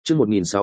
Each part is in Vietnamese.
Chương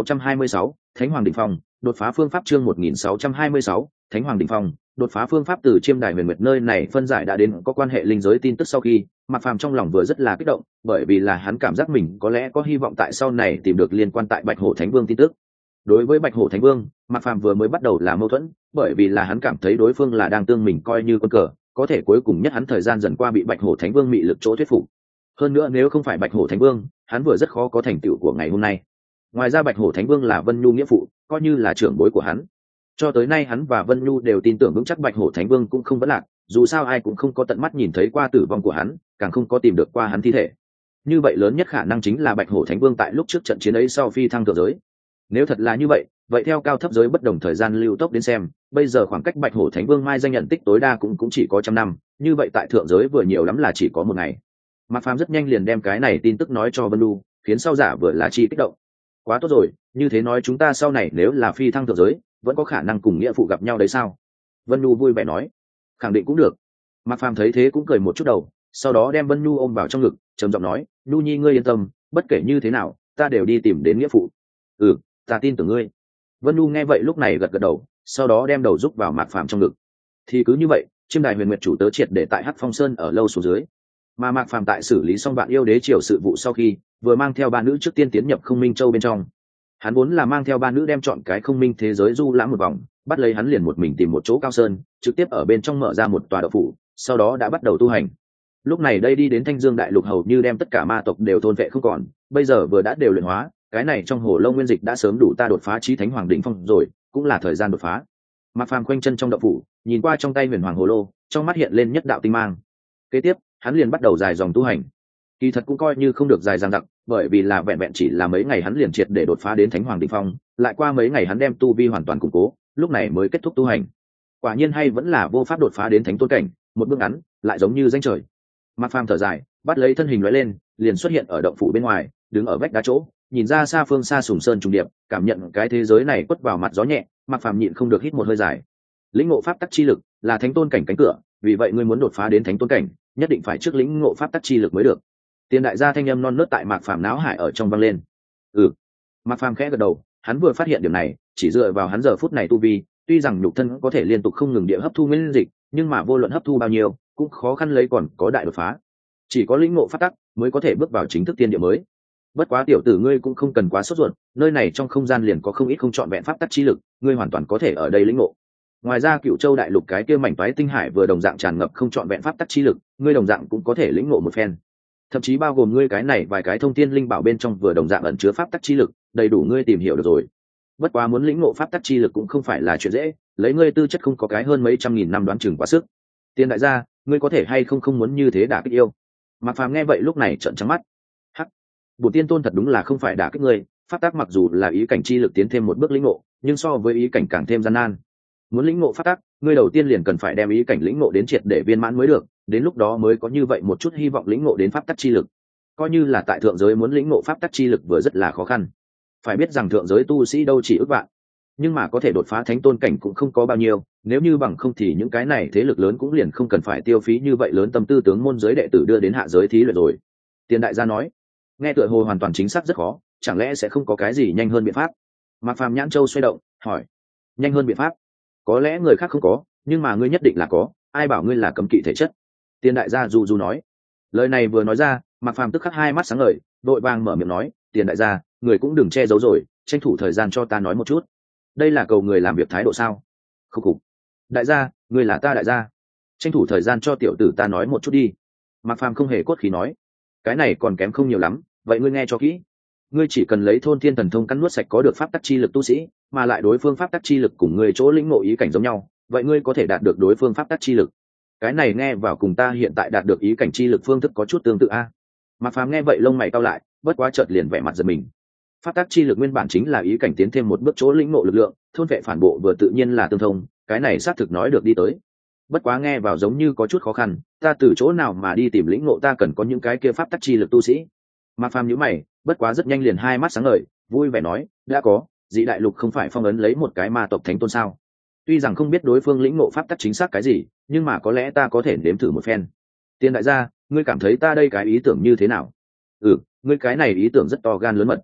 1626, Thánh Hoàng đỉnh phong, đột phá phương pháp. Chương 1626, Thánh Hoàng đỉnh phong, đột phá phương pháp. Từ Chiêm Đài Huyền Nguyệt nơi này phân giải đã đến có quan hệ linh giới tin tức sau khi, Mạc Phàm trong lòng vừa rất là kích động, bởi vì là hắn cảm giác mình có lẽ có hy vọng tại sau này tìm được liên quan tại Bạch Hổ Thánh Vương tin tức. Đối với Bạch Hổ Thánh Vương, Mạc Phàm vừa mới bắt đầu là mâu thuẫn, bởi vì là hắn cảm thấy đối phương là đang tương mình coi như quân cờ, có thể cuối cùng nhất hắn thời gian dần qua bị Bạch Hổ Thánh Vương mị lực chỗ thuyết phục. Hơn nữa nếu không phải Bạch Hổ Thánh Vương, hắn vừa rất khó có thành tựu của ngày hôm nay. Ngoài ra Bạch Hổ Thánh Vương là Vân Nhu nghĩa phụ, coi như là trưởng bối của hắn. Cho tới nay hắn và Vân Nhu đều tin tưởng vững chắc Bạch Hổ Thánh Vương cũng không vấn lạc, dù sao ai cũng không có tận mắt nhìn thấy qua tử vong của hắn, càng không có tìm được qua hắn thi thể. Như vậy lớn nhất khả năng chính là Bạch Hổ Thánh Vương tại lúc trước trận chiến ấy sau phi thăng thượng giới. Nếu thật là như vậy, vậy theo cao thấp giới bất đồng thời gian lưu tốc đến xem, bây giờ khoảng cách Bạch Hổ Thánh Vương mai danh nhận tích tối đa cũng chỉ có 100 năm, như vậy tại thượng giới vừa nhiều lắm là chỉ có 1 ngày. Mạc Phàm rất nhanh liền đem cái này tin tức nói cho Vân Nhu, khiến sau giả vừa là chi kích động. Quá tốt rồi, như thế nói chúng ta sau này nếu là phi thăng thượng giới, vẫn có khả năng cùng nghĩa phụ gặp nhau đấy sao? Vân Nhu vui vẻ nói. Khẳng định cũng được. Mạc Phàm thấy thế cũng cười một chút đầu, sau đó đem Vân Nhu ôm vào trong ngực, trầm giọng nói, Nhu nhi ngươi yên tâm, bất kể như thế nào, ta đều đi tìm đến nghĩa phụ. Ừ, ta tin tưởng ngươi. Vân Nhu nghe vậy lúc này gật gật đầu, sau đó đem đầu rúc vào Mạc Phàm trong ngực. Thì cứ như vậy, Chiêm Đài Huyền Nguyệt chủ tớ triệt để tại Hắc Phong Sơn ở lâu xuống dưới. Mà Mạc Phàm tại xử lý xong Vạn Yêu Đế triều sự vụ sau khi, vừa mang theo 3 nữ trước tiên tiến nhập Không Minh Châu bên trong. Hắn vốn là mang theo 3 nữ đem chọn cái không minh thế giới du lãm một vòng, bắt lấy hắn liền một mình tìm một chỗ cao sơn, trực tiếp ở bên trong mở ra một tòa động phủ, sau đó đã bắt đầu tu hành. Lúc này đây đi đến Thanh Dương Đại Lục hầu như đem tất cả ma tộc đều thôn vệ không còn, bây giờ vừa đã đều luyện hóa, cái này trong hồ lô nguyên dịch đã sớm đủ ta đột phá chí Thánh Hoàng đỉnh phong rồi, cũng là thời gian đột phá. Mạc Phàm khoanh chân trong động phủ, nhìn qua trong tay Huyền Hoàng hồ lô, trong mắt hiện lên nhất đạo tinh mang. Kế tiếp, hắn liền bắt đầu dài dòng tu hành. Kỳ thật cũng coi như không được dài dằng dặc, bởi vì là vẹn vẹn chỉ là mấy ngày hắn liền triệt để đột phá đến Thánh Hoàng đỉnh phong, lại qua mấy ngày hắn đem tu vi hoàn toàn củng cố, lúc này mới kết thúc tu hành. Quả nhiên hay vẫn là vô pháp đột phá đến thánh tôn cảnh, một bước ngắn, lại giống như danh trời. Mạc Phàm thở dài, bắt lấy thân hình lóe lên, liền xuất hiện ở động phủ bên ngoài, đứng ở vách đá chỗ, nhìn ra xa phương xa Sùng Sơn trùng điệp, cảm nhận cái thế giới này quất vào mặt gió nhẹ, Mạc Phàm nhịn không được hít một hơi dài. Lĩnh ngộ pháp tắc chi lực là thánh tôn cảnh cánh cửa, vì vậy ngươi muốn đột phá đến thánh tôn cảnh, nhất định phải trước lĩnh ngộ pháp tắc chi lực mới được. Tiền đại gia thanh âm non nớt tại Mạc Phàm náo hải ở trong vang lên. Mạc Phàm khẽ gật đầu, hắn vừa phát hiện điểm này, chỉ dựa vào hắn giờ phút này tu vi, tuy rằng nhục thân có thể liên tục không ngừng địa hấp thu nguyên dịch, nhưng mà vô luận hấp thu bao nhiêu, cũng khó khăn lấy còn có đại đột phá. Chỉ có lĩnh ngộ pháp tắc mới có thể bước vào chính thức tiên địa mới. Bất quá tiểu tử ngươi cũng không cần quá sốt ruột, nơi này trong không gian liền có không ít không trọn vẹn pháp tắc chi lực, ngươi hoàn toàn có thể ở đây lĩnh ngộ. Ngoài ra Cựu Châu đại lục cái kia mảnh toái tinh hải vừa đồng dạng tràn ngập không trọn vẹn pháp tắc chi lực, ngươi đồng dạng cũng có thể lĩnh ngộ một phen. Thậm chí bao gồm ngươi cái này vài cái thông thiên linh bảo bên trong vừa đồng dạng ẩn chứa pháp tắc chi lực, đầy đủ ngươi tìm hiểu được rồi. Bất quá muốn lĩnh ngộ pháp tắc chi lực cũng không phải là chuyện dễ, lấy ngươi tư chất không có cái hơn mấy trăm nghìn năm đoán chừng quá sức. Tiên đại gia, ngươi có thể hay không muốn như thế đả kích yêu? Mạc Phàm nghe vậy lúc này trợn trắng mắt. Hắc, Bổn tiên tôn thật đúng là không phải đả kích ngươi, pháp tắc mặc dù là ý cảnh chi lực tiến thêm một bước lĩnh ngộ, nhưng so với ý cảnh càng thêm gian nan. Muốn lĩnh ngộ pháp tắc, ngươi đầu tiên liền cần phải đem ý cảnh lĩnh ngộ đến triệt để viên mãn mới được, đến lúc đó mới có như vậy một chút hy vọng lĩnh ngộ đến pháp tắc chi lực. Coi như là tại thượng giới muốn lĩnh ngộ pháp tắc chi lực vừa rất là khó khăn. Phải biết rằng thượng giới tu sĩ đâu chỉ ước vạn, nhưng mà có thể đột phá thánh tôn cảnh cũng không có bao nhiêu, nếu như bằng không thì những cái này thế lực lớn cũng liền không cần phải tiêu phí như vậy lớn tâm tư tướng môn giới đệ tử đưa đến hạ giới thí luyện rồi. Tiền đại gia nói, nghe tựa hồ hoàn toàn chính xác rất khó, chẳng lẽ sẽ không có cái gì nhanh hơn biện pháp? Mạc Phàm nhãn châu xoay động, hỏi, nhanh hơn biện pháp? Có lẽ người khác không có, nhưng mà ngươi nhất định là có, ai bảo ngươi là cấm kỵ thể chất? Tiền đại gia du nói. Lời này vừa nói ra, Mạc Phàm tức khắc hai mắt sáng ngời, đội vàng mở miệng nói, Tiền đại gia, người cũng đừng che giấu rồi, tranh thủ thời gian cho ta nói một chút. Đây là cầu người làm việc thái độ sao? Khúc khục. Đại gia, người là ta đại gia, tranh thủ thời gian cho tiểu tử ta nói một chút đi. Mạc Phàm không hề cốt khí nói, cái này còn kém không nhiều lắm, vậy ngươi nghe cho kỹ. Ngươi chỉ cần lấy thôn thiên thần thông cắn nuốt sạch có được pháp tắc chi lực tu sĩ, mà lại đối phương pháp tắc chi lực cùng ngươi chỗ lĩnh ngộ ý cảnh giống nhau, vậy ngươi có thể đạt được đối phương pháp tắc chi lực. Cái này nghe vào cùng ta hiện tại đạt được ý cảnh chi lực phương thức có chút tương tự a. Mạc Phàm nghe vậy lông mày cau lại, bất quá chợt liền vẻ mặt giật mình. Pháp tắc chi lực nguyên bản chính là ý cảnh tiến thêm một bước chỗ lĩnh ngộ lực lượng, thôn vệ phản bộ vừa tự nhiên là tương thông, cái này xác thực nói được đi tới. Bất quá nghe vào giống như có chút khó khăn, ta từ chỗ nào mà đi tìm lĩnh ngộ, ta cần có những cái kia pháp tắc chi lực tu sĩ. Mạc Phàm nhíu mày, bất quá rất nhanh liền hai mắt sáng ngời, vui vẻ nói, đã có, Dị Đại Lục không phải phong ấn lấy một cái ma tộc thánh tôn sao? Tuy rằng không biết đối phương lĩnh ngộ pháp tắc chính xác cái gì, nhưng mà có lẽ ta có thể nếm thử một phen. Tiên đại gia, ngươi cảm thấy ta đây cái ý tưởng như thế nào? Ngươi cái này ý tưởng rất to gan lớn mật.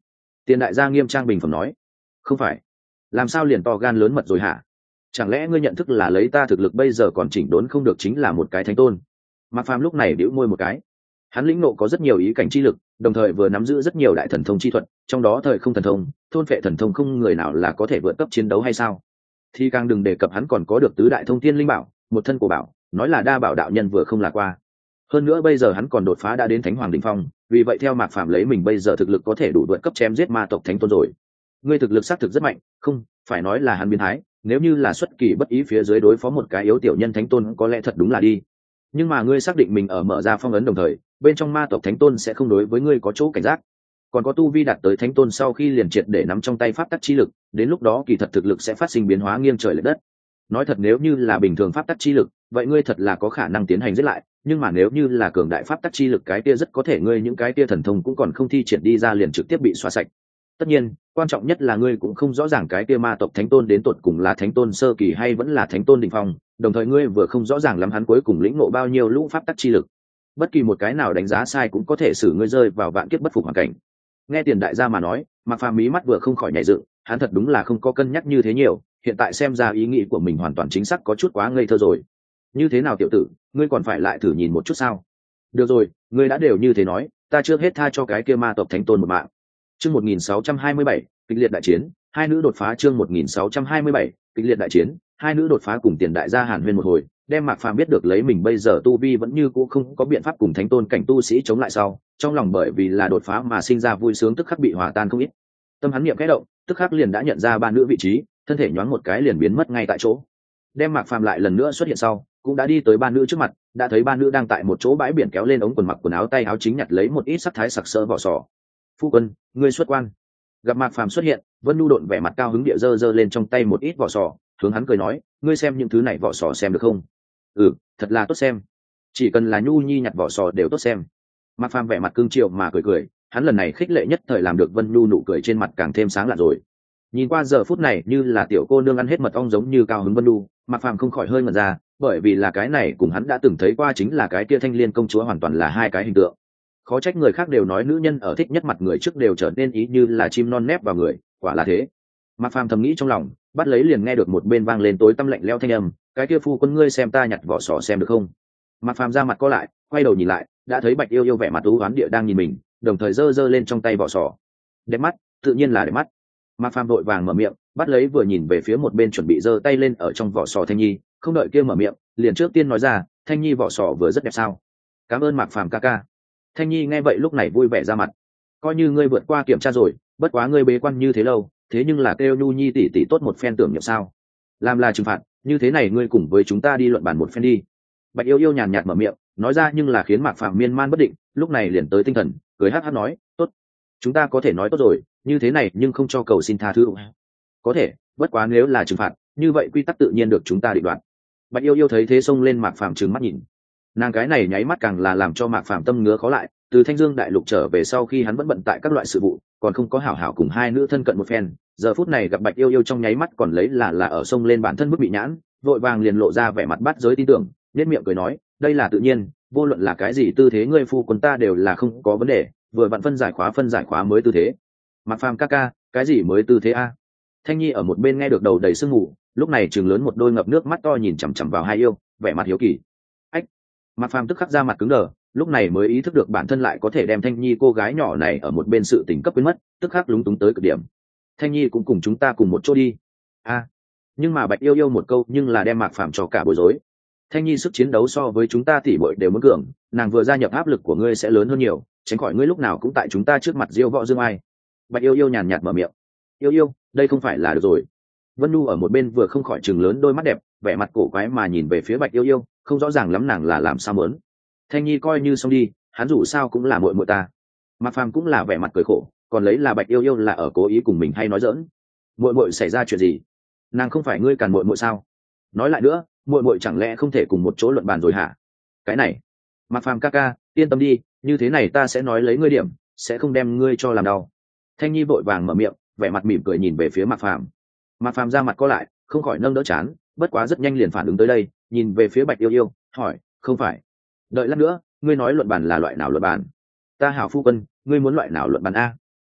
Tiền đại gia nghiêm trang bình phẩm nói. Không phải, làm sao liền to gan lớn mật rồi hả? Chẳng lẽ ngươi nhận thức là lấy ta thực lực bây giờ còn chỉnh đốn không được chính là một cái thánh tôn? Mạc Phàm lúc này bĩu môi một cái. Hắn lĩnh nộ có rất nhiều ý cảnh chi lực, đồng thời vừa nắm giữ rất nhiều đại thần thông chi thuật, trong đó thời không thần thông, thôn phệ thần thông không người nào là có thể vượt cấp chiến đấu hay sao? Thì càng đừng đề cập hắn còn có được tứ đại thông thiên linh bảo, một thân của bảo, nói là đa bảo đạo nhân vừa không là qua. Hơn nữa bây giờ hắn còn đột phá đã đến Thánh Hoàng đỉnh phong, vì vậy theo Mạc Phàm lấy mình bây giờ thực lực có thể đủ vượt cấp chém giết ma tộc thánh tôn rồi. Ngươi thực lực xác thực rất mạnh, không, phải nói là hắn biến thái, nếu như là xuất kỳ bất ý phía dưới đối phó một cái yếu tiểu nhân thánh tôn có lẽ thật đúng là đi. Nhưng mà ngươi xác định mình ở mở ra phong ấn đồng thời, bên trong ma tộc thánh tôn sẽ không đối với ngươi có chỗ cảnh giác. Còn có tu vi đạt tới thánh tôn sau khi liền triệt để nắm trong tay pháp tắc chi lực, đến lúc đó kỳ thật thực lực sẽ phát sinh biến hóa nghiêng trời lệch đất. Nói thật nếu như là bình thường pháp tắc chi lực, vậy ngươi thật là có khả năng tiến hành giết lại, nhưng mà nếu như là cường đại pháp tắc chi lực cái kia rất có thể ngươi những cái kia thần thông cũng còn không thi triển đi ra liền trực tiếp bị xóa sạch. Tất nhiên, quan trọng nhất là ngươi cũng không rõ ràng cái kia ma tộc thánh tôn đến tột cùng là thánh tôn sơ kỳ hay vẫn là thánh tôn đỉnh phong, đồng thời ngươi vừa không rõ ràng lắm hắn cuối cùng lĩnh ngộ bao nhiêu lũ pháp tắc chi lực. Bất kỳ một cái nào đánh giá sai cũng có thể xử ngươi rơi vào vạn kiếp bất phục hoàn cảnh. Nghe Tiền đại gia mà nói, Mạc Phàm mí mắt vừa không khỏi nhảy dựng, hắn thật đúng là không có cân nhắc như thế nhiều, hiện tại xem ra ý nghĩ của mình hoàn toàn chính xác có chút quá ngây thơ rồi. Như thế nào tiểu tử, ngươi còn phải lại thử nhìn một chút sao? Được rồi, ngươi đã đều như thế nói, ta chưa hết tha cho cái kia ma tộc thánh tôn một mạng. Chương 1627, kịch liệt đại chiến, hai nữ đột phá. Chương 1627, kịch liệt đại chiến, hai nữ đột phá cùng Tiền đại gia hàn huyên một hồi, đem Mạc Phàm biết được lấy mình bây giờ tu vi vẫn như cũ không có biện pháp cùng thánh tôn cảnh tu sĩ chống lại sau, trong lòng bởi vì là đột phá mà sinh ra vui sướng tức khắc bị hòa tan không ít. Tâm hắn niệm khẽ động, tức khắc liền đã nhận ra ba nữ vị trí, thân thể nhoáng một cái liền biến mất ngay tại chỗ. Đem Mạc Phàm lại lần nữa xuất hiện sau, cũng đã đi tới ba nữ trước mặt, đã thấy ba nữ đang tại một chỗ bãi biển kéo lên ống quần mặc quần áo tay áo chính nhặt lấy một ít sắc thái sặc sỡ vỏ sò. Phu quân, ngươi xuất quan. Gặp Mạc Phàm xuất hiện, Vân Nhu độn vẻ mặt cao hứng địa giơ lên trong tay một ít vỏ sò, hướng hắn cười nói, ngươi xem những thứ này vỏ sò xem được không? Ừ, thật là tốt xem, chỉ cần là Nhu nhi nhặt vỏ sò đều tốt xem. Mạc Phàm vẻ mặt cương triều mà cười, hắn lần này khích lệ nhất thời làm được Vân Nhu nụ cười trên mặt càng thêm sáng lạ rồi. Nhìn qua giờ phút này như là tiểu cô nương ăn hết mật ong giống như cao hứng Vân Nhu, Mạc Phàm không khỏi hơi ngẩn ra, bởi vì là cái này cùng hắn đã từng thấy qua chính là cái kia Thanh Liên công chúa hoàn toàn là hai cái hình tượng. Khó trách người khác đều nói nữ nhân ở thích nhất mặt người trước đều trở nên ý như là chim non nép vào người, quả là thế. Mạc Phàm thầm nghĩ trong lòng, bắt lấy liền nghe được một bên vang lên tối tăm lạnh lẽo thanh âm, cái kia phu quân ngươi xem ta nhặt vỏ sò xem được không? Mạc Phàm ra mặt co lại, quay đầu nhìn lại, đã thấy Bạch Yêu Yêu vẻ mặt u uất địa đang nhìn mình, đồng thời giơ lên trong tay vỏ sò. Đẹp mắt, tự nhiên là đẹp mắt. Mạc Phàm vội vàng mở miệng, bắt lấy vừa nhìn về phía một bên chuẩn bị giơ tay lên ở trong vỏ sò Thanh Nhi, không đợi kia mở miệng, liền trước tiên nói ra, Thanh Nhi vỏ sò vừa rất đẹp sao? Cảm ơn Mạc Phàm ca ca. Thanh Nhi nghe vậy lúc này vui vẻ ra mặt, coi như ngươi vượt qua kiểm tra rồi, bất quá ngươi bế quan như thế lâu, thế nhưng là kêu Nhu Nhi tỷ tỷ tốt một phen tưởng nhậm sao? Làm là trừng phạt, như thế này ngươi cùng với chúng ta đi luận bàn một phen đi. Bạch Yêu Yêu nhàn nhạt mở miệng, nói ra nhưng là khiến Mạc Phàm miên man bất định, lúc này liền tới tinh thần, cười hắc hắc nói, tốt, chúng ta có thể nói tốt rồi, như thế này nhưng không cho cầu xin tha thứ. Có thể, bất quá nếu là trừng phạt, như vậy quy tắc tự nhiên được chúng ta định đoạt. Bạch Yêu Yêu thấy thế xông lên Mạc Phàm trừng mắt nhìn, nàng cái này nháy mắt càng là làm cho Mạc Phàm tâm ngứa khó lại. Từ Thanh Dương đại lục trở về sau khi hắn vẫn bận tại các loại sự vụ, còn không có hảo hảo cùng hai nữ thân cận một phen, giờ phút này gặp Bạch Yêu Yêu trong nháy mắt còn lấy là ở sông lên bản thân bức bị nhãn, vội vàng liền lộ ra vẻ mặt bắt giới tin tưởng, nét miệng cười nói, đây là tự nhiên, vô luận là cái gì tư thế ngươi phu quân ta đều là không có vấn đề, vừa vặn phân giải khóa mới tư thế. Mạc Phàm ca ca, cái gì mới tư thế a? Thanh Nhi ở một bên nghe được đầu đầy sương mù, lúc này trừng lớn một đôi ngập nước mắt to nhìn chằm chằm vào hai yêu, vẻ mặt hiếu kỳ. Ách! Mạc Phàm tức khắc ra mặt cứng đờ, lúc này mới ý thức được bản thân lại có thể đem Thanh Nhi cô gái nhỏ này ở một bên sự tình cấp quên mất, tức khắc lúng túng tới cực điểm. Thanh Nhi cũng cùng chúng ta cùng một chỗ đi. A! Nhưng mà Bạch Yêu Yêu một câu nhưng là đem Mạc Phàm cho cả bối rối. Thanh Nhi sức chiến đấu so với chúng ta tỷ muội đều muốn cường, nàng vừa gia nhập áp lực của ngươi sẽ lớn hơn nhiều, tránh khỏi ngươi lúc nào cũng tại chúng ta trước mặt diêu võ dương ai. Bạch Yêu Yêu nhàn nhạt mở miệng. Yêu Yêu, đây không phải là được rồi. Vân Nhu ở một bên vừa không khỏi chừng lớn đôi mắt đẹp, vẻ mặt cổ quái mà nhìn về phía Bạch Yêu Yêu, không rõ ràng lắm nàng là làm sao muốn. Thanh Nhi coi như xong đi, hắn dù sao cũng là muội muội ta. Mạc Phàm cũng là vẻ mặt cười khổ, còn lấy là Bạch Yêu Yêu là ở cố ý cùng mình hay nói giỡn. Muội muội xảy ra chuyện gì? Nàng không phải ngươi càn muội muội sao? Nói lại nữa, muội muội chẳng lẽ không thể cùng một chỗ luận bàn rồi hả? Cái này, Mạc Phàm ca ca, yên tâm đi, như thế này ta sẽ nói lấy ngươi điểm, sẽ không đem ngươi cho làm đau. Thanh Nhi vội vàng mở miệng, vẻ mặt mỉm cười nhìn về phía Mạc Phàm. Mạc Phàm ra mặt có lại, không khỏi nâng đỡ chán, bất quá rất nhanh liền phản ứng tới đây, nhìn về phía Bạch Yêu Yêu, hỏi, không phải, đợi lát nữa, ngươi nói luận bàn là loại nào luận bàn? Ta hảo phu quân, ngươi muốn loại nào luận bàn a?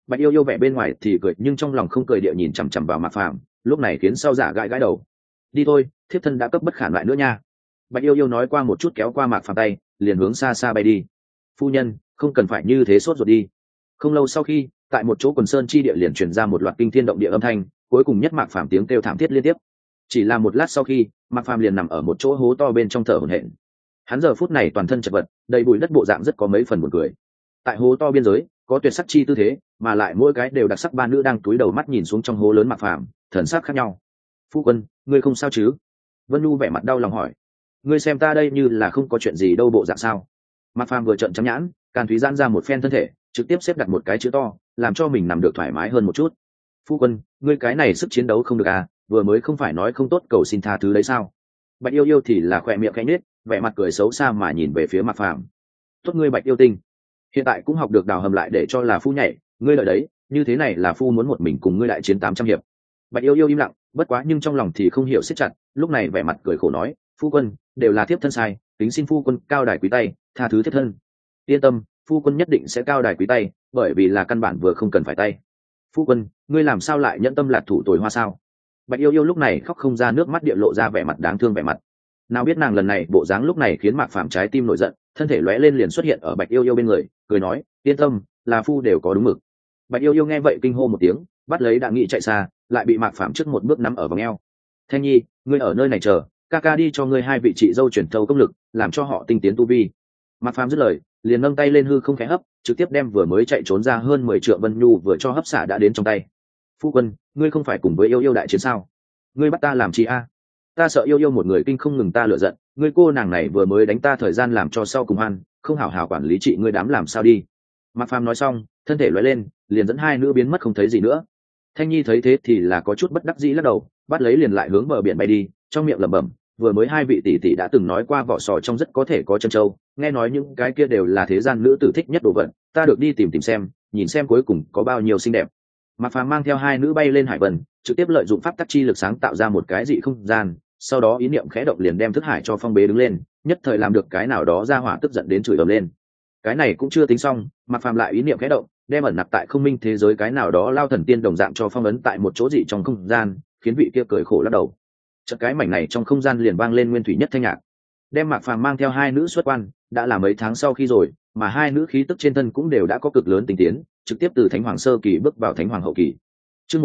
Bạch Yêu Yêu vẻ bên ngoài thì cười nhưng trong lòng không cười, địa nhìn chằm chằm vào Mạc Phàm, lúc này khiến sau giả gãi gãi đầu. Đi thôi, thiếp thân đã cấp bất khả lại nữa nha. Bạch Yêu Yêu nói qua một chút kéo qua Mạc Phàm tay, liền hướng xa xa bay đi. Phu nhân, không cần phải như thế sốt ruột đi. Không lâu sau khi, tại một chỗ quần sơn chi địa liền truyền ra một loạt kinh thiên động địa âm thanh, cuối cùng nhất Mạc Phàm tiếng kêu thảm thiết liên tiếp. Chỉ là một lát sau khi, Mạc Phàm liền nằm ở một chỗ hố to bên trong thở hổn hển. Hắn giờ phút này toàn thân chật vật, đầy bụi đất, bộ dạng rất có mấy phần buồn cười. Tại hố to biên giới, có tuyệt sắc chi tư thế, mà lại mỗi cái đều đặc sắc ba nữ đang cúi đầu mắt nhìn xuống trong hố lớn Mạc Phàm, thần sắc khác nhau. Phu quân, ngươi không sao chứ? Vân Nhu vẻ mặt đau lòng hỏi. Ngươi xem ta đây như là không có chuyện gì đâu bộ dạng sao? Mạc Phàm vừa trợn trắng nhãn, Càn Thúy giãn ra một phen thân thể, trực tiếp xếp đặt một cái chữ to, làm cho mình nằm được thoải mái hơn một chút. Phu quân, ngươi cái này sức chiến đấu không được à, vừa mới không phải nói không tốt cầu xin tha thứ đấy sao? Bạch Yêu Yêu thì là khỏe miệng khẽ nhếch, vẻ mặt cười xấu xa mà nhìn về phía Mạc Phàm. Tốt ngươi Bạch Yêu Tinh, hiện tại cũng học được đào hầm lại để cho là phu nhảy, ngươi lợi đấy, như thế này là phu muốn một mình cùng ngươi đại chiến 800 hiệp. Bạch Yêu Yêu im lặng, bất quá nhưng trong lòng thì không hiểu siết chặt, lúc này vẻ mặt cười khổ nói, phu quân, đều là thiếp thân sai, kính xin phu quân cao đài quý tay, tha thứ thiếp thân. Yên tâm, phu quân nhất định sẽ cao đài quý tay, bởi vì là căn bản vừa không cần phải tay. Phu quân, ngươi làm sao lại nhẫn tâm lạc thủ tồi hoa sao? Bạch Yêu Yêu lúc này khóc không ra nước mắt, địa lộ ra vẻ mặt đáng thương vẻ mặt. Nào biết nàng lần này bộ dáng lúc này khiến Mạc Phàm trái tim nổi giận, thân thể lóe lên liền xuất hiện ở Bạch Yêu Yêu bên người, cười nói, yên tâm, là phu đều có đúng mực. Bạch Yêu Yêu nghe vậy kinh hô một tiếng, bắt lấy Đặng Nghị chạy xa, lại bị Mạc Phàm trước một bước nắm ở vòng eo. Thanh Nhi, ngươi ở nơi này chờ, ca ca đi cho ngươi hai vị chị dâu chuyển thâu công lực, làm cho họ tinh tiến tu vi. Mạc Phàm dứt lời, liền nâng tay lên hư không khẽ hấp, trực tiếp đem vừa mới chạy trốn ra hơn 10 trượng Vân Nhu vừa cho hấp xả đã đến trong tay. Phu quân, ngươi không phải cùng với Yêu Yêu đại chiến sao? Ngươi bắt ta làm chi a? Ta sợ Yêu Yêu một người kinh không ngừng ta lựa giận, ngươi cô nàng này vừa mới đánh ta thời gian làm cho sau cùng hoan, không hảo hảo quản lý chị ngươi đám làm sao đi. Mạc Phàm nói xong, thân thể lóe lên, liền dẫn hai nữ biến mất không thấy gì nữa. Thanh Nhi thấy thế thì là có chút bất đắc dĩ lắc đầu, bắt lấy liền lại hướng bờ biển bay đi, trong miệng lẩm bẩm, vừa mới hai vị tỷ tỷ đã từng nói qua vỏ sò trong rất có thể có chân châu, nghe nói những cái kia đều là thế gian nữ tử thích nhất đồ vật, ta được đi tìm tìm xem, nhìn xem cuối cùng có bao nhiêu xinh đẹp. Mạc Phàm mang theo hai nữ bay lên hải vân, trực tiếp lợi dụng pháp tắc chi lực sáng tạo ra một cái dị không gian, sau đó ý niệm khẽ động liền đem thức hải cho phong bế đứng lên, nhất thời làm được cái nào đó ra hỏa tức giận đến chửi ầm lên. Cái này cũng chưa tính xong, Mạc Phàm lại ý niệm khẽ động, đem ẩn nặc tại không minh thế giới cái nào đó lao thần tiên đồng dạng cho phong ấn tại một chỗ dị trong không gian, khiến vị kia cười khổ lắc đầu. Chợt cái mảnh này trong không gian liền vang lên nguyên thủy nhất thanh nhạc. Đem Mạc Phàm mang theo hai nữ xuất quan, đã là mấy tháng sau khi rồi, mà hai nữ khí tức trên thân cũng đều đã có cực lớn tinh tiến, trực tiếp từ Thánh Hoàng sơ kỳ bước vào Thánh Hoàng hậu kỳ. Chương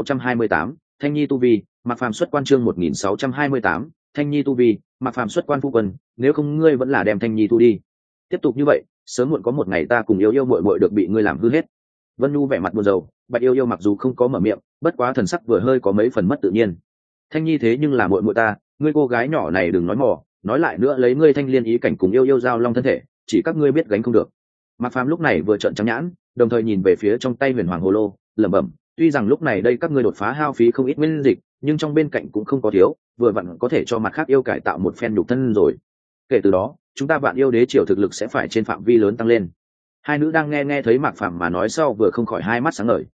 1628, Thanh Nhi tu vi, Mạc Phàm xuất quan. Chương 1628, Thanh Nhi tu vi, Mạc Phàm xuất quan. Phu quân, nếu không ngươi vẫn là đem Thanh Nhi thu đi. Tiếp tục như vậy, sớm muộn có một ngày ta cùng Yêu Yêu muội muội được bị ngươi làm hư hết. Vân Nhu vẻ mặt buồn rầu, Bạch Yêu Yêu mặc dù không có mở miệng, bất quá thần sắc vừa hơi có mấy phần mất tự nhiên. Thanh Nhi thế nhưng là muội muội ta, ngươi cô gái nhỏ này đừng nói mò, nói lại nữa lấy ngươi thanh liên ý cảnh cùng Yêu Yêu giao long thân thể, chỉ các ngươi biết gánh không được. Mạc Phàm lúc này vừa trợn trắng nhãn, đồng thời nhìn về phía trong tay Huyền Hoàng Hồ Lô, lẩm bẩm, tuy rằng lúc này đây các ngươi đột phá hao phí không ít nguyên dịch, nhưng trong bên cạnh cũng không có thiếu, vừa vặn có thể cho mặt khác yêu cải tạo một phen nhục thân rồi. Kể từ đó, chúng ta Vạn Yêu Đế triều thực lực sẽ phải trên phạm vi lớn tăng lên. Hai nữ đang nghe thấy Mạc Phàm mà nói sau vừa không khỏi hai mắt sáng ngời.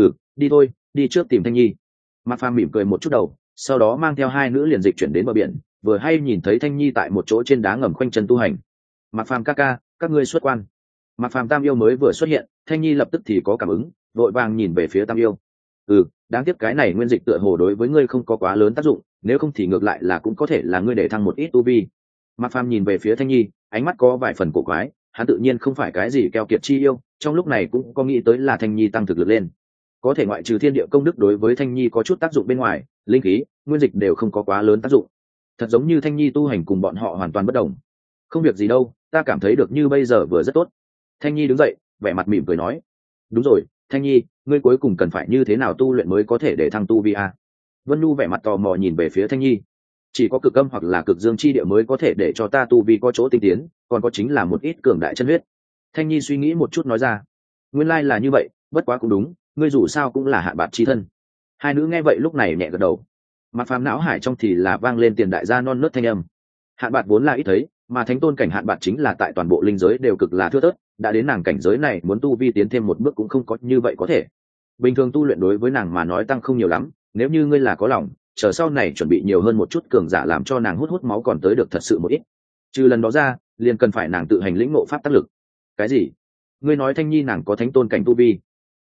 Đi thôi, đi trước tìm Thanh Nhi. Mạc Phàm mỉm cười một chút đầu, sau đó mang theo hai nữ liền dịch chuyển đến bờ biển, vừa hay nhìn thấy Thanh Nhi tại một chỗ trên đá ngầm khoanh chân tu hành. Mạc Phàm ca ca, các ngươi xuất quan. Mạc Phàm Tam Yêu mới vừa xuất hiện, Thanh Nhi lập tức thì có cảm ứng, vội vàng nhìn về phía Tam Yêu. Đáng tiếc cái này nguyên dịch tựa hồ đối với ngươi không có quá lớn tác dụng, nếu không thì ngược lại là cũng có thể là ngươi để thăng một ít tu vi. Mạc Phàm nhìn về phía Thanh Nhi, ánh mắt có vài phần cổ quái, hắn tự nhiên không phải cái gì keo kiệt chi yêu, trong lúc này cũng có nghĩ tới là Thanh Nhi tăng thực lực lên. Có thể ngoại trừ thiên địa công đức đối với Thanh Nhi có chút tác dụng bên ngoài, linh khí, nguyên dịch đều không có quá lớn tác dụng. Thật giống như Thanh Nhi tu hành cùng bọn họ hoàn toàn bất đồng. Không việc gì đâu, ta cảm thấy được như bây giờ vừa rất tốt. Thanh Nhi đứng dậy, vẻ mặt mỉm cười nói, đúng rồi, Thanh Nhi, ngươi cuối cùng cần phải như thế nào tu luyện mới có thể để thăng tu vi a? Vân Nhu vẻ mặt tò mò nhìn về phía Thanh Nhi. Chỉ có cực âm hoặc là cực dương chi địa mới có thể để cho ta tu vi có chỗ tinh tiến, còn có chính là một ít cường đại chân huyết. Thanh Nhi suy nghĩ một chút nói ra, nguyên lai là như vậy, bất quá cũng đúng, ngươi dù sao cũng là Hạn Bạt chi thân. Hai nữ nghe vậy lúc này nhẹ gật đầu. Mạc Phàm não hải trong thì là vang lên tiền đại gia non nớt thanh âm. Hạn Bạt vốn là ít thấy, mà thánh tôn cảnh Hạn Bạt chính là tại toàn bộ linh giới đều cực là thưa thớt, đã đến nàng cảnh giới này muốn tu vi tiến thêm một bước cũng không có như vậy có thể. Bình thường tu luyện đối với nàng mà nói tăng không nhiều lắm, nếu như ngươi là có lòng, chờ sau này chuẩn bị nhiều hơn một chút cường giả làm cho nàng hút hút máu còn tới được thật sự một ít. Trừ lần đó ra, liền cần phải nàng tự hành lĩnh ngộ pháp tác lực. Cái gì? Ngươi nói Thanh Nhi nàng có thánh tôn cảnh tu vi?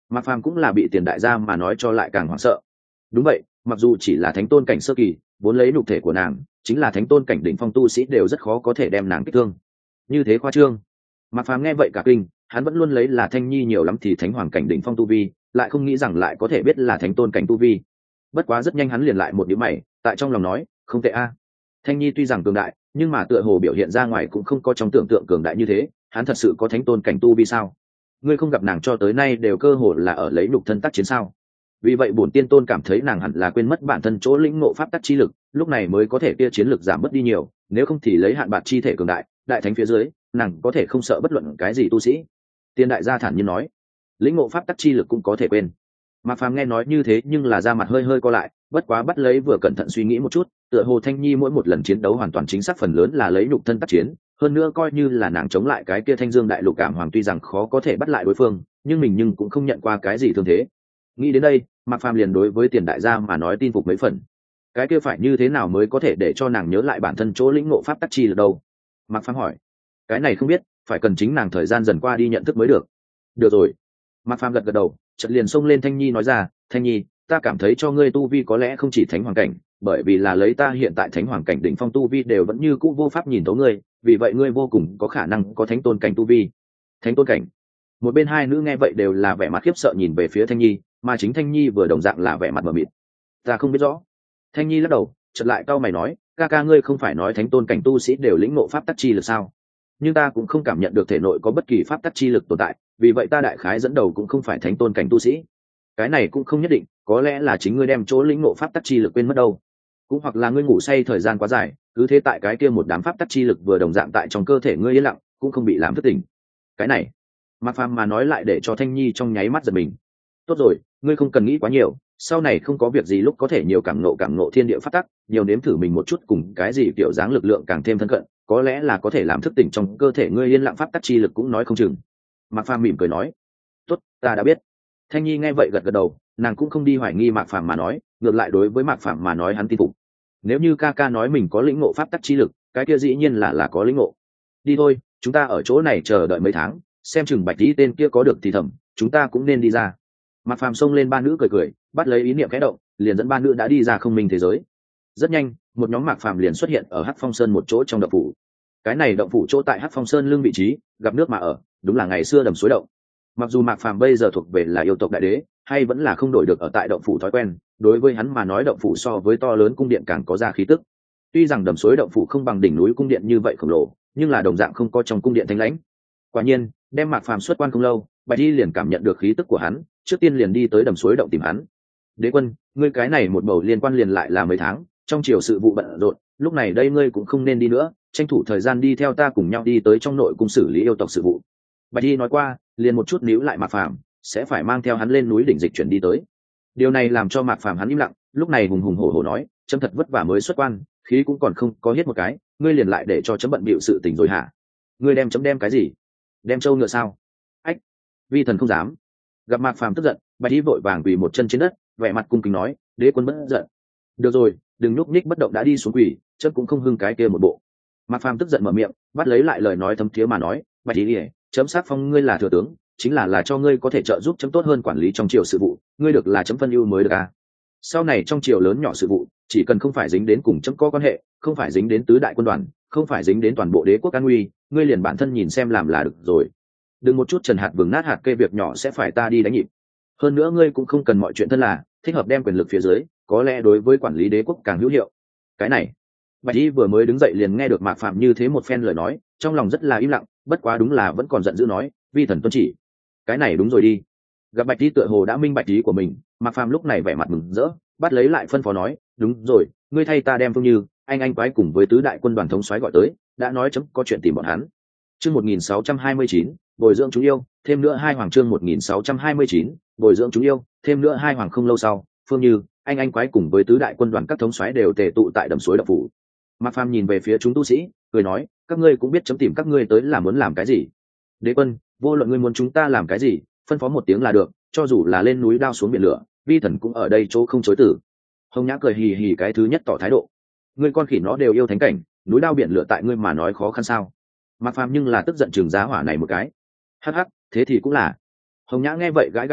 Mạc Phàm cũng là bị Tiền đại gia mà nói cho lại càng hoảng sợ. Đúng vậy, mặc dù chỉ là thánh tôn cảnh sơ kỳ, vốn lấy nhục thể của nàng chính là thánh tôn cảnh đỉnh phong tu sĩ đều rất khó có thể đem nàng kích thương. Như thế khoa trương. Mạc Phàm nghe vậy cả kinh, hắn vẫn luôn lấy là Thanh Nhi nhiều lắm thì thánh hoàng cảnh đỉnh phong tu vi, lại không nghĩ rằng lại có thể biết là thánh tôn cảnh tu vi. Bất quá rất nhanh hắn liền lại một điểm mày, tại trong lòng nói, không tệ a. Thanh Nhi tuy rằng cường đại, nhưng mà tựa hồ biểu hiện ra ngoài cũng không có trong tưởng tượng cường đại như thế, hắn thật sự có thánh tôn cảnh tu vi sao? Ngươi không gặp nàng cho tới nay đều cơ hồ là ở lấy nhục thân tác chiến sao? Vì vậy bổn tiên tôn cảm thấy nàng hẳn là quên mất bản thân chỗ lĩnh ngộ pháp tắc chi lực, lúc này mới có thể kia chiến lực giảm mất đi nhiều, nếu không thì lấy hạn bạc chi thể cường đại, đại thánh phía dưới, nàng có thể không sợ bất luận cái gì tu sĩ. Tiên đại gia thản nhiên nói, lĩnh ngộ pháp tắc chi lực cũng có thể quên. Mạc Phàm nghe nói như thế nhưng là da mặt hơi hơi co lại, bất quá bắt lấy vừa cẩn thận suy nghĩ một chút, tựa hồ Thanh Nhi mỗi một lần chiến đấu hoàn toàn chính xác phần lớn là lấy nhục thân tác chiến, hơn nữa coi như là nàng chống lại cái kia Thanh Dương đại lục cảm hoàng tuy rằng khó có thể bắt lại đối phương, nhưng mình nhưng cũng không nhận qua cái gì thương thế. Nghĩ đến đây, Mạc Phàm liền đối với Tiền đại gia mà nói tin phục mấy phần. Cái kia phải như thế nào mới có thể để cho nàng nhớ lại bản thân chỗ lĩnh ngộ pháp tắc chi lực đâu? Mạc Phàm hỏi. Cái này không biết, phải cần chính nàng thời gian dần qua đi nhận thức mới được. Được rồi. Mạc Phàm gật gật đầu, chợt liền xông lên Thanh Nhi nói ra, Thanh Nhi, ta cảm thấy cho ngươi tu vi có lẽ không chỉ thánh hoàng cảnh, bởi vì là lấy ta hiện tại thánh hoàng cảnh đỉnh phong tu vi đều vẫn như cũ vô pháp nhìn thấu ngươi, vì vậy ngươi vô cùng có khả năng có thánh tôn cảnh tu vi. Thánh tôn cảnh. Một bên hai nữ nghe vậy đều là vẻ mặt khiếp sợ nhìn về phía Thanh Nhi, mà chính Thanh Nhi vừa đồng dạng là vẻ mặt mờ mịt. Ta không biết rõ. Thanh Nhi lắc đầu, chợt lại cau mày nói, ca ca ngươi không phải nói thánh tôn cảnh tu sĩ đều lĩnh ngộ pháp tắc chi lực sao? Nhưng ta cũng không cảm nhận được thể nội có bất kỳ pháp tắc chi lực tồn tại, vì vậy ta đại khái dẫn đầu cũng không phải thánh tôn cảnh tu sĩ. Cái này cũng không nhất định, có lẽ là chính ngươi đem chỗ lĩnh ngộ pháp tắc chi lực quên mất đâu, cũng hoặc là ngươi ngủ say thời gian quá dài, cứ thế tại cái kia một đám pháp tắc chi lực vừa đồng dạng tại trong cơ thể ngươi yên lặng, cũng không bị làm thức tỉnh. Cái này, Mạc Phàm mà nói lại để cho Thanh Nhi trong nháy mắt giật mình. Tốt rồi, ngươi không cần nghĩ quá nhiều, sau này không có việc gì lúc có thể nhiều cảm ngộ thiên địa pháp tắc, nhiều nếm thử mình một chút cùng cái gì kiểu dáng lực lượng càng thêm thân cận, có lẽ là có thể làm thức tỉnh trong cơ thể ngươi yên lặng pháp tắc chi lực cũng nói không chừng. Mạc Phàm mỉm cười nói, tốt, ta đã biết. Thanh Nhi nghe vậy gật gật đầu, nàng cũng không đi hoài nghi Mạc Phàm mà nói, ngược lại đối với Mạc Phàm mà nói hắn tin phục. Nếu như ca ca nói mình có lĩnh ngộ pháp tắc chi lực, cái kia dĩ nhiên là có lĩnh ngộ. Đi thôi, chúng ta ở chỗ này chờ đợi mấy tháng, xem chừng Bạch Tỷ tên kia có được thì thầm, chúng ta cũng nên đi ra. Mạc Phàm xông lên ba nữ cười cười, bắt lấy ý niệm khẽ động, liền dẫn ba nữ đã đi ra không minh thế giới. Rất nhanh, một nhóm Mạc Phàm liền xuất hiện ở Hắc Phong Sơn một chỗ trong động phủ. Cái này động phủ chỗ tại Hắc Phong Sơn lưng vị trí, gặp nước mà ở, đúng là ngày xưa đầm suối động. Mặc dù Mạc Phàm bây giờ thuộc về là yêu tộc đại đế, hay vẫn là không đổi được ở tại động phủ thói quen, đối với hắn mà nói động phủ so với to lớn cung điện càng có ra khí tức. Tuy rằng đầm suối động phủ không bằng đỉnh núi cung điện như vậy khổng lồ, nhưng là đồng dạng không có trong cung điện thanh lãnh. Quả nhiên, đem Mạc Phàm xuất quan không lâu, Bạch Y liền cảm nhận được khí tức của hắn, trước tiên liền đi tới đầm suối động tìm hắn. Đế quân, ngươi cái này một bầu liên quan liền lại là mấy tháng, trong chiều sự vụ bận rộn, lúc này đây ngươi cũng không nên đi nữa, tranh thủ thời gian đi theo ta cùng nhau đi tới trong nội cung xử lý yêu tộc sự vụ. Bạch Y nói qua, liền một chút níu lại Mạc Phàm, sẽ phải mang theo hắn lên núi đỉnh dịch chuyển đi tới. Điều này làm cho Mạc Phàm hắn im lặng, lúc này hùng hùng hổ hổ nói, chấm thật vất vả mới xuất quan, khí cũng còn không có hết một cái, ngươi liền lại để cho chấm bận bịu sự tình rồi hả? Ngươi đem chấm đem cái gì? Đem trâu ngựa sao? Ách, vi thần không dám. Gặp Mạc Phàm tức giận, Bạch Y vội vàng quỳ một chân trên đất, vẻ mặt cung kính nói, đế quân bất giận. Được rồi, đừng núp ních bất động đã đi xuống quỳ, chấm cũng không hưng cái kia một bộ. Mạc Phàm tức giận mở miệng, bắt lấy lại lời nói thấm thiế mà nói, Bạch Y, chấm xác phong ngươi là thừa tướng, chính là cho ngươi có thể trợ giúp chấm tốt hơn quản lý trong triều sự vụ, ngươi được là chấm phân ưu mới được à? Sau này trong triều lớn nhỏ sự vụ, chỉ cần không phải dính đến cùng chấm có quan hệ, không phải dính đến tứ đại quân đoàn, không phải dính đến toàn bộ đế quốc an nguy, ngươi liền bản thân nhìn xem làm là được rồi. Đừng một chút trần hạt vừng nát hạt cây việc nhỏ sẽ phải ta đi đánh nhịp. Hơn nữa ngươi cũng không cần mọi chuyện thân là, thích hợp đem quyền lực phía dưới, có lẽ đối với quản lý đế quốc càng hữu hiệu. Cái này, Bạch Y vừa mới đứng dậy liền nghe được Mạc Phàm như thế một phen lời nói, trong lòng rất là im lặng, bất quá đúng là vẫn còn giận dữ nói, vi thần tuân chỉ. Cái này đúng rồi đi. Gặp Bạch Y tựa hồ đã minh bạch ý của mình, Mạc Phàm lúc này vẻ mặt mừng rỡ, bắt lấy lại phân phó nói, đúng rồi, ngươi thay ta đem Phương Như, anh quái cùng với tứ đại quân đoàn thống soái gọi tới, đã nói chấm có chuyện tìm bọn hắn. Chương 1629, bồi dưỡng chúng yêu, thêm nữa hai hoàng. Chương 1629, bồi dưỡng chúng yêu, thêm nữa hai hoàng. Không lâu sau, Phương Như, anh quái cùng với tứ đại quân đoàn các thống soái đều tề tụ tại đầm suối động phủ. Mạc Phàm nhìn về phía chúng tu sĩ, cười nói, các ngươi cũng biết chấm tìm các ngươi tới là muốn làm cái gì. Đế quân, vô luận ngươi muốn chúng ta làm cái gì, phân phó một tiếng là được, cho dù là lên núi đao xuống biển lửa, vi thần cũng ở đây chỗ không chối từ. Hồng Nhã cười hì hì cái thứ nhất tỏ thái độ. Ngươi con khỉ nó đều yêu thánh cảnh, núi đao biển lửa tại ngươi mà nói khó khăn sao? Mạc Phàm nhưng là tức giận chừng giá hỏa này một cái. Hắc hắc, thế thì cũng là. Hồng Nhã nghe vậy gãi gãi đầu,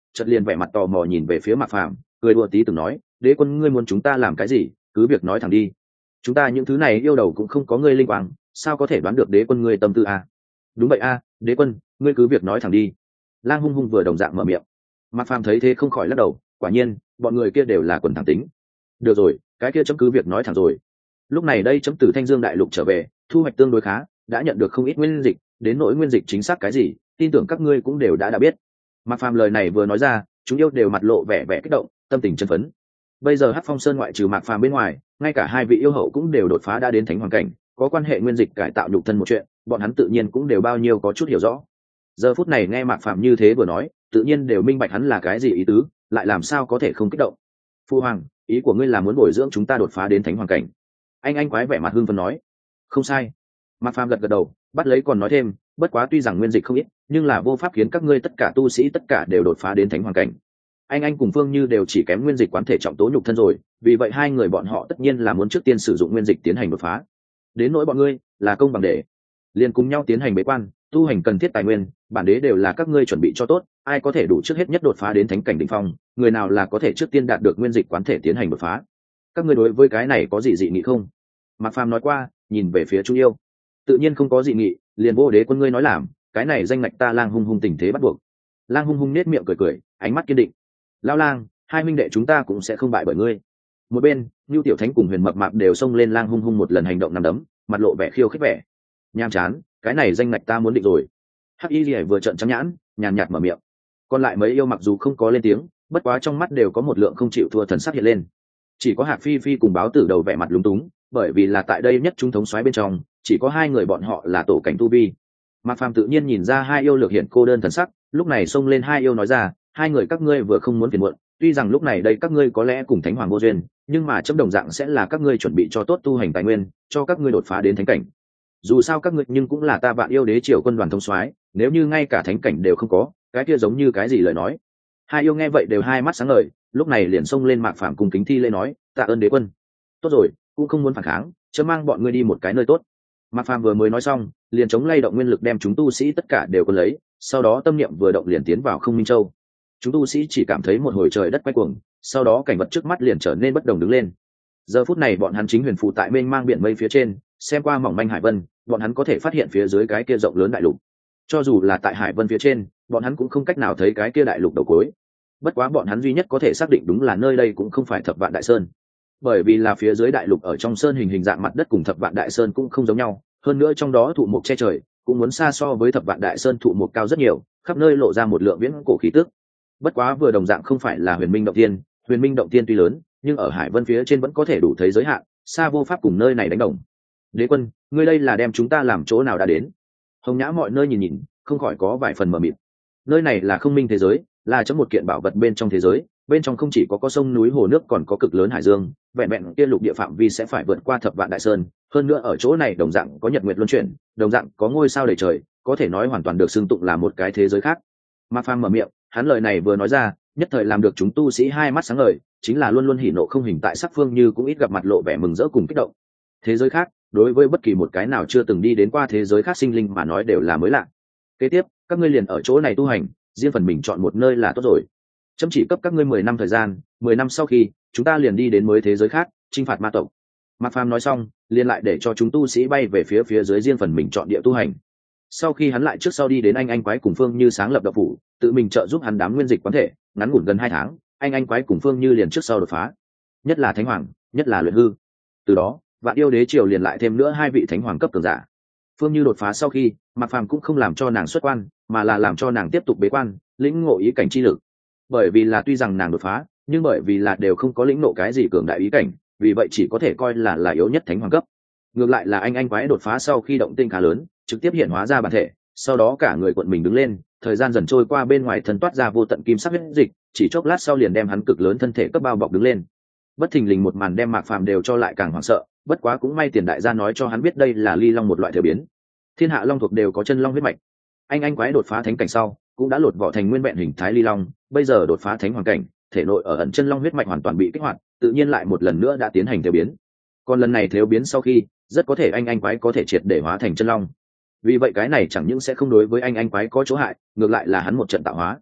chợt liền vẻ mặt tò mò nhìn về phía Mạc Phàm, cười đùa tí từng nói, đế quân ngươi muốn chúng ta làm cái gì, cứ việc nói thẳng đi. Chúng ta những thứ này yêu đầu cũng không có ngươi linh quang, sao có thể đoán được đế quân ngươi tâm tư a? Đúng vậy a, đế quân, ngươi cứ việc nói thẳng đi. Lang Hung Hung vừa đồng dạng mở miệng. Mạc Phàm thấy thế không khỏi lắc đầu, quả nhiên, bọn người kia đều là quần thẳng tính. Được rồi, cái kia chấm cứ việc nói thẳng rồi. Lúc này đây chấm từ Thanh Dương đại lục trở về, thu hoạch tương đối khá, đã nhận được không ít nguyên dịch, đến nỗi nguyên dịch chính xác cái gì, tin tưởng các ngươi cũng đều đã biết. Mạc Phàm lời này vừa nói ra, chúng yêu đều mặt lộ vẻ vẻ kích động, tâm tình chân phấn. Bây giờ Hắc Phong Sơn ngoại trừ Mạc Phàm bên ngoài, ngay cả hai vị yêu hậu cũng đều đột phá đã đến thánh hoàng cảnh, có quan hệ nguyên dịch cải tạo nhục thân một chuyện, bọn hắn tự nhiên cũng đều bao nhiêu có chút hiểu rõ. Giờ phút này nghe Mạc Phàm như thế vừa nói, tự nhiên đều minh bạch hắn là cái gì ý tứ, lại làm sao có thể không kích động. Phu hoàng, ý của ngươi là muốn bồi dưỡng chúng ta đột phá đến thánh hoàng cảnh? Anh quái vẻ mặt hưng phấn nói. Không sai. Mạc Phàm gật gật đầu, bắt lấy còn nói thêm, bất quá tuy rằng nguyên dịch không ít, nhưng là vô pháp khiến các ngươi tất cả tu sĩ tất cả đều đột phá đến thánh hoàng cảnh. Anh cùng Phương Như đều chỉ kém nguyên dịch quán thể trọng tố nhục thân rồi, vì vậy hai người bọn họ tất nhiên là muốn trước tiên sử dụng nguyên dịch tiến hành đột phá. Đến nỗi bọn ngươi, là công bằng để liền cùng nhau tiến hành bế quan, tu hành cần thiết tài nguyên, bản đế đều là các ngươi chuẩn bị cho tốt, ai có thể đủ trước hết nhất đột phá đến thánh cảnh đỉnh phong, người nào là có thể trước tiên đạt được nguyên dịch quán thể tiến hành đột phá. Các ngươi đối với cái này có gì dị nghị không? Mạc Phàm nói qua, nhìn về phía Chu Yêu. Tự nhiên không có dị nghị, liền vô đế quân ngươi nói làm, cái này danh ngạch ta Lang Hung Hung tình thế bắt buộc. Lang Hung Hung nết miệng cười cười, ánh mắt kiên định. Lão Lang, hai minh đệ chúng ta cũng sẽ không bại bởi ngươi. Một bên, Nưu Tiểu Thánh cùng Huyền Mập Mạp đều xông lên Lang Hung Hung một lần hành động nằm đấm, mặt lộ vẻ khiêu khích vẻ. Nham chán, cái này danh ngạch ta muốn định rồi. Hắc Y Liễu vừa trợn trắng nhãn, nhàn nhạt mở miệng. Còn lại mấy yêu mặc dù không có lên tiếng, bất quá trong mắt đều có một lượng không chịu thua thần sắc hiện lên. Chỉ có Hạc Phi Phi cùng Báo Tử đầu vẻ mặt lúng túng, bởi vì là tại đây nhất chúng thống soái bên trong, chỉ có hai người bọn họ là tổ cảnh tu vi. Mạc Phàm tự nhiên nhìn ra hai yêu lược hiện cô đơn thần sắc, lúc này xông lên hai yêu nói ra, hai người các ngươi vừa không muốn phiền muộn, tuy rằng lúc này đây các ngươi có lẽ cùng thánh hoàng vô duyên, nhưng mà chấm đồng dạng sẽ là các ngươi chuẩn bị cho tốt tu hành tài nguyên, cho các ngươi đột phá đến thánh cảnh. Dù sao các ngươi nhưng cũng là ta Vạn Yêu Đế triều quân đoàn thống soái, nếu như ngay cả thánh cảnh đều không có, cái kia giống như cái gì lời nói. Hai yêu nghe vậy đều hai mắt sáng ngời, lúc này liền xông lên Mạc Phàm cùng kính thi lễ nói, tạ ơn đế quân. Tốt rồi, cũng không muốn phản kháng, chớ mang bọn ngươi đi một cái nơi tốt. Mạc Phàm vừa mới nói xong, liền chống lay động nguyên lực đem chúng tu sĩ tất cả đều cuốn lấy, sau đó tâm niệm vừa động liền tiến vào Không Minh Châu. Chúng tu sĩ chỉ cảm thấy một hồi trời đất quay cuồng, sau đó cảnh vật trước mắt liền trở nên bất đồng đứng lên. Giờ phút này bọn hắn chính huyền phù tại mênh mang biển mây phía trên, xem qua mỏng manh hải vân, bọn hắn có thể phát hiện phía dưới cái kia rộng lớn đại lục. Cho dù là tại hải vân phía trên, bọn hắn cũng không cách nào thấy cái kia đại lục đầu cuối. Bất quá bọn hắn duy nhất có thể xác định đúng là nơi đây cũng không phải Thập Vạn Đại Sơn, bởi vì là phía dưới đại lục ở trong sơn hình dạng mặt đất cùng Thập Vạn Đại Sơn cũng không giống nhau, hơn nữa trong đó thụ mục che trời cũng muốn xa so với Thập Vạn Đại Sơn thụ mục cao rất nhiều, khắp nơi lộ ra một lượng viễn cổ khí tức. Bất quá vừa đồng dạng không phải là Huyền Minh động tiên, Huyền Minh động tiên tuy lớn, nhưng ở hải vân phía trên vẫn có thể đủ thấy giới hạn, xa vô pháp cùng nơi này đánh đồng. Đế quân, ngươi đây là đem chúng ta làm chỗ nào đã đến? Hồng Nhã mọi nơi nhìn nhìn, không khỏi có vài phần mờ mịt. Nơi này là không minh thế giới, là trong một kiện bảo vật bên trong thế giới, bên trong không chỉ có sông núi hồ nước còn có cực lớn hải dương, vẹn vẹn kia lục địa phạm vi sẽ phải vượt qua Thập Vạn Đại Sơn, hơn nữa ở chỗ này đồng dạng có nhật nguyệt luân chuyển, đồng dạng có ngôi sao đầy trời, có thể nói hoàn toàn được xưng tụng là một cái thế giới khác. Mạc Phàm mở miệng, hắn lời này vừa nói ra, nhất thời làm được chúng tu sĩ hai mắt sáng ngời, chính là luôn luôn hỉ nộ không hình tại sắc Phương Như cũng ít gặp mặt lộ vẻ mừng rỡ cùng kích động. Thế giới khác, đối với bất kỳ một cái nào chưa từng đi đến qua thế giới khác sinh linh mà nói đều là mới lạ. Kế tiếp, các ngươi liền ở chỗ này tu hành, riêng phần mình chọn một nơi là tốt rồi. Chấm chỉ cấp các ngươi 10 năm thời gian, 10 năm sau khi, chúng ta liền đi đến mới thế giới khác, chinh phạt ma tộc. Mạc Phàm nói xong, liền lại để cho chúng tu sĩ bay về phía dưới riêng phần mình chọn địa tu hành. Sau khi hắn lại trước sau đi đến anh quái cùng Phương Như sáng lập đạo phủ, tự mình trợ giúp hắn đám nguyên dịch quán thể, ngắn ngủn gần 2 tháng, anh quái cùng Phương Như liền trước sau đột phá, nhất là thánh hoàng, nhất là luyện hư. Từ đó, Vạn Yêu Đế triều liền lại thêm nữa 2 vị thánh hoàng cấp cường giả. Phương Như đột phá sau khi, Mạc Phàm cũng không làm cho nàng xuất quan, mà là làm cho nàng tiếp tục bế quan, lĩnh ngộ ý cảnh chi lực. Bởi vì là tuy rằng nàng đột phá, nhưng bởi vì là đều không có lĩnh ngộ cái gì cường đại ý cảnh, vì vậy chỉ có thể coi là yếu nhất thánh hoàng cấp. Ngược lại là anh quái đột phá sau khi động tinh khá lớn, trực tiếp hiện hóa ra bản thể, sau đó cả người cuộn mình đứng lên, thời gian dần trôi qua bên ngoài thân toát ra vô tận kim sắc huyết dịch, chỉ chốc lát sau liền đem hắn cực lớn thân thể cấp bao bọc đứng lên. Bất thình lình một màn đem Mạc Phàm đều cho lại càng hoảng sợ, bất quá cũng may Tiền đại gia nói cho hắn biết đây là ly long một loại thể biến. Thiên hạ long thuộc đều có chân long huyết mạch. Anh quái đột phá thánh cảnh sau, cũng đã lột vỏ thành nguyên vẹn hình thái ly long, bây giờ đột phá thánh hoàng cảnh, thể nội ở ẩn chân long huyết mạch hoàn toàn bị kích hoạt, tự nhiên lại một lần nữa đã tiến hành thể biến. Còn lần này thể biến sau khi, rất có thể anh quái có thể triệt để hóa thành chân long. Vì vậy cái này chẳng những sẽ không đối với anh quái có chỗ hại, ngược lại là hắn một trận tạo hóa.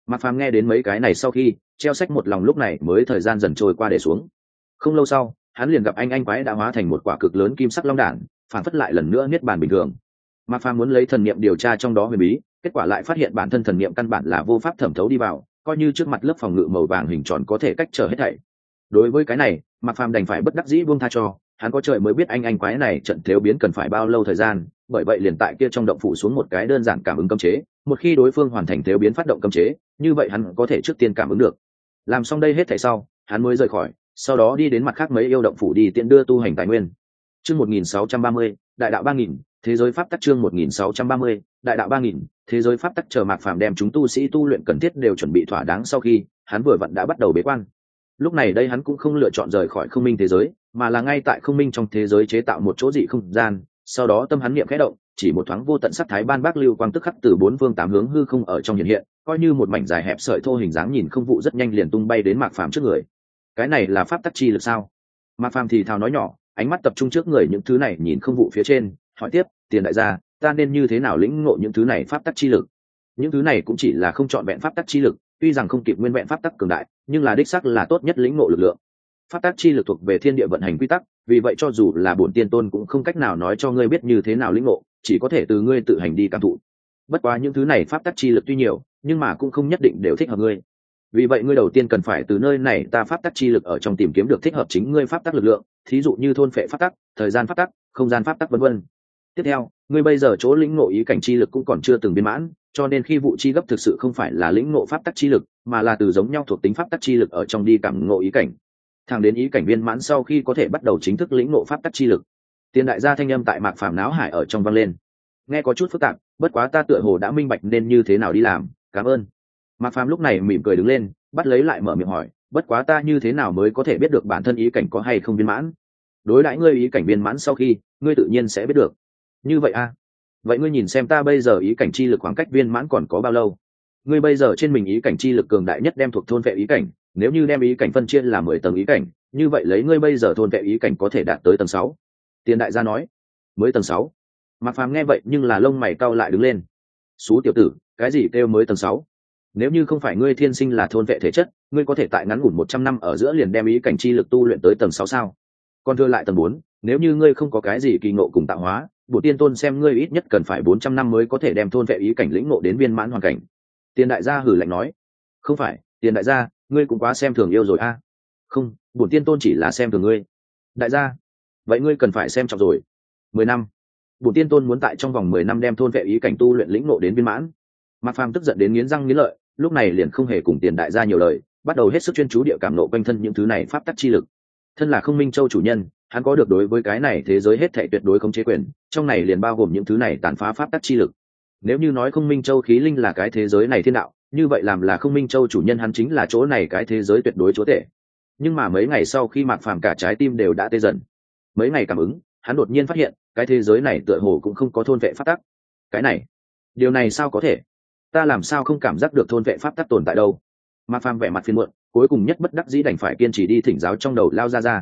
Mạc Phàm nghe đến mấy cái này sau khi treo sách một lòng, lúc này mới thời gian dần trôi qua để xuống. Không lâu sau, hắn liền gặp anh quái đã hóa thành một quả cực lớn kim sắc long đản, phản phất lại lần nữa niết bàn bình thường. Mạc Phàm muốn lấy thần niệm điều tra trong đó huyền bí, kết quả lại phát hiện bản thân thần niệm căn bản là vô pháp thẩm thấu đi vào, coi như trước mặt lớp phòng ngự màu vàng hình tròn có thể cách trở hết thảy. Đối với cái này, Mạc Phàm đành phải bất đắc dĩ buông tha cho, hắn có trời mới biết anh quái này trận thiếu biến cần phải bao lâu thời gian, bởi vậy liền tại kia trong động phủ xuống một cái đơn giản cảm ứng cấm chế, một khi đối phương hoàn thành thiếu biến phát động cấm chế, như vậy hắn có thể trước tiên cảm ứng được. Làm xong đây hết thảy sau, hắn mới rời khỏi, sau đó đi đến mặt khác mấy yêu động phủ đi tiện đưa tu hành tài nguyên. Chương 1630, đại đạo 3000, thế giới pháp tắc. Chương 1630, đại đạo 3000, thế giới pháp tắc. Chờ Mạc Phàm đem chúng tu sĩ tu luyện cần thiết đều chuẩn bị thỏa đáng sau khi, hắn vừa vặn đã bắt đầu bế quan. Lúc này đây hắn cũng không lựa chọn rời khỏi không minh thế giới, mà là ngay tại không minh trong thế giới chế tạo một chỗ dị không gian, sau đó tâm hắn niệm khẽ động, chỉ một thoáng vô tận sắc thái ban bác lưu quang tức khắc từ bốn phương tám hướng hư không ở trong hiện hiện, coi như một mảnh dài hẹp sợi thô hình dáng nhìn không vụ rất nhanh liền tung bay đến Mạc Phàm trước người. Cái này là pháp tắc chi lực sao? Mạc Phàm thì thào nói nhỏ, ánh mắt tập trung trước người những thứ này nhìn không vụ phía trên, hỏi tiếp, Tiền đại gia, ta nên như thế nào lĩnh ngộ những thứ này pháp tắc chi lực? Những thứ này cũng chỉ là không trọn vẹn pháp tắc chi lực, tuy rằng không kịp nguyên vẹn pháp tắc cường đại, nhưng là đích xác là tốt nhất lĩnh ngộ lực lượng. Pháp tắc chi lực thuộc về thiên địa vận hành quy tắc, vì vậy cho dù là bổn tiên tôn cũng không cách nào nói cho ngươi biết như thế nào lĩnh ngộ, chỉ có thể từ ngươi tự hành đi cảm thụ. Bất quá những thứ này pháp tắc chi lực tuy nhiều, nhưng mà cũng không nhất định đều thích hợp ngươi. Vì vậy ngươi đầu tiên cần phải từ nơi này ta pháp tắc chi lực ở trong tìm kiếm được thích hợp chính ngươi pháp tắc lực lượng, thí dụ như thôn phệ pháp tắc, thời gian pháp tắc, không gian pháp tắc vân vân. Tiếp theo, ngươi bây giờ chỗ lĩnh ngộ ý cảnh chi lực cũng còn chưa từng viên mãn, cho nên khi vụ chi gấp thực sự không phải là lĩnh ngộ pháp tắc chi lực, mà là từ giống nhau thuộc tính pháp tắc chi lực ở trong đi cảm ngộ ý cảnh. Thẳng đến ý cảnh viên mãn sau khi có thể bắt đầu chính thức lĩnh ngộ pháp tắc chi lực. Tiền đại gia thanh âm tại Mạc Phàm náo hải ở trong vang lên. Nghe có chút phức tạp, bất quá ta tựa hồ đã minh bạch nên như thế nào đi làm, cảm ơn. Mạc Phàm lúc này mỉm cười đứng lên, bắt lấy lại mở miệng hỏi, bất quá ta như thế nào mới có thể biết được bản thân ý cảnh có hay không viên mãn? Đối đãi ngươi ý cảnh viên mãn sau khi, ngươi tự nhiên sẽ biết được. Như vậy a? Vậy ngươi nhìn xem ta bây giờ ý cảnh chi lực khoảng cách viên mãn còn có bao lâu? Ngươi bây giờ trên mình ý cảnh chi lực cường đại nhất đem thuộc thôn vệ ý cảnh, nếu như đem ý cảnh phân chia là 10 tầng ý cảnh, như vậy lấy ngươi bây giờ thôn vệ ý cảnh có thể đạt tới tầng 6. Tiền đại gia nói, mới tầng 6. Mạc Phàm nghe vậy nhưng là lông mày cau lại đứng lên. Xú tiểu tử, cái gì kêu mới tầng 6? Nếu như không phải ngươi thiên sinh là thôn vệ thể chất, ngươi có thể tại ngắn ngủn 100 năm ở giữa liền đem ý cảnh chi lực tu luyện tới tầng 6 sao? Còn thừa lại tầng 4, nếu như ngươi không có cái gì kỳ ngộ cùng tạo hóa, Bổn tiên tôn xem ngươi ít nhất cần phải 400 năm mới có thể đem thôn vệ ý cảnh lĩnh ngộ đến viên mãn hoàn cảnh. Tiền đại gia hử lạnh nói, không phải, Tiền đại gia, ngươi cũng quá xem thường yêu rồi a. Không, bổn tiên tôn chỉ là xem thường ngươi. Đại gia, vậy ngươi cần phải xem trọng rồi. 10 năm. Bổn tiên tôn muốn tại trong vòng 10 năm đem thôn vệ ý cảnh tu luyện lĩnh ngộ đến viên mãn. Mạc Phàm tức giận đến nghiến răng nghiến lợi, lúc này liền không hề cùng Tiền đại gia nhiều lời, bắt đầu hết sức chuyên chú địa cảm nộ quanh thân những thứ này pháp tắc chi lực. Thân là Không Minh Châu chủ nhân, hắn có được đối với cái này thế giới hết thảy tuyệt đối khống chế quyền, trong này liền bao gồm những thứ này tàn phá pháp tắc chi lực. Nếu như nói Không Minh Châu khí linh là cái thế giới này thiên đạo, như vậy làm là Không Minh Châu chủ nhân hắn chính là chỗ này cái thế giới tuyệt đối chúa tể. Nhưng mà mấy ngày sau khi Mạc Phàm cả trái tim đều đã tê dần. Mấy ngày cảm ứng, hắn đột nhiên phát hiện, cái thế giới này tựa hồ cũng không có thôn vệ pháp tắc. Cái này, điều này sao có thể? Ta làm sao không cảm giác được thôn vệ pháp tắc tồn tại đâu? Mạc Phàm vẻ mặt phiền muộn, cuối cùng nhất bất đắc dĩ đành phải kiên trì đi thỉnh giáo trong đầu lao ra.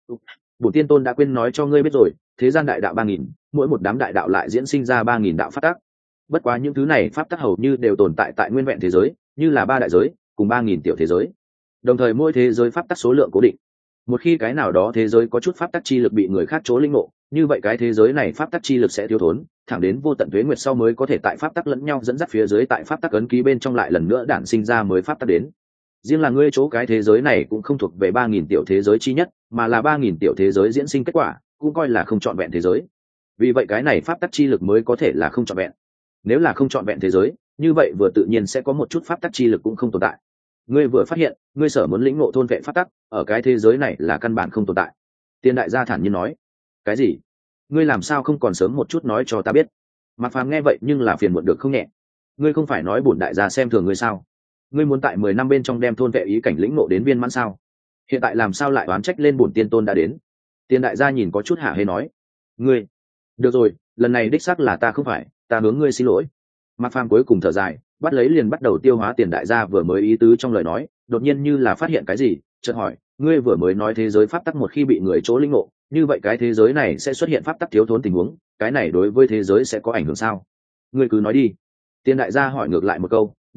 Bổn tiên tôn đã quên nói cho ngươi biết rồi, thế gian đại đạo 3000, mỗi một đám đại đạo lại diễn sinh ra 3000 đạo pháp tắc. Bất quá những thứ này pháp tắc hầu như đều tồn tại tại nguyên vẹn thế giới, như là 3 đại giới, cùng 3000 tiểu thế giới. Đồng thời mỗi thế giới pháp tắc số lượng cố định. Một khi cái nào đó thế giới có chút pháp tắc chi lực bị người khác chỗ linh ngộ, như vậy cái thế giới này pháp tắc chi lực sẽ thiếu thốn, thẳng đến vô tận tuế nguyệt sau mới có thể tại pháp tắc lẫn nhau dẫn dắt phía dưới tại pháp tắc ấn ký bên trong lại lần nữa đản sinh ra mới pháp tắc đến. Riêng là ngươi chỗ cái thế giới này cũng không thuộc về 3000 tiểu thế giới chi nhất, mà là 3000 tiểu thế giới diễn sinh kết quả, cũng coi là không trọn vẹn thế giới. Vì vậy cái này pháp tắc chi lực mới có thể là không trọn vẹn. Nếu là không trọn vẹn thế giới, như vậy vừa tự nhiên sẽ có một chút pháp tắc chi lực cũng không tồn tại. Ngươi vừa phát hiện, ngươi sở muốn lĩnh ngộ thôn vệ pháp tắc, ở cái thế giới này là căn bản không tồn tại. Tiên đại gia thản nhiên nói, cái gì? Ngươi làm sao không còn sớm một chút nói cho ta biết? Mạc Phàm nghe vậy nhưng là phiền muộn được không nhẹ. Ngươi không phải nói bổn đại gia xem thường ngươi sao? Ngươi muốn tại 10 năm bên trong đem thôn vệ ý cảnh lĩnh ngộ đến viên mãn sao? Hiện tại làm sao lại oán trách lên bổn tiên tôn đã đến? Tiên đại gia nhìn có chút hả hê nói, ngươi, được rồi, lần này đích xác là ta không phải, ta hướng ngươi xin lỗi. Mạc Phàm cuối cùng thở dài, bắt lấy liền bắt đầu tiêu hóa Tiền đại gia vừa mới ý tứ trong lời nói, đột nhiên như là phát hiện cái gì, chợt hỏi, ngươi vừa mới nói thế giới pháp tắc một khi bị người chỗ lĩnh ngộ, như vậy cái thế giới này sẽ xuất hiện pháp tắc thiếu thốn tình huống, cái này đối với thế giới sẽ có ảnh hưởng sao? Ngươi cứ nói đi. Tiền đại gia hỏi ngược lại một câu,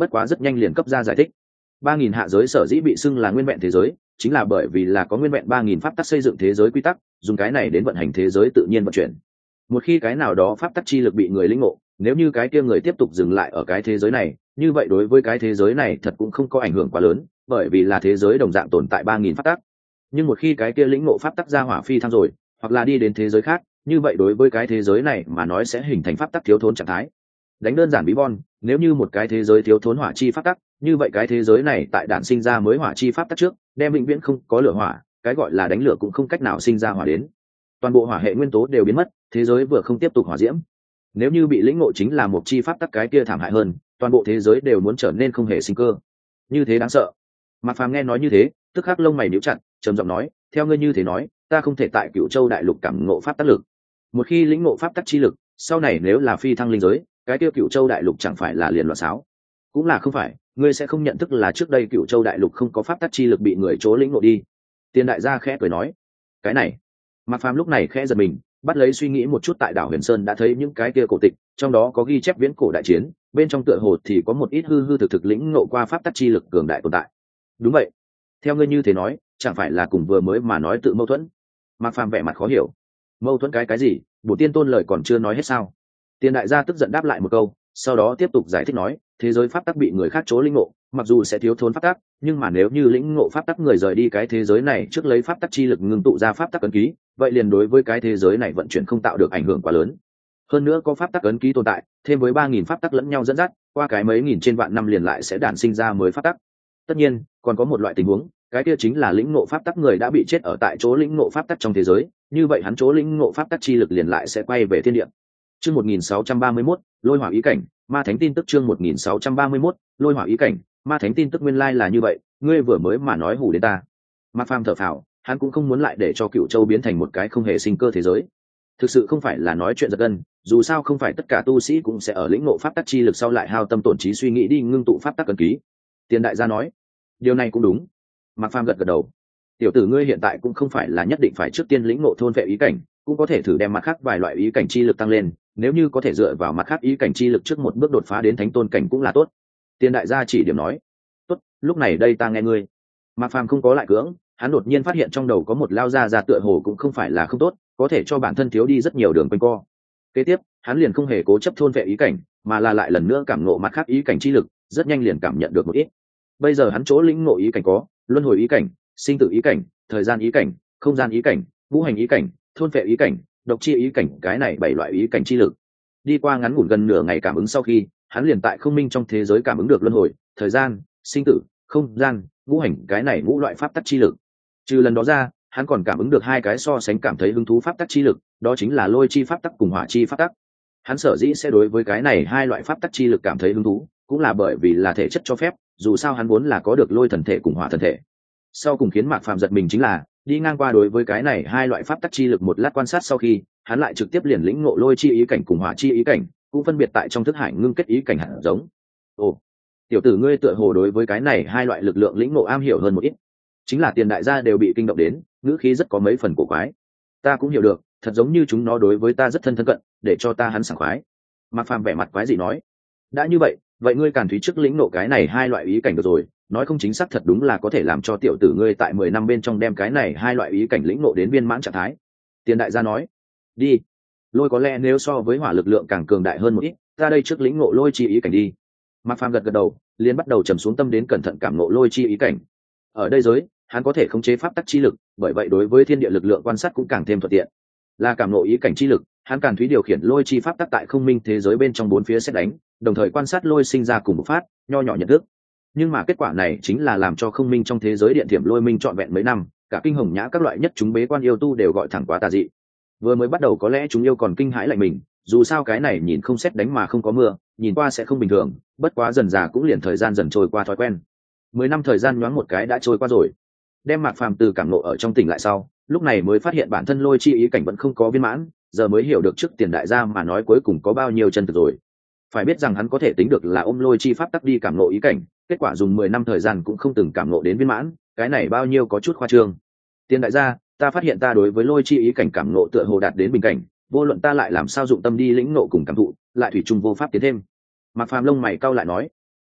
bất quá rất nhanh liền cấp ra giải thích. 3.000 hạ giới sở dĩ bị xưng là nguyên vẹn thế giới, chính là bởi vì là có nguyên vẹn 3.000 pháp tắc xây dựng thế giới quy tắc, dùng cái này đến vận hành thế giới tự nhiên vận chuyển. Một khi cái nào đó pháp tắc chi lực bị người lĩnh ngộ, nếu như cái kia người tiếp tục dừng lại ở cái thế giới này, như vậy đối với cái thế giới này thật cũng không có ảnh hưởng quá lớn, bởi vì là thế giới đồng dạng tồn tại 3.000 pháp tắc. Nhưng một khi cái kia lĩnh ngộ pháp tắc ra hỏa phi thăng rồi, hoặc là đi đến thế giới khác, như vậy đối với cái thế giới này mà nói sẽ hình thành pháp tắc thiếu thốn trạng thái. Đánh đơn giản ví von, nếu như một cái thế giới thiếu thốn hỏa chi pháp tắc, như vậy cái thế giới này tại đản sinh ra mới hỏa chi pháp tắc trước, đem vĩnh viễn không có lửa hỏa, cái gọi là đánh lửa cũng không cách nào sinh ra hỏa đến. Toàn bộ hỏa hệ nguyên tố đều biến mất, thế giới vừa không tiếp tục hỏa diễm. Nếu như bị lĩnh ngộ chính là một chi pháp tắc, cái kia thảm hại hơn, toàn bộ thế giới đều muốn trở nên không hề sinh cơ. Như thế đáng sợ. Mạc Phàm nghe nói như thế, tức khắc lông mày nhíu chặt, trầm giọng nói, theo ngươi như thế nói, ta không thể tại Cửu Châu đại lục cảm ngộ pháp tắc lực. Một khi lĩnh ngộ pháp tắc chi lực, sau này nếu là phi thăng linh giới, cái kia Cửu Châu đại lục chẳng phải là liền loạn xáo? Cũng là không phải, ngươi sẽ không nhận thức là trước đây Cửu Châu đại lục không có pháp tắc chi lực bị người chỗ lĩnh ngộ đi. Tiên đại gia khẽ cười nói, cái này. Mạc Phàm lúc này khẽ giật mình, bắt lấy suy nghĩ một chút, tại đảo Huyền Sơn đã thấy những cái kia cổ tịch, trong đó có ghi chép viễn cổ đại chiến, bên trong tựa hồ thì có một ít hư hư thực thực lĩnh ngộ qua pháp tắc chi lực cường đại tồn tại. Đúng vậy, theo ngươi như thế nói, chẳng phải là cùng vừa mới mà nói tự mâu thuẫn? Mạc Phàm vẻ mặt khó hiểu. Mâu thuẫn cái gì? Bổ Tiên Tôn lời còn chưa nói hết sao? Tiên đại gia tức giận đáp lại một câu, sau đó tiếp tục giải thích nói, thế giới pháp tắc bị người khác chỗ lĩnh ngộ, mặc dù sẽ thiếu thốn pháp tắc, nhưng mà nếu như lĩnh ngộ pháp tắc người rời đi cái thế giới này trước lấy pháp tắc chi lực ngưng tụ ra pháp tắc ấn ký, vậy liền đối với cái thế giới này vận chuyển không tạo được ảnh hưởng quá lớn. Hơn nữa có pháp tắc ấn ký tồn tại, thêm với 3.000 pháp tắc lẫn nhau dẫn dắt, qua cái mấy nghìn trên vạn năm liền lại sẽ đản sinh ra mới pháp tắc. Tất nhiên, còn có một loại tình huống, cái kia chính là lĩnh ngộ pháp tắc người đã bị chết ở tại chỗ lĩnh ngộ pháp tắc trong thế giới, như vậy hắn chỗ lĩnh ngộ pháp tắc chi lực liền lại sẽ quay về thiên địa. Chương 1631, Lôi Hỏa ý cảnh, Ma Thánh tin tức. Chương 1631, Lôi Hỏa ý cảnh, Ma Thánh tin tức. Nguyên lai là như vậy, ngươi vừa mới mà nói hù đến ta. Mạc Phàm thở phào, hắn cũng không muốn lại để cho Cửu Châu biến thành một cái không hề sinh cơ thế giới. Thực sự không phải là nói chuyện giật gân, dù sao không phải tất cả tu sĩ cũng sẽ ở lĩnh ngộ pháp tắc chi lực sau lại hao tâm tổn trí suy nghĩ đi ngưng tụ pháp tắc ấn ký. Tiền đại gia nói, điều này cũng đúng. Mạc Phàm gật gật đầu. Tiểu tử ngươi hiện tại cũng không phải là nhất định phải trước tiên lĩnh ngộ thôn vệ ý cảnh, cũng có thể thử đem mặt khác vài loại ý cảnh chi lực tăng lên, nếu như có thể dựa vào mặt khác ý cảnh chi lực trước một bước đột phá đến thánh tôn cảnh cũng là tốt. Tiên đại gia chỉ điểm nói, tốt, lúc này đây ta nghe ngươi. Mạc Phàm không có lại cưỡng, hắn đột nhiên phát hiện trong đầu có một lao ra tựa hồ cũng không phải là không tốt, có thể cho bản thân thiếu đi rất nhiều đường quanh co. Kế tiếp, hắn liền không hề cố chấp thôn vệ ý cảnh, mà là lại lần nữa cảm ngộ mặt khác ý cảnh chi lực, rất nhanh liền cảm nhận được một ít. Bây giờ hắn chỗ lĩnh ngộ ý cảnh có luân hồi ý cảnh, sinh tử ý cảnh, thời gian ý cảnh, không gian ý cảnh, ngũ hành ý cảnh, thôn vệ ý cảnh, độc chi ý cảnh, cái này 7 loại ý cảnh chi lực. Đi qua ngắn ngủn gần nửa ngày cảm ứng sau khi, hắn liền tại không minh trong thế giới cảm ứng được luân hồi, thời gian, sinh tử, không gian, ngũ hành, cái này ngũ loại pháp tắc chi lực. Trừ lần đó ra, hắn còn cảm ứng được 2 cái so sánh cảm thấy hứng thú pháp tắc chi lực, đó chính là lôi chi pháp tắc cùng hỏa chi pháp tắc. Hắn sở dĩ sẽ đối với cái này 2 loại pháp tắc chi lực cảm thấy hứng thú, cũng là bởi vì là thể chất cho phép, dù sao hắn vốn là có được lôi thần thể cùng hỏa thần thể. Sau cùng khiến Mạc Phàm giật mình chính là, đi ngang qua đối với cái này 2 loại pháp tắc chi lực một lát quan sát sau khi, hắn lại trực tiếp liền lĩnh ngộ lôi chi ý cảnh cùng hỏa chi ý cảnh, cũng phân biệt tại trong thức hải ngưng kết ý cảnh hạt giống. Ồ, tiểu tử ngươi tựa hồ đối với cái này 2 loại lực lượng lĩnh ngộ am hiểu hơn một ít. Chính là Tiền đại gia đều bị kinh động đến, ngữ khí rất có mấy phần cổ quái. Ta cũng hiểu được, thật giống như chúng nó đối với ta rất thân cận, để cho ta hắn sảng khoái. Mạc Phàm vẻ mặt quái dị nói, đã như vậy, vậy ngươi Càn Thúy trước lĩnh ngộ cái này 2 loại ý cảnh được rồi, nói không chính xác thật đúng là có thể làm cho tiểu tử ngươi tại 10 năm bên trong đem cái này 2 loại ý cảnh lĩnh ngộ đến viên mãn trạng thái. Tiền đại gia nói, đi, lôi có lẽ nếu so với hỏa lực lượng càng cường đại hơn một ít, ta đây trước lĩnh ngộ lôi chi ý cảnh đi. Mạc Phàm gật gật đầu, liền bắt đầu trầm xuống tâm đến cẩn thận cảm ngộ lôi chi ý cảnh. Ở đây giới, hắn có thể khống chế pháp tắc chi lực, bởi vậy đối với thiên địa lực lượng quan sát cũng càng thêm thuận tiện. Là cảm ngộ ý cảnh chi lực, hắn Càn Thúy điều khiển lôi chi pháp tắc tại không minh thế giới bên trong 4 phía xét đánh, đồng thời quan sát lôi sinh ra cùng một phát, nho nhỏ nhận thức. Nhưng mà kết quả này chính là làm cho không minh trong thế giới điện thiểm lôi minh trọn vẹn mấy năm, cả kinh hồng nhã các loại nhất chúng bế quan yêu tu đều gọi thẳng quá tà dị. Vừa mới bắt đầu có lẽ chúng yêu còn kinh hãi lạnh mình, dù sao cái này nhìn không xét đánh mà không có mưa, nhìn qua sẽ không bình thường, bất quá dần dà cũng liền thời gian dần trôi qua thói quen. 10 năm thời gian nhoáng một cái đã trôi qua rồi. Đem Mạc Phàm từ cảm ngộ ở trong tỉnh lại sau, lúc này mới phát hiện bản thân lôi chi ý cảnh vẫn không có viên mãn, giờ mới hiểu được trước Tiền đại gia mà nói cuối cùng có bao nhiêu chân thực rồi. Phải biết rằng hắn có thể tính được là ôm lôi chi pháp tắc đi cảm ngộ ý cảnh, kết quả dùng 10 năm thời gian cũng không từng cảm ngộ đến viên mãn, cái này bao nhiêu có chút khoa trương. Tiền đại gia, ta phát hiện ta đối với lôi chi ý cảnh cảm ngộ tựa hồ đạt đến bình cảnh, vô luận ta lại làm sao dụng tâm đi lĩnh ngộ cùng cảm thụ, lại thủy chung vô pháp tiến thêm. Mạc Phàm lông mày cau lại nói,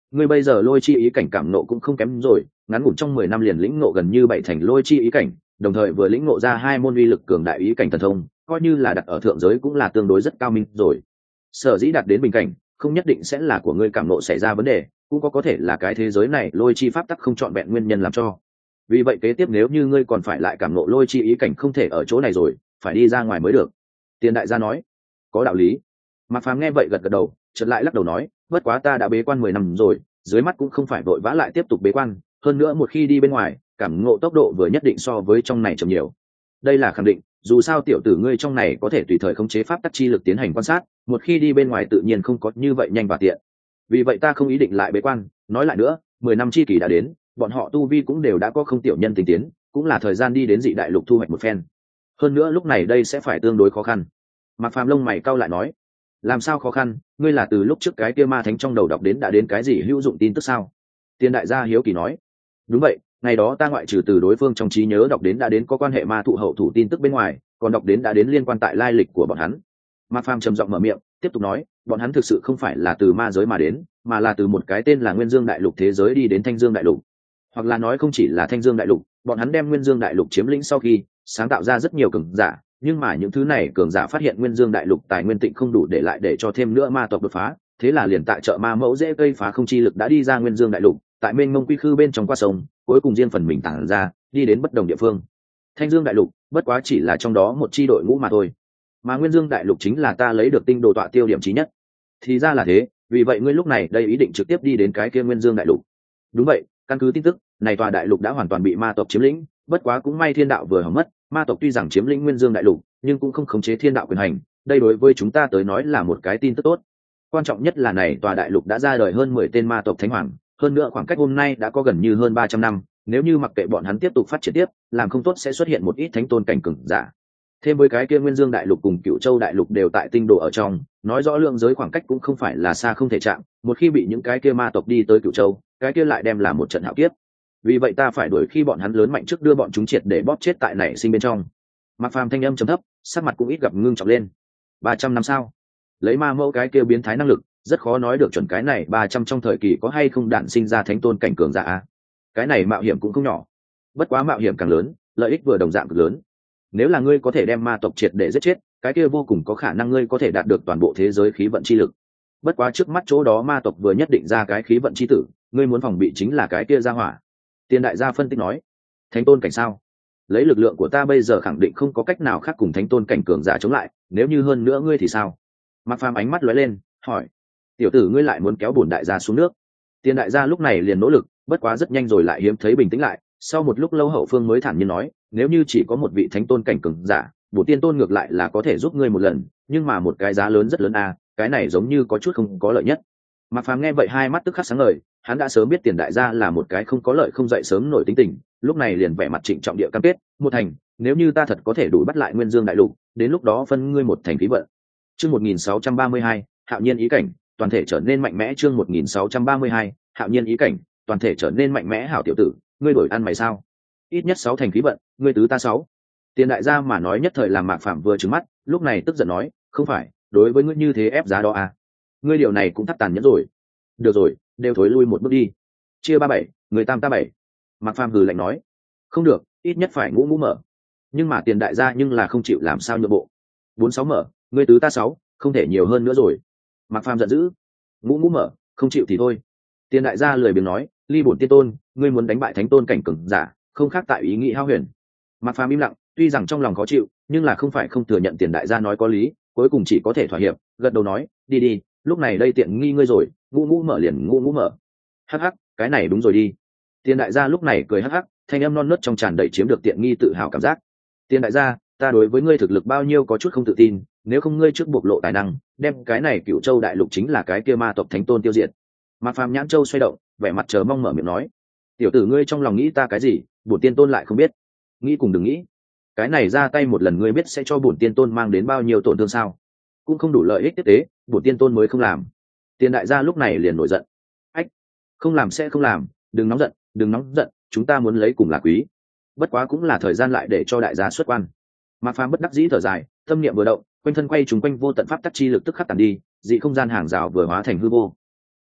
ngươi bây giờ lôi chi ý cảnh cảm nộ cũng không kém rồi, ngắn ngủn trong 10 năm liền lĩnh ngộ gần như 7 thành lôi chi ý cảnh, đồng thời vừa lĩnh ngộ ra 2 môn uy lực cường đại ý cảnh thần thông, coi như là đặt ở thượng giới cũng là tương đối rất cao minh rồi. Sở dĩ đạt đến bình cảnh, không nhất định sẽ là của ngươi cảm nộ xảy ra vấn đề, cũng có thể là cái thế giới này lôi chi pháp tắc không trọn vẹn nguyên nhân làm cho. Vì vậy kế tiếp nếu như ngươi còn phải lại cảm nộ lôi chi ý cảnh không thể ở chỗ này rồi, phải đi ra ngoài mới được. Tiền đại gia nói, có đạo lý. Mạc Phàm nghe vậy gật gật đầu, chợt lại lắc đầu nói, bất quá ta đã bế quan 10 năm rồi, dưới mắt cũng không phải vội vã lại tiếp tục bế quan, hơn nữa một khi đi bên ngoài, cảm ngộ tốc độ vừa nhất định so với trong này chậm nhiều. Đây là khẳng định, dù sao tiểu tử ngươi trong này có thể tùy thời khống chế pháp tắc chi lực tiến hành quan sát, một khi đi bên ngoài tự nhiên không có như vậy nhanh và tiện. Vì vậy ta không ý định lại bế quan, nói lại nữa, 10 năm chi kỳ đã đến, bọn họ tu vi cũng đều đã có không tiểu nhân tinh tiến, cũng là thời gian đi đến dị đại lục thu hoạch một phen. Hơn nữa lúc này đây sẽ phải tương đối khó khăn. Mạc Phàm lông mày cau lại nói, làm sao khó khăn, ngươi là từ lúc trước cái kia ma thánh trong đầu đọc đến đã đến cái gì hữu dụng tin tức sao? Tiên đại gia hiếu kỳ nói, đúng vậy, ngày đó ta ngoại trừ từ đối phương trong trí nhớ đọc đến đã đến có quan hệ ma thụ hậu thủ tin tức bên ngoài, còn đọc đến đã đến liên quan tại lai lịch của bọn hắn. Mạc Phàm trầm giọng mở miệng tiếp tục nói, bọn hắn thực sự không phải là từ ma giới mà đến, mà là từ một cái tên là Nguyên Dương Đại Lục thế giới đi đến Thanh Dương Đại Lục. Hoặc là nói không chỉ là Thanh Dương Đại Lục, bọn hắn đem Nguyên Dương Đại Lục chiếm lĩnh sau khi sáng tạo ra rất nhiều cường giả, nhưng mà những thứ này cường giả phát hiện Nguyên Dương Đại Lục tài nguyên tịnh không đủ để lại để cho thêm nữa ma tộc đột phá, thế là liền tại chợ ma mẫu dễ cây phá không chi lực đã đi ra Nguyên Dương Đại Lục, tại mênh mông quy khư bên trong qua sông, cuối cùng riêng phần mình tản ra, đi đến bất đồng địa phương. Thanh Dương Đại Lục bất quá chỉ là trong đó một chi đội ngũ mà thôi, mà Nguyên Dương Đại Lục chính là ta lấy được tinh đồ tọa tiêu điểm chí nhất. Thì ra là thế, vì vậy ngươi lúc này đây ý định trực tiếp đi đến cái kia Nguyên Dương Đại Lục. Đúng vậy, căn cứ tin tức này tòa đại lục đã hoàn toàn bị ma tộc chiếm lĩnh, bất quá cũng may thiên đạo vừa hỏng mất, ma tộc tuy rằng chiếm lĩnh Nguyên Dương Đại Lục nhưng cũng không khống chế thiên đạo quyền hành, đây đối với chúng ta tới nói là một cái tin tức tốt. Quan trọng nhất là này tòa đại lục đã ra đời hơn 10 tên ma tộc thánh hoàng, hơn nữa khoảng cách hôm nay đã có gần như hơn 300 năm, nếu như mặc kệ bọn hắn tiếp tục phát triển tiếp, làm không tốt sẽ xuất hiện một ít thánh tôn cảnh cường giả. Thêm với cái kia Nguyên Dương Đại Lục cùng Cửu Châu Đại Lục đều tại tinh độ ở trong, nói rõ lượng giới khoảng cách cũng không phải là xa không thể chạm, một khi bị những cái kia ma tộc đi tới Cửu Châu, cái kia lại đem là một trận hạo kiếp. Vì vậy ta phải đuổi khi bọn hắn lớn mạnh trước đưa bọn chúng triệt để bóp chết tại nảy sinh bên trong. Mạc Phàm thanh âm trầm thấp, sắc mặt cũng ít gặp ngưng trọng lên. 300 năm sao? Lấy ma mẫu cái kia biến thái năng lực, rất khó nói được chuẩn cái này 300 trong thời kỳ có hay không đản sinh ra thánh tôn cảnh cường giả a. Cái này mạo hiểm cũng không nhỏ. Bất quá mạo hiểm càng lớn, lợi ích vừa đồng dạng cực lớn. Nếu là ngươi có thể đem ma tộc triệt để giết chết, cái kia vô cùng có khả năng ngươi có thể đạt được toàn bộ thế giới khí vận chi lực. Bất quá trước mắt chỗ đó ma tộc vừa nhất định ra cái khí vận chi tử, ngươi muốn phòng bị chính là cái kia ra hỏa. Tiên đại gia phân tích nói, thánh tôn cảnh sao? Lấy lực lượng của ta bây giờ khẳng định không có cách nào khác cùng thánh tôn cảnh cường giả chống lại, nếu như hơn nữa ngươi thì sao? Mạc Phàm ánh mắt lóe lên, hỏi, tiểu tử ngươi lại muốn kéo bổn đại gia xuống nước? Tiên đại gia lúc này liền nỗ lực, bất quá rất nhanh rồi lại hiếm thấy bình tĩnh lại, sau một lúc lâu hậu phương mới thản nhiên nói, nếu như chỉ có một vị thánh tôn cảnh cường giả, bổn tiên tôn ngược lại là có thể giúp ngươi một lần, nhưng mà một cái giá lớn rất lớn a, cái này giống như có chút không có lợi nhất. Mạc Phàm nghe vậy hai mắt tức khắc sáng ngời, hắn đã sớm biết Tiền đại gia là một cái không có lợi không dậy sớm nổi tính tình, lúc này liền vẻ mặt trịnh trọng địa cam kết, một thành, nếu như ta thật có thể đủ bắt lại Nguyên Dương Đại Lục, đến lúc đó phân ngươi một thành khí vận. Chương 1632, Hạo Nhiên ý cảnh, toàn thể trở nên mạnh mẽ. Chương 1632, Hạo Nhiên ý cảnh, toàn thể trở nên mạnh mẽ. Hảo tiểu tử, ngươi đổi ăn mày sao? Ít nhất 6 thành khí vận, ngươi tứ ta 6. Tiền đại gia mà nói nhất thời làm Mạc Phàm vừa trừng mắt, lúc này tức giận nói, không phải, đối với ngươi như thế ép giá đó à? Ngươi điều này cũng thắt tàn nhẫn rồi. Được rồi, đều thối lui một bước đi. Chia 37, người tam ta 7. Mạc Phàm hừ lạnh nói, không được, ít nhất phải ngũ ngũ mở. Nhưng mà Tiền đại gia nhưng là không chịu làm sao nhượng bộ. 46 mở, ngươi tứ ta 6, không thể nhiều hơn nữa rồi. Mạc Phàm giận dữ, ngũ ngũ mở, không chịu thì thôi. Tiền đại gia lười biếng nói, ly bổn tiên tôn, ngươi muốn đánh bại thánh tôn cảnh cường giả, không khác tại ý nghĩ hao huyền. Mạc Phàm im lặng, tuy rằng trong lòng khó chịu, nhưng là không phải không thừa nhận Tiền đại gia nói có lý, cuối cùng chỉ có thể thỏa hiệp, gật đầu nói, đi đi, lúc này đây tiện nghi ngươi rồi, ngũ ngũ mở liền ngũ ngũ mở. Hắc hắc, cái này đúng rồi đi. Tiền đại gia lúc này cười hắc hắc, thanh âm non nớt trong tràn đầy chiếm được tiện nghi tự hào cảm giác. Tiền đại gia, ta đối với ngươi thực lực bao nhiêu có chút không tự tin, nếu không ngươi trước bộc lộ tài năng, đem cái này Cửu Châu đại lục chính là cái kia ma tộc thánh tôn tiêu diệt. Mạc Phàm nhãn châu xoay động, vẻ mặt chờ mong mở miệng nói, tiểu tử ngươi trong lòng nghĩ ta cái gì, bổn tiên tôn lại không biết. Nghĩ cùng đừng nghĩ, cái này ra tay một lần ngươi biết sẽ cho bổn tiên tôn mang đến bao nhiêu tổn thương sao? Cũng không đủ lợi ích tiếp tế, bổn tiên tôn mới không làm. Tiền đại gia lúc này liền nổi giận, ách, không làm sẽ không làm, đừng nóng giận, đừng nóng giận, chúng ta muốn lấy cùng là quý. Bất quá cũng là thời gian lại để cho đại gia xuất quan. Mạc Phàm bất đắc dĩ thở dài, tâm niệm vừa động, quanh thân quay trùng quanh vô tận pháp tắc chi lực tức khắc tàn đi, dị không gian hàng rào vừa hóa thành hư vô.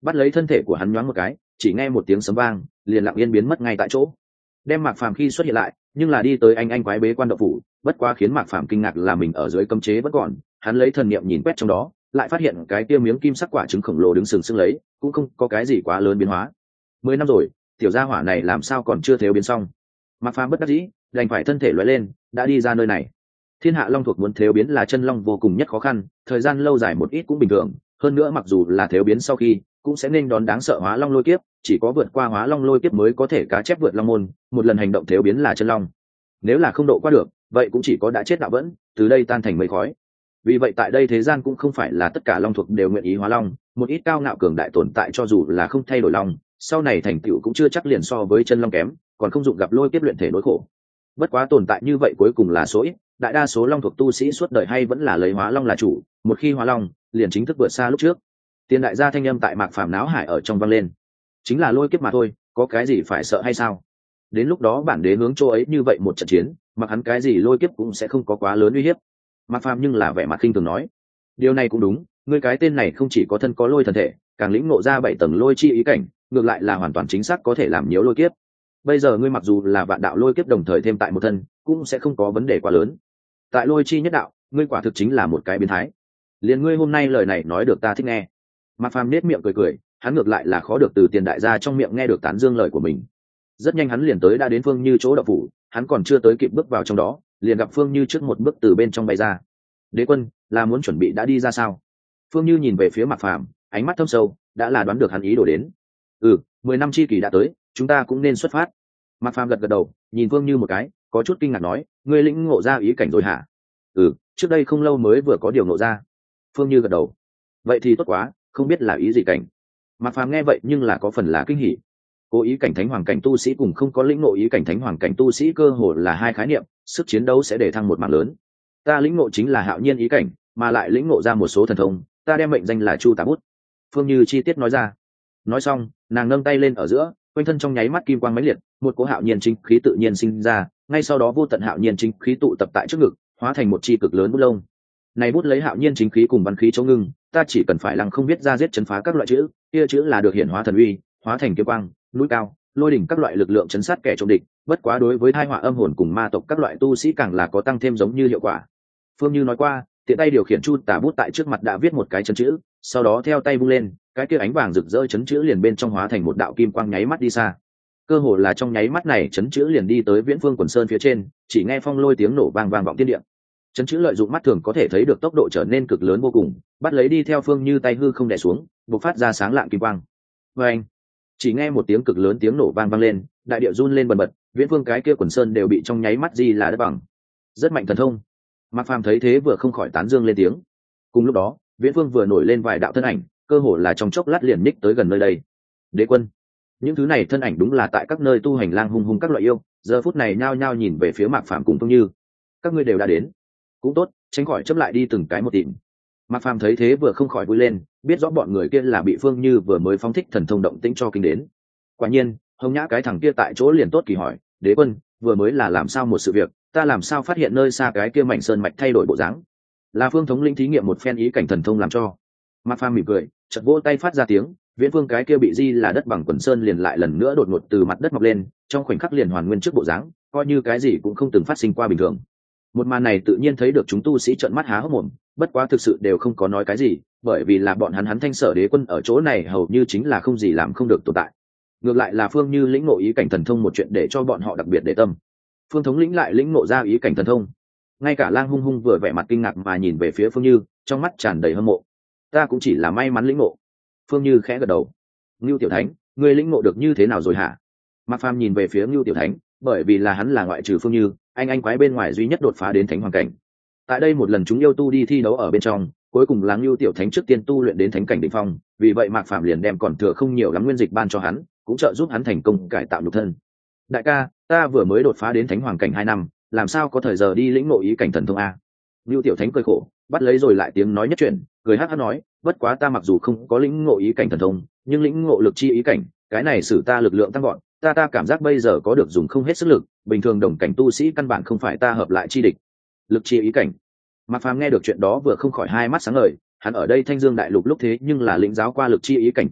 bắt lấy thân thể của hắn nhoáng một cái, chỉ nghe một tiếng sấm vang, liền lặng yên biến mất ngay tại chỗ. Đem Mạc Phàm khi xuất hiện lại, nhưng là đi tới anh quái bế quan động phủ, bất quá khiến Mạc Phàm kinh ngạc là mình ở dưới cấm chế vẫn còn, hắn lấy thần niệm nhìn quét trong đó, lại phát hiện cái kia miếng kim sắc quả trứng khổng lồ đứng sừng sững lấy, cũng không có cái gì quá lớn biến hóa. 10 năm rồi, tiểu gia hỏa này làm sao còn chưa thếu biến xong? Mạc Phàm bất đắc dĩ, đành phải thân thể lóe lên, đã đi ra nơi này. Thiên hạ long thuộc muốn thếu biến là chân long vô cùng nhất khó khăn, thời gian lâu dài một ít cũng bình thường, hơn nữa mặc dù là thếu biến sau khi cũng sẽ nên đón đáng sợ hóa long lôi kiếp, chỉ có vượt qua hóa long lôi kiếp mới có thể cá chép vượt long môn, một lần hành động thếu biến là chân long. Nếu là không độ qua được, vậy cũng chỉ có đã chết đạo vẫn, từ đây tan thành mây khói. Vì vậy tại đây thế gian cũng không phải là tất cả long thuộc đều nguyện ý hóa long, một ít cao ngạo cường đại tồn tại cho dù là không thay đổi long, sau này thành tựu cũng chưa chắc liền so với chân long kém, còn không dụng gặp lôi kiếp luyện thể nỗi khổ. Bất quá tồn tại như vậy cuối cùng là số ít, đại đa số long thuộc tu sĩ suốt đời hay vẫn là lấy hóa long là chủ, một khi hóa long liền chính thức vượt xa lúc trước. Tiền đại gia thanh âm tại Mạc Phàm náo hải ở trong vang lên, chính là lôi kiếp mà thôi, có cái gì phải sợ hay sao? Đến lúc đó bản đế hướng chỗ ấy như vậy một trận chiến, mặc hắn cái gì lôi kiếp cũng sẽ không có quá lớn uy hiếp. Mạc Phàm nhưng là vẻ mặt khinh thường nói, điều này cũng đúng, ngươi cái tên này không chỉ có thân có lôi thần thể, càng lĩnh ngộ ra 7 tầng lôi chi ý cảnh, ngược lại là hoàn toàn chính xác có thể làm nhiễu lôi kiếp. Bây giờ ngươi mặc dù là vạn đạo lôi kiếp đồng thời thêm tại một thân, cũng sẽ không có vấn đề quá lớn. Tại lôi chi nhất đạo, ngươi quả thực chính là một cái biến thái. Liền ngươi hôm nay lời này nói được ta thích nghe. Mạc Phàm nết miệng cười cười, hắn ngược lại là khó được từ Tiền đại gia trong miệng nghe được tán dương lời của mình. Rất nhanh hắn liền tới đã đến Phương Như chỗ đạo phủ, hắn còn chưa tới kịp bước vào trong đó, liền gặp Phương Như trước một bước từ bên trong bay ra. Đế quân, là muốn chuẩn bị đã đi ra sao? Phương Như nhìn về phía Mạc Phàm, ánh mắt thâm sâu, đã là đoán được hắn ý đồ đến. 10 năm chi kỳ đã tới, chúng ta cũng nên xuất phát. Mạc Phàm gật gật đầu, nhìn Phương Như một cái, có chút kinh ngạc nói, ngươi lĩnh ngộ ra ý cảnh rồi hả? Trước đây không lâu mới vừa có điều ngộ ra. Phương Như gật đầu. Vậy thì tốt quá, không biết là ý gì cảnh. Mạc Phàm nghe vậy nhưng là có phần là kinh hỉ. Cố ý cảnh thánh hoàng cảnh tu sĩ cùng không có lĩnh ngộ ý cảnh thánh hoàng cảnh tu sĩ cơ hồ là hai khái niệm, sức chiến đấu sẽ để thăng một mảng lớn. Ta lĩnh ngộ chính là hạo nhiên ý cảnh, mà lại lĩnh ngộ ra một số thần thông, ta đem mệnh danh là Chu Tả Bút. Phương Như chi tiết nói ra. Nói xong, nàng nâng tay lên ở giữa, quanh thân trong nháy mắt kim quang mãnh liệt, một cỗ hạo nhiên chính khí tự nhiên sinh ra, ngay sau đó vô tận hạo nhiên chính khí tụ tập tại trước ngực, hóa thành một chi cực lớn bút lông. Này bút lấy hạo nhiên chính khí cùng văn khí chống ngưng, ta chỉ cần phải lăng không biết ra giết chấn phá các loại chữ, kia chữ là được hiển hóa thần uy, hóa thành kiếm quang, núi cao, lôi đỉnh các loại lực lượng chấn sát kẻ trộm địch, bất quá đối với thai họa âm hồn cùng ma tộc các loại tu sĩ càng là có tăng thêm giống như hiệu quả. Phương Như nói qua, tiện tay điều khiển Chu Tả Bút tại trước mặt đã viết một cái chấn chữ, sau đó theo tay vung lên, cái kia ánh vàng rực rỡ chấn chữ liền bên trong hóa thành một đạo kim quang nháy mắt đi xa. Cơ hồ là trong nháy mắt này chấn chữ liền đi tới Viễn Phương Quần Sơn phía trên, chỉ nghe phong lôi tiếng nổ vang vang vọng thiên địa. Chấn chữ lợi dụng mắt thường có thể thấy được tốc độ trở nên cực lớn vô cùng, bắt lấy đi theo Phương Như tay hư không đè xuống, bộc phát ra sáng lạng kim quang. Oeng! Chỉ nghe một tiếng cực lớn tiếng nổ vang vang lên, đại địa run lên bần bật, Viễn Phương cái kia Quần Sơn đều bị trong nháy mắt gì là đất bằng. Rất mạnh thần thông. Mạc Phàm thấy thế vừa không khỏi tán dương lên tiếng. Cùng lúc đó, Viễn Phương vừa nổi lên vài đạo thân ảnh, cơ hồ là trong chốc lát liền ních tới gần nơi đây. Đế quân! Những thứ này thân ảnh đúng là tại các nơi tu hành lang hung hung các loại yêu, giờ phút này nhao nhao nhìn về phía Mạc Phàm cùng Phương Như. Các ngươi đều đã đến, cũng tốt, tránh khỏi chấp lại đi từng cái một tìm. Mạc Phàm thấy thế vừa không khỏi vui lên, biết rõ bọn người kia là bị Phương Như vừa mới phóng thích thần thông động tĩnh cho kinh đến. Quả nhiên, Hồng Nhã cái thằng kia tại chỗ liền tốt kỳ hỏi, đế quân, vừa mới là làm sao một sự việc, ta làm sao phát hiện nơi xa cái kia mảnh sơn mạch thay đổi bộ dáng? Là Phương thống lĩnh thí nghiệm một phen ý cảnh thần thông làm cho. Mạc Phàm mỉm cười, chợt vỗ tay phát ra tiếng, Viễn Phương cái kia bị di là đất bằng Quần Sơn liền lại lần nữa đột ngột từ mặt đất mọc lên, trong khoảnh khắc liền hoàn nguyên trước bộ dáng, coi như cái gì cũng không từng phát sinh qua bình thường. Một màn này tự nhiên thấy được chúng tu sĩ trợn mắt há hốc mồm, bất quá thực sự đều không có nói cái gì, bởi vì là bọn hắn Thanh Sở đế quân ở chỗ này hầu như chính là không gì làm không được tồn tại. Ngược lại là Phương Như lĩnh ngộ ý cảnh thần thông một chuyện để cho bọn họ đặc biệt để tâm. Phương thống lĩnh lại lĩnh ngộ ra ý cảnh thần thông. Ngay cả Lang Hung Hung vừa vẻ mặt kinh ngạc mà nhìn về phía Phương Như, trong mắt tràn đầy hâm mộ. Ta cũng chỉ là may mắn lĩnh ngộ. Phương Như khẽ gật đầu. Ngưu Tiểu Thánh, ngươi lĩnh ngộ được như thế nào rồi hả? Mạc Phàm nhìn về phía Ngưu Tiểu Thánh, bởi vì là hắn là ngoại trừ Phương Như, anh quái bên ngoài duy nhất đột phá đến thánh hoàng cảnh. Tại đây một lần chúng yêu tu đi thi đấu ở bên trong, cuối cùng là Ngưu Tiểu Thánh trước tiên tu luyện đến thánh cảnh đỉnh phong, vì vậy Mạc Phàm liền đem còn thừa không nhiều lắm nguyên dịch ban cho hắn, cũng trợ giúp hắn thành công cải tạo nhục thân. Đại ca, ta vừa mới đột phá đến thánh hoàng cảnh 2 năm, làm sao có thời giờ đi lĩnh ngộ ý cảnh thần thông a? Ngưu Tiểu Thánh cười khổ, bắt lấy rồi lại tiếng nói nhất chuyện, cười hắc hắc nói, bất quá ta mặc dù không có lĩnh ngộ ý cảnh thần thông, nhưng lĩnh ngộ lực chi ý cảnh, cái này使ta lực lượng tăng gọn, ta cảm giác bây giờ có được dùng không hết sức lực, bình thường đồng cảnh tu sĩ căn bản không phải ta hợp lại chi địch. Lực chi ý cảnh. Mạc Phàm nghe được chuyện đó vừa không khỏi hai mắt sáng ngời, hắn ở đây Thanh Dương đại lục lúc thế nhưng là lĩnh giáo qua lực chi ý cảnh cường đại,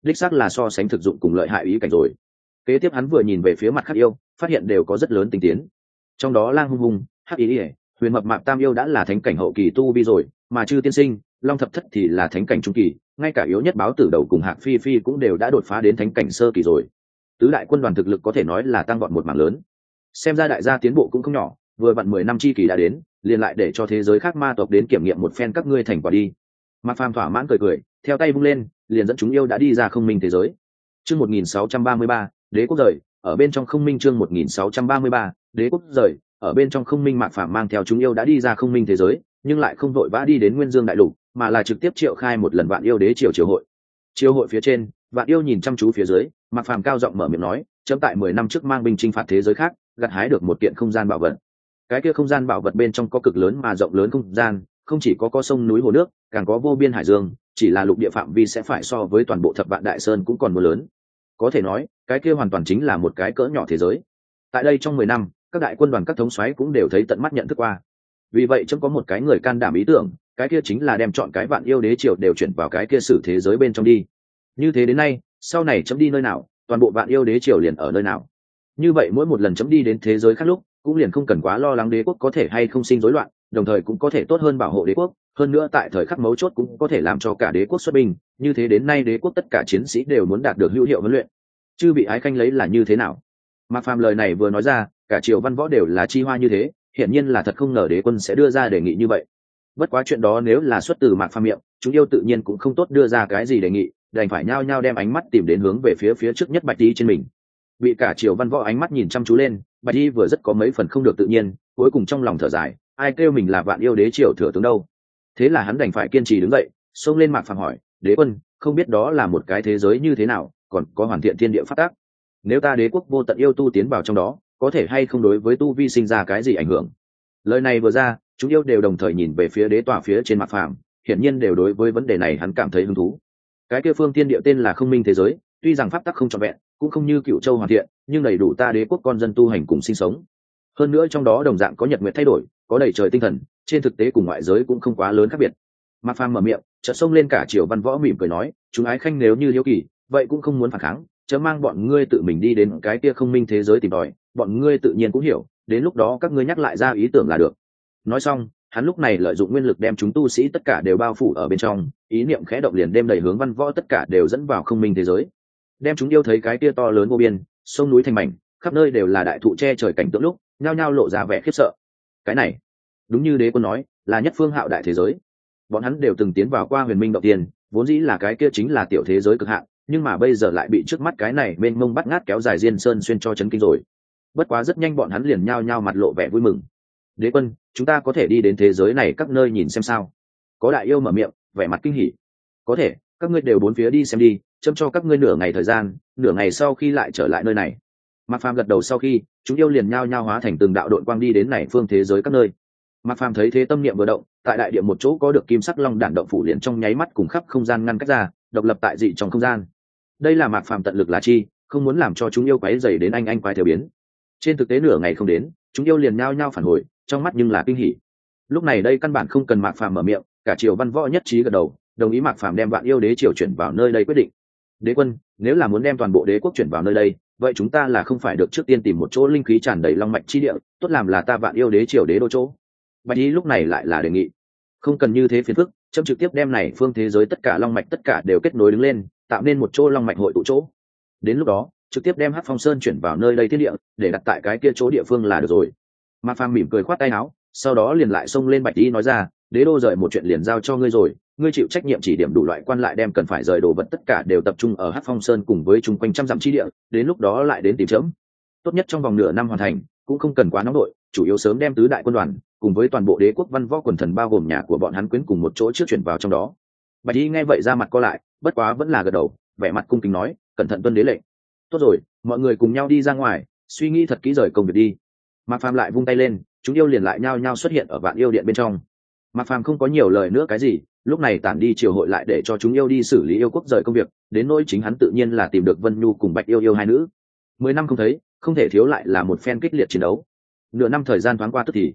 đích xác là so sánh thực dụng cùng lợi hại ý cảnh rồi. Kế tiếp hắn vừa nhìn về phía mặt khác yêu, phát hiện đều có rất lớn tinh tiến. Trong đó Lang Hung Hung, Hắc Ý Ỉa, Huyền Mập Mạp tam yêu đã là thánh cảnh hậu kỳ tu vi rồi, mà Chư Tiên Sinh, Long Thập Thất thì là thánh cảnh trung kỳ, ngay cả yếu nhất Báo Tử Đầu cùng Hạc Phi Phi cũng đều đã đột phá đến thánh cảnh sơ kỳ rồi. Tứ đại quân đoàn thực lực có thể nói là tăng vọt một mảng lớn. Xem ra đại gia tiến bộ cũng không nhỏ, vừa vặn 10 năm chi kỳ đã đến, liền lại để cho thế giới khác ma tộc đến kiểm nghiệm một phen các ngươi thành quả đi. Mạc Phàm thỏa mãn cười cười, theo tay vung lên, liền dẫn chúng yêu đã đi ra không minh thế giới. Chương 1633, Đế quốc rời, ở bên trong không minh chương 1633, Đế quốc rời, ở bên trong không minh. Mạc Phàm mang theo chúng yêu đã đi ra không minh thế giới, nhưng lại không vội vã đi đến Nguyên Dương đại lục, mà là trực tiếp triệu khai một lần Vạn Yêu Đế triều hội. Triều hội phía trên, Vạn Yêu nhìn chăm chú phía dưới, Mạc Phàm cao giọng mở miệng nói, chấm tại 10 năm trước mang binh chinh phạt thế giới khác, gặt hái được một kiện không gian bảo vật. Cái kia không gian bảo vật bên trong có cực lớn mà rộng lớn không gian, không chỉ có sông núi hồ nước, càng có vô biên hải dương, chỉ là lục địa phạm vi sẽ phải so với toàn bộ Thập Vạn Đại Sơn cũng còn mưa lớn. Có thể nói, cái kia hoàn toàn chính là một cái cỡ nhỏ thế giới. Tại đây trong 10 năm, các đại quân đoàn các thống soái cũng đều thấy tận mắt nhận thức qua. Vì vậy chấm có một cái người can đảm ý tưởng, cái kia chính là đem chọn cái Vạn Yêu Đế triều đều chuyển vào cái kia sử thế giới bên trong đi. Như thế đến nay, sau này chấm đi nơi nào, toàn bộ Vạn Yêu Đế triều liền ở nơi nào. Như vậy mỗi một lần chấm đi đến thế giới khác lúc, cũng liền không cần quá lo lắng đế quốc có thể hay không sinh rối loạn, đồng thời cũng có thể tốt hơn bảo hộ đế quốc, hơn nữa tại thời khắc mấu chốt cũng có thể làm cho cả đế quốc xuất binh. Như thế đến nay đế quốc tất cả chiến sĩ đều muốn đạt được hữu hiệu huấn luyện. Chư bị ái khanh lấy là như thế nào? Mạc Phàm lời này vừa nói ra, cả triều văn võ đều là chi hoa như thế, hiển nhiên là thật không ngờ đế quân sẽ đưa ra đề nghị như vậy. Bất quá chuyện đó nếu là xuất từ Mạc Phàm miệng, chúng yêu tự nhiên cũng không tốt đưa ra cái gì đề nghị, đành phải nhao nhao đem ánh mắt tìm đến hướng về phía trước nhất Bạch Y trên mình. Bị cả triều văn võ ánh mắt nhìn chăm chú lên, Bạch Y vừa rất có mấy phần không được tự nhiên, cuối cùng trong lòng thở dài, ai kêu mình là Vạn Yêu Đế triều thừa tướng đâu. Thế là hắn đành phải kiên trì đứng dậy, xông lên Mạc Phàm hỏi, đế quân, không biết đó là một cái thế giới như thế nào, còn có hoàn thiện thiên địa pháp tắc. Nếu ta đế quốc vô tận yêu tu tiến vào trong đó, có thể hay không đối với tu vi sinh ra cái gì ảnh hưởng? Lời này vừa ra, chúng yêu đều đồng thời nhìn về phía đế tòa phía trên Mạc Phàm, hiển nhiên đều đối với vấn đề này hắn cảm thấy hứng thú. Cái kia phương thiên địa tên là không minh thế giới, tuy rằng pháp tắc không trọn vẹn, cũng không như Cựu Châu hoàn thiện, nhưng đầy đủ ta đế quốc con dân tu hành cùng sinh sống. Hơn nữa trong đó đồng dạng có nhật nguyệt thay đổi, có đầy trời tinh thần, trên thực tế cùng ngoại giới cũng không quá lớn khác biệt. Mạc Phàm mở miệng, chợt xông lên cả triều văn võ mỉm cười nói, chúng ái khanh nếu như hiếu kỳ, vậy cũng không muốn phản kháng, chớ mang bọn ngươi tự mình đi đến cái kia không minh thế giới tìm tòi, bọn ngươi tự nhiên cũng hiểu, đến lúc đó các ngươi nhắc lại ra ý tưởng là được. Nói xong, hắn lúc này lợi dụng nguyên lực đem chúng tu sĩ tất cả đều bao phủ ở bên trong, ý niệm khẽ động liền đem đẩy hướng văn võ tất cả đều dẫn vào không minh thế giới. Đem chúng yêu thấy cái kia to lớn vô biên, sông núi thành mảnh, khắp nơi đều là đại thụ che trời cảnh tượng lúc, nhao nhao lộ ra vẻ khiếp sợ. Cái này, đúng như đế quân nói, là nhất phương hạo đại thế giới. Bọn hắn đều từng tiến vào qua huyền minh động tiên, vốn dĩ là cái kia chính là tiểu thế giới cực hạn, nhưng mà bây giờ lại bị trước mắt cái này mênh mông bắt ngát kéo dài diên sơn xuyên cho chấn kinh rồi. Bất quá rất nhanh bọn hắn liền nhao nhao mặt lộ vẻ vui mừng. Đế quân, chúng ta có thể đi đến thế giới này các nơi nhìn xem sao? Có đại yêu mở miệng, vẻ mặt kinh hỉ. Có thể, các ngươi đều bốn phía đi xem đi, châm cho các ngươi nửa ngày thời gian, nửa ngày sau khi lại trở lại nơi này. Mạc Phàm gật đầu sau khi, chúng yêu liền nhao nhao hóa thành từng đạo đội quang đi đến này phương thế giới các nơi. Mạc Phàm thấy thế tâm niệm vừa động, tại đại địa một chỗ có được kim sắc long đản động phủ liền trong nháy mắt cùng khắp không gian ngăn cách ra, độc lập tại dị trong không gian. Đây là Mạc Phàm tận lực là chi, không muốn làm cho chúng yêu quấy rầy đến anh quái theo biến. Trên thực tế nửa ngày không đến, chúng yêu liền nhao nhao phản hồi, trong mắt nhưng là kinh hỉ. Lúc này đây căn bản không cần Mạc Phàm mở miệng, cả triều văn võ nhất trí gật đầu, đồng ý Mạc Phàm đem Vạn Yêu Đế triều chuyển vào nơi đây quyết định. Đế quân, nếu là muốn đem toàn bộ đế quốc chuyển vào nơi đây, vậy chúng ta là không phải được trước tiên tìm một chỗ linh khí tràn đầy long mạch chi địa, tốt làm là ta Vạn Yêu Đế triều đế đô chỗ. Bạch Y lúc này lại là đề nghị, không cần như thế phiền phức, chấm trực tiếp đem này phương thế giới tất cả long mạch tất cả đều kết nối đứng lên, tạo nên một chỗ long mạch hội tụ chỗ. Đến lúc đó, trực tiếp đem Hắc Phong Sơn chuyển vào nơi đây thiên địa, để đặt tại cái kia chỗ địa phương là được rồi. Mạc Phàm mỉm cười khoát tay áo, sau đó liền lại xông lên Bạch Y nói ra, đế đô rời một chuyện liền giao cho ngươi rồi, ngươi chịu trách nhiệm chỉ điểm đủ loại quan lại đem cần phải rời đồ vật tất cả đều tập trung ở Hắc Phong Sơn cùng với chung quanh trăm dặm chi địa, đến lúc đó lại đến tìm chấm. Tốt nhất trong vòng nửa năm hoàn thành, cũng không cần quá nóng đội, chủ yếu sớm đem tứ đại quân đoàn cùng với toàn bộ đế quốc văn võ quần thần bao gồm nhà của bọn hắn quyến cùng một chỗ trước chuyển vào trong đó. Bạch Y nghe vậy ra mặt co lại, bất quá vẫn là gật đầu, vẻ mặt cung kính nói, cẩn thận tuân đế lệnh. Tốt rồi, mọi người cùng nhau đi ra ngoài, suy nghĩ thật kỹ rời công việc đi. Mạc Phàm lại vung tay lên, chúng yêu liền lại nhao nhao xuất hiện ở Vạn Yêu điện bên trong. Mạc Phàm không có nhiều lời nữa cái gì, lúc này tản đi triều hội lại để cho chúng yêu đi xử lý yêu quốc rời công việc, đến nỗi chính hắn tự nhiên là tìm được Vân Nhu cùng Bạch Yêu hai nữ. 10 năm không thấy, không thể thiếu lại là một phen kích liệt chiến đấu. Nửa năm thời gian thoáng qua tức thì.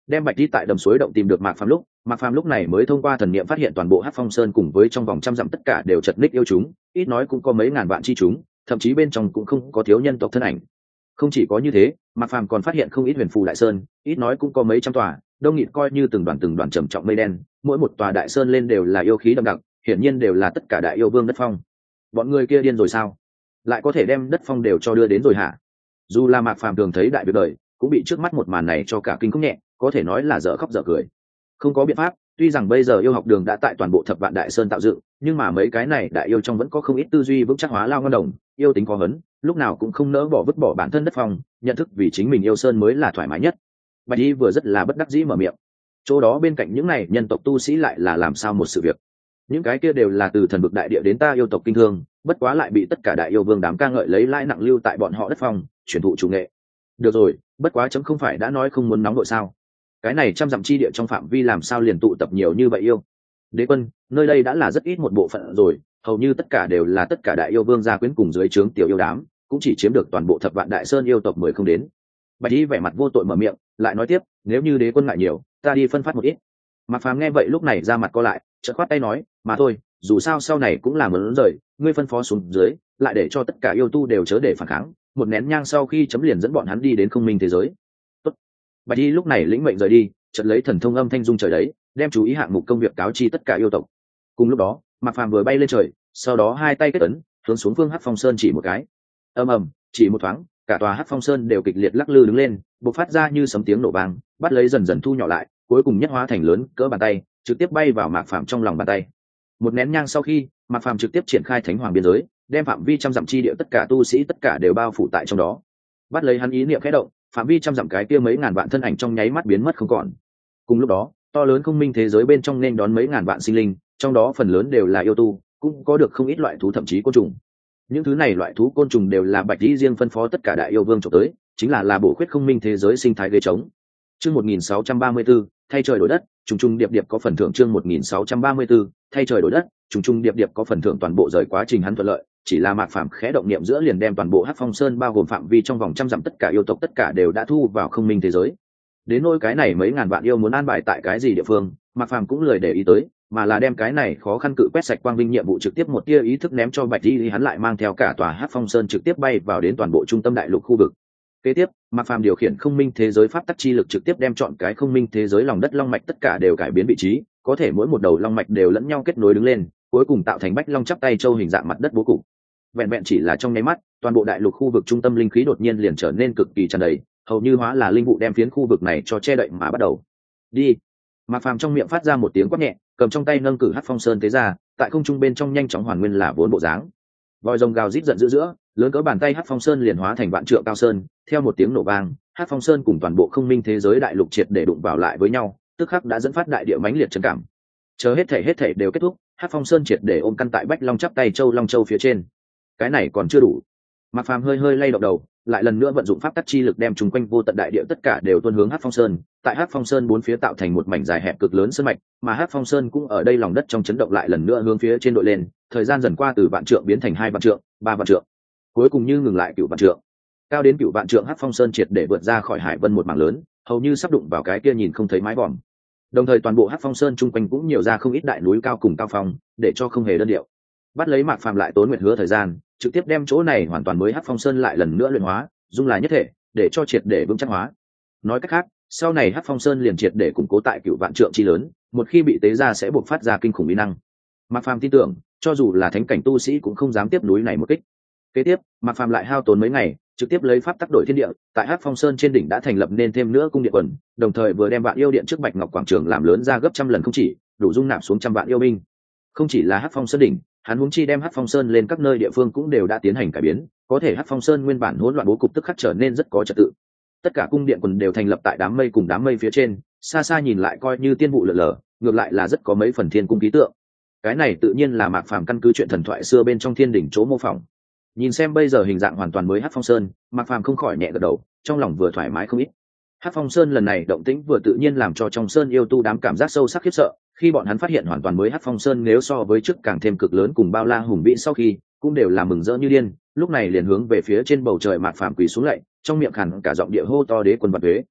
đem bạch đi tại đầm suối động tìm được mạc phàm lúc này mới thông qua thần niệm phát hiện toàn bộ hắc phong sơn cùng với trong vòng trăm dặm tất cả đều chật ních yêu chúng, ít nói cũng có mấy ngàn vạn chi chúng, thậm chí bên trong cũng không có thiếu nhân tộc thân ảnh. Không chỉ có như thế, mạc phàm còn phát hiện không ít huyền phù đại sơn, ít nói cũng có mấy trăm tòa, đông nghịt coi như từng đoàn trầm trọng mây đen, mỗi một tòa đại sơn lên đều là yêu khí đậm đặc, hiển nhiên đều là tất cả đại yêu vương đất phong. Bọn người kia điên rồi sao? Lại có thể đem đất phong đều cho đưa đến rồi hả? Dù là mạc phàm thường thấy đại việc đời, cũng bị trước mắt một màn này cho cả kinh không nhẹ, có thể nói là dở khóc dở cười. Không có biện pháp, tuy rằng bây giờ yêu học đường đã tại toàn bộ thập vạn đại sơn tạo dựng, nhưng mà mấy cái này đại yêu trong vẫn có không ít tư duy vững chắc hóa lao ngon đồng, yêu tính có hấn, lúc nào cũng không nỡ bỏ vứt bỏ bản thân đất phong, nhận thức vì chính mình yêu sơn mới là thoải mái nhất. Bạch Y vừa rất là bất đắc dĩ mở miệng. Chỗ đó bên cạnh những này nhân tộc tu sĩ lại là làm sao một sự việc? Những cái kia đều là từ thần vực đại địa đến ta yêu tộc kinh thương, bất quá lại bị tất cả đại yêu vương đám ca ngợi lấy lãi nặng lưu tại bọn họ đất phong, truyền thụ chủ nghệ. Được rồi, bất quá chấm không phải đã nói không muốn nóng đội sao? Cái này trăm dặm chi địa trong phạm vi làm sao liền tụ tập nhiều như vậy yêu? Đế quân, nơi đây đã là rất ít một bộ phận rồi, hầu như tất cả đều là tất cả đại yêu vương gia quyến cùng dưới trướng tiểu yêu đám, cũng chỉ chiếm được toàn bộ thập vạn đại sơn yêu tộc 10 không đến. Bạch Y vẻ mặt vô tội mở miệng, lại nói tiếp, nếu như đế quân ngại nhiều, ta đi phân phát một ít. Mạc Phàm nghe vậy lúc này ra mặt co lại, chợt khoát tay nói, mà thôi, dù sao sau này cũng là muốn rời, ngươi phân phó xuống dưới, lại để cho tất cả yêu tu đều chớ để phản kháng, một nén nhang sau khi chấm liền dẫn bọn hắn đi đến không minh thế giới. Tốt. Bạch Y lúc này lĩnh mệnh rời đi, chợt lấy thần thông âm thanh dung trời đấy, đem chú ý hạng mục công việc cáo chi tất cả yêu tộc. Cùng lúc đó, Mạc Phàm vừa bay lên trời, sau đó hai tay kết ấn, hướng xuống phương Hắc Phong Sơn chỉ một cái. Ầm ầm, chỉ một thoáng, cả tòa Hắc Phong Sơn đều kịch liệt lắc lư đứng lên, bộc phát ra như sấm tiếng nổ vang, bắt lấy dần dần thu nhỏ lại, cuối cùng nhất hóa thành lớn cỡ bàn tay, trực tiếp bay vào Mạc Phàm trong lòng bàn tay. Một nén nhang sau khi, Mạc Phàm trực tiếp triển khai Thánh Hoàng biên giới, đem phạm vi trăm dặm chi địa tất cả tu sĩ tất cả đều bao phủ tại trong đó. Bắt lấy hắn ý niệm khẽ động, phạm vi trăm dặm cái kia mấy ngàn vạn thân ảnh trong nháy mắt biến mất không còn. Cùng lúc đó, to lớn không minh thế giới bên trong nên đón mấy ngàn vạn sinh linh, trong đó phần lớn đều là yêu tu, cũng có được không ít loại thú thậm chí côn trùng. Những thứ này loại thú côn trùng đều là Bạch Y riêng phân phó tất cả đại yêu vương trộm tới, chính là bổ khuyết không minh thế giới sinh thái ghê trống. Chương 1634, thay trời đổi đất, trùng trùng điệp điệp có phần thưởng. Chương 1634, thay trời đổi đất, trùng trùng điệp điệp có phần thưởng. Toàn bộ rời quá trình hắn thuận lợi, chỉ là Mạc Phàm khẽ động niệm giữa liền đem toàn bộ Hắc Phong Sơn bao gồm phạm vi trong vòng trăm dặm tất cả yêu tộc tất cả đều đã thu vào không minh thế giới. Đến nỗi cái này mấy ngàn vạn yêu muốn an bài tại cái gì địa phương, Mạc Phàm cũng lười để ý tới, mà là đem cái này khó khăn cự quét sạch quang vinh nhiệm vụ trực tiếp một tia ý thức ném cho Bạch Y, hắn lại mang theo cả tòa Hắc Phong Sơn trực tiếp bay vào đến toàn bộ trung tâm đại lục khu vực. Kế tiếp, Mạc Phàm điều khiển không minh thế giới pháp tắc chi lực trực tiếp đem chọn cái không minh thế giới lòng đất long mạch tất cả đều cải biến vị trí, có thể mỗi một đầu long mạch đều lẫn nhau kết nối đứng lên, cuối cùng tạo thành bách long chắp tay châu hình dạng mặt đất bố cục. Vẹn vẹn chỉ là trong nháy mắt, toàn bộ đại lục khu vực trung tâm linh khí đột nhiên liền trở nên cực kỳ tràn đầy, hầu như hóa là linh vụ đem phiến khu vực này cho che đậy mà bắt đầu. Đi. Mạc Phàm trong miệng phát ra một tiếng quát nhẹ, cầm trong tay nâng cử Hắc Phong Sơn tế ra, tại không trung bên trong nhanh chóng hoàn nguyên là vốn bộ dáng. Vòi rồng gào rít giận dữ giữa, lớn cỡ bàn tay Hắc Phong Sơn liền hóa thành vạn trượng cao sơn, theo một tiếng nổ vang, Hắc Phong Sơn cùng toàn bộ không minh thế giới đại lục triệt để đụng vào lại với nhau, tức khắc đã dẫn phát đại địa mãnh liệt chấn cảm. Chờ hết thảy đều kết thúc, Hắc Phong Sơn triệt để ôm căn tại bách long chắp tay châu long châu phía trên. Cái này còn chưa đủ. Mạc Phàm hơi lay động đầu, lại lần nữa vận dụng pháp tắc chi lực đem chúng quanh vô tận đại địa tất cả đều tuôn hướng Hắc Phong Sơn, tại Hắc Phong Sơn bốn phía tạo thành một mảnh dài hẹp cực lớn sơn mạch, mà Hắc Phong Sơn cũng ở đây lòng đất trong chấn động lại lần nữa hướng phía trên đội lên, thời gian dần qua từ vạn trượng biến thành 2 vạn trượng, 3 vạn trượng, cuối cùng như ngừng lại cửu vạn trượng. Cao đến cửu vạn trượng Hắc Phong Sơn triệt để vượt ra khỏi hải vân một mảng lớn, hầu như sắp đụng vào cái kia nhìn không thấy mái vòm. Đồng thời toàn bộ Hắc Phong Sơn chung quanh cũng nhiều ra không ít đại núi cao cùng cao phong, để cho không hề đơn điệu. Bắt lấy Mạc Phàm lại tốn nguyện hứa thời gian, trực tiếp đem chỗ này hoàn toàn mới Hắc Phong Sơn lại lần nữa luyện hóa, dung là nhất thể, để cho triệt để vững chắc hóa. Nói cách khác, sau này Hắc Phong Sơn liền triệt để củng cố tại cửu vạn trượng chi lớn, một khi bị tế ra sẽ bộc phát ra kinh khủng uy năng. Mạc Phàm tin tưởng, cho dù là thánh cảnh tu sĩ cũng không dám tiếp núi này một kích. Kế tiếp, Mạc Phàm lại hao tốn mấy ngày, trực tiếp lấy pháp tác đổi thiên địa, tại Hắc Phong Sơn trên đỉnh đã thành lập nên thêm nữa cung điện quần, đồng thời vừa đem Vạn Yêu Điện trước Bạch Ngọc quảng trường làm lớn ra gấp trăm lần không chỉ, đủ dung nạp xuống trăm vạn yêu binh. Không chỉ là Hắc Phong Sơn đỉnh, hắn huống chi đem Hắc Phong Sơn lên các nơi địa phương cũng đều đã tiến hành cải biến, có thể Hắc Phong Sơn nguyên bản hỗn loạn bố cục tức khắc trở nên rất có trật tự. Tất cả cung điện quần đều thành lập tại đám mây cùng đám mây phía trên, xa xa nhìn lại coi như tiên vụ lượn lờ, ngược lại là rất có mấy phần thiên cung ký tượng. Cái này tự nhiên là Mạc Phàm căn cứ chuyện thần thoại xưa bên trong thiên đỉnh chỗ mô phỏng. Nhìn xem bây giờ hình dạng hoàn toàn mới Hắc Phong Sơn, Mạc Phàm không khỏi nhẹ gật đầu, trong lòng vừa thoải mái không ít. Hắc Phong Sơn lần này động tĩnh vừa tự nhiên làm cho trong sơn yêu tu đám cảm giác sâu sắc khiếp sợ, khi bọn hắn phát hiện hoàn toàn mới Hắc Phong Sơn nếu so với trước càng thêm cực lớn cùng bao la hùng vĩ sau khi, cũng đều là mừng rỡ như điên, lúc này liền hướng về phía trên bầu trời Mạc Phàm quỳ xuống lạy, trong miệng khàn cả giọng địa hô to đế quân vạn tuế.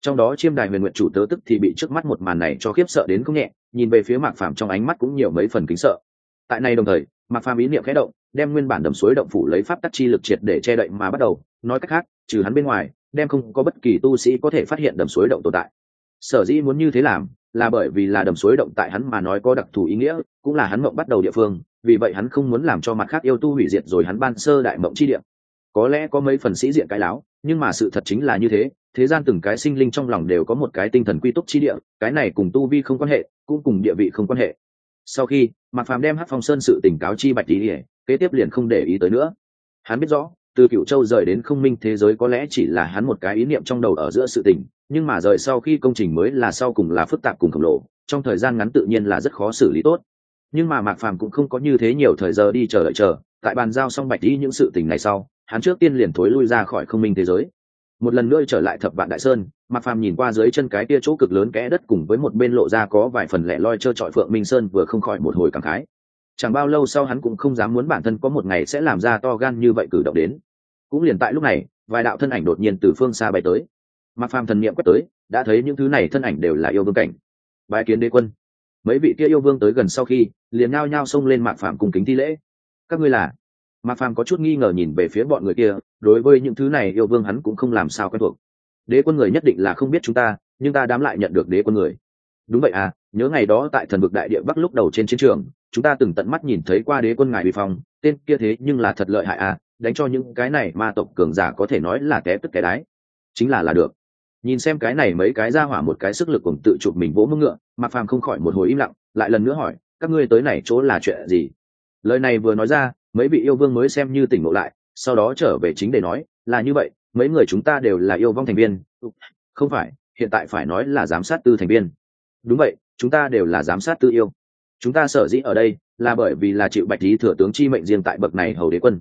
Trong đó chiêm đài huyền nguyện chủ tớ tức thì bị trước mắt một màn này cho khiếp sợ đến không nhẹ, nhìn về phía mạc phàm trong ánh mắt cũng nhiều mấy phần kính sợ. Tại này đồng thời mạc phàm ý niệm khẽ động, đem nguyên bản đầm suối động phủ lấy pháp tắc chi lực triệt để che đậy mà bắt đầu. Nói cách khác, trừ hắn bên ngoài đem không có bất kỳ tu sĩ có thể phát hiện đầm suối động tồn tại. Sở dĩ muốn như thế làm là bởi vì là đầm suối động tại hắn mà nói có đặc thù ý nghĩa, cũng là hắn mộng bắt đầu địa phương, vì vậy hắn không muốn làm cho mặt khác yêu tu hủy diệt rồi hắn ban sơ đại mộng chi địa. Có lẽ có mấy phần sĩ diện cái láo, nhưng mà sự thật chính là như thế, thế gian từng cái sinh linh trong lòng đều có một cái tinh thần quy túc chi địa, cái này cùng tu vi không quan hệ, cũng cùng địa vị không quan hệ. Sau khi Mạc Phàm đem Hắc Phong Sơn sự tình cáo chi Bạch Tỷ, kế tiếp liền không để ý tới nữa. Hắn biết rõ, từ Cửu Châu rời đến không minh thế giới có lẽ chỉ là hắn một cái ý niệm trong đầu ở giữa sự tình, nhưng mà rời sau khi công trình mới là sau cùng là phức tạp cùng khổng lồ, trong thời gian ngắn tự nhiên là rất khó xử lý tốt. Nhưng mà Mạc Phàm cũng không có như thế nhiều thời giờ đi chờ đợi tại bàn giao xong Bạch Tỷ những sự tình này sau, hắn trước tiên liền thối lui ra khỏi không minh thế giới. Một lần nữa trở lại Thập Vạn Đại Sơn, Mạc Phàm nhìn qua dưới chân cái kia chỗ cực lớn kẽ đất cùng với một bên lộ ra có vài phần lẻ loi trơ trọi Phượng Minh Sơn vừa không khỏi một hồi cảm khái. Chẳng bao lâu sau hắn cũng không dám muốn bản thân có một ngày sẽ làm ra to gan như vậy cử động đến. Cũng liền tại lúc này, vài đạo thân ảnh đột nhiên từ phương xa bay tới. Mạc Phàm thần niệm quét tới, đã thấy những thứ này thân ảnh đều là yêu vương cảnh. Bái kiến đế quân. Mấy vị kia yêu vương tới gần sau khi, liền nhao nhao xông lên Mạc Phàm cùng kính thi lễ. Các ngươi là? Mạc Phàm có chút nghi ngờ nhìn về phía bọn người kia, đối với những thứ này yêu vương hắn cũng không làm sao quen thuộc. Đế quân người nhất định là không biết chúng ta, nhưng ta đám lại nhận được đế quân người. Đúng vậy à, nhớ ngày đó tại Thần vực đại địa Bắc lúc đầu trên chiến trường, chúng ta từng tận mắt nhìn thấy qua đế quân ngài uy phong, tên kia thế nhưng là thật lợi hại à, đánh cho những cái này ma tộc cường giả có thể nói là té tức cái đái. Chính là được. Nhìn xem cái này mấy cái ra hỏa một cái sức lực cùng tự chụp mình vỗ mông ngựa, Mạc Phàm không khỏi một hồi im lặng, lại lần nữa hỏi, các ngươi tới này chỗ là chuyện gì? Lời này vừa nói ra, mấy vị yêu vương mới xem như tỉnh ngộ lại, sau đó trở về chính để nói, là như vậy, mấy người chúng ta đều là yêu vong thành viên. Không phải, hiện tại phải nói là giám sát tư thành viên. Đúng vậy, chúng ta đều là giám sát tư yêu. Chúng ta sở dĩ ở đây là bởi vì là chịu Bạch Lý thừa tướng chi mệnh riêng tại bậc này hầu đế quân.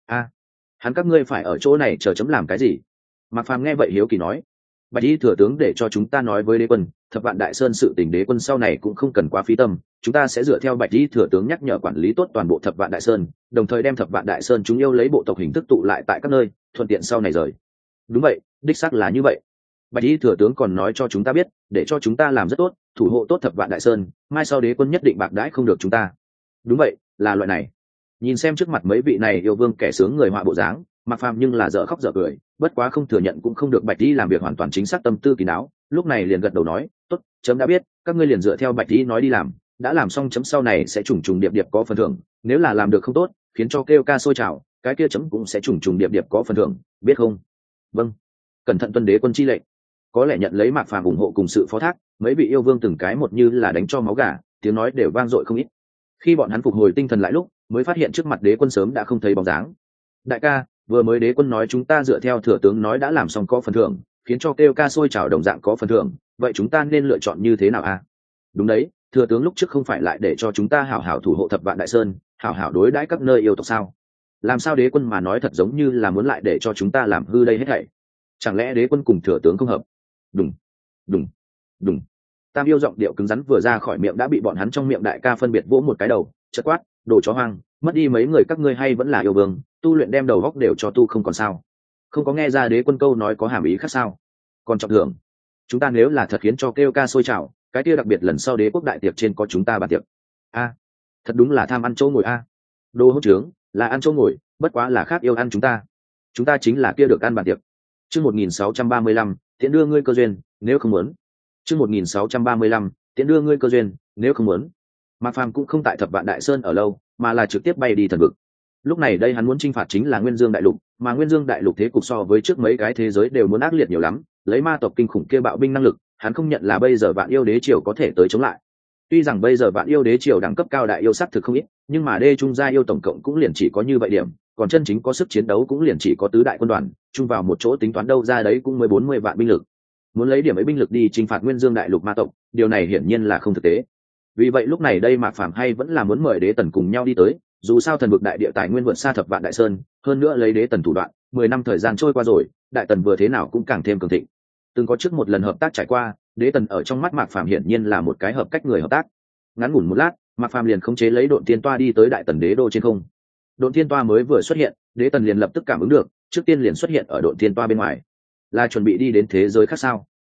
Hắn các ngươi phải ở chỗ này chờ chấm làm cái gì? Mạc Phàm nghe vậy hiếu kỳ nói, Bạch Lý thừa tướng để cho chúng ta nói với đế quân, Thập Vạn Đại Sơn sự tình đế quân sau này cũng không cần quá phí tâm, chúng ta sẽ dựa theo Bạch Lý thừa tướng nhắc nhở quản lý tốt toàn bộ Thập Vạn Đại Sơn, đồng thời đem Thập Vạn Đại Sơn chúng yêu lấy bộ tộc hình thức tụ lại tại các nơi, thuận tiện sau này rời. Đúng vậy, đích xác là như vậy. Bạch Lý thừa tướng còn nói cho chúng ta biết, để cho chúng ta làm rất tốt, thủ hộ tốt Thập Vạn Đại Sơn, mai sau đế quân nhất định bạc đãi không được chúng ta. Đúng vậy, là loại này. Nhìn xem trước mặt mấy vị này yêu vương kẻ sướng người họa bộ dáng, Mạc Phàm nhưng là dở khóc dở cười, bất quá không thừa nhận cũng không được Bạch Lý làm việc hoàn toàn chính xác tâm tư kín đáo, lúc này liền gật đầu nói, tốt, chấm đã biết, các ngươi liền dựa theo Bạch Lý nói đi làm, đã làm xong chấm sau này sẽ trùng trùng điệp điệp có phần thưởng, nếu là làm được không tốt, khiến cho kêu ca sôi trào, cái kia chấm cũng sẽ trùng trùng điệp điệp có phần thưởng, biết không? Vâng. Cẩn thận tuân đế quân chi lệnh. Có lẽ nhận lấy Mạc Phàm ủng hộ cùng sự phó thác, mấy vị yêu vương từng cái một như là đánh cho máu gà, tiếng nói đều vang dội không ít. Khi bọn hắn phục hồi tinh thần lại lúc, mới phát hiện trước mặt đế quân sớm đã không thấy bóng dáng. Đại ca, vừa mới đế quân nói chúng ta dựa theo thừa tướng nói đã làm xong có phần thưởng, khiến cho kêu ca sôi trào đồng dạng có phần thưởng, vậy chúng ta nên lựa chọn như thế nào a? Đúng đấy, thừa tướng lúc trước không phải lại để cho chúng ta hảo hảo thủ hộ Thập Vạn Đại Sơn, hảo hảo đối đãi các nơi yêu tộc sao? Làm sao đế quân mà nói thật giống như là muốn lại để cho chúng ta làm hư đây hết thảy? Chẳng lẽ đế quân cùng thừa tướng không hợp? Đùng, đùng, đùng. Tam yêu giọng điệu cứng rắn vừa ra khỏi miệng đã bị bọn hắn trong miệng đại ca phân biệt vỗ một cái đầu, chợt quát, đồ chó hoang, mất đi mấy người các ngươi hay vẫn là yêu vương, tu luyện đem đầu góc đều cho tu không còn sao? Không có nghe ra đế quân câu nói có hàm ý khác sao? Còn trọng thưởng, chúng ta nếu là thật khiến cho kêu ca sôi trào, cái kia đặc biệt lần sau đế quốc đại tiệc trên có chúng ta bàn tiệc. Thật đúng là tham ăn chỗ ngồi đồ hỗn trướng, là ăn chỗ ngồi, bất quá là khác yêu ăn chúng ta chính là kia được ăn bàn tiệc. Chương 1635, tiện đưa ngươi cơ duyên, nếu không muốn. Chương 1635, tiện đưa ngươi cơ duyên, nếu không muốn. Mạc Phàm cũng không tại Thập Vạn Đại Sơn ở lâu, mà là trực tiếp bay đi thần vực. Lúc này đây hắn muốn chinh phạt chính là Nguyên Dương Đại Lục, mà Nguyên Dương Đại Lục thế cục so với trước mấy cái thế giới đều muốn ác liệt nhiều lắm, lấy ma tộc kinh khủng kia bạo binh năng lực, hắn không nhận là bây giờ Vạn Yêu Đế triều có thể tới chống lại. Tuy rằng bây giờ Vạn Yêu Đế triều đẳng cấp cao đại yêu sắc thực không ít, nhưng mà đê trung gia yêu tổng cộng cũng liền chỉ có như vậy điểm, còn chân chính có sức chiến đấu cũng liền chỉ có tứ đại quân đoàn, chung vào một chỗ tính toán đâu ra đấy cũng mới 40 vạn binh lực. Muốn lấy điểm ấy binh lực đi chinh phạt Nguyên Dương Đại Lục ma tộc, điều này hiển nhiên là không thực tế. Vì vậy lúc này đây Mạc Phàm hay vẫn là muốn mời Đế Tần cùng nhau đi tới, dù sao thần vực đại địa tài nguyên vượt xa Thập Vạn Đại Sơn, hơn nữa lấy Đế Tần thủ đoạn, 10 năm thời gian trôi qua rồi, Đại Tần vừa thế nào cũng càng thêm cường thịnh. Từng có trước một lần hợp tác trải qua, Đế Tần ở trong mắt Mạc Phàm hiển nhiên là một cái hợp cách người hợp tác. Ngắn ngủn một lát, Mạc Phàm liền khống chế lấy Độn Thiên Toa đi tới Đại Tần đế đô trên không. Độn Thiên Toa mới vừa xuất hiện, Đế Tần liền lập tức cảm ứng được, trước tiên liền xuất hiện ở Độn Thiên Toa bên ngoài. Là chuẩn bị đi đến thế giới khác sao?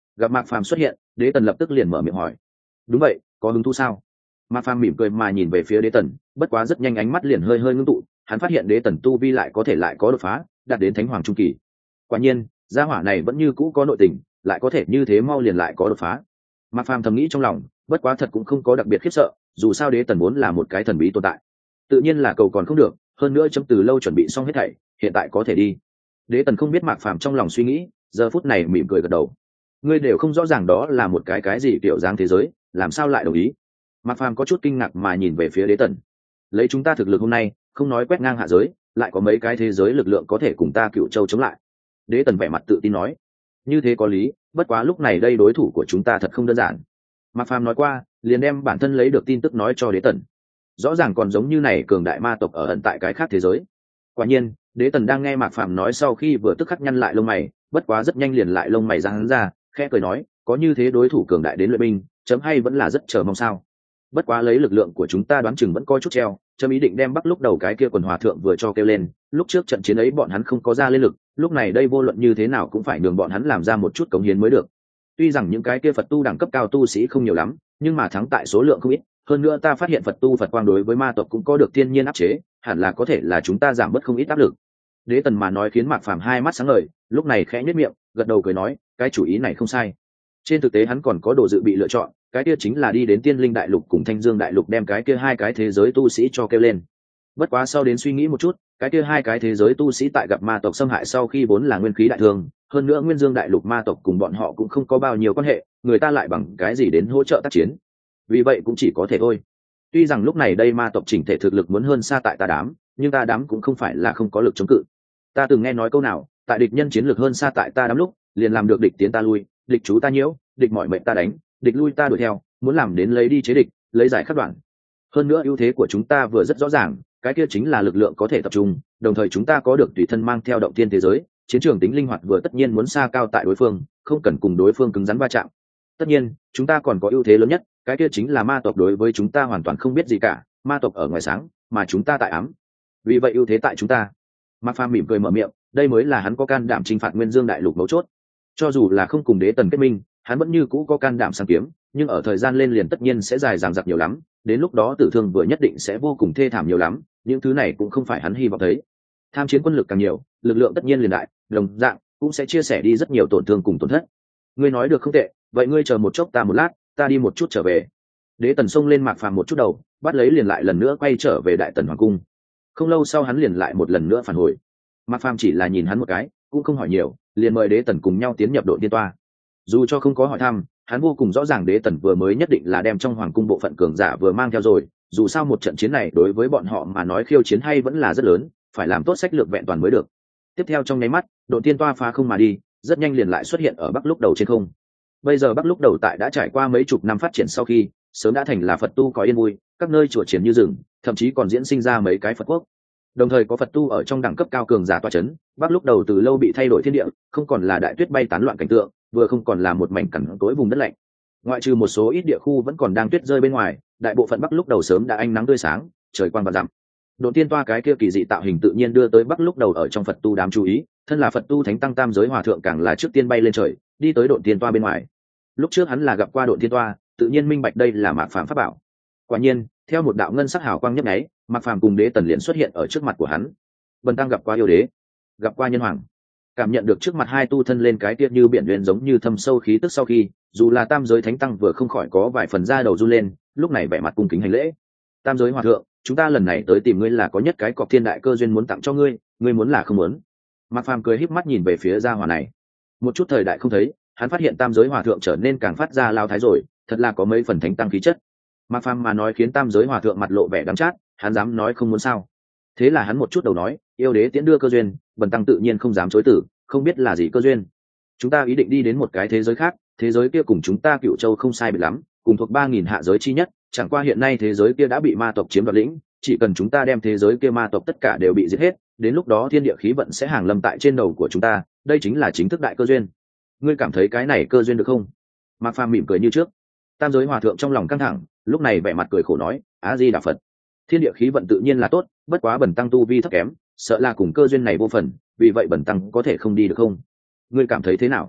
Gặp Mạc Phàm xuất hiện, Đế Tần lập tức liền mở miệng hỏi. Đúng vậy, có hứng thú sao? Mạc Phàm mỉm cười mà nhìn về phía Đế Tần, bất quá rất nhanh ánh mắt liền hơi hơi ngưng tụ, hắn phát hiện Đế Tần tu vi lại có thể lại có đột phá, đạt đến Thánh Hoàng trung kỳ. Quả nhiên, gia hỏa này vẫn như cũ có nội tình, lại có thể như thế mau liền lại có đột phá. Mạc Phàm thầm nghĩ trong lòng, bất quá thật cũng không có đặc biệt khiếp sợ, dù sao Đế Tần vốn là một cái thần bí tồn tại. Tự nhiên là cầu còn không được, hơn nữa chấm từ lâu chuẩn bị xong hết thảy, hiện tại có thể đi. Đế Tần không biết Mạc Phàm trong lòng suy nghĩ, giờ phút này mỉm cười gật đầu. Ngươi đều không rõ ràng đó là một cái gì kiểu dáng thế giới, làm sao lại đồng ý? Mạc Phàm có chút kinh ngạc mà nhìn về phía Đế Tần. Lấy chúng ta thực lực hôm nay, không nói quét ngang hạ giới, lại có mấy cái thế giới lực lượng có thể cùng ta Cựu Châu chống lại. Đế Tần vẻ mặt tự tin nói. Như thế có lý, bất quá lúc này đây đối thủ của chúng ta thật không đơn giản. Mạc Phàm nói qua, liền đem bản thân lấy được tin tức nói cho Đế Tần. Rõ ràng còn giống như này cường đại ma tộc ở ẩn tại cái khác thế giới. Quả nhiên, Đế Tần đang nghe Mạc Phàm nói sau khi vừa tức khắc nhăn lại lông mày, bất quá rất nhanh liền lại lông mày giãn ra, khẽ cười nói, có như thế đối thủ cường đại đến luyện binh, chấm hay vẫn là rất chờ mong sao. Bất quá lấy lực lượng của chúng ta đoán chừng vẫn coi chút treo, chấm ý định đem Bắc lúc đầu cái kia quần hòa thượng vừa cho kêu lên, lúc trước trận chiến ấy bọn hắn không có ra lên lực, lúc này đây vô luận như thế nào cũng phải nhường bọn hắn làm ra một chút cống hiến mới được. Tuy rằng những cái kia Phật tu đẳng cấp cao tu sĩ không nhiều lắm, nhưng mà thắng tại số lượng không ít, hơn nữa ta phát hiện Phật tu Phật quang đối với ma tộc cũng có được thiên nhiên áp chế, hẳn là có thể là chúng ta giảm bớt không ít áp lực. Đế Tần mà nói khiến Mạc Phàm hai mắt sáng ngời, lúc này khẽ nhếch miệng, gật đầu cười nói, cái chủ ý này không sai. Trên thực tế hắn còn có đồ dự bị lựa chọn, cái kia chính là đi đến Tiên Linh Đại Lục cùng Thanh Dương Đại Lục đem cái kia hai cái thế giới tu sĩ cho kêu lên. Bất quá sau đến suy nghĩ một chút, cái kia hai cái thế giới tu sĩ tại gặp ma tộc xâm hại sau khi vốn là nguyên khí đại thương, hơn nữa Nguyên Dương Đại Lục ma tộc cùng bọn họ cũng không có bao nhiêu quan hệ, người ta lại bằng cái gì đến hỗ trợ tác chiến. Vì vậy cũng chỉ có thể thôi. Tuy rằng lúc này đây ma tộc chỉnh thể thực lực muốn hơn xa tại ta đám, nhưng ta đám cũng không phải là không có lực chống cự. Ta từng nghe nói câu nào, tại địch nhân chiến lược hơn xa tại ta đám lúc, liền làm được địch tiến ta lui, địch chú ta nhiễu, địch mọi mệnh ta đánh, địch lui ta đuổi theo, muốn làm đến lấy đi chế địch, lấy giải khắc đoạn. Hơn nữa ưu thế của chúng ta vừa rất rõ ràng, cái kia chính là lực lượng có thể tập trung, đồng thời chúng ta có được tùy thân mang theo động thiên thế giới, chiến trường tính linh hoạt vừa tất nhiên muốn xa cao tại đối phương, không cần cùng đối phương cứng rắn va chạm. Tất nhiên, chúng ta còn có ưu thế lớn nhất, cái kia chính là ma tộc đối với chúng ta hoàn toàn không biết gì cả, ma tộc ở ngoài sáng, mà chúng ta tại ám. Vì vậy ưu thế tại chúng ta. Mạc Phàm mỉm cười mở miệng, đây mới là hắn có can đảm chinh phạt Nguyên Dương Đại Lục mấu chốt. Cho dù là không cùng Đế Tần kết minh, hắn vẫn như cũ có can đảm sáng kiếm, nhưng ở thời gian lên liền tất nhiên sẽ dài dằng dặc nhiều lắm, đến lúc đó tử thương vừa nhất định sẽ vô cùng thê thảm nhiều lắm, những thứ này cũng không phải hắn hy vọng thấy. Tham chiến quân lực càng nhiều, lực lượng tất nhiên liền đại, đồng dạng cũng sẽ chia sẻ đi rất nhiều tổn thương cùng tổn thất. Ngươi nói được không tệ, vậy ngươi chờ một chốc ta một lát, ta đi một chút trở về. Đế Tần xông lên Mạc Phàm một chút đầu, bắt lấy liền lại lần nữa quay trở về Đại Tần Hoàng cung. Không lâu sau hắn liền lại một lần nữa phản hồi. Mạc Phàm chỉ là nhìn hắn một cái, cũng không hỏi nhiều, liền mời Đế Tần cùng nhau tiến nhập đội tiên toa. Dù cho không có hỏi thăm, hắn vô cùng rõ ràng Đế Tần vừa mới nhất định là đem trong hoàng cung bộ phận cường giả vừa mang theo rồi, dù sao một trận chiến này đối với bọn họ mà nói khiêu chiến hay vẫn là rất lớn, phải làm tốt sách lược vẹn toàn mới được. Tiếp theo trong nháy mắt, đội tiên toa phá không mà đi, rất nhanh liền lại xuất hiện ở Bắc lúc đầu trên không. Bây giờ Bắc lúc đầu tại đã trải qua mấy chục năm phát triển sau khi, sớm đã thành là Phật tu có yên vui, các nơi chùa triển như rừng, thậm chí còn diễn sinh ra mấy cái Phật quốc. Đồng thời có Phật tu ở trong đẳng cấp cao cường giả tọa chấn, Bắc lúc đầu từ lâu bị thay đổi thiên địa, không còn là đại tuyết bay tán loạn cảnh tượng, vừa không còn là một mảnh cằn cỗi vùng đất lạnh. Ngoại trừ một số ít địa khu vẫn còn đang tuyết rơi bên ngoài, đại bộ phận Bắc lúc đầu sớm đã ánh nắng tươi sáng, trời quang và rằm. Độ tiên toa cái kia kỳ dị tạo hình tự nhiên đưa tới Bắc lúc đầu ở trong Phật tu đám chú ý, thân là Phật tu thánh tăng tam giới hòa thượng càng là trước tiên bay lên trời, đi tới độ tiên toa bên ngoài. Lúc trước hắn là gặp qua độ tiên toa, tự nhiên minh bạch đây là Mạc Phàm pháp bảo. Quả nhiên, theo một đạo ngân sắc hào quang nhấp nháy, Mạc Phàm cùng Đế Tần liền xuất hiện ở trước mặt của hắn. Bần tăng gặp qua yêu đế, gặp qua nhân hoàng. Cảm nhận được trước mặt hai tu thân lên cái tiết như biển nguyên giống như thâm sâu khí tức sau khi, dù là tam giới thánh tăng vừa không khỏi có vài phần da đầu run lên, lúc này vẻ mặt cung kính hành lễ. Tam giới hòa thượng, chúng ta lần này tới tìm ngươi là có nhất cái cọc thiên đại cơ duyên muốn tặng cho ngươi, ngươi muốn là không muốn? Mạc Phàm cười híp mắt nhìn về phía gia hỏa này. Một chút thời đại không thấy, hắn phát hiện tam giới hòa thượng trở nên càng phát ra lao thái rồi, thật là có mấy phần thánh tăng khí chất. Mạc Phàm mà nói khiến tam giới hòa thượng mặt lộ vẻ đắng chát, hắn dám nói không muốn sao? Thế là hắn một chút đầu nói, yêu đế tiễn đưa cơ duyên, bần tăng tự nhiên không dám chối từ, không biết là gì cơ duyên. Chúng ta ý định đi đến một cái thế giới khác, thế giới kia cùng chúng ta Cựu Châu không sai biệt lắm, cùng thuộc 3000 hạ giới chi nhất, chẳng qua hiện nay thế giới kia đã bị ma tộc chiếm đoạt lĩnh, chỉ cần chúng ta đem thế giới kia ma tộc tất cả đều bị giết hết, đến lúc đó thiên địa khí vận sẽ hàng lâm tại trên đầu của chúng ta, đây chính là chính thức đại cơ duyên. Ngươi cảm thấy cái này cơ duyên được không? Mạc Phàm mỉm cười như trước. Tam giới hòa thượng trong lòng căng thẳng, lúc này vẻ mặt cười khổ nói, A Di Đà Phật. Thiên địa khí vận tự nhiên là tốt, bất quá bần tăng tu vi thấp kém, sợ là cùng cơ duyên này vô phần, vì vậy bần tăng có thể không đi được không? Ngươi cảm thấy thế nào?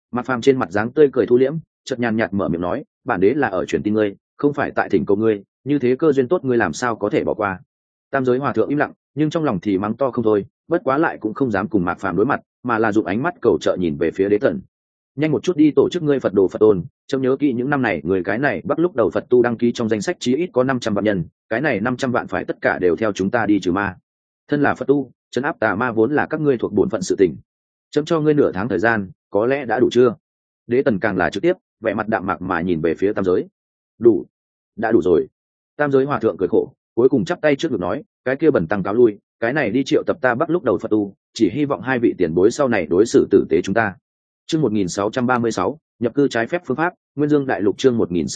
Mạc Phàm trên mặt dáng tươi cười thu liễm, chợt nhàn nhạt mở miệng nói, bản đế là ở truyền tin ngươi, không phải tại thỉnh cầu ngươi, như thế cơ duyên tốt ngươi làm sao có thể bỏ qua. Tam giới hòa thượng im lặng, nhưng trong lòng thì mắng to không thôi, bất quá lại cũng không dám cùng Mạc Phàm đối mặt, mà là dùng ánh mắt cầu trợ nhìn về phía Đế Tần. Nhanh một chút đi tổ chức ngươi Phật đồ Phật tôn, trông nhớ kỹ những năm này người cái này Bắc lúc đầu Phật tu đăng ký trong danh sách chí ít có 500 vạn nhân, cái này 500 vạn phải tất cả đều theo chúng ta đi trừ ma. Thân là Phật tu, trấn áp tà ma vốn là các ngươi thuộc bổn phận sự tình. Chấm cho ngươi nửa tháng thời gian, có lẽ đã đủ chưa? Đế Tần càng là trực tiếp, vẻ mặt đạm mạc mà nhìn về phía tam giới. Đủ, đã đủ rồi. Tam giới hòa thượng cười khổ, cuối cùng chắp tay trước ngực nói, cái kia bẩn tăng cáo lui, cái này đi triệu tập ta Bắc lúc đầu Phật tu, chỉ hy vọng hai vị tiền bối sau này đối xử tử tế chúng ta. Chương 1636, nhập cư trái phép phương pháp, Nguyên Dương Đại Lục chương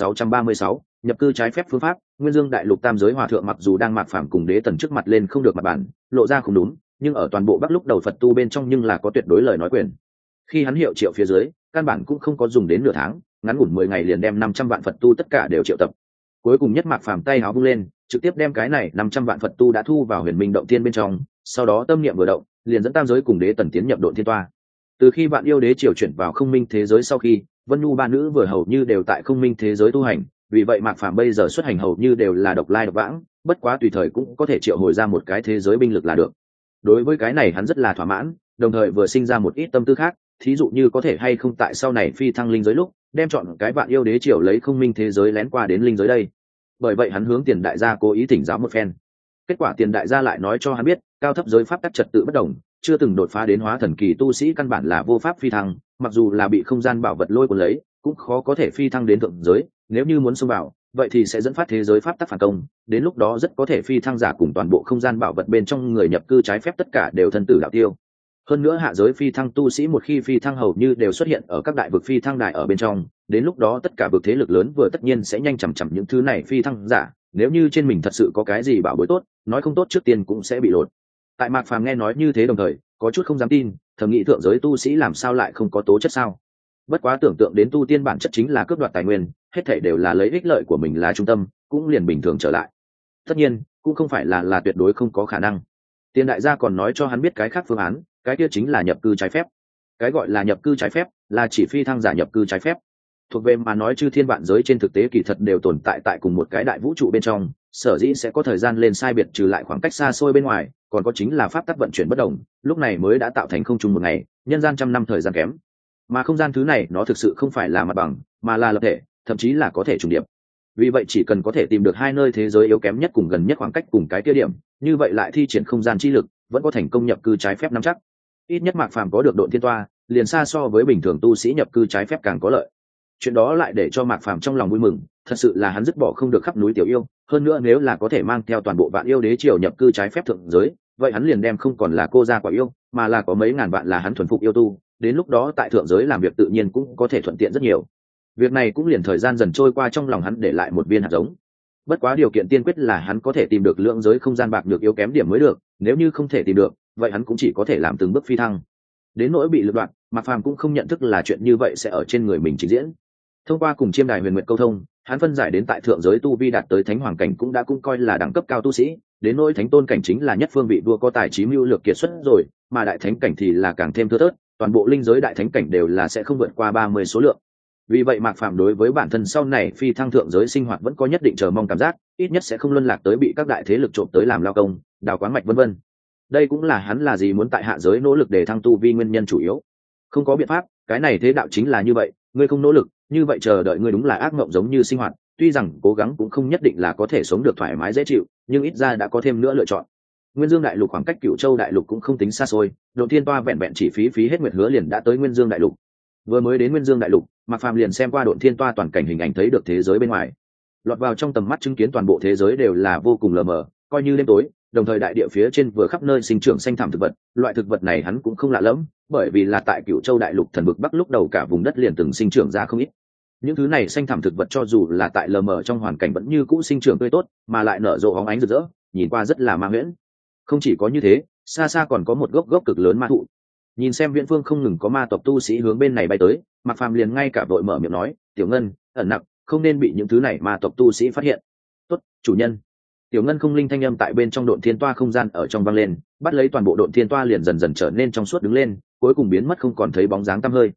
1636, nhập cư trái phép phương pháp, Nguyên Dương Đại Lục tam giới hòa thượng mặc dù đang Mạc Phàm cùng Đế Tần trước mặt lên không được mặt bản, lộ ra không đúng, nhưng ở toàn bộ Bắc lúc đầu Phật tu bên trong nhưng là có tuyệt đối lời nói quyền. Khi hắn hiệu triệu phía dưới, căn bản cũng không có dùng đến nửa tháng, ngắn ngủn 10 ngày liền đem 500 vạn Phật tu tất cả đều triệu tập. Cuối cùng nhất Mạc Phàm tay háo vung lên, trực tiếp đem cái này 500 vạn Phật tu đã thu vào Huyền Minh động thiên bên trong, sau đó tâm niệm vừa động, liền dẫn tam giới cùng Đế Tần tiến nhập Độn Thiên Toa. Từ khi Vạn Yêu Đế triều chuyển vào Không Minh thế giới sau khi, Vân Nhu ba nữ vừa hầu như đều tại Không Minh thế giới tu hành, vì vậy Mạc Phàm bây giờ xuất hành hầu như đều là độc lai độc vãng, bất quá tùy thời cũng có thể triệu hồi ra một cái thế giới binh lực là được. Đối với cái này hắn rất là thỏa mãn, đồng thời vừa sinh ra một ít tâm tư khác, thí dụ như có thể hay không tại sau này phi thăng linh giới lúc, đem chọn cái Vạn Yêu Đế triều lấy Không Minh thế giới lén qua đến linh giới đây. Bởi vậy hắn hướng Tiền đại gia cố ý thỉnh giáo một phen. Kết quả Tiền đại gia lại nói cho hắn biết, cao thấp giới pháp tắc trật tự bất đồng, chưa từng đột phá đến hóa thần kỳ tu sĩ căn bản là vô pháp phi thăng, mặc dù là bị không gian bảo vật lôi cuốn lấy, cũng khó có thể phi thăng đến thượng giới, nếu như muốn xông vào, vậy thì sẽ dẫn phát thế giới pháp tắc phản công, đến lúc đó rất có thể phi thăng giả cùng toàn bộ không gian bảo vật bên trong người nhập cư trái phép tất cả đều thân tử đạo tiêu. Hơn nữa hạ giới phi thăng tu sĩ một khi phi thăng hầu như đều xuất hiện ở các đại vực phi thăng đài ở bên trong, đến lúc đó tất cả vực thế lực lớn vừa tất nhiên sẽ nhanh chậm chậm những thứ này phi thăng giả, nếu như trên mình thật sự có cái gì bảo bối tốt, nói không tốt trước tiên cũng sẽ bị lột. Tại Mạc Phàm nghe nói như thế đồng thời, có chút không dám tin, thầm nghĩ thượng giới tu sĩ làm sao lại không có tố chất sao? Bất quá tưởng tượng đến tu tiên bản chất chính là cướp đoạt tài nguyên, hết thảy đều là lấy ích lợi của mình là trung tâm, cũng liền bình thường trở lại. Tất nhiên, cũng không phải là tuyệt đối không có khả năng. Tiền đại gia còn nói cho hắn biết cái khác phương án, cái kia chính là nhập cư trái phép. Cái gọi là nhập cư trái phép, là chỉ phi thăng giả nhập cư trái phép. Thuộc về mà nói chư thiên vạn giới trên thực tế kỳ thật đều tồn tại cùng một cái đại vũ trụ bên trong, sở dĩ sẽ có thời gian lên sai biệt trừ lại khoảng cách xa xôi bên ngoài, còn có chính là pháp tắc vận chuyển bất đồng, lúc này mới đã tạo thành không chung một ngày, nhân gian trăm năm thời gian kém. Mà không gian thứ này nó thực sự không phải là mặt bằng, mà là lập thể, thậm chí là có thể trùng điệp. Vì vậy chỉ cần có thể tìm được hai nơi thế giới yếu kém nhất cùng gần nhất khoảng cách cùng cái kia điểm, như vậy lại thi triển không gian chi lực, vẫn có thành công nhập cư trái phép nắm chắc. Ít nhất Mạc Phàm có được Độn Thiên Toa, liền xa so với bình thường tu sĩ nhập cư trái phép càng có lợi. Chuyện đó lại để cho Mạc Phàm trong lòng vui mừng, thật sự là hắn dứt bỏ không được khắp núi tiểu yêu, hơn nữa nếu là có thể mang theo toàn bộ Vạn Yêu Đế triều nhập cư trái phép thượng giới, vậy hắn liền đem không còn là cô gia quả yêu, mà là có mấy ngàn vạn là hắn thuần phục yêu tu, đến lúc đó tại thượng giới làm việc tự nhiên cũng có thể thuận tiện rất nhiều. Việc này cũng liền thời gian dần trôi qua trong lòng hắn để lại một viên hạt giống. Bất quá điều kiện tiên quyết là hắn có thể tìm được lượng giới không gian bạc được yếu kém điểm mới được, nếu như không thể tìm được, vậy hắn cũng chỉ có thể làm từng bước phi thăng. Đến nỗi bị lật đoạn, Mạc Phàm cũng không nhận thức là chuyện như vậy sẽ ở trên người mình trình diễn. Thông qua cùng Chiêm Đài Huyền Nguyệt câu thông, hắn phân giải đến tại thượng giới tu vi đạt tới thánh hoàng cảnh cũng coi là đẳng cấp cao tu sĩ, đến nỗi thánh tôn cảnh chính là nhất phương vị vua có tài trí mưu lược kiệt xuất rồi, mà đại thánh cảnh thì là càng thêm thưa thớt, toàn bộ linh giới đại thánh cảnh đều là sẽ không vượt qua 30 số lượng. Vì vậy Mạc Phàm đối với bản thân sau này phi thăng thượng giới sinh hoạt vẫn có nhất định chờ mong cảm giác, ít nhất sẽ không luân lạc tới bị các đại thế lực trộm tới làm lao công, đào quáng mạch vân vân. Đây cũng là hắn là gì muốn tại hạ giới nỗ lực để thăng tu vi nguyên nhân chủ yếu. Không có biện pháp, cái này thế đạo chính là như vậy, ngươi không nỗ lực, như vậy chờ đợi ngươi đúng là ác mộng giống như sinh hoạt, tuy rằng cố gắng cũng không nhất định là có thể sống được thoải mái dễ chịu, nhưng ít ra đã có thêm nữa lựa chọn. Nguyên Dương Đại Lục khoảng cách Cửu Châu Đại Lục cũng không tính xa xôi, Độn Thiên Toa vẹn vẹn chỉ phí hết nguyệt hứa liền đã tới Nguyên Dương Đại Lục. Vừa mới đến Nguyên Dương Đại Lục, Mạc Phàm liền xem qua Độn Thiên Toa toàn cảnh hình ảnh thấy được thế giới bên ngoài. Lọt vào trong tầm mắt chứng kiến toàn bộ thế giới đều là vô cùng lờ mờ, coi như đêm tối, đồng thời đại địa phía trên vừa khắp nơi sinh trưởng xanh thẳm thực vật, loại thực vật này hắn cũng không lạ lẫm, bởi vì là tại Cửu Châu Đại Lục thần vực Bắc lúc đầu cả vùng đất liền từng sinh trưởng ra không ít. Những thứ này xanh thẳm thực vật cho dù là tại lờ mờ trong hoàn cảnh vẫn như cũ sinh trưởng tươi tốt, mà lại nở rộ óng ánh rực rỡ, nhìn qua rất là ma huyễn. Không chỉ có như thế, xa xa còn có một gốc cực lớn ma thụ. Nhìn xem viễn phương không ngừng có ma tộc tu sĩ hướng bên này bay tới, Mạc Phàm liền ngay cả vội mở miệng nói, "Tiểu Ngân, ẩn nặc, không nên bị những thứ này ma tộc tu sĩ phát hiện." "Tốt, chủ nhân." Tiểu Ngân không linh thanh âm tại bên trong Độn Thiên Toa không gian ở trong vang lên, bắt lấy toàn bộ Độn Thiên Toa liền dần dần trở nên trong suốt đứng lên, cuối cùng biến mất không còn thấy bóng dáng tăm hơi.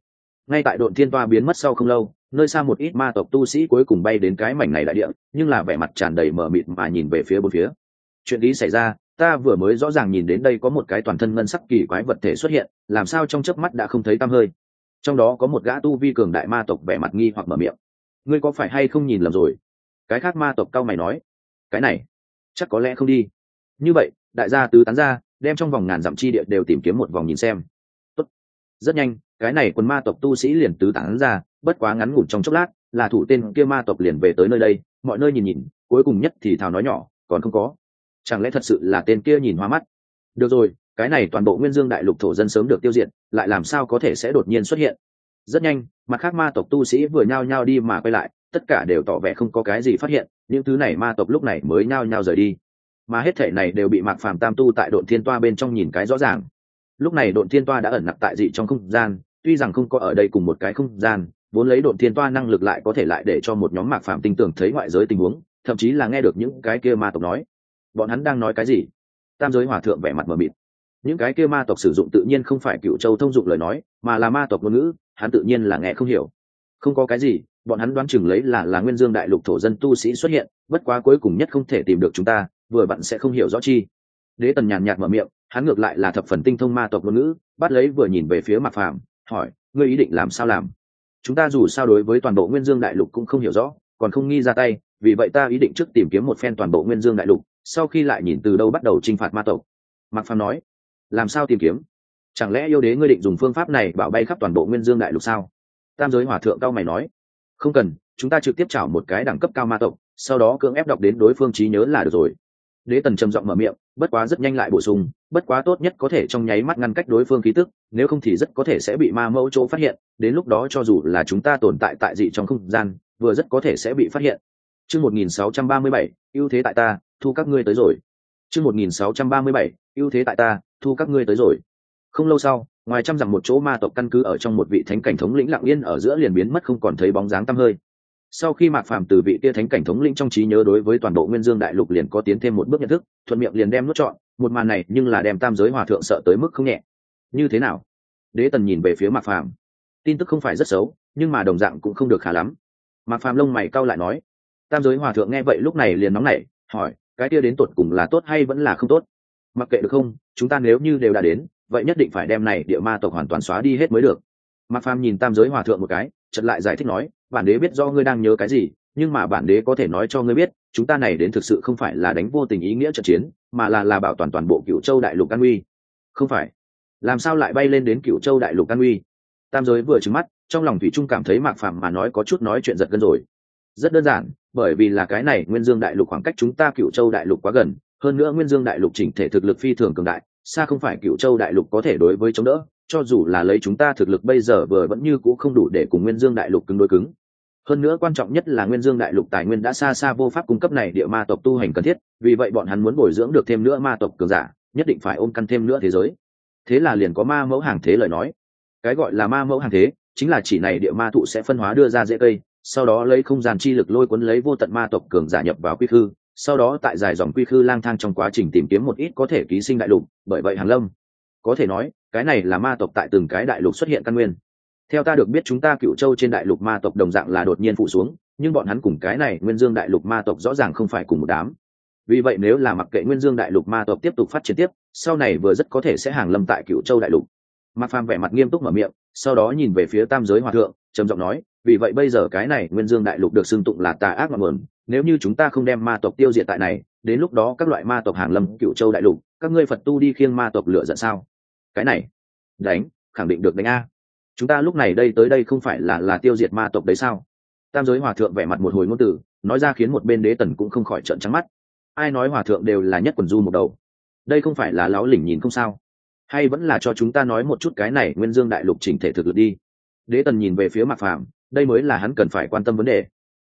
Ngay tại độn thiên toa biến mất sau không lâu, nơi xa một ít ma tộc tu sĩ cuối cùng bay đến cái mảnh này đại địa, nhưng là vẻ mặt tràn đầy mờ mịt mà nhìn về phía bốn phía. Chuyện gì xảy ra? Ta vừa mới rõ ràng nhìn đến đây có một cái toàn thân ngân sắc kỳ quái vật thể xuất hiện, làm sao trong chớp mắt đã không thấy tăm hơi? Trong đó có một gã tu vi cường đại ma tộc vẻ mặt nghi hoặc mở miệng. Ngươi có phải hay không nhìn lầm rồi? Cái khác ma tộc cau mày nói. Cái này, chắc có lẽ không đi. Như vậy, đại gia tứ tán ra, đem trong vòng ngàn dặm chi địa đều tìm kiếm một vòng nhìn xem. Tốt. Rất nhanh, cái này quân ma tộc tu sĩ liền tứ tán ra, bất quá ngắn ngủn trong chốc lát, là thủ tên kia ma tộc liền về tới nơi đây, mọi nơi nhìn nhìn, cuối cùng nhất thì thào nói nhỏ, còn không có. Chẳng lẽ thật sự là tên kia nhìn hoa mắt? Được rồi, cái này toàn bộ Nguyên Dương đại lục thổ dân sớm được tiêu diệt, lại làm sao có thể sẽ đột nhiên xuất hiện? Rất nhanh, mặt khác ma tộc tu sĩ vừa nhao nhao đi mà quay lại, tất cả đều tỏ vẻ không có cái gì phát hiện, những thứ này ma tộc lúc này mới nhao nhao rời đi. Mà hết thể này đều bị Mạc Phàm tam tu tại Độn Thiên Toa bên trong nhìn cái rõ ràng. Lúc này Độn Thiên Toa đã ẩn nặc tại dị trong không gian, tuy rằng không có ở đây cùng một cái không gian, vốn lấy Độn Thiên Toa năng lực lại có thể lại để cho một nhóm Mạc Phàm tinh tưởng thấy ngoại giới tình huống, thậm chí là nghe được những cái kia ma tộc nói. Bọn hắn đang nói cái gì? Tam giới hòa thượng vẻ mặt mờ mịt. Những cái kia ma tộc sử dụng tự nhiên không phải Cựu Châu thông dụng lời nói, mà là ma tộc ngôn ngữ, hắn tự nhiên là nghe không hiểu. Không có cái gì, bọn hắn đoán chừng lấy là Nguyên Dương đại lục thổ dân tu sĩ xuất hiện, bất quá cuối cùng nhất không thể tìm được chúng ta, vừa bạn sẽ không hiểu rõ chi. Đế Tần nhàn nhạt mở miệng, hắn ngược lại là thập phần tinh thông ma tộc ngôn ngữ, bắt lấy vừa nhìn về phía Mạc Phàm, hỏi, ngươi ý định làm sao làm? Chúng ta dù sao đối với toàn bộ Nguyên Dương đại lục cũng không hiểu rõ, còn không nghi ra tay, vì vậy ta ý định trước tìm kiếm một phen toàn bộ Nguyên Dương đại lục, sau khi lại nhìn từ đâu bắt đầu chinh phạt ma tộc. Mạc Phàm nói, làm sao tìm kiếm? Chẳng lẽ yêu đế ngươi định dùng phương pháp này bảo bay khắp toàn bộ Nguyên Dương đại lục sao? Tam giới hòa thượng cao mày nói, không cần, chúng ta trực tiếp chảo một cái đẳng cấp cao ma tộc, sau đó cưỡng ép đọc đến đối phương trí nhớ là được rồi. Đế Tần trầm giọng mở miệng, bất quá rất nhanh lại bổ sung, bất quá tốt nhất có thể trong nháy mắt ngăn cách đối phương khí tức, nếu không thì rất có thể sẽ bị ma mẫu chỗ phát hiện, đến lúc đó cho dù là chúng ta tồn tại tại dị trong không gian, vừa rất có thể sẽ bị phát hiện. Chương 1637, ưu thế tại ta, thu các ngươi tới rồi. Chương 1637, ưu thế tại ta, thu các ngươi tới rồi. Không lâu sau, ngoài trăm dặm một chỗ ma tộc căn cứ ở trong một vị thánh cảnh thống lĩnh lặng yên ở giữa liền biến mất không còn thấy bóng dáng tăm hơi. Sau khi Mạc Phàm từ vị kia thánh cảnh thống lĩnh trong trí nhớ đối với toàn bộ Nguyên Dương đại lục liền có tiến thêm một bước nhận thức, thuận miệng liền đem nuốt trọn, một màn này nhưng là đem tam giới hòa thượng sợ tới mức không nhẹ. Như thế nào? Đế Tần nhìn về phía Mạc Phàm. Tin tức không phải rất xấu, nhưng mà đồng dạng cũng không được khá lắm. Mạc Phàm lông mày cau lại nói. Tam giới hòa thượng nghe vậy lúc này liền nóng nảy, hỏi, cái kia đến tột cùng là tốt hay vẫn là không tốt? Mặc kệ được không, chúng ta nếu như đều đã đến, vậy nhất định phải đem này địa ma tộc hoàn toàn xóa đi hết mới được. Mạc Phàm nhìn tam giới hòa thượng một cái, chợt lại giải thích nói, bản đế biết do ngươi đang nhớ cái gì, nhưng mà bản đế có thể nói cho ngươi biết, chúng ta này đến thực sự không phải là đánh vô tình ý nghĩa trận chiến, mà là bảo toàn toàn bộ Cửu Châu đại lục an uy. Không phải? Làm sao lại bay lên đến Cửu Châu đại lục an uy? Tam giới vừa trừng mắt, trong lòng thủy trung cảm thấy Mạc Phàm mà nói có chút nói chuyện giật gân rồi. Rất đơn giản, bởi vì là cái này Nguyên Dương đại lục khoảng cách chúng ta Cửu Châu đại lục quá gần, hơn nữa Nguyên Dương đại lục chỉnh thể thực lực phi thường cường đại, xa không phải Cửu Châu đại lục có thể đối với chống đỡ, cho dù là lấy chúng ta thực lực bây giờ vừa vẫn như cũ không đủ để cùng Nguyên Dương đại lục cứng đối cứng. Hơn nữa quan trọng nhất là Nguyên Dương đại lục tài nguyên đã xa xa vô pháp cung cấp này địa ma tộc tu hành cần thiết, vì vậy bọn hắn muốn bồi dưỡng được thêm nữa ma tộc cường giả, nhất định phải ôm căn thêm nữa thế giới. Thế là liền có ma mẫu hàng thế lời nói. Cái gọi là ma mẫu hàng thế, chính là chỉ này địa ma thụ sẽ phân hóa đưa ra rễ cây, sau đó lấy không gian chi lực lôi cuốn lấy vô tận ma tộc cường giả nhập vào quy khư, sau đó tại dài dòng quy khư lang thang trong quá trình tìm kiếm một ít có thể ký sinh đại lục, bởi vậy Hàng Lâm có thể nói, cái này là ma tộc tại từng cái đại lục xuất hiện căn nguyên. Theo ta được biết chúng ta Cửu Châu trên đại lục ma tộc đồng dạng là đột nhiên phụ xuống, nhưng bọn hắn cùng cái này Nguyên Dương đại lục ma tộc rõ ràng không phải cùng một đám. Vì vậy nếu là mặc kệ Nguyên Dương đại lục ma tộc tiếp tục phát triển tiếp, sau này vừa rất có thể sẽ hàng lâm tại Cửu Châu đại lục. Mạc Phàm vẻ mặt nghiêm túc mở miệng, sau đó nhìn về phía tam giới hòa thượng, trầm giọng nói, vì vậy bây giờ cái này Nguyên Dương đại lục được xưng tụng là tà ác ngọn nguồn, nếu như chúng ta không đem ma tộc tiêu diệt tại này, đến lúc đó các loại ma tộc hàng lâm Cửu Châu đại lục, các ngươi Phật tu đi khiêng ma tộc lựa giận sao? Cái này, đánh, khẳng định được đánh a. Chúng ta lúc này đây tới đây không phải là tiêu diệt ma tộc đấy sao? Tam giới hòa thượng vẻ mặt một hồi ngôn từ, nói ra khiến một bên Đế Tần cũng không khỏi trợn trắng mắt. Ai nói hòa thượng đều là nhất quần du một đầu? Đây không phải là láo lỉnh nhìn không sao? Hay vẫn là cho chúng ta nói một chút cái này Nguyên Dương đại lục chỉnh thể thực lực đi. Đế Tần nhìn về phía Mạc Phàm, đây mới là hắn cần phải quan tâm vấn đề.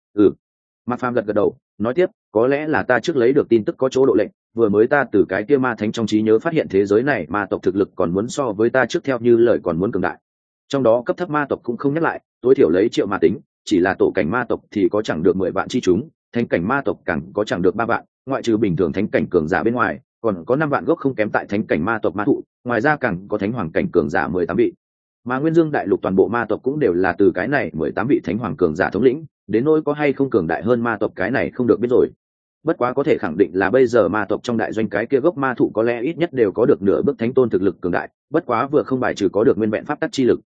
Mạc Phàm gật gật đầu, nói tiếp, có lẽ là ta trước lấy được tin tức có chỗ độ lệnh, vừa mới ta từ cái kia ma thánh trong trí nhớ phát hiện thế giới này ma tộc thực lực còn muốn so với ta trước theo như lời còn muốn cường đại. Trong đó cấp thấp ma tộc cũng không nhắc lại, tối thiểu lấy triệu ma tính, chỉ là tổ cảnh ma tộc thì có chẳng được 10 vạn chi chúng, thánh cảnh ma tộc càng có chẳng được 3 vạn, ngoại trừ bình thường thánh cảnh cường giả bên ngoài, còn có 5 vạn gốc không kém tại thánh cảnh ma tộc ma thụ, ngoài ra càng có thánh hoàng cảnh cường giả 18 vị. mà nguyên dương đại lục toàn bộ ma tộc cũng đều là từ cái này 18 vị thánh hoàng cường giả thống lĩnh, đến nỗi có hay không cường đại hơn ma tộc cái này không được biết rồi. Bất quá có thể khẳng định là bây giờ ma tộc trong đại doanh cái kia gốc ma thụ có lẽ ít nhất đều có được nửa bước thánh tôn thực lực cường đại, bất quá vừa không bài trừ có được nguyên vẹn pháp tắc chi lực.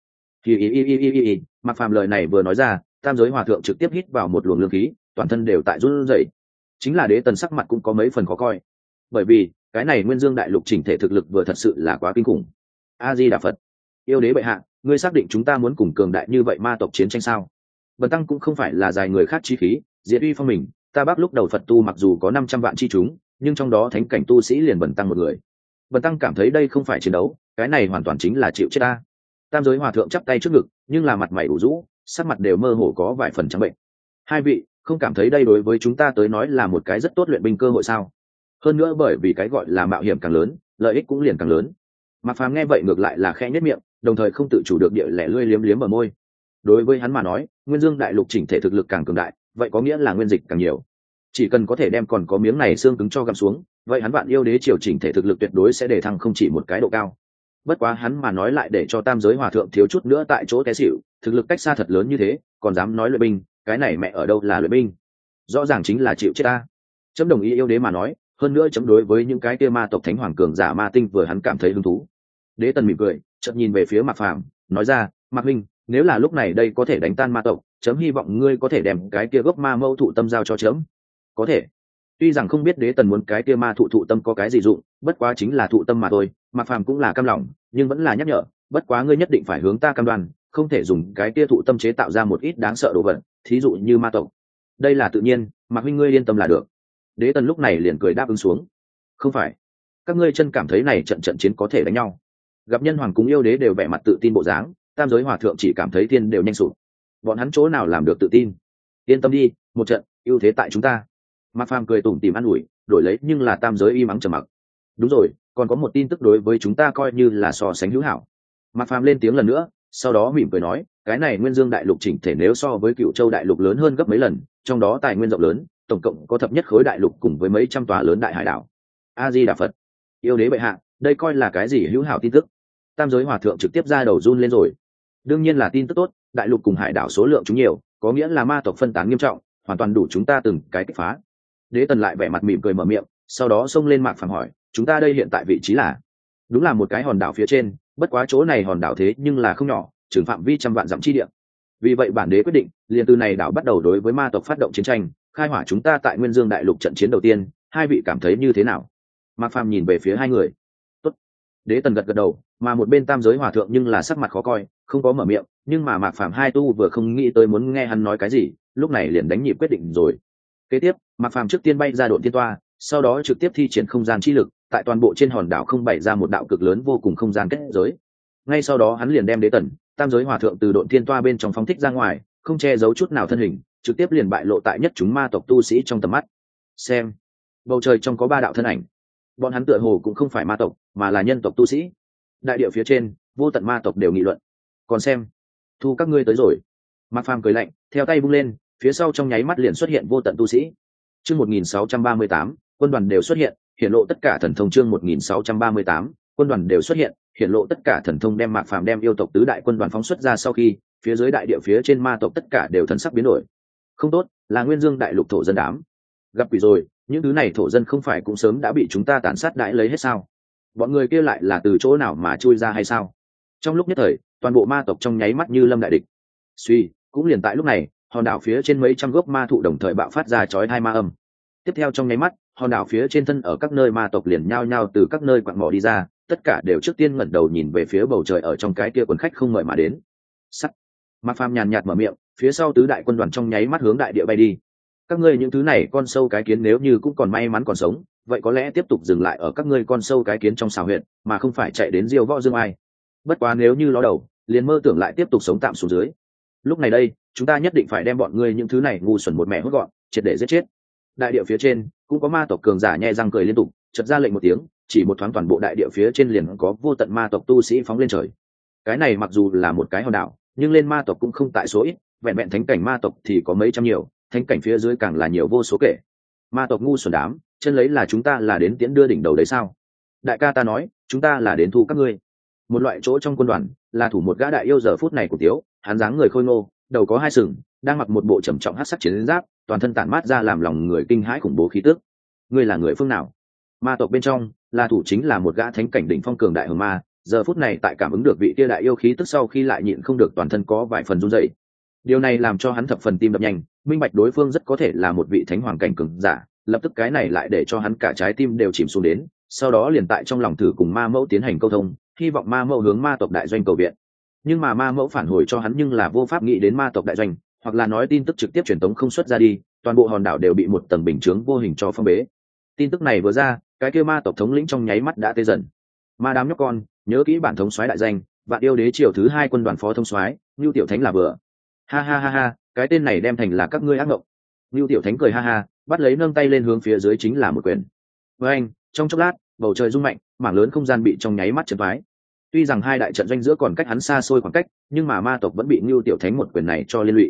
Mạc Phàm lời này vừa nói ra, tam giới hòa thượng trực tiếp hít vào một luồng lương khí, toàn thân đều tại run rẩy. Chính là Đế Tần sắc mặt cũng có mấy phần khó coi, bởi vì cái này nguyên dương đại lục chỉnh thể thực lực vừa thật sự là quá kinh khủng. A Di Đà Phật, yêu đế bệ hạ, ngươi xác định chúng ta muốn cùng cường đại như vậy ma tộc chiến tranh sao? Bần tăng cũng không phải là dài người khác chi khí, diệt uy phong mình, ta Bắc lúc đầu Phật tu mặc dù có 500 vạn chi chúng, nhưng trong đó thánh cảnh tu sĩ liền bần tăng một người. Bần tăng cảm thấy đây không phải chiến đấu, cái này hoàn toàn chính là chịu chết ta. Tam giới hòa thượng chắp tay trước ngực, nhưng là mặt mày ủ rũ, sắc mặt đều mơ hồ có vài phần trắng bệnh. Hai vị không cảm thấy đây đối với chúng ta tới nói là một cái rất tốt luyện binh cơ hội sao? Hơn nữa bởi vì cái gọi là mạo hiểm càng lớn, lợi ích cũng liền càng lớn. Mạc Phàm nghe vậy ngược lại là khẽ nhếch miệng, đồng thời không tự chủ được địa lẻ lươi liếm liếm ở môi. Đối với hắn mà nói, nguyên dương đại lục chỉnh thể thực lực càng cường đại, vậy có nghĩa là nguyên dịch càng nhiều. Chỉ cần có thể đem còn có miếng này xương cứng cho găm xuống, vậy hắn vạn yêu đế triều chỉnh thể thực lực tuyệt đối sẽ để thăng không chỉ một cái độ cao. Bất quá hắn mà nói lại để cho tam giới hòa thượng thiếu chút nữa tại chỗ té xỉu, thực lực cách xa thật lớn như thế, còn dám nói luyện binh, cái này mẹ ở đâu là luyện binh? Rõ ràng chính là chịu chết ta. Chấm đồng ý yêu đế mà nói, hơn nữa chấm đối với những cái kia ma tộc thánh hoàng cường giả ma tinh vừa hắn cảm thấy hứng thú. Đế Tần mỉm cười, chợt nhìn về phía Mạc Phàm, nói ra, Mạc Minh, nếu là lúc này đây có thể đánh tan ma tộc, chấm hy vọng ngươi có thể đem cái kia gốc ma mâu thụ tâm giao cho chấm. Có thể. Tuy rằng không biết Đế Tần muốn cái kia ma thụ tâm có cái gì dụng, bất quá chính là thụ tâm mà thôi, Mạc Phàm cũng là cam lòng, nhưng vẫn là nhắc nhở, bất quá ngươi nhất định phải hướng ta cam đoan, không thể dùng cái kia thụ tâm chế tạo ra một ít đáng sợ đồ vật, thí dụ như ma tộc. Đây là tự nhiên, Mạc Minh ngươi yên tâm là được. Đế Tần lúc này liền cười đáp ứng xuống. Không phải, các ngươi chân cảm thấy này trận chiến có thể đánh nhau? Gặp nhân hoàng cúng yêu đế đều vẻ mặt tự tin bộ dáng, tam giới hòa thượng chỉ cảm thấy thiên đều nhanh sụp. Bọn hắn chỗ nào làm được tự tin? Yên tâm đi, một trận ưu thế tại chúng ta. Mạc Phàm cười tủm tỉm an ủi, đổi lấy nhưng là tam giới im ắng trầm mặc. Đúng rồi, còn có một tin tức đối với chúng ta coi như là so sánh hữu hảo. Mạc Phàm lên tiếng lần nữa, sau đó mỉm cười nói, cái này nguyên dương đại lục chỉnh thể nếu so với Cựu Châu đại lục lớn hơn gấp mấy lần, trong đó tài nguyên rộng lớn, tổng cộng có thập nhất khối đại lục cùng với mấy trăm tòa lớn đại hải đảo. A Di Đà Phật, yêu đế bệ hạ, đây coi là cái gì hữu hảo tin tức? Tam giới hòa thượng trực tiếp ra đầu run lên rồi. Đương nhiên là tin tức tốt, đại lục cùng hải đảo số lượng chúng nhiều, có nghĩa là ma tộc phân tán nghiêm trọng, hoàn toàn đủ chúng ta từng cái kích phá. Đế Tần lại vẻ mặt mỉm cười mở miệng, sau đó xông lên Mạc Phàm hỏi, chúng ta đây hiện tại vị trí là? Đúng là một cái hòn đảo phía trên, bất quá chỗ này hòn đảo thế nhưng là không nhỏ, trường phạm vi trăm vạn dặm chi địa. Vì vậy bản đế quyết định, liền từ này đảo bắt đầu đối với ma tộc phát động chiến tranh, khai hỏa chúng ta tại Nguyên Dương đại lục trận chiến đầu tiên, hai vị cảm thấy như thế nào? Mạc Phàm nhìn về phía hai người. Tốt. Đế Tần gật gật đầu, mà một bên tam giới hòa thượng nhưng là sắc mặt khó coi, không có mở miệng, nhưng mà Mạc Phàm hai tu vừa không nghĩ tới muốn nghe hắn nói cái gì, lúc này liền đánh nhịp quyết định rồi. Kế tiếp, Mạc Phàm trước tiên bay ra độn thiên toa, sau đó trực tiếp thi triển không gian chi lực, tại toàn bộ trên hòn đảo không bày ra một đạo cực lớn vô cùng không gian kết giới. Ngay sau đó hắn liền đem Đế Tần, tam giới hòa thượng từ độn thiên toa bên trong phóng thích ra ngoài, không che giấu chút nào thân hình, trực tiếp liền bại lộ tại nhất chúng ma tộc tu sĩ trong tầm mắt. Xem, bầu trời trong có ba đạo thân ảnh, bọn hắn tựa hồ cũng không phải ma tộc, mà là nhân tộc tu sĩ. Đại địa phía trên, vô tận ma tộc đều nghị luận. Còn xem, thu các ngươi tới rồi. Mạc Phàm cười lạnh, theo tay vung lên, phía sau trong nháy mắt liền xuất hiện vô tận tu sĩ. Chương 1638, quân đoàn đều xuất hiện, hiển lộ tất cả thần thông. Chương 1638, quân đoàn đều xuất hiện, hiển lộ tất cả thần thông. Đem Mạc Phàm đem yêu tộc tứ đại quân đoàn phóng xuất ra sau khi, phía dưới đại địa phía trên ma tộc tất cả đều thần sắc biến đổi. Không tốt, là Nguyên Dương đại lục thổ dân đám. Gặp quỷ rồi, những thứ này thổ dân không phải cũng sớm đã bị chúng ta tàn sát đãi lấy hết sao? Bọn người kia lại là từ chỗ nào mà chui ra hay sao? Trong lúc nhất thời, toàn bộ ma tộc trong nháy mắt như lâm đại địch. Suy, cũng liền tại lúc này, hòn đảo phía trên mấy trăm gốc ma thụ đồng thời bạo phát ra chói hai ma âm. Tiếp theo trong nháy mắt, hòn đảo phía trên thân ở các nơi ma tộc liền nhao nhao từ các nơi quặng mỏ đi ra, tất cả đều trước tiên ngẩng đầu nhìn về phía bầu trời ở trong cái kia quần khách không mời mà đến. Sắt. Mạc Phàm nhàn nhạt mở miệng, phía sau tứ đại quân đoàn trong nháy mắt hướng đại địa bay đi. Các ngươi những thứ này con sâu cái kiến nếu như cũng còn may mắn còn sống, vậy có lẽ tiếp tục dừng lại ở các ngươi con sâu cái kiến trong xào huyện, mà không phải chạy đến diêu võ dương ai. Bất quá nếu như ló đầu, liền mơ tưởng lại tiếp tục sống tạm xuống dưới. Lúc này đây, chúng ta nhất định phải đem bọn ngươi những thứ này ngu xuẩn một mẹ hốt gọn, triệt để giết chết. Đại địa phía trên cũng có ma tộc cường giả nhe răng cười liên tục, chợt ra lệnh một tiếng, chỉ một thoáng toàn bộ đại địa phía trên liền có vô tận ma tộc tu sĩ phóng lên trời. Cái này mặc dù là một cái hòn đảo, nhưng lên ma tộc cũng không tại số ít, vẹn vẹn thánh cảnh ma tộc thì có mấy trăm nhiều, thánh cảnh phía dưới càng là nhiều vô số kể. Ma tộc ngu xuẩn đám, chân lấy là chúng ta là đến tiễn đưa đỉnh đầu đấy sao? Đại ca ta nói, chúng ta là đến thu các ngươi. Một loại chỗ trong quân đoàn là thủ một gã đại yêu giờ phút này của tiếu, hắn dáng người khôi ngô, đầu có hai sừng, đang mặc một bộ trầm trọng hắc sắc chiến giáp, toàn thân tản mát ra làm lòng người kinh hãi khủng bố khí tức. Ngươi là người phương nào? Ma tộc bên trong, là thủ chính là một gã thánh cảnh đỉnh phong cường đại hồng ma, giờ phút này tại cảm ứng được vị kia đại yêu khí tức sau khi lại nhịn không được toàn thân có vài phần run rẩy. Điều này làm cho hắn thập phần tim đập nhanh, minh bạch đối phương rất có thể là một vị thánh hoàng cảnh cường giả, lập tức cái này lại để cho hắn cả trái tim đều chìm xuống đến, sau đó liền tại trong lòng thử cùng ma mẫu tiến hành câu thông, hy vọng ma mẫu hướng ma tộc đại doanh cầu viện. Nhưng mà ma mẫu phản hồi cho hắn nhưng là vô pháp nghĩ đến ma tộc đại doanh, hoặc là nói tin tức trực tiếp truyền tống không xuất ra đi, toàn bộ hòn đảo đều bị một tầng bình chướng vô hình cho phong bế. Tin tức này vừa ra, cái kia ma tộc thống lĩnh trong nháy mắt đã tê dần. Ma đám nhóc con, nhớ kỹ bản thống soái đại danh, Vạn Yêu Đế triều thứ 2 quân đoàn phó thống soái, Nưu Tiểu Thánh là vừa. Ha ha ha ha, cái tên này đem thành là các ngươi ác mộng. Nưu Tiểu Thánh cười ha ha, bắt lấy nâng tay lên hướng phía dưới chính là một quyền. Với anh, trong chốc lát, bầu trời rung mạnh, mảng lớn không gian bị trong nháy mắt chấn phái. Tuy rằng hai đại trận doanh giữa còn cách hắn xa xôi khoảng cách, nhưng mà ma tộc vẫn bị Nưu Tiểu Thánh một quyền này cho liên lụy.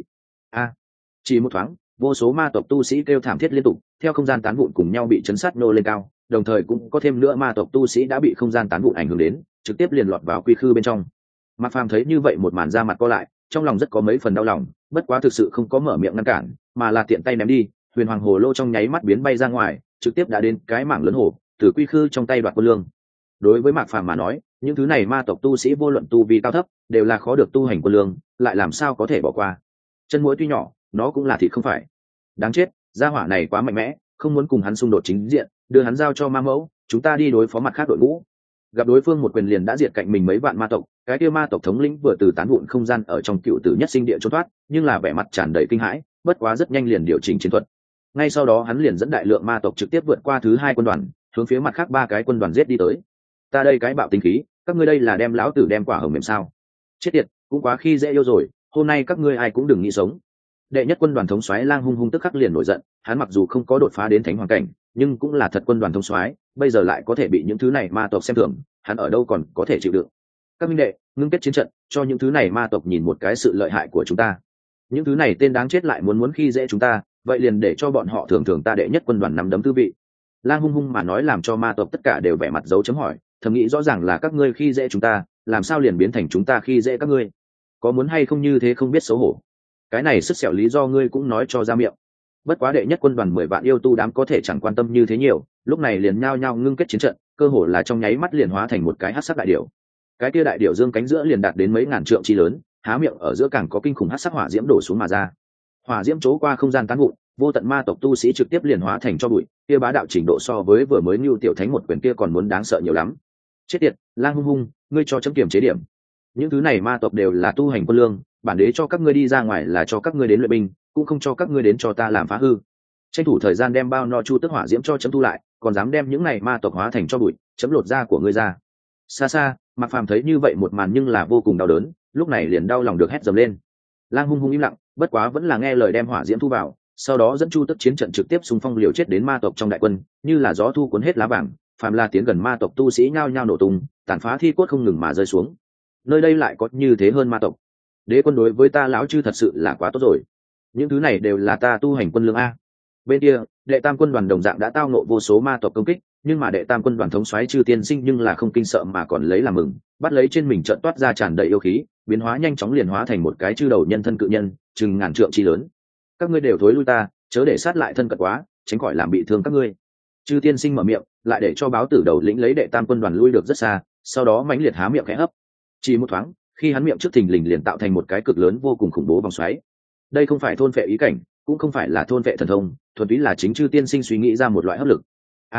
Chỉ một thoáng, vô số ma tộc tu sĩ kêu thảm thiết liên tục, theo không gian tán vụn cùng nhau bị chấn sát nô lên cao, đồng thời cũng có thêm nữa ma tộc tu sĩ đã bị không gian tán vụn ảnh hưởng đến, trực tiếp liền lọt vào quy khư bên trong. Mạc Phàm thấy như vậy một màn ra mặt co lại, trong lòng rất có mấy phần đau lòng, bất quá thực sự không có mở miệng ngăn cản, mà là tiện tay ném đi, huyền hoàng hồ lô trong nháy mắt biến bay ra ngoài, trực tiếp đã đến cái mảng lớn hồ, từ quy khư trong tay đoạt quân lương. Đối với Mạc Phàm mà nói, những thứ này ma tộc tu sĩ vô luận tu vi cao thấp, đều là khó được tu hành quân lương, lại làm sao có thể bỏ qua. Chân muỗi tuy nhỏ, nó cũng là thịt không phải. Đáng chết, gia hỏa này quá mạnh mẽ, không muốn cùng hắn xung đột chính diện, đưa hắn giao cho ma mẫu, chúng ta đi đối phó mặt khác đội ngũ. Gặp đối phương một quyền liền đã diệt cạnh mình mấy vạn ma tộc, cái kia ma tộc thống lĩnh vừa từ tán vụn không gian ở trong cựu tử nhất sinh địa trốn thoát, nhưng là vẻ mặt tràn đầy kinh hãi, bất quá rất nhanh liền điều chỉnh chiến thuật. Ngay sau đó hắn liền dẫn đại lượng ma tộc trực tiếp vượt qua thứ 2 quân đoàn, hướng phía mặt khác 3 cái quân đoàn giết đi tới. Ta đây cái bạo tinh khí, các ngươi đây là đem lão tử đem quả hồng mềm sao? Chết tiệt, cũng quá khi dễ yêu rồi, hôm nay các ngươi ai cũng đừng nghĩ sống. Đệ nhất quân đoàn thống soái Lang Hung Hung tức khắc liền nổi giận, hắn mặc dù không có đột phá đến thánh hoàng cảnh, nhưng cũng là thật quân đoàn thống soái, bây giờ lại có thể bị những thứ này ma tộc xem thường, hắn ở đâu còn có thể chịu đựng. Các minh đệ, ngưng kết chiến trận, cho những thứ này ma tộc nhìn một cái sự lợi hại của chúng ta. Những thứ này tên đáng chết lại muốn khi dễ chúng ta, vậy liền để cho bọn họ thường ta đệ nhất quân đoàn nắm đấm tư vị. Lang Hung Hung mà nói làm cho ma tộc tất cả đều vẻ mặt dấu chấm hỏi, thầm nghĩ rõ ràng là các ngươi khi dễ chúng ta, làm sao liền biến thành chúng ta khi dễ các ngươi? Có muốn hay không như thế không biết xấu hổ. Cái này sức sẹo lý do ngươi cũng nói cho ra miệng. Bất quá đệ nhất quân đoàn 10 vạn yêu tu đám có thể chẳng quan tâm như thế nhiều, lúc này liền nhao nhao ngưng kết chiến trận, cơ hồ là trong nháy mắt liền hóa thành một cái hắc sắc đại điểu. Cái kia đại điểu dương cánh giữa liền đạt đến mấy ngàn trượng chi lớn, há miệng ở giữa càng có kinh khủng hắc sắc hỏa diễm đổ xuống mà ra. Hỏa diễm trố qua không gian tán vụn, vô tận ma tộc tu sĩ trực tiếp liền hóa thành cho bụi, kia bá đạo trình độ so với vừa mới Nưu Tiểu Thánh một quyền kia còn muốn đáng sợ nhiều lắm. Chết tiệt, Lang Hung Hung, ngươi cho chấm kiểm chế điểm. Những thứ này ma tộc đều là tu hành quân lương, bản đế cho các ngươi đi ra ngoài là cho các ngươi đến luyện binh, cũng không cho các ngươi đến cho ta làm phá hư. Tranh thủ thời gian đem bao no chu tức hỏa diễm cho chấm thu lại, còn dám đem những này ma tộc hóa thành cho bụi, chấm lột da của ngươi ra. Xa xa, Mạc Phàm thấy như vậy một màn nhưng là vô cùng đau đớn, lúc này liền đau lòng được hét dầm lên. Lang Hung Hung im lặng, bất quá vẫn là nghe lời đem hỏa diễm thu vào, sau đó dẫn chu tức chiến trận trực tiếp xung phong liều chết đến ma tộc trong đại quân, như là gió thu cuốn hết lá vàng, phàm là tiến gần ma tộc tu sĩ nhao nhao nổ tung, tàn phá thi cốt không ngừng mà rơi xuống. Nơi đây lại có như thế hơn ma tộc. Đế quân đối với ta lão chư thật sự là quá tốt rồi. Những thứ này đều là ta tu hành quân lương a. Bên kia, đệ tam quân đoàn đồng dạng đã tao nộ vô số ma tộc công kích, nhưng mà đệ tam quân đoàn thống soái Chư Tiên Sinh nhưng là không kinh sợ mà còn lấy làm mừng, bắt lấy trên mình trận toát ra tràn đầy yêu khí, biến hóa nhanh chóng liền hóa thành một cái chư đầu nhân thân cự nhân, chừng ngàn trượng chi lớn. Các ngươi đều thối lui ta, chớ để sát lại thân cận quá, tránh khỏi làm bị thương các ngươi. Chư Tiên Sinh mở miệng, lại để cho báo tử đầu lĩnh lấy đệ tam quân đoàn lui được rất xa, sau đó mãnh liệt há miệng khẽ hấp. Chỉ một thoáng, khi hắn miệng trước thình lình liền tạo thành một cái cực lớn vô cùng khủng bố vòng xoáy. Đây không phải thôn phệ ý cảnh, cũng không phải là thôn phệ thần thông, thuần túy là chính Chư Tiên Sinh suy nghĩ ra một loại hấp lực.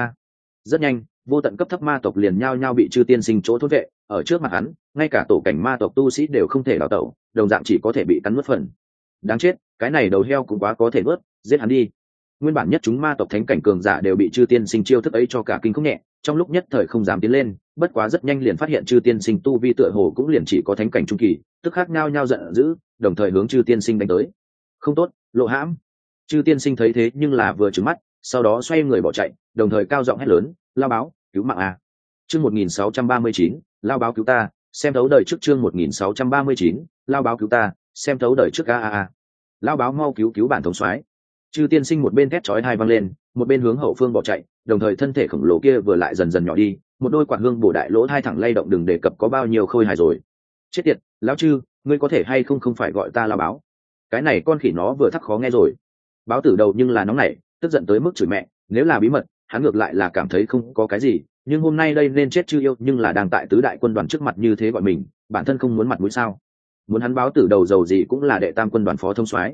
Rất nhanh, vô tận cấp thấp ma tộc liền nhao nhao bị Chư Tiên Sinh chỗ thôn phệ, ở trước mặt hắn, ngay cả tổ cảnh ma tộc tu sĩ đều không thể đào tẩu, đồng dạng chỉ có thể bị cắn nuốt phần. Đáng chết, cái này đầu heo cũng quá có thể nuốt, giết hắn đi. Nguyên bản nhất chúng ma tộc thánh cảnh cường giả đều bị Chư Tiên Sinh chiêu thức ấy cho cả kinh không nhẹ, trong lúc nhất thời không dám tiến lên, bất quá rất nhanh liền phát hiện Chư Tiên Sinh tu vi tựa hồ cũng liền chỉ có thánh cảnh trung kỳ, tức khắc nhao nhao giận dữ, đồng thời hướng Chư Tiên Sinh đánh tới. Không tốt, lộ hãm. Chư Tiên Sinh thấy thế nhưng là vừa trừng mắt, sau đó xoay người bỏ chạy, đồng thời cao giọng hét lớn, lao báo, cứu mạng a. Chương 1639, lao báo cứu ta, xem thấu đời trước. Chương 1639, lao báo cứu ta, xem thấu đời trước a. Lao báo mau cứu cứu bản thống soái. Chư Tiên Sinh một bên thét chói tai vang lên, một bên hướng hậu phương bỏ chạy, đồng thời thân thể khổng lồ kia vừa lại dần dần nhỏ đi, một đôi quạt hương bổ đại lỗ hai thẳng lay động, đừng đề cập có bao nhiêu khôi hài rồi. Chết tiệt, lão chư, ngươi có thể hay không phải gọi ta là báo. Cái này con khỉ nó vừa thắc khó nghe rồi. Báo tử đầu nhưng là nóng nảy, tức giận tới mức chửi mẹ, nếu là bí mật hắn ngược lại là cảm thấy không có cái gì, nhưng hôm nay đây nên chết chư yêu, nhưng là đang tại tứ đại quân đoàn trước mặt như thế gọi mình, bản thân không muốn mặt mũi sao? Muốn hắn báo tử đầu dầu gì cũng là đệ tam quân đoàn phó thông soái.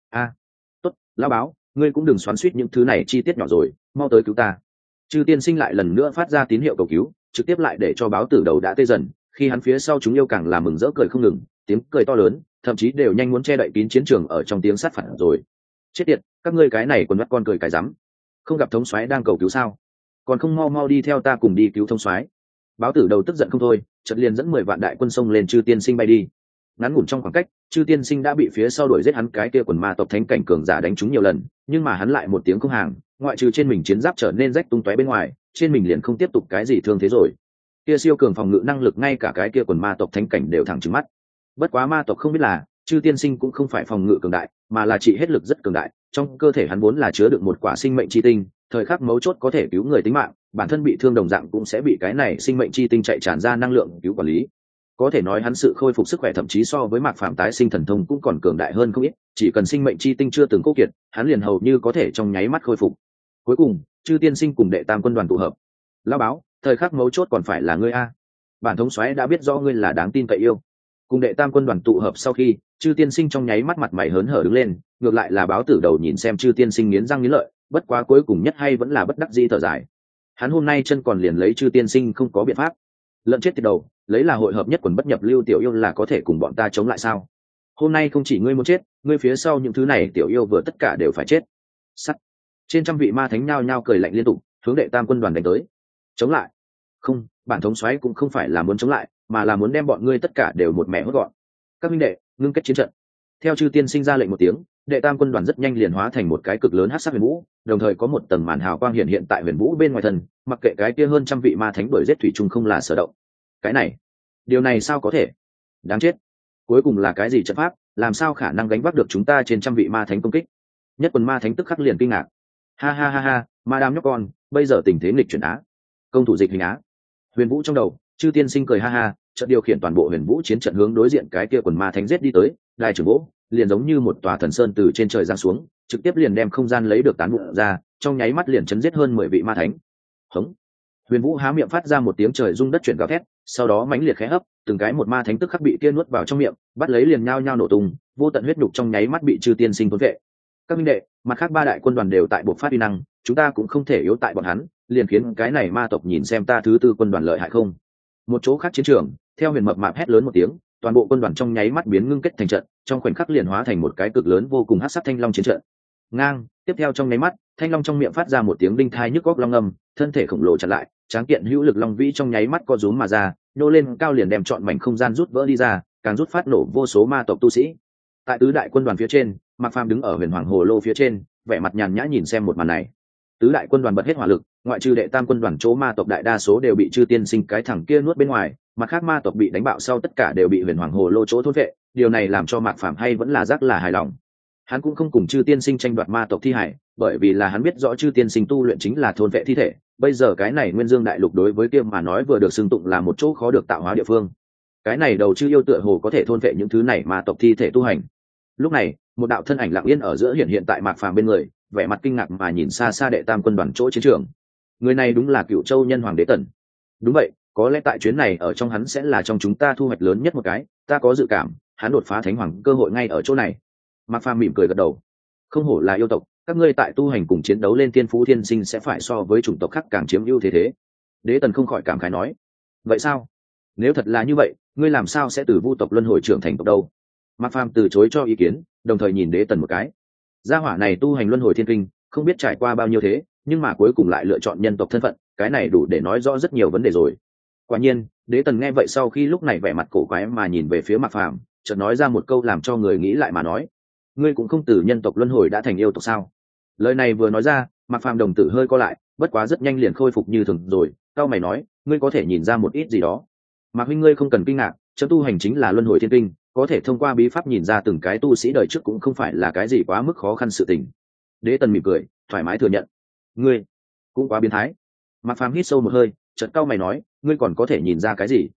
Tốt, lão báo, ngươi cũng đừng xoắn xuýt những thứ này chi tiết nhỏ rồi, mau tới cứu ta. Chư tiên sinh lại lần nữa phát ra tín hiệu cầu cứu, trực tiếp lại để cho báo tử đầu đã tê dần, khi hắn phía sau chúng yêu càng là mừng rỡ cười không ngừng, tiếng cười to lớn, thậm chí đều nhanh muốn che đậy kín chiến trường ở trong tiếng sát phạt rồi. Chết tiệt, các ngươi cái này quần mắt con cười cái rắm, không gặp thống soái đang cầu cứu sao? Còn không mau mau đi theo ta cùng đi cứu thống soái. Báo tử đầu tức giận không thôi, chợt liền dẫn 10 vạn đại quân xông lên chư tiên sinh bay đi. Ngắn ngủn trong khoảng cách, chư tiên sinh đã bị phía sau đuổi giết hắn cái kia quần ma tộc thánh cảnh cường giả đánh trúng nhiều lần, nhưng mà hắn lại một tiếng không hàng, ngoại trừ trên mình chiến giáp trở nên rách tung tóe bên ngoài, trên mình liền không tiếp tục cái gì thương thế rồi. Kia siêu cường phòng ngự năng lực ngay cả cái kia quần ma tộc thánh cảnh đều thẳng trừng mắt. Bất quá ma tộc không biết là, chư tiên sinh cũng không phải phòng ngự cường đại, mà là trị hết lực rất cường đại, trong cơ thể hắn vốn là chứa đựng một quả sinh mệnh chi tinh, thời khắc mấu chốt có thể cứu người tính mạng, bản thân bị thương đồng dạng cũng sẽ bị cái này sinh mệnh chi tinh chạy tràn ra năng lượng cứu quản lý. Có thể nói hắn sự khôi phục sức khỏe thậm chí so với mạc phạm tái sinh thần thông cũng còn cường đại hơn không ít, chỉ cần sinh mệnh chi tinh chưa từng cố kiệt, hắn liền hầu như có thể trong nháy mắt khôi phục. Cuối cùng chư tiên sinh cùng đệ tam quân đoàn tụ hợp. Lão báo, thời khắc mấu chốt còn phải là ngươi a. Bản thống soái đã biết rõ ngươi là đáng tin cậy yêu. Cùng đệ tam quân đoàn tụ hợp sau khi, chư tiên sinh trong nháy mắt mặt mày hớn hở đứng lên, ngược lại là báo tử đầu nhìn xem chư tiên sinh nghiến răng nghiến lợi, bất quá cuối cùng nhất hay vẫn là bất đắc dĩ thở dài. Hắn hôm nay chân còn liền lấy chư tiên sinh không có biện pháp. Lợn chết tiệt đầu, lấy là hội hợp nhất quần bất nhập lưu tiểu yêu là có thể cùng bọn ta chống lại sao? Hôm nay không chỉ ngươi muốn chết, ngươi phía sau những thứ này tiểu yêu vừa tất cả đều phải chết. Sắt. Trên trăm vị ma thánh nhao nhao cười lạnh liên tục, hướng đệ tam quân đoàn đánh tới. Chống lại? Không, bản thống soái cũng không phải là muốn chống lại, mà là muốn đem bọn ngươi tất cả đều một mẹ hốt gọn. Các minh đệ, ngưng kết chiến trận. Theo chư tiên sinh ra lệnh một tiếng, đệ tam quân đoàn rất nhanh liền hóa thành một cái cực lớn hắc sắc huyền vũ, đồng thời có một tầng màn hào quang hiện hiện tại huyền vũ bên ngoài thân, mặc kệ cái kia hơn trăm vị ma thánh đuổi giết thủy chung không là sở động. Cái này, điều này sao có thể? Đáng chết. Cuối cùng là cái gì trận pháp, làm sao khả năng gánh vác được chúng ta trên trăm vị ma thánh công kích? Nhất quần ma thánh tức khắc liền kinh ngạc. Ha ha ha ha, ma đam nhóc con, bây giờ tình thế nghịch chuyển á. Công thủ dịch hình á. Huyền vũ trong đầu, chư tiên sinh cười ha ha, chợt điều khiển toàn bộ huyền vũ chiến trận hướng đối diện cái kia quần ma thánh giết đi tới, đài trưởng gỗ liền giống như một tòa thần sơn từ trên trời giáng xuống, trực tiếp liền đem không gian lấy được tán vụn ra, trong nháy mắt liền chấn giết hơn 10 vị ma thánh. Hống. Huyền vũ há miệng phát ra một tiếng trời rung đất chuyển gào thét, sau đó mãnh liệt khẽ hấp, từng cái một ma thánh tức khắc bị kia nuốt vào trong miệng, bắt lấy liền nhao nhao nổ tung, vô tận huyết nhục trong nháy mắt bị chư tiên sinh thôn vệ. Các minh đệ, mặt khác ba đại quân đoàn đều tại bộ phát uy năng, chúng ta cũng không thể yếu tại bọn hắn, liền khiến cái này ma tộc nhìn xem ta thứ tư quân đoàn lợi hại không. Một chỗ khác chiến trường, theo Huyền mập mạp hét lớn một tiếng, toàn bộ quân đoàn trong nháy mắt biến ngưng kết thành trận, trong khoảnh khắc liền hóa thành một cái cực lớn vô cùng hắc sắc thanh long chiến trận. Ngang, tiếp theo trong nháy mắt, thanh long trong miệng phát ra một tiếng đinh thai nhức góc long âm, thân thể khổng lồ chặn lại, tráng kiện hữu lực long vĩ trong nháy mắt co rúm mà ra, nô lên cao liền đem trọn mảnh không gian rút vỡ đi ra, càng rút phát nổ vô số ma tộc tu sĩ. Tại tứ đại quân đoàn phía trên, Mạc Phàm đứng ở Huyền Hoàng Hồ Lô phía trên, vẻ mặt nhàn nhã nhìn xem một màn này. Tứ đại quân đoàn bật hết hỏa lực, ngoại trừ đệ tam quân đoàn chỗ ma tộc đại đa số đều bị chư tiên sinh cái thằng kia nuốt bên ngoài, mặt khác ma tộc bị đánh bạo sau tất cả đều bị Huyền Hoàng Hồ Lô chỗ thôn vệ, điều này làm cho Mạc Phàm hay vẫn là rất là hài lòng. Hắn cũng không cùng chư tiên sinh tranh đoạt ma tộc thi hải, bởi vì là hắn biết rõ chư tiên sinh tu luyện chính là thôn vệ thi thể, bây giờ cái này Nguyên Dương đại lục đối với kia mà nói vừa được xưng tụng là một chỗ khó được tạo hóa địa phương. Cái này đầu chư yêu tựa hồ có thể thôn vệ những thứ này ma tộc thi thể tu hành. Lúc này, một đạo thân ảnh lặng yên ở giữa hiện tại Mạc Phàm bên người, vẻ mặt kinh ngạc mà nhìn xa xa đệ tam quân đoàn chỗ chiến trường. Người này đúng là Cựu Châu nhân hoàng đế Tần. Đúng vậy, có lẽ tại chuyến này ở trong hắn sẽ là trong chúng ta thu hoạch lớn nhất một cái, ta có dự cảm, hắn đột phá thánh hoàng cơ hội ngay ở chỗ này. Mạc Phàm mỉm cười gật đầu. Không hổ là yêu tộc, các ngươi tại tu hành cùng chiến đấu lên tiên phú thiên sinh sẽ phải so với chủng tộc khác càng chiếm ưu thế thế. Đế Tần không khỏi cảm khái nói. Vậy sao? Nếu thật là như vậy, ngươi làm sao sẽ từ vu tộc luân hồi trưởng thành tộc đâu? Mạc Phàm từ chối cho ý kiến, đồng thời nhìn Đế Tần một cái. Gia hỏa này tu hành luân hồi thiên kinh, không biết trải qua bao nhiêu thế, nhưng mà cuối cùng lại lựa chọn nhân tộc thân phận, cái này đủ để nói rõ rất nhiều vấn đề rồi. Quả nhiên, Đế Tần nghe vậy sau khi lúc này vẻ mặt cổ quái mà nhìn về phía Mạc Phàm, chợt nói ra một câu làm cho người nghĩ lại mà nói: ngươi cũng không từ nhân tộc luân hồi đã thành yêu tộc sao? Lời này vừa nói ra, Mạc Phàm đồng tử hơi co lại, bất quá rất nhanh liền khôi phục như thường rồi. Cao mày nói: ngươi có thể nhìn ra một ít gì đó. Mạc huynh ngươi không cần kinh ngạc, chấm tu hành chính là luân hồi thiên kinh, có thể thông qua bí pháp nhìn ra từng cái tu sĩ đời trước cũng không phải là cái gì quá mức khó khăn sự tình. Đế Tần mỉm cười, thoải mái thừa nhận. Ngươi cũng quá biến thái. Mạc Phàm hít sâu một hơi, chợt cau mày nói: ngươi còn có thể nhìn ra cái gì?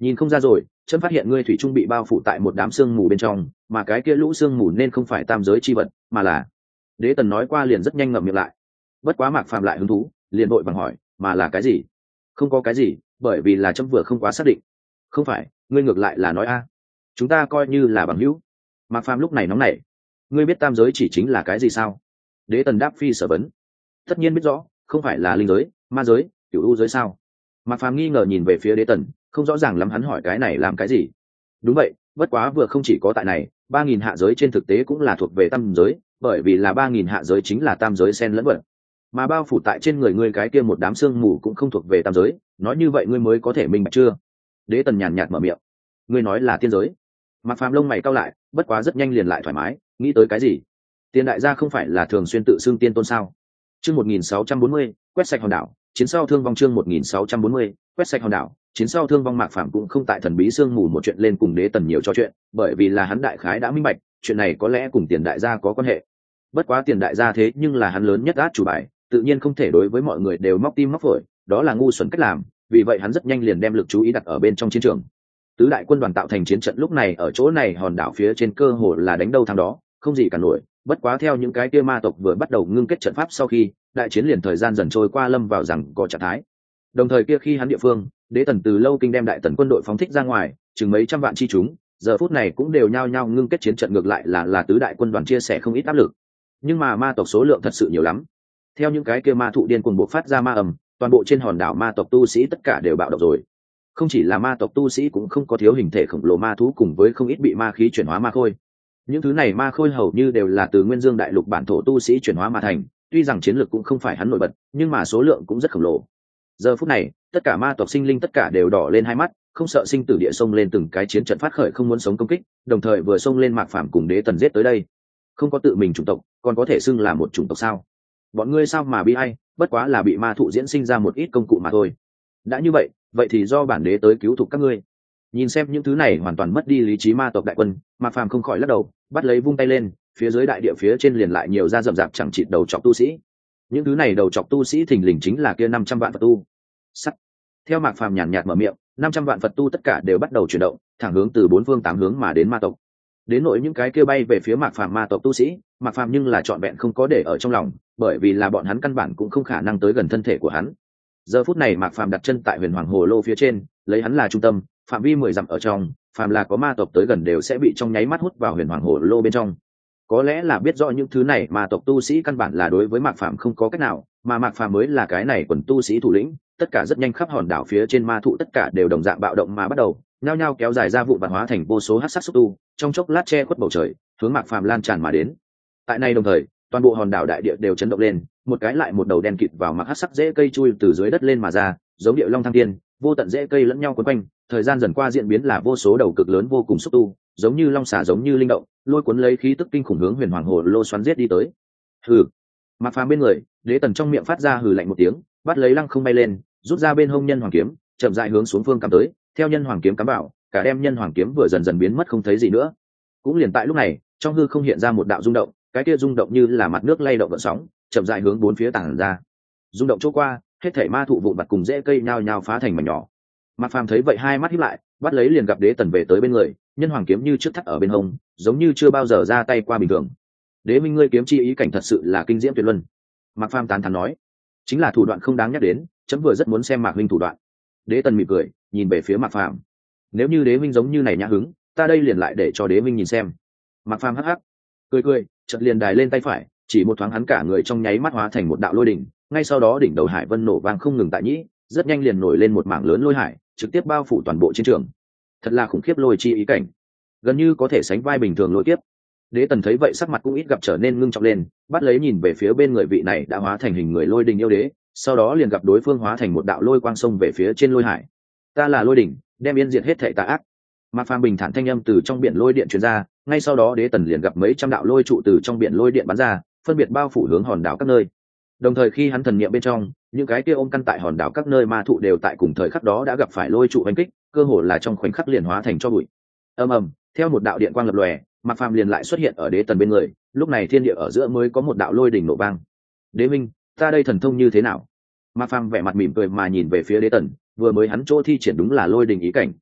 Nhìn không ra rồi, chấm phát hiện ngươi thủy trung bị bao phủ tại một đám sương mù bên trong, mà cái kia lũ sương mù nên không phải tam giới chi vật, mà là... Đế Tần nói qua liền rất nhanh ngậm miệng lại. Bất quá Mạc Phàm lại hứng thú, liền vội vàng hỏi, mà là cái gì? Không có cái gì, bởi vì là chấm vừa không quá xác định. Không phải, ngươi ngược lại là nói a. Chúng ta coi như là bằng hữu. Mạc Phàm lúc này nóng nảy. Ngươi biết tam giới chỉ chính là cái gì sao? Đế Tần đáp phi sở vấn. Tất nhiên biết rõ, không phải là linh giới, ma giới, cửu u giới sao? Mạc Phàm nghi ngờ nhìn về phía Đế Tần, không rõ ràng lắm hắn hỏi cái này làm cái gì. Đúng vậy, bất quá vừa không chỉ có tại này, 3000 hạ giới trên thực tế cũng là thuộc về tam giới, bởi vì là 3000 hạ giới chính là tam giới xen lẫn vật. Mà bao phủ tại trên người ngươi cái kia một đám xương mù cũng không thuộc về tam giới, nói như vậy ngươi mới có thể minh bạch chưa? Đế Tần nhàn nhạt mở miệng. Ngươi nói là tiên giới. Mạc Phàm lông mày cau lại, bất quá rất nhanh liền lại thoải mái, nghĩ tới cái gì? Tiên đại gia không phải là thường xuyên tự xưng tiên tôn sao? Chương 1640, quét sạch hòn đảo, chiến sau thương vong chương 1640, quét sạch hòn đảo, chiến sau thương vong. Mạc Phàm cũng không tại thần bí xương mù một chuyện lên cùng Đế Tần nhiều trò chuyện, bởi vì là hắn đại khái đã minh bạch, chuyện này có lẽ cùng Tiền đại gia có quan hệ. Bất quá Tiền đại gia thế nhưng là hắn lớn nhất át chủ bài, tự nhiên không thể đối với mọi người đều móc tim móc phổi, đó là ngu xuẩn cách làm, vì vậy hắn rất nhanh liền đem lực chú ý đặt ở bên trong chiến trường. Tứ đại quân đoàn tạo thành chiến trận lúc này ở chỗ này hòn đảo phía trên cơ hồ là đánh đâu thắng đó, không gì cả nổi. Bất quá theo những cái kia ma tộc vừa bắt đầu ngưng kết trận pháp sau khi đại chiến liền thời gian dần trôi qua lâm vào rằng có trạng thái. Đồng thời kia khi hắn địa phương, Đế Tần từ lâu kinh đem đại tần quân đội phóng thích ra ngoài, chừng mấy trăm vạn chi chúng, giờ phút này cũng đều nhao nhao ngưng kết chiến trận, ngược lại là tứ đại quân đoàn chia sẻ không ít áp lực. Nhưng mà ma tộc số lượng thật sự nhiều lắm. Theo những cái kia ma thụ điên cuồng bộc phát ra ma ầm, toàn bộ trên hòn đảo ma tộc tu sĩ tất cả đều bạo động rồi. Không chỉ là ma tộc tu sĩ cũng không có thiếu hình thể khổng lồ ma thú cùng với không ít bị ma khí chuyển hóa ma khôi. Những thứ này ma khôi hầu như đều là từ Nguyên Dương đại lục bản thổ tu sĩ chuyển hóa mà thành, tuy rằng chiến lược cũng không phải hắn nổi bật, nhưng mà số lượng cũng rất khổng lồ. Giờ phút này, tất cả ma tộc sinh linh tất cả đều đỏ lên hai mắt, không sợ sinh tử địa xông lên từng cái chiến trận phát khởi không muốn sống công kích, đồng thời vừa xông lên Mạc Phàm cùng Đế Tần giết tới đây. Không có tự mình chủng tộc, còn có thể xưng là một chủng tộc sao? Bọn ngươi sao mà bi ai, bất quá là bị ma thụ diễn sinh ra một ít công cụ mà thôi. Đã như vậy, vậy thì do bản đế tới cứu thục các ngươi. Nhìn xem những thứ này hoàn toàn mất đi lý trí ma tộc đại quân, Mạc Phàm không khỏi lắc đầu, bắt lấy vung tay lên, phía dưới đại địa phía trên liền lại nhiều ra rậm rạp chẳng chịt đầu chọc tu sĩ. Những thứ này đầu chọc tu sĩ thình lình chính là kia 500 vạn Phật tu. Sắt. Theo Mạc Phàm nhàn nhạt mở miệng, 500 vạn Phật tu tất cả đều bắt đầu chuyển động, thẳng hướng từ bốn phương tám hướng mà đến ma tộc. Đến nỗi những cái kia bay về phía Mạc Phàm ma tộc tu sĩ, Mạc Phàm nhưng là trọn vẹn không có để ở trong lòng, bởi vì là bọn hắn căn bản cũng không khả năng tới gần thân thể của hắn. Giờ phút này Mạc Phàm đặt chân tại Huyền Hoàng Hồ Lô phía trên, lấy hắn là trung tâm, phạm vi 10 dặm ở trong, phàm là có ma tộc tới gần đều sẽ bị trong nháy mắt hút vào Huyền Hoàng Hồ Lô bên trong. Có lẽ là biết rõ những thứ này ma tộc tu sĩ căn bản là đối với Mạc Phàm không có cách nào, mà Mạc Phàm mới là cái này quần tu sĩ thủ lĩnh, tất cả rất nhanh khắp hòn đảo phía trên ma thụ tất cả đều đồng dạng bạo động mà bắt đầu, nhao nhao kéo dài ra vụn vặt hóa thành vô số hắc sắc xúc tu, trong chốc lát che khuất bầu trời, hướng Mạc Phàm lan tràn mà đến. Tại này đồng thời, toàn bộ hòn đảo đại địa đều chấn động lên, một cái lại một đầu đen kịt vào mặc hắc sắc rễ cây chui từ dưới đất lên mà ra, giống điệu long thăng tiên, vô tận rễ cây lẫn nhau quấn quanh, thời gian dần qua diễn biến là vô số đầu cực lớn vô cùng xúc tu, giống như long xà giống như linh động, lôi cuốn lấy khí tức kinh khủng hướng Huyền Hoàng Hồ Lô xoắn giết đi tới. Hừ. Mạc Phàm bên người, Đế Tần trong miệng phát ra hừ lạnh một tiếng, bắt lấy lăng không bay lên, rút ra bên hông nhân hoàng kiếm, chậm rãi hướng xuống phương cắm tới, theo nhân hoàng kiếm cắm vào, cả đem nhân hoàng kiếm vừa dần dần biến mất không thấy gì nữa. Cũng liền tại lúc này, trong hư không hiện ra một đạo rung động, cái kia rung động như là mặt nước lay động gợn sóng, chậm rãi hướng bốn phía tản ra. Rung động chỗ qua, hết thảy ma thụ vụn vặt cùng rễ cây nhao nhao phá thành mảnh nhỏ. Mạc Phàm thấy vậy hai mắt híp lại, bắt lấy liền gặp Đế Tần về tới bên người, nhân hoàng kiếm như trước thắt ở bên hông, giống như chưa bao giờ ra tay qua bình thường. Đế minh ngươi kiếm chi ý cảnh thật sự là kinh diễm tuyệt luân. Mạc Phàm tán thán nói, chính là thủ đoạn không đáng nhắc đến, chấm vừa rất muốn xem Mạc huynh thủ đoạn. Đế Tần mỉm cười, nhìn về phía Mạc Phàm. Nếu như Đế minh giống như này nhã hứng, ta đây liền lại để cho Đế minh nhìn xem. Mạc Phàm hắc hắc, cười, chợt liền đài lên tay phải, chỉ một thoáng hắn cả người trong nháy mắt hóa thành một đạo lôi đỉnh, ngay sau đó đỉnh đầu hải vân nổ vang không ngừng tại nhĩ, rất nhanh liền nổi lên một mảng lớn lôi hải, trực tiếp bao phủ toàn bộ chiến trường. Thật là khủng khiếp lôi chi ý cảnh, gần như có thể sánh vai bình thường lôi kiếp. Đế Tần thấy vậy sắc mặt cũng ít gặp trở nên ngưng trọng lên, bắt lấy nhìn về phía bên người vị này đã hóa thành hình người lôi đình yêu đế, sau đó liền gặp đối phương hóa thành một đạo lôi quang sông về phía trên lôi hải. Ta là lôi đỉnh, đem yên diệt hết thảy tà ác. Mạc Phàm bình thản thanh âm từ trong biển lôi điện truyền ra, ngay sau đó Đế Tần liền gặp mấy trăm đạo lôi trụ từ trong biển lôi điện bắn ra, phân biệt bao phủ hướng hòn đảo các nơi. Đồng thời khi hắn thần niệm bên trong, những cái kia ôm căn tại hòn đảo các nơi ma thụ đều tại cùng thời khắc đó đã gặp phải lôi trụ đánh kích, cơ hồ là trong khoảnh khắc liền hóa thành cho bụi. Ầm ầm, theo một đạo điện quang lập lòe, Mạc Phàm liền lại xuất hiện ở Đế Tần bên người, lúc này thiên địa ở giữa mới có một đạo lôi đỉnh nổ vang. Đế minh, ta đây thần thông như thế nào? Mạc Phàm vẻ mặt mỉm cười mà nhìn về phía Đế Tần, vừa mới hắn chỗ thi triển đúng là lôi đỉnh ý cảnh.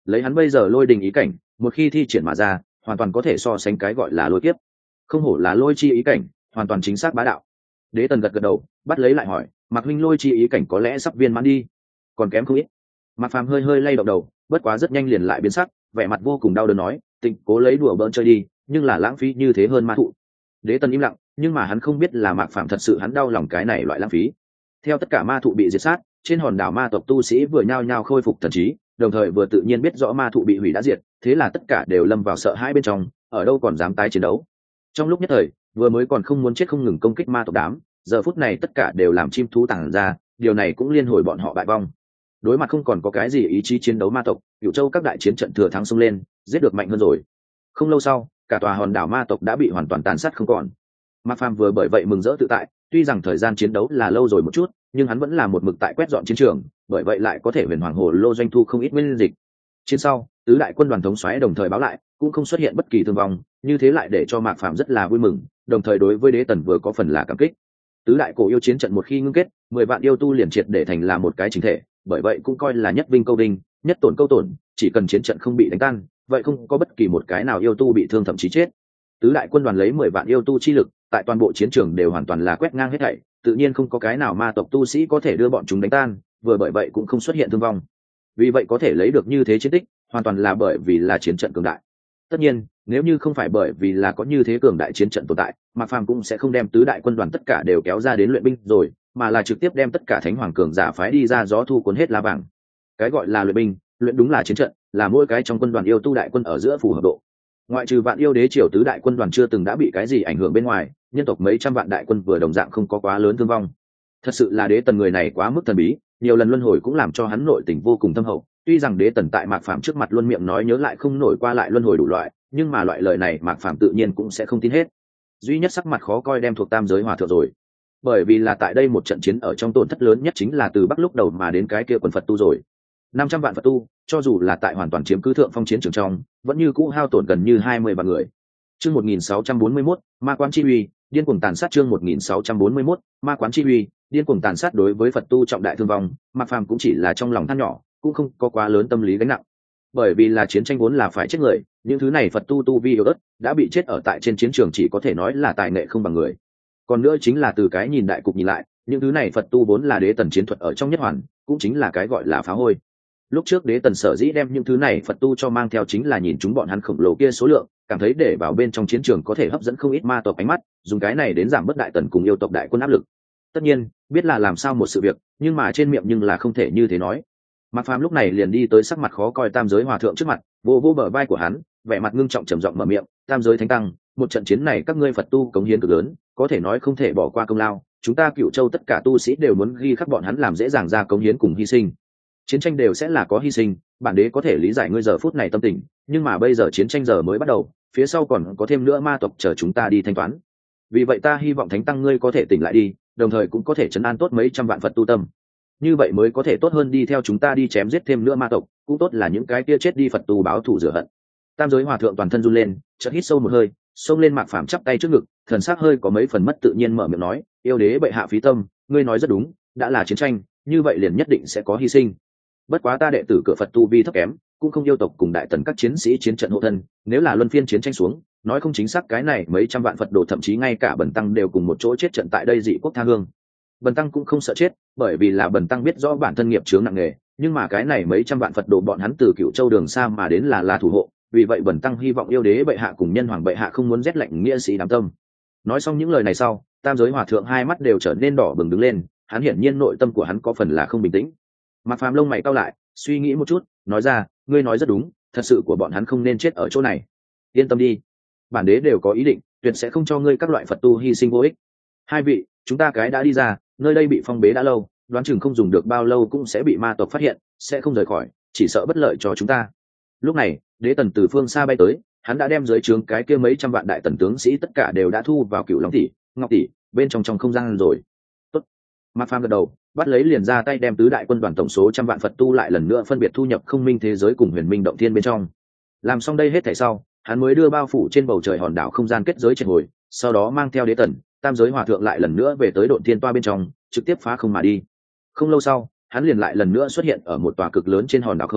lấy hắn bây giờ lôi đình ý cảnh, một khi thi triển mà ra, hoàn toàn có thể so sánh cái gọi là lôi kiếp. Không hổ là lôi chi ý cảnh, hoàn toàn chính xác bá đạo. Đế Tần gật gật đầu, bắt lấy lại hỏi, Mạc huynh lôi chi ý cảnh có lẽ sắp viên mãn đi, còn kém không ít. Mạc Phàm hơi hơi lay động đầu, bất quá rất nhanh liền lại biến sắc, vẻ mặt vô cùng đau đớn nói, Tịnh cố lấy đùa bỡn chơi đi, nhưng là lãng phí như thế hơn ma thụ. Đế Tần im lặng, nhưng mà hắn không biết là Mạc Phàm thật sự hắn đau lòng cái này loại lãng phí. Theo tất cả ma thụ bị diệt sát, trên hòn đảo ma tộc tu sĩ vừa nhao nhao khôi phục thần trí, đồng thời vừa tự nhiên biết rõ ma thụ bị hủy đã diệt, thế là tất cả đều lâm vào sợ hãi bên trong, ở đâu còn dám tái chiến đấu. Trong lúc nhất thời, vừa mới còn không muốn chết không ngừng công kích ma tộc đám, giờ phút này tất cả đều làm chim thú tàng ra, điều này cũng liên hồi bọn họ bại vong. Đối mặt không còn có cái gì ý chí chiến đấu ma tộc, Cửu Châu các đại chiến trận thừa thắng xông lên, giết được mạnh hơn rồi. Không lâu sau, cả tòa hòn đảo ma tộc đã bị hoàn toàn tàn sát không còn. Mạc Phàm vừa bởi vậy mừng rỡ tự tại, tuy rằng thời gian chiến đấu là lâu rồi một chút, nhưng hắn vẫn là một mực tại quét dọn chiến trường, bởi vậy lại có thể huyền hoàng hồ lô doanh thu không ít nguyên dịch. Chiến sau, tứ đại quân đoàn thống soái đồng thời báo lại, cũng không xuất hiện bất kỳ thương vong, như thế lại để cho Mạc Phàm rất là vui mừng, đồng thời đối với Đế Tần vừa có phần là cảm kích. Tứ đại cổ yêu chiến trận một khi ngưng kết, 10 vạn yêu tu liền triệt để thành là một cái chính thể, bởi vậy cũng coi là nhất binh câu binh, nhất tổn câu tổn, chỉ cần chiến trận không bị đánh tan, vậy không có bất kỳ một cái nào yêu tu bị thương thậm chí chết. Tứ đại quân đoàn lấy 10 vạn yêu tu chi lực, tại toàn bộ chiến trường đều hoàn toàn là quét ngang hết thảy, tự nhiên không có cái nào ma tộc tu sĩ có thể đưa bọn chúng đánh tan, vừa bởi vậy cũng không xuất hiện thương vong. Vì vậy có thể lấy được như thế chiến tích, hoàn toàn là bởi vì là chiến trận cường đại. Tất nhiên, nếu như không phải bởi vì là có như thế cường đại chiến trận tồn tại, Mạc Phàm cũng sẽ không đem tứ đại quân đoàn tất cả đều kéo ra đến luyện binh rồi, mà là trực tiếp đem tất cả thánh hoàng cường giả phái đi ra gió thu cuốn hết lá vàng. Cái gọi là luyện binh, luyện đúng là chiến trận, là mỗi cái trong quân đoàn yêu tu đại quân ở giữa phù hợp độ. Ngoại trừ vạn yêu đế triều tứ đại quân đoàn chưa từng đã bị cái gì ảnh hưởng bên ngoài, nhân tộc mấy trăm vạn đại quân vừa đồng dạng không có quá lớn thương vong. Thật sự là Đế Tần người này quá mức thần bí, nhiều lần luân hồi cũng làm cho hắn nội tình vô cùng thâm hậu. Tuy rằng Đế Tần tại Mạc Phàm trước mặt luôn miệng nói nhớ lại không nổi qua lại luân hồi đủ loại, nhưng mà loại lời này Mạc Phàm tự nhiên cũng sẽ không tin hết. Duy nhất sắc mặt khó coi đem thuộc tam giới hòa thượng rồi, bởi vì là tại đây một trận chiến ở trong tổn thất lớn nhất chính là từ Bắc lúc đầu mà đến cái kia quần Phật tu rồi. 500 vạn Phật tu, cho dù là tại hoàn toàn chiếm cứ thượng phong chiến trường trong, vẫn như cũ hao tổn gần như 20 vạn người. Chương 1641, Ma Quán Chi Uy, điên cuồng tàn sát. Chương 1641, Ma Quán Chi Uy, điên cuồng tàn sát. Đối với Phật tu trọng đại thương vong, Mạc Phàm cũng chỉ là trong lòng than nhỏ, cũng không có quá lớn tâm lý gánh nặng. Bởi vì là chiến tranh vốn là phải chết người, những thứ này Phật tu vi yếu ớt, đã bị chết ở tại trên chiến trường chỉ có thể nói là tài nghệ không bằng người. Còn nữa chính là từ cái nhìn đại cục nhìn lại, những thứ này Phật tu vốn là Đế Tần chiến thuật ở trong nhất hoàn, cũng chính là cái gọi là phá hôi. Lúc trước Đế Tần sở dĩ đem những thứ này Phật tu cho mang theo chính là nhìn chúng bọn hắn khổng lồ kia số lượng, cảm thấy để vào bên trong chiến trường có thể hấp dẫn không ít ma tộc ánh mắt, dùng cái này đến giảm bớt đại tần cùng yêu tộc đại quân áp lực. Tất nhiên, biết là làm sao một sự việc, nhưng mà trên miệng nhưng là không thể như thế nói. Mạc Phàm lúc này liền đi tới sắc mặt khó coi tam giới hòa thượng trước mặt, vô vô bờ vai của hắn, vẻ mặt ngưng trọng trầm giọng mở miệng, tam giới thánh tăng, một trận chiến này các ngươi Phật tu cống hiến cực lớn, có thể nói không thể bỏ qua công lao, chúng ta Cửu Châu tất cả tu sĩ đều muốn ghi khắc bọn hắn làm dễ dàng ra cống hiến cùng hy sinh. Chiến tranh đều sẽ là có hy sinh, bản đế có thể lý giải ngươi giờ phút này tâm tình, nhưng mà bây giờ chiến tranh giờ mới bắt đầu, phía sau còn có thêm nữa ma tộc chờ chúng ta đi thanh toán. Vì vậy ta hy vọng thánh tăng ngươi có thể tỉnh lại đi, đồng thời cũng có thể trấn an tốt mấy trăm vạn Phật tu tâm, như vậy mới có thể tốt hơn đi theo chúng ta đi chém giết thêm nữa ma tộc, cũng tốt là những cái kia chết đi Phật tu báo thù rửa hận. Tam giới hòa thượng toàn thân run lên, chợt hít sâu một hơi, xông lên Mạc Phàm chắp tay trước ngực, thần sắc hơi có mấy phần mất tự nhiên mở miệng nói, yêu đế bệ hạ phí tâm, ngươi nói rất đúng, đã là chiến tranh, như vậy liền nhất định sẽ có hy sinh. Bất quá ta đệ tử cửa Phật tu vi thấp kém, cũng không yêu tộc cùng đại tần các chiến sĩ chiến trận hộ thân, nếu là luân phiên chiến tranh xuống, nói không chính xác cái này mấy trăm vạn Phật đồ thậm chí ngay cả Bần tăng đều cùng một chỗ chết trận tại đây dị quốc tha hương. Bần tăng cũng không sợ chết, bởi vì là Bần tăng biết rõ bản thân nghiệp chướng nặng nề, nhưng mà cái này mấy trăm vạn Phật đồ bọn hắn từ Cửu Châu đường xa mà đến là thủ hộ, vì vậy Bần tăng hy vọng yêu đế bệ hạ cùng nhân hoàng bệ hạ không muốn rét lạnh nghĩa sĩ đám tâm. Nói xong những lời này sau, tam giới hòa thượng hai mắt đều trở nên đỏ bừng đứng lên, hắn hiển nhiên nội tâm của hắn có phần là không bình tĩnh. Mạc Phàm lông mày cau lại, suy nghĩ một chút, nói ra, ngươi nói rất đúng, thật sự của bọn hắn không nên chết ở chỗ này. Yên tâm đi, bản đế đều có ý định, tuyệt sẽ không cho ngươi các loại Phật tu hy sinh vô ích. Hai vị, chúng ta cái đã đi ra, nơi đây bị phong bế đã lâu, đoán chừng không dùng được bao lâu cũng sẽ bị ma tộc phát hiện, sẽ không rời khỏi, chỉ sợ bất lợi cho chúng ta. Lúc này, Đế Tần từ phương xa bay tới, hắn đã đem dưới trướng cái kia mấy trăm vạn đại tần tướng sĩ tất cả đều đã thu vào Cửu Long tỷ, Ngọc tỷ bên trong không gian rồi. Tốt. Mạc Phàm gật đầu, bắt lấy liền ra tay đem tứ đại quân đoàn tổng số trăm vạn Phật tu lại lần nữa phân biệt thu nhập không minh thế giới cùng huyền minh động thiên bên trong. Làm xong đây hết thảy sau, hắn mới đưa bao phủ trên bầu trời hòn đảo không gian kết giới triệt hồi, sau đó mang theo Đế Tần, tam giới hòa thượng lại lần nữa về tới Độn Thiên Toa bên trong, trực tiếp phá không mà đi. Không lâu sau, hắn liền lại lần nữa xuất hiện ở một tòa cực lớn trên hòn đảo không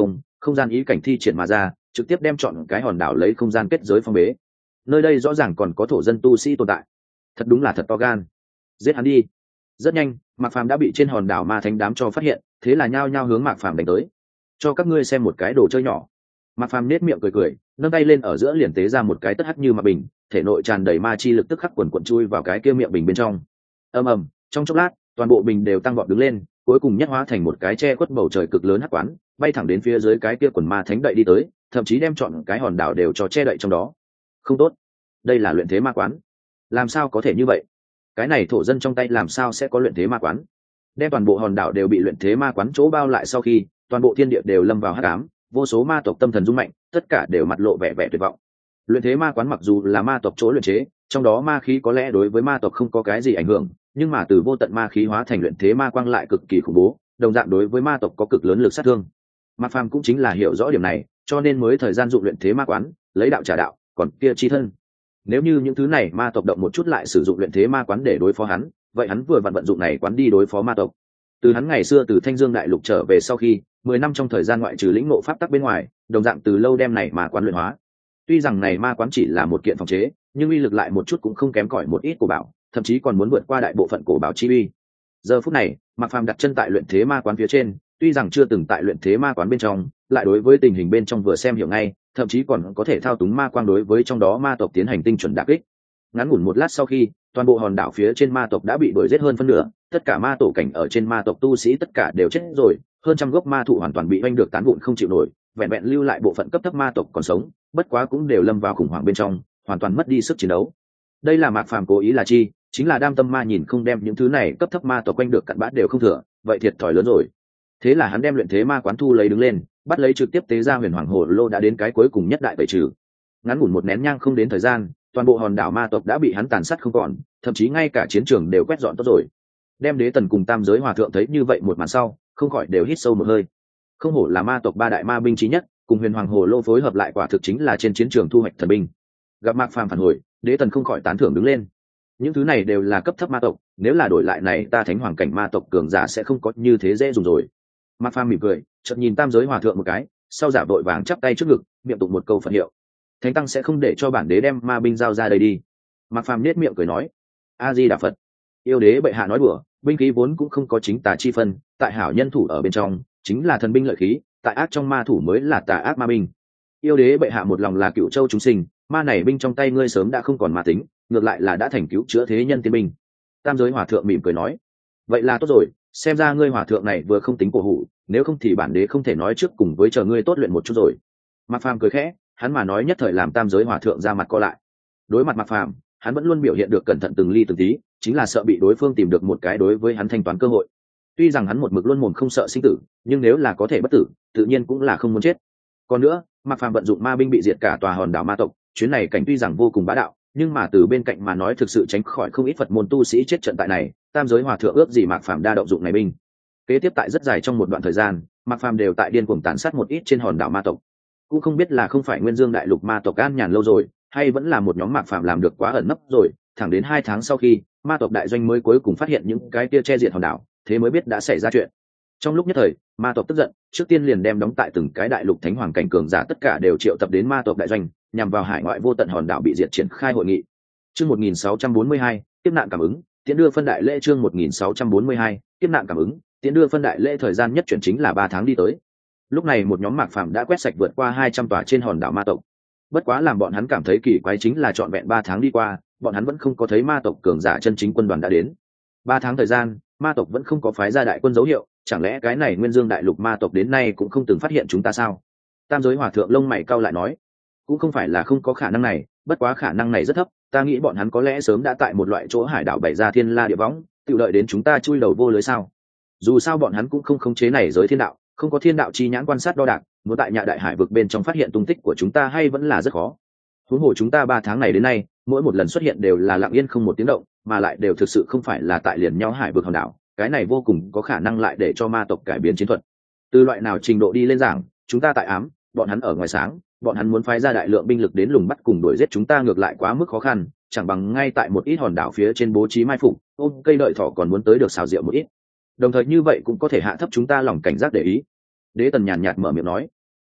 không gian ý cảnh thi triển mà ra, trực tiếp đem chọn cái hòn đảo lấy không gian kết giới phong bế. Nơi đây rõ ràng còn có thổ dân tu sĩ tồn tại, thật đúng là thật to gan. Giết hắn đi. Rất nhanh, Mạc Phàm đã bị trên hòn đảo ma thánh đám cho phát hiện, thế là nhao nhao hướng Mạc Phàm đánh tới. Cho các ngươi xem một cái đồ chơi nhỏ. Mạc Phàm nét miệng cười cười, nâng tay lên ở giữa liền tế ra một cái tất hắc như mà bình, thể nội tràn đầy ma chi lực tức khắc quần quần chui vào cái kia miệng bình bên trong. Ầm ầm, trong chốc lát, toàn bộ bình đều tăng vọt đứng lên, cuối cùng nhất hóa thành một cái che khuất bầu trời cực lớn hắc quán, bay thẳng đến phía dưới cái kia quần ma thánh đậy đi tới, thậm chí đem trọn cái hòn đảo đều cho che đậy trong đó. Không tốt, đây là luyện thế ma quán. Làm sao có thể như vậy? Cái này thổ dân trong tay làm sao sẽ có luyện thế ma quán? Đem toàn bộ hòn đảo đều bị luyện thế ma quán chỗ bao lại sau khi, toàn bộ thiên địa đều lâm vào hắc ám, vô số ma tộc tâm thần rung mạnh, tất cả đều mặt lộ vẻ vẻ tuyệt vọng. Luyện thế ma quán mặc dù là ma tộc chỗ luyện chế, trong đó ma khí có lẽ đối với ma tộc không có cái gì ảnh hưởng, nhưng mà từ vô tận ma khí hóa thành luyện thế ma quang lại cực kỳ khủng bố, đồng dạng đối với ma tộc có cực lớn lực sát thương. Mạc Phàm cũng chính là hiểu rõ điểm này, cho nên mới thời gian dụng luyện thế ma quán, lấy đạo trả đạo, còn kia chi thân. Nếu như những thứ này ma tộc động một chút lại sử dụng luyện thế ma quán để đối phó hắn, vậy hắn vừa vận dụng này quán đi đối phó ma tộc. Từ hắn ngày xưa từ Thanh Dương đại lục trở về sau khi 10 năm trong thời gian ngoại trừ lĩnh ngộ pháp tắc bên ngoài, đồng dạng từ lâu đem này ma quán luyện hóa. Tuy rằng này ma quán chỉ là một kiện phòng chế, nhưng uy lực lại một chút cũng không kém cỏi một ít cổ bảo, thậm chí còn muốn vượt qua đại bộ phận cổ bảo chi uy. Giờ phút này, Mạc Phàm đặt chân tại luyện thế ma quán phía trên, tuy rằng chưa từng tại luyện thế ma quán bên trong, lại đối với tình hình bên trong vừa xem hiểu ngay, thậm chí còn có thể thao túng ma quang đối với trong đó ma tộc tiến hành tinh chuẩn đả kích. Ngắn ngủn một lát sau khi, toàn bộ hòn đảo phía trên ma tộc đã bị đuổi giết hơn phân nửa, tất cả ma tổ cảnh ở trên ma tộc tu sĩ tất cả đều chết rồi, hơn trăm gốc ma thụ hoàn toàn bị oanh được tán vụn không chịu nổi, vẹn vẹn lưu lại bộ phận cấp thấp ma tộc còn sống, bất quá cũng đều lâm vào khủng hoảng bên trong, hoàn toàn mất đi sức chiến đấu. Đây là Mạc Phàm cố ý là chi, chính là đam tâm ma nhìn không đem những thứ này cấp thấp ma tộc quanh được cặn bã đều không thừa, vậy thiệt thòi lớn rồi. Thế là hắn đem luyện thế ma quán thu lấy đứng lên, bắt lấy trực tiếp tế ra huyền hoàng hồ lô đã đến cái cuối cùng nhất đại tẩy trừ. Ngắn ngủn một nén nhang không đến thời gian, toàn bộ hòn đảo ma tộc đã bị hắn tàn sát không còn, thậm chí ngay cả chiến trường đều quét dọn tốt rồi. Đem Đế Tần cùng Tam Giới Hòa Thượng thấy như vậy một màn sau, không khỏi đều hít sâu một hơi. Không hổ là ma tộc ba đại ma binh chí nhất, cùng huyền hoàng hồ lô phối hợp lại quả thực chính là trên chiến trường thu hoạch thần binh. Gặp Mạc Phàm phản hồi, Đế Tần không khỏi tán thưởng đứng lên. Những thứ này đều là cấp thấp ma tộc, nếu là đổi lại này ta thánh hoàng cảnh ma tộc cường giả sẽ không có như thế dễ dùng rồi. Mạc Phàm mỉm cười, chợt nhìn Tam Giới Hòa Thượng một cái, sau giả vội vàng chắp tay trước ngực, miệng tụng một câu Phật hiệu. Thánh tăng sẽ không để cho bản đế đem ma binh giao ra đây đi. Mạc Phàm nhếch miệng cười nói, A Di Đà Phật. Yêu đế bệ hạ nói đùa, binh khí vốn cũng không có chính tà chi phân, tại hảo nhân thủ ở bên trong chính là thần binh lợi khí, tại ác trong ma thủ mới là tà ác ma binh. Yêu đế bệ hạ một lòng là cựu châu chúng sinh, ma này binh trong tay ngươi sớm đã không còn ma tính, ngược lại là đã thành cứu chữa thế nhân tiên binh. Tam Giới Hòa Thượng mỉm cười nói, vậy là tốt rồi, xem ra ngươi hòa thượng này vừa không tính cổ hủ, nếu không thì bản đế không thể nói trước cùng với chờ ngươi tốt luyện một chút rồi. Mạc Phàm cười khẽ, hắn mà nói nhất thời làm Tam Giới Hòa Thượng ra mặt co lại. Đối mặt Mạc Phàm, hắn vẫn luôn biểu hiện được cẩn thận từng ly từng tí, chính là sợ bị đối phương tìm được một cái đối với hắn thanh toán cơ hội. Tuy rằng hắn một mực luôn mồm không sợ sinh tử, nhưng nếu là có thể bất tử, tự nhiên cũng là không muốn chết. Còn nữa, Mạc Phàm vận dụng ma binh bị diệt cả tòa hòn đảo ma tộc, chuyến này cảnh tuy rằng vô cùng bá đạo, nhưng mà từ bên cạnh mà nói thực sự tránh khỏi không ít Phật môn tu sĩ chết trận tại này. Tam Giới Hòa Thượng ước gì Mạc Phàm đa động dụng này binh. Kế tiếp tại rất dài trong một đoạn thời gian, Mạc Phàm đều tại điên cuồng tàn sát một ít trên hòn đảo ma tộc. Cũng không biết là không phải Nguyên Dương đại lục ma tộc an nhàn lâu rồi, hay vẫn là một nhóm Mạc Phàm làm được quá ẩn nấp rồi. Thẳng đến 2 tháng sau khi ma tộc đại doanh mới cuối cùng phát hiện những cái kia che diệt hòn đảo, thế mới biết đã xảy ra chuyện. Trong lúc nhất thời, ma tộc tức giận, trước tiên liền đem đóng tại từng cái đại lục thánh hoàng cảnh cường giả tất cả đều triệu tập đến ma tộc đại doanh, nhằm vào hải ngoại vô tận hòn đảo bị diệt triển khai hội nghị. Chương 1642, tiếp nạn cảm ứng, tiến đưa phân đại lễ. Chương 1642, tiếp nạn cảm ứng, tiến đưa phân đại lễ. Thời gian nhất chuyển chính là 3 tháng đi tới. Lúc này một nhóm Mạc Phàm đã quét sạch vượt qua 200 tòa trên hòn đảo ma tộc. Bất quá làm bọn hắn cảm thấy kỳ quái chính là trọn vẹn 3 tháng đi qua, bọn hắn vẫn không có thấy ma tộc cường giả chân chính quân đoàn đã đến. 3 tháng thời gian, ma tộc vẫn không có phái ra đại quân dấu hiệu, chẳng lẽ cái này Nguyên Dương đại lục ma tộc đến nay cũng không từng phát hiện chúng ta sao? Tam Giới Hòa Thượng lông mày cau lại nói, cũng không phải là không có khả năng này, bất quá khả năng này rất thấp, ta nghĩ bọn hắn có lẽ sớm đã tại một loại chỗ hải đảo bày ra thiên la địa võng, tự đợi đến chúng ta chui đầu vô lưới sao? Dù sao bọn hắn cũng không khống chế này giới thiên đạo, không có thiên đạo chi nhãn quan sát đo đạc, muốn tại Nhạ đại hải vực bên trong phát hiện tung tích của chúng ta hay vẫn là rất khó. Huống hồ chúng ta 3 tháng này đến nay, mỗi một lần xuất hiện đều là lặng yên không một tiếng động, mà lại đều thực sự không phải là tại liền nhau hải vực hòn đảo, cái này vô cùng có khả năng lại để cho ma tộc cải biến chiến thuật. Từ loại nào trình độ đi lên giảng, chúng ta tại ám, bọn hắn ở ngoài sáng, bọn hắn muốn phái ra đại lượng binh lực đến lùng bắt cùng đuổi giết chúng ta ngược lại quá mức khó khăn, chẳng bằng ngay tại một ít hòn đảo phía trên bố trí mai phục, ôm cây đợi thỏ còn muốn tới được xào rượu một ít. Đồng thời như vậy cũng có thể hạ thấp chúng ta lòng cảnh giác để ý. Đế Tần nhàn nhạt mở miệng nói,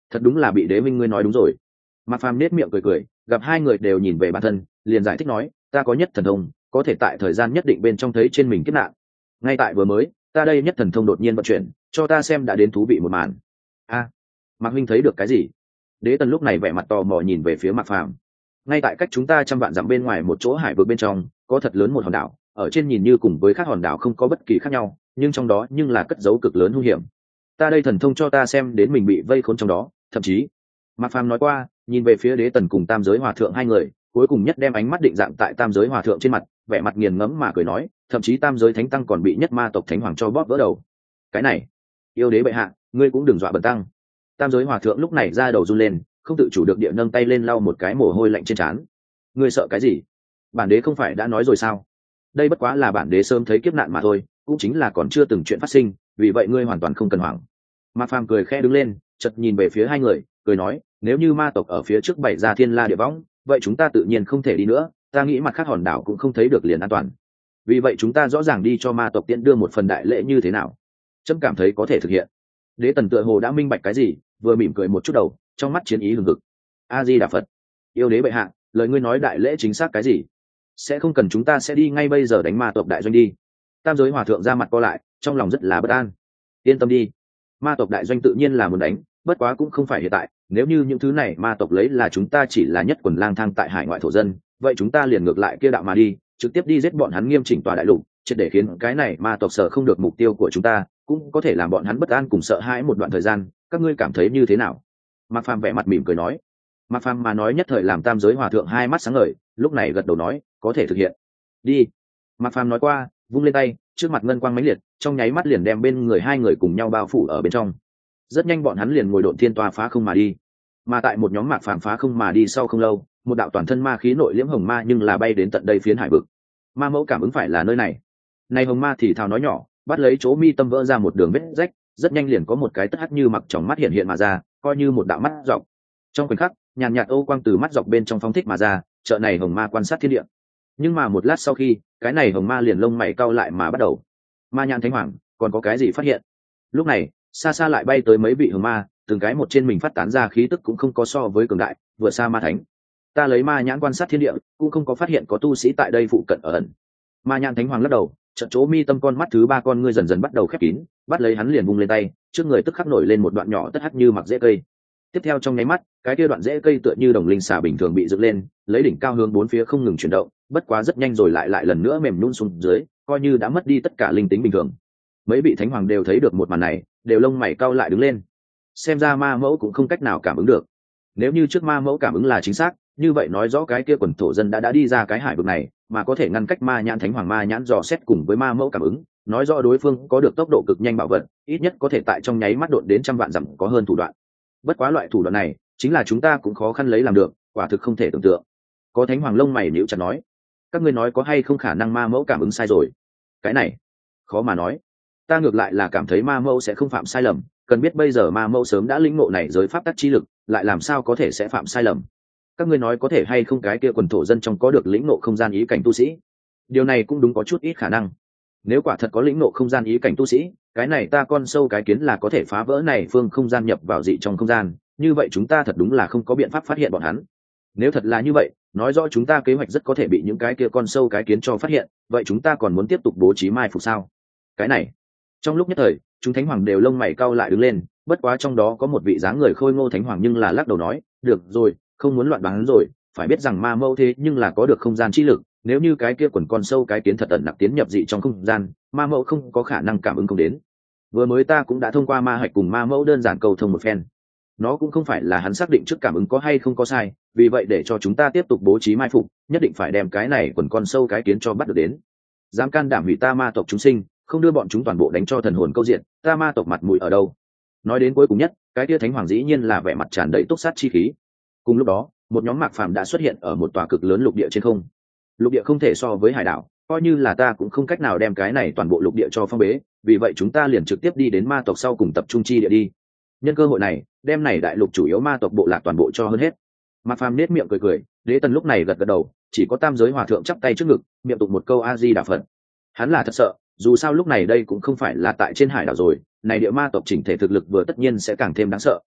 Thật đúng là bị đế minh ngươi nói đúng rồi. Mạc Phàm nết miệng cười cười, gặp hai người đều nhìn về bản thân, liền giải thích nói, ta có nhất thần thông, có thể tại thời gian nhất định bên trong thấy trên mình kiếp nạn. Ngay tại vừa mới, ta đây nhất thần thông đột nhiên vận chuyển, cho ta xem đã đến thú vị một màn. A, Mạc Minh thấy được cái gì? Đế Tần lúc này vẻ mặt tò mò nhìn về phía Mạc Phàm. Ngay tại cách chúng ta trăm vạn dặm bên ngoài một chỗ hải vực bên trong, có thật lớn một hòn đảo, ở trên nhìn như cùng với các hòn đảo không có bất kỳ khác nhau, nhưng trong đó nhưng là cất giấu cực lớn hung hiểm. Ta đây thần thông cho ta xem đến mình bị vây khốn trong đó, thậm chí, Mạc Phàm nói qua, nhìn về phía Đế Tần cùng Tam Giới Hòa Thượng hai người, cuối cùng nhất đem ánh mắt định dạng tại Tam Giới Hòa Thượng trên mặt, vẻ mặt nghiền ngẫm mà cười nói, thậm chí Tam Giới Thánh Tăng còn bị nhất ma tộc Thánh Hoàng cho bóp vỡ đầu. Cái này, yêu đế bệ hạ, ngươi cũng đừng dọa bần tăng. Tam Giới Hòa Thượng lúc này ra đầu run lên, không tự chủ được địa nâng tay lên lau một cái mồ hôi lạnh trên trán. Ngươi sợ cái gì? Bản đế không phải đã nói rồi sao? Đây bất quá là bản đế sớm thấy kiếp nạn mà thôi, cũng chính là còn chưa từng chuyện phát sinh, vì vậy ngươi hoàn toàn không cần hoảng. Mạc Phàm cười khẽ đứng lên, chợt nhìn về phía hai người, cười nói, nếu như ma tộc ở phía trước bày ra thiên la địa võng, vậy chúng ta tự nhiên không thể đi nữa, ta nghĩ mặt khác hòn đảo cũng không thấy được liền an toàn. Vì vậy chúng ta rõ ràng đi cho ma tộc tiễn đưa một phần đại lễ như thế nào? Trẫm cảm thấy có thể thực hiện. Đế Tần tựa hồ đã minh bạch cái gì, vừa mỉm cười một chút đầu, trong mắt chiến ý hừng hực. A Di Đà Phật, yêu đế bệ hạ, lời ngươi nói đại lễ chính xác cái gì? Sẽ không cần chúng ta sẽ đi ngay bây giờ đánh ma tộc đại doanh đi. Tam Giới Hòa Thượng ra mặt co lại, trong lòng rất là bất an. Yên tâm đi, ma tộc đại doanh tự nhiên là muốn đánh, bất quá cũng không phải hiện tại, nếu như những thứ này ma tộc lấy là chúng ta chỉ là nhất quần lang thang tại hải ngoại thổ dân, vậy chúng ta liền ngược lại kia đạo mà đi, trực tiếp đi giết bọn hắn, nghiêm chỉnh tòa đại lục, triệt để khiến cái này ma tộc sợ không được mục tiêu của chúng ta, cũng có thể làm bọn hắn bất an cùng sợ hãi một đoạn thời gian, các ngươi cảm thấy như thế nào? Mạc Phàm vẻ mặt mỉm cười nói. Mạc Phàm mà nói nhất thời làm Tam Giới Hòa Thượng hai mắt sáng ngời, lúc này gật đầu nói, có thể thực hiện. Đi. Mạc Phàm nói qua, vung lên tay, trước mặt ngân quang mãnh liệt, trong nháy mắt liền đem bên người hai người cùng nhau bao phủ ở bên trong. Rất nhanh bọn hắn liền ngồi độn thiên toa phá không mà đi. Mà tại một nhóm Mạc Phàm phá không mà đi sau không lâu, một đạo toàn thân ma khí nội liễm hồng ma nhưng là bay đến tận đây phiến hải vực. Ma mẫu cảm ứng phải là nơi này. Này hồng ma thì thào nói nhỏ, bắt lấy chỗ mi tâm vỡ ra một đường vết rách, rất nhanh liền có một cái tất hắc như mặc tròng mắt hiện hiện mà ra, coi như một đạo mắt dọc. Trong khoảnh khắc, nhàn nhạt ô quang từ mắt dọc bên trong phóng thích mà ra, chợ này hồng ma quan sát thiên địa. Nhưng mà một lát sau khi, cái này hồng ma liền lông mày cau lại mà bắt đầu. Ma nhãn thánh hoàng, còn có cái gì phát hiện? Lúc này, xa xa lại bay tới mấy vị hồng ma, từng cái một trên mình phát tán ra khí tức cũng không có so với cường đại, vừa xa ma thánh. Ta lấy ma nhãn quan sát thiên địa, cũng không có phát hiện có tu sĩ tại đây phụ cận ở ẩn. Ma nhãn thánh hoàng lắc đầu, trận chỗ mi tâm con mắt thứ ba con ngươi dần dần bắt đầu khép kín, bắt lấy hắn liền vung lên tay, trước người tức khắc nổi lên một đoạn nhỏ tất hắc như mặc rễ cây. Tiếp theo trong nháy mắt, cái kia đoạn rễ cây tựa như đồng linh xà bình thường bị dựng lên, lấy đỉnh cao hướng bốn phía không ngừng chuyển động, bất quá rất nhanh rồi lại lần nữa mềm nhũn xuống dưới, coi như đã mất đi tất cả linh tính bình thường. Mấy vị thánh hoàng đều thấy được một màn này, đều lông mày cau lại đứng lên. Xem ra ma mẫu cũng không cách nào cảm ứng được. Nếu như trước ma mẫu cảm ứng là chính xác, như vậy nói rõ cái kia quần thổ dân đã đi ra cái hải vực này, mà có thể ngăn cách ma nhãn thánh hoàng ma nhãn dò xét cùng với ma mẫu cảm ứng, nói rõ đối phương có được tốc độ cực nhanh bảo vật, ít nhất có thể tại trong nháy mắt độn đến trăm vạn dặm có hơn thủ đoạn. Bất quá loại thủ đoạn này, chính là chúng ta cũng khó khăn lấy làm được, quả thực không thể tưởng tượng. Có thánh hoàng lông mày nhíu chặt nói, các ngươi nói có hay không khả năng ma mẫu cảm ứng sai rồi? Cái này, khó mà nói. Ta ngược lại là cảm thấy ma mẫu sẽ không phạm sai lầm, cần biết bây giờ ma mẫu sớm đã lĩnh ngộ này giới pháp tắc chi lực, lại làm sao có thể sẽ phạm sai lầm. Các ngươi nói có thể hay không cái kia quần thổ dân trong có được lĩnh ngộ không gian ý cảnh tu sĩ? Điều này cũng đúng có chút ít khả năng. Nếu quả thật có lĩnh ngộ không gian ý cảnh tu sĩ, cái này ta con sâu cái kiến là có thể phá vỡ này phương không gian nhập vào dị trong không gian, như vậy chúng ta thật đúng là không có biện pháp phát hiện bọn hắn. Nếu thật là như vậy, nói rõ chúng ta kế hoạch rất có thể bị những cái kia con sâu cái kiến cho phát hiện, vậy chúng ta còn muốn tiếp tục bố trí mai phục sao? Cái này, trong lúc nhất thời, chúng thánh hoàng đều lông mày cau lại đứng lên, bất quá trong đó có một vị dáng người khôi ngô thánh hoàng nhưng là lắc đầu nói, được rồi, không muốn loạn đoán rồi, phải biết rằng ma mẫu thế nhưng là có được không gian chi lực, nếu như cái kia quần con sâu cái kiến thật tận nặc tiến nhập dị trong không gian, ma mẫu không có khả năng cảm ứng không đến. Vừa mới ta cũng đã thông qua ma hạch cùng ma mẫu đơn giản cầu thông một phen, nó cũng không phải là hắn xác định trước cảm ứng có hay không có sai, vì vậy để cho chúng ta tiếp tục bố trí mai phục, nhất định phải đem cái này quần con sâu cái kiến cho bắt được đến. Dám can đảm hủy ta ma tộc chúng sinh, không đưa bọn chúng toàn bộ đánh cho thần hồn câu diện, ta ma tộc mặt mũi ở đâu? Nói đến cuối cùng nhất, cái kia thánh hoàng dĩ nhiên là vẻ mặt tràn đầy túc sát chi khí. Cùng lúc đó, một nhóm mạc phàm đã xuất hiện ở một tòa cực lớn lục địa trên không. Lục địa không thể so với hải đảo, coi như là ta cũng không cách nào đem cái này toàn bộ lục địa cho phong bế, vì vậy chúng ta liền trực tiếp đi đến ma tộc sau cùng tập trung chi địa đi. Nhân cơ hội này, đem này đại lục chủ yếu ma tộc bộ lạc toàn bộ cho hơn hết. Mạc phàm nết miệng cười cười, Đế Tần lúc này gật gật đầu, chỉ có Tam Giới Hòa Thượng chắp tay trước ngực, miệng tụng một câu A Di Đà Phật. Hắn là thật sợ, dù sao lúc này đây cũng không phải là tại trên hải đảo rồi, này địa ma tộc chỉnh thể thực lực vừa tất nhiên sẽ càng thêm đáng sợ.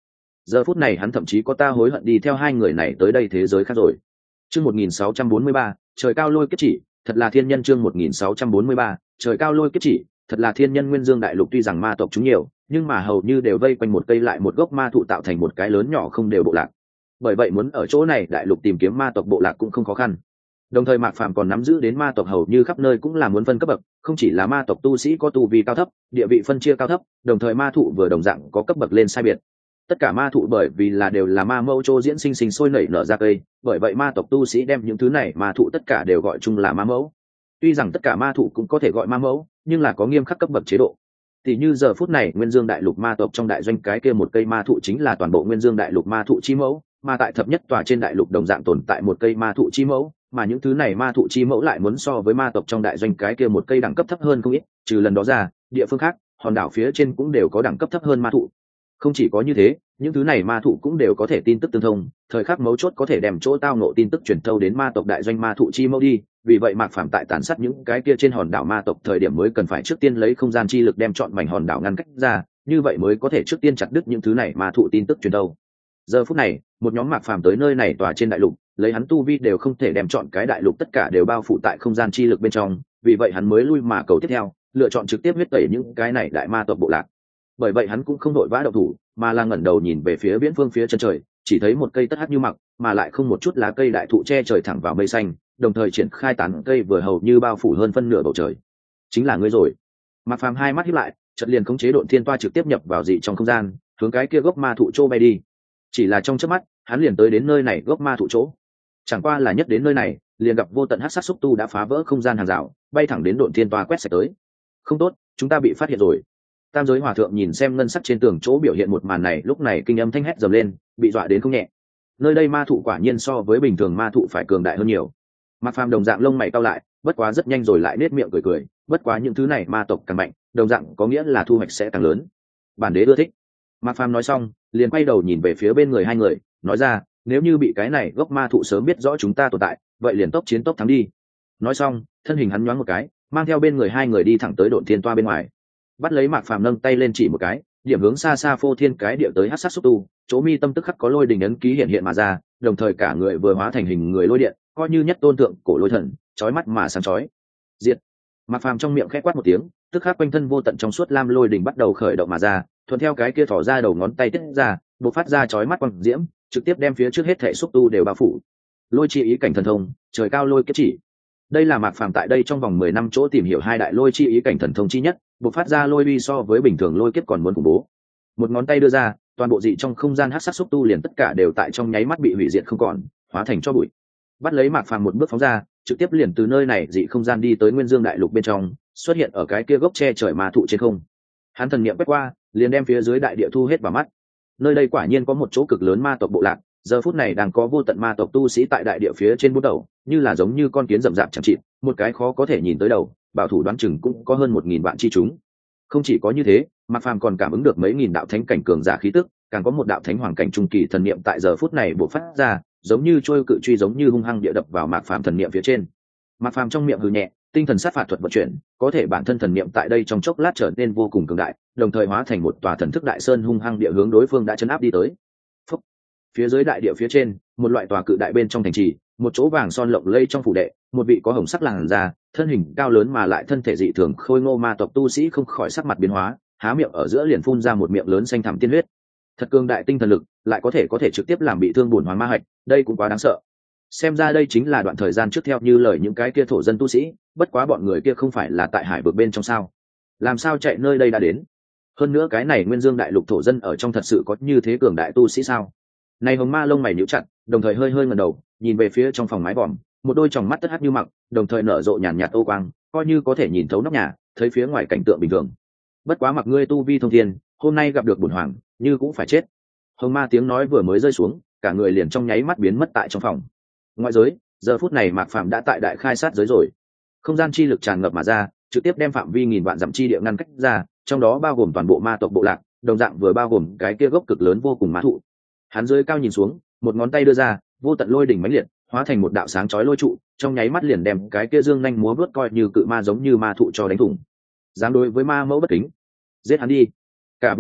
Giờ phút này hắn thậm chí có ta hối hận đi theo hai người này tới đây thế giới khác rồi. Chương 1643, trời cao lôi kiếp chỉ, thật là thiên nhân. Chương 1643, trời cao lôi kiếp chỉ, thật là thiên nhân. Nguyên Dương đại lục tuy rằng ma tộc chúng nhiều, nhưng mà hầu như đều vây quanh một cây lại một gốc ma thụ tạo thành một cái lớn nhỏ không đều bộ lạc. Bởi vậy muốn ở chỗ này đại lục tìm kiếm ma tộc bộ lạc cũng không khó khăn. Đồng thời Mạc Phàm còn nắm giữ đến ma tộc hầu như khắp nơi cũng là muốn phân cấp bậc, không chỉ là ma tộc tu sĩ có tu vi cao thấp, địa vị phân chia cao thấp, đồng thời ma thụ vừa đồng dạng có cấp bậc lên sai biệt. Tất cả ma thụ bởi vì là đều là ma mẫu trô diễn sinh sinh sôi nảy nở ra cây, bởi vậy ma tộc tu sĩ đem những thứ này ma thụ tất cả đều gọi chung là ma mẫu. Tuy rằng tất cả ma thụ cũng có thể gọi ma mẫu, nhưng là có nghiêm khắc cấp bậc chế độ. Thì như giờ phút này Nguyên Dương đại lục ma tộc trong đại doanh cái kia một cây ma thụ chính là toàn bộ Nguyên Dương đại lục ma thụ chi mẫu, mà tại thập nhất tòa trên đại lục đồng dạng tồn tại một cây ma thụ chi mẫu, mà những thứ này ma thụ chi mẫu lại muốn so với ma tộc trong đại doanh cái kia một cây đẳng cấp thấp hơn không ít, trừ lần đó ra, địa phương khác, hòn đảo phía trên cũng đều có đẳng cấp thấp hơn ma thụ. Không chỉ có như thế, những thứ này ma thụ cũng đều có thể tin tức tương thông, thời khắc mấu chốt có thể đem chỗ tao ngộ tin tức truyền thâu đến ma tộc đại doanh ma thụ chi mẫu đi, vì vậy Mạc Phàm tại tàn sát những cái kia trên hòn đảo ma tộc thời điểm mới cần phải trước tiên lấy không gian chi lực đem chọn mảnh hòn đảo ngăn cách ra, như vậy mới có thể trước tiên chặt đứt những thứ này ma thụ tin tức truyền thâu. Giờ phút này, một nhóm Mạc Phàm tới nơi này tòa trên đại lục, lấy hắn tu vi đều không thể đem chọn cái đại lục tất cả đều bao phủ tại không gian chi lực bên trong, vì vậy hắn mới lui mà cầu tiếp theo, lựa chọn trực tiếp huyết tẩy những cái này đại ma tộc bộ lạc. Bởi vậy hắn cũng không đội vã động thủ, mà là ngẩng đầu nhìn về phía viễn phương phía chân trời, chỉ thấy một cây tất hắc như mặc, mà lại không một chút lá cây đại thụ che trời thẳng vào mây xanh, đồng thời triển khai tán cây vừa hầu như bao phủ hơn phân nửa bầu trời. Chính là ngươi rồi. Mạc Phàm hai mắt híp lại, chợt liền khống chế độn thiên toa trực tiếp nhập vào dị trong không gian, hướng cái kia gốc ma thụ chỗ bay đi. Chỉ là trong chớp mắt, hắn liền tới đến nơi này gốc ma thụ chỗ. Chẳng qua là nhất đến nơi này, liền gặp vô tận hắc sát xúc tu đã phá vỡ không gian hàng rào, bay thẳng đến độn thiên toa quét sạch tới. Không tốt, chúng ta bị phát hiện rồi. Tam giới hòa thượng nhìn xem ngân sắc trên tường chỗ biểu hiện một màn này, lúc này kinh âm thanh hét dầm lên, bị dọa đến không nhẹ. Nơi đây ma thụ quả nhiên so với bình thường ma thụ phải cường đại hơn nhiều. Mạc Phàm đồng dạng lông mày cau lại, bất quá rất nhanh rồi lại nết miệng cười cười, bất quá những thứ này ma tộc càng mạnh, đồng dạng có nghĩa là thu hoạch sẽ càng lớn. Bản đế ưa thích. Mạc Phàm nói xong, liền quay đầu nhìn về phía bên người hai người, nói ra, nếu như bị cái này gốc ma thụ sớm biết rõ chúng ta tồn tại, vậy liền tốc chiến tốc thắng đi. Nói xong, thân hình hắn nhoáng một cái, mang theo bên người hai người đi thẳng tới độn thiên toa bên ngoài. Bắt lấy Mạc Phàm nâng tay lên chỉ một cái, điểm hướng xa xa phô thiên cái địa tới hắc sát xúc tu, chỗ mi tâm tức khắc có lôi đình ấn ký hiện hiện mà ra, đồng thời cả người vừa hóa thành hình người lôi điện, coi như nhất tôn tượng cổ lôi thần, chói mắt mà sáng chói. Diệt. Mạc Phàm trong miệng khẽ quát một tiếng, tức khắc quanh thân vô tận trong suốt lam lôi đình bắt đầu khởi động mà ra, thuận theo cái kia thỏ ra đầu ngón tay tiết ra, bộc phát ra chói mắt quang diễm, trực tiếp đem phía trước hết thảy xúc tu đều bao phủ. Lôi chi ý cảnh thần thông, trời cao lôi kiếp chỉ. Đây là Mạc Phàm tại đây trong vòng 10 năm chỗ tìm hiểu hai đại lôi chi ý cảnh thần thông chi nhất, bộc phát ra lôi uy so với bình thường lôi kiếp còn muốn khủng bố. Một ngón tay đưa ra, toàn bộ dị trong không gian hắc sát xúc tu liền tất cả đều tại trong nháy mắt bị hủy diệt không còn, hóa thành tro bụi. Bắt lấy Mạc Phàm một bước phóng ra, trực tiếp liền từ nơi này dị không gian đi tới Nguyên Dương đại lục bên trong, xuất hiện ở cái kia gốc che trời ma thụ trên không. Hắn thần niệm quét qua, liền đem phía dưới đại địa thu hết vào mắt. Nơi đây quả nhiên có một chỗ cực lớn ma tộc bộ lạc, giờ phút này đang có vô tận ma tộc tu sĩ tại đại địa phía trên bốn đầu, như là giống như con kiến rậm rạp chẳng chịt, một cái khó có thể nhìn tới đầu, bảo thủ đoán chừng cũng có hơn 1000 vạn chi chúng. Không chỉ có như thế, Mạc Phàm còn cảm ứng được mấy nghìn đạo thánh cảnh cường giả khí tức, càng có một đạo thánh hoàng cảnh trung kỳ thần niệm tại giờ phút này bộc phát ra, giống như trôi cự truy giống như hung hăng địa đập vào Mạc Phàm thần niệm phía trên. Mạc Phàm trong miệng hừ nhẹ, tinh thần sát phạt thuật vận chuyển, có thể bản thân thần niệm tại đây trong chốc lát trở nên vô cùng cường đại, đồng thời hóa thành một tòa thần thức đại sơn hung hăng địa hướng đối phương đã chấn áp đi tới. Phúc. Phía dưới đại địa phía trên, một loại tòa cự đại bên trong thành trì, một chỗ vàng son lộng lẫy trong phủ đệ, một vị có hồng sắc làn da, thân hình cao lớn mà lại thân thể dị thường khôi ngô ma tộc tu sĩ không khỏi sắc mặt biến hóa, há miệng ở giữa liền phun ra một miệng lớn xanh thẳm tiên huyết. Thật cường đại tinh thần lực, lại có thể trực tiếp làm bị thương bổn hoàng ma hạch, đây cũng quá đáng sợ. Xem ra đây chính là đoạn thời gian trước theo như lời những cái kia thổ dân tu sĩ, bất quá bọn người kia không phải là tại hải vực bên trong sao? Làm sao chạy nơi đây đã đến? Hơn nữa cái này Nguyên Dương đại lục thổ dân ở trong thật sự có như thế cường đại tu sĩ sao? Này hồng ma lông mày nhíu chặt, đồng thời hơi ngẩng đầu, nhìn về phía trong phòng mái vòm, một đôi tròng mắt tất hắc như mặc, đồng thời nở rộ nhàn nhạt ô quang, coi như có thể nhìn thấu nóc nhà, thấy phía ngoài cảnh tượng bình thường. Bất quá mặc ngươi tu vi thông thiên, hôm nay gặp được bổn hoàng, như cũng phải chết. Hồng ma tiếng nói vừa mới rơi xuống, cả người liền trong nháy mắt biến mất tại trong phòng. Ngoại giới, giờ phút này Mạc Phàm đã tại đại khai sát giới rồi. Không gian chi lực tràn ngập mà ra, trực tiếp đem phạm vi nghìn vạn dặm chi địa ngăn cách ra, trong đó bao gồm toàn bộ ma tộc bộ lạc, đồng dạng vừa bao gồm cái kia gốc cực lớn vô cùng ma thụ. Hắn dưới cao nhìn xuống, một ngón tay đưa ra, vô tận lôi đỉnh mãnh liệt, hóa thành một đạo sáng chói lôi trụ, trong nháy mắt liền đem cái kia dương nhanh múa vớt coi như cự ma giống như ma thụ cho đánh thủng. Dám đối với ma mẫu bất kính, giết hắn đi. Cả vùng đất,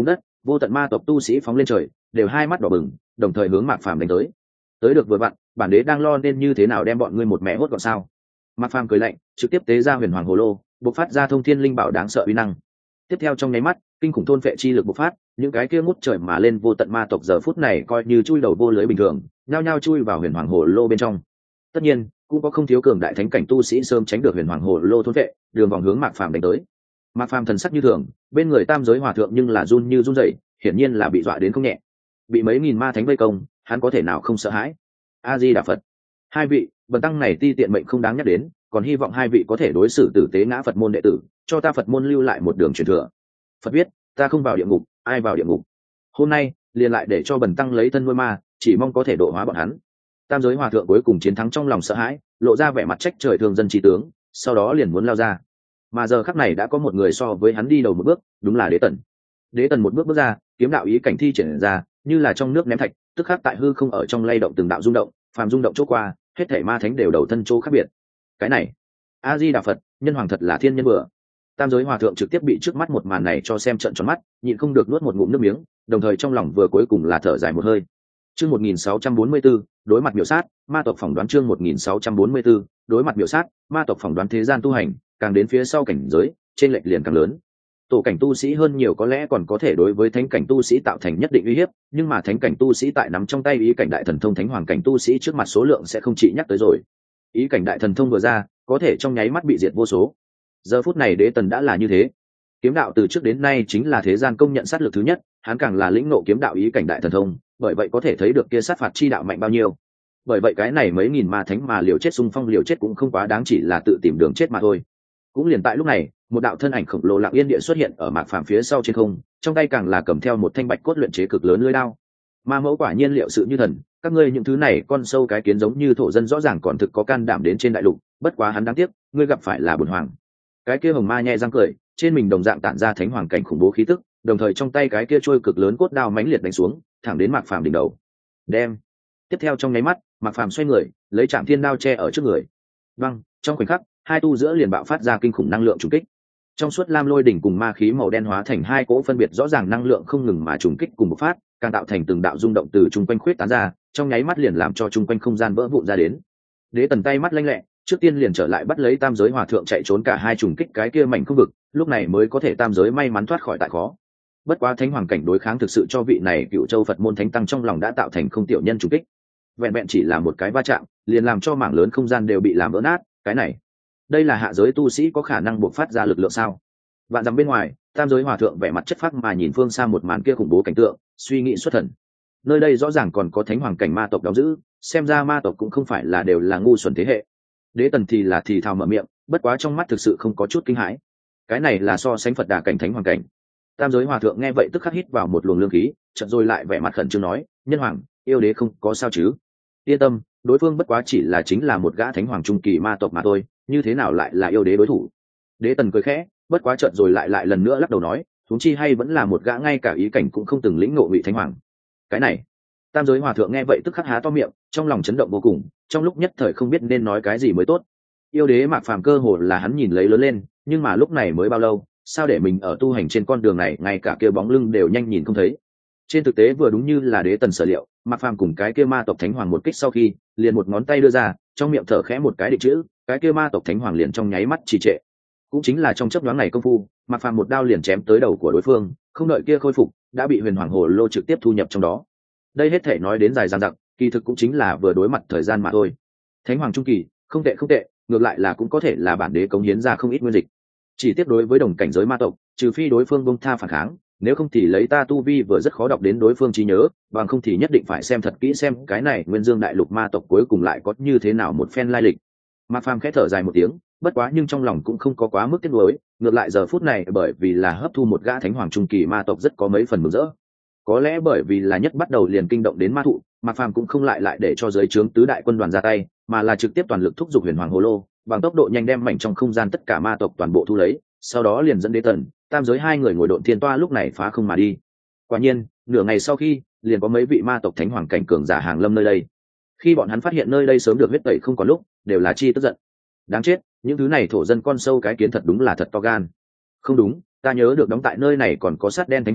vô tận ma tộc tu sĩ phóng lên trời, đều hai mắt đỏ bừng, đồng thời hướng Mạc Phàm đánh tới. Tới được vừa vặn, bản đế đang lo nên như thế nào đem bọn ngươi một mẹ hốt gọn sao. Mạc Phàm cười lạnh, trực tiếp tế ra huyền hoàng hồ lô, bộc phát ra thông thiên linh bảo đáng sợ uy năng. Tiếp theo trong nháy mắt, kinh khủng thôn phệ chi lực bộc phát, những cái kia ngút trời mà lên vô tận ma tộc giờ phút này coi như chui đầu vô lưới bình thường, nhao nhao chui vào huyền hoàng hồ lô bên trong. Tất nhiên, cũng có không thiếu cường đại thánh cảnh tu sĩ sớm tránh được huyền hoàng hồ lô thôn phệ, đường vòng hướng Mạc Phàm đánh tới. Mạc Phàm thần sắc như thường, bên người tam giới hòa thượng nhưng là run như run rẩy, hiển nhiên là bị dọa đến không nhẹ. Bị mấy nghìn ma thánh vây công, hắn có thể nào không sợ hãi. A Di Đà Phật. Hai vị, bần tăng này ti tiện mệnh không đáng nhắc đến, còn hy vọng hai vị có thể đối xử tử tế ngã Phật môn đệ tử, cho ta Phật môn lưu lại một đường truyền thừa. Phật biết, ta không vào địa ngục, ai vào địa ngục. Hôm nay, liền lại để cho bần tăng lấy thân nuôi ma, chỉ mong có thể độ hóa bọn hắn. Tam giới hòa thượng cuối cùng chiến thắng trong lòng sợ hãi, lộ ra vẻ mặt trách trời thương dân trí tướng, sau đó liền muốn lao ra. Mà giờ khắc này đã có một người so với hắn đi đầu một bước, đúng là Đế Tần. Đế Tần một bước bước ra, kiếm đạo ý cảnh thi triển ra, như là trong nước ném thạch, tức khắc tại hư không ở trong lay động từng đạo rung động, phàm rung động chỗ qua, hết thảy ma thánh đều đầu thân chỗ khác biệt. Cái này, A Di Đà Phật, nhân hoàng thật là thiên nhân vừa. Tam giới hòa thượng trực tiếp bị trước mắt một màn này cho xem trợn tròn mắt, nhịn không được nuốt một ngụm nước miếng, đồng thời trong lòng vừa cuối cùng là thở dài một hơi. Chương 1644, đối mặt miểu sát, ma tộc phỏng đoán chương 1644, đối mặt miểu sát, ma tộc phỏng đoán thế gian tu hành, càng đến phía sau cảnh giới, trên lệch liền càng lớn. Tổ cảnh tu sĩ hơn nhiều có lẽ còn có thể đối với thánh cảnh tu sĩ tạo thành nhất định uy hiếp, nhưng mà thánh cảnh tu sĩ tại nắm trong tay ý cảnh đại thần thông thánh hoàng cảnh tu sĩ trước mặt số lượng sẽ không chỉ nhắc tới rồi. Ý cảnh đại thần thông vừa ra, có thể trong nháy mắt bị diệt vô số. Giờ phút này Đế Tần đã là như thế. Kiếm đạo từ trước đến nay chính là thế gian công nhận sát lực thứ nhất, hắn càng là lĩnh ngộ kiếm đạo ý cảnh đại thần thông, bởi vậy có thể thấy được kia sát phạt chi đạo mạnh bao nhiêu. Bởi vậy cái này mấy nghìn ma thánh mà liều chết xung phong liều chết cũng không quá đáng, chỉ là tự tìm đường chết mà thôi. Cũng liền tại lúc này, một đạo thân ảnh khổng lồ lặng yên địa xuất hiện ở Mạc Phàm phía sau trên không, trong tay càng là cầm theo một thanh bạch cốt luyện chế cực lớn lưỡi đao. Ma mẫu quả nhiên liệu sự như thần, các ngươi những thứ này con sâu cái kiến giống như thổ dân rõ ràng còn thực có can đảm đến trên đại lục, bất quá hắn đáng tiếc, ngươi gặp phải là bổn hoàng. Cái kia hồng ma nhẹ răng cười, trên mình đồng dạng tản ra thánh hoàng cảnh khủng bố khí tức, đồng thời trong tay cái kia trôi cực lớn cốt đao mãnh liệt đánh xuống, thẳng đến Mạc Phàm đỉnh đầu. Đem. Tiếp theo trong nháy mắt, Mạc Phàm xoay người, lấy Trảm Thiên đao che ở trước người. Văng, trong khoảnh khắc, hai tu giữa liền bạo phát ra kinh khủng năng lượng trùng kích. Trong suốt lam lôi đỉnh cùng ma khí màu đen hóa thành hai cỗ phân biệt rõ ràng năng lượng không ngừng mà trùng kích cùng bộc phát, càng tạo thành từng đạo rung động từ trung quanh khuyết tán ra, trong nháy mắt liền làm cho trung quanh không gian vỡ vụn ra đến. Đế Tần tay mắt lanh lẹ, trước tiên liền trở lại bắt lấy tam giới hòa thượng chạy trốn cả hai trùng kích cái kia mảnh không vực, lúc này mới có thể tam giới may mắn thoát khỏi tại khó. Bất quá thánh hoàng cảnh đối kháng thực sự cho vị này Cựu Châu Phật môn thánh tăng trong lòng đã tạo thành không tiểu nhân trùng kích. Vẹn vẹn chỉ là một cái va chạm, liền làm cho mảng lớn không gian đều bị làm vỡ nát, cái này, đây là hạ giới tu sĩ có khả năng buộc phát ra lực lượng sao? Vạn dặm bên ngoài, tam giới hòa thượng vẻ mặt chất phác mà nhìn phương xa một màn kia khủng bố cảnh tượng, suy nghĩ xuất thần. Nơi đây rõ ràng còn có thánh hoàng cảnh ma tộc đóng giữ, xem ra ma tộc cũng không phải là đều là ngu xuẩn thế hệ. Đế Tần thì là thì thào mở miệng, bất quá trong mắt thực sự không có chút kinh hãi. Cái này là so sánh Phật Đà cảnh thánh hoàng cảnh. Tam giới hòa thượng nghe vậy tức khắc hít vào một luồng lương khí, chợt rồi lại vẻ mặt khẩn trương nói, nhân hoàng, yêu đế không có sao chứ? Yên tâm, đối phương bất quá chỉ là chính là một gã thánh hoàng trung kỳ ma tộc mà thôi, như thế nào lại là yêu đế đối thủ? Đế Tần cười khẽ, bất quá chợt rồi lại lần nữa lắc đầu nói, huống chi hay vẫn là một gã ngay cả ý cảnh cũng không từng lĩnh ngộ vị thánh hoàng. Cái này, tam giới hòa thượng nghe vậy tức khắc há to miệng, trong lòng chấn động vô cùng, trong lúc nhất thời không biết nên nói cái gì mới tốt. Yêu đế Mạc Phàm cơ hồ là hắn nhìn lấy lớn lên, nhưng mà lúc này mới bao lâu, sao để mình ở tu hành trên con đường này ngay cả kia bóng lưng đều nhanh nhìn không thấy. Trên thực tế vừa đúng như là Đế Tần sở liệu, Mạc Phàm cùng cái kia ma tộc thánh hoàng một kích sau khi, liền một ngón tay đưa ra, trong miệng thở khẽ một cái định chữ, cái kia ma tộc thánh hoàng liền trong nháy mắt trì trệ. Cũng chính là trong chớp nhoáng này công phu, Mạc Phàm một đao liền chém tới đầu của đối phương, không đợi kia khôi phục, đã bị huyền hoàng hồ lô trực tiếp thu nhập trong đó. Đây hết thể nói đến dài dằng dặc, kỳ thực cũng chính là vừa đối mặt thời gian mà thôi. Thánh hoàng trung kỳ, không tệ không tệ, ngược lại là cũng có thể là bản đế cống hiến ra không ít nguyên dịch. Chỉ tiếp đối với đồng cảnh giới ma tộc, trừ phi đối phương bông tha phản kháng, nếu không thì lấy ta tu vi vừa rất khó đọc đến đối phương trí nhớ, bằng không thì nhất định phải xem thật kỹ xem cái này Nguyên Dương đại lục ma tộc cuối cùng lại có như thế nào một phen lai lịch. Mạc Phàm khẽ thở dài một tiếng, bất quá nhưng trong lòng cũng không có quá mức tiếc nuối, ngược lại giờ phút này bởi vì là hấp thu một gã thánh hoàng trung kỳ ma tộc rất có mấy phần mừng rỡ. Có lẽ bởi vì là nhất bắt đầu liền kinh động đến ma thụ, Mạc Phàm cũng không lại để cho giới trướng tứ đại quân đoàn ra tay, mà là trực tiếp toàn lực thúc giục huyền hoàng hồ lô, bằng tốc độ nhanh đem mảnh trong không gian tất cả ma tộc toàn bộ thu lấy, sau đó liền dẫn Đế Tần, tam giới hai người ngồi độn thiên toa lúc này phá không mà đi. Quả nhiên, nửa ngày sau khi, liền có mấy vị ma tộc thánh hoàng cảnh cường giả hàng lâm nơi đây. Khi bọn hắn phát hiện nơi đây sớm được huyết tẩy không còn lúc, đều là chi tức giận. Đáng chết, những thứ này thổ dân con sâu cái kiến thật đúng là thật to gan. Không đúng, ta nhớ được đóng tại nơi này còn có sát đen thánh hoàng,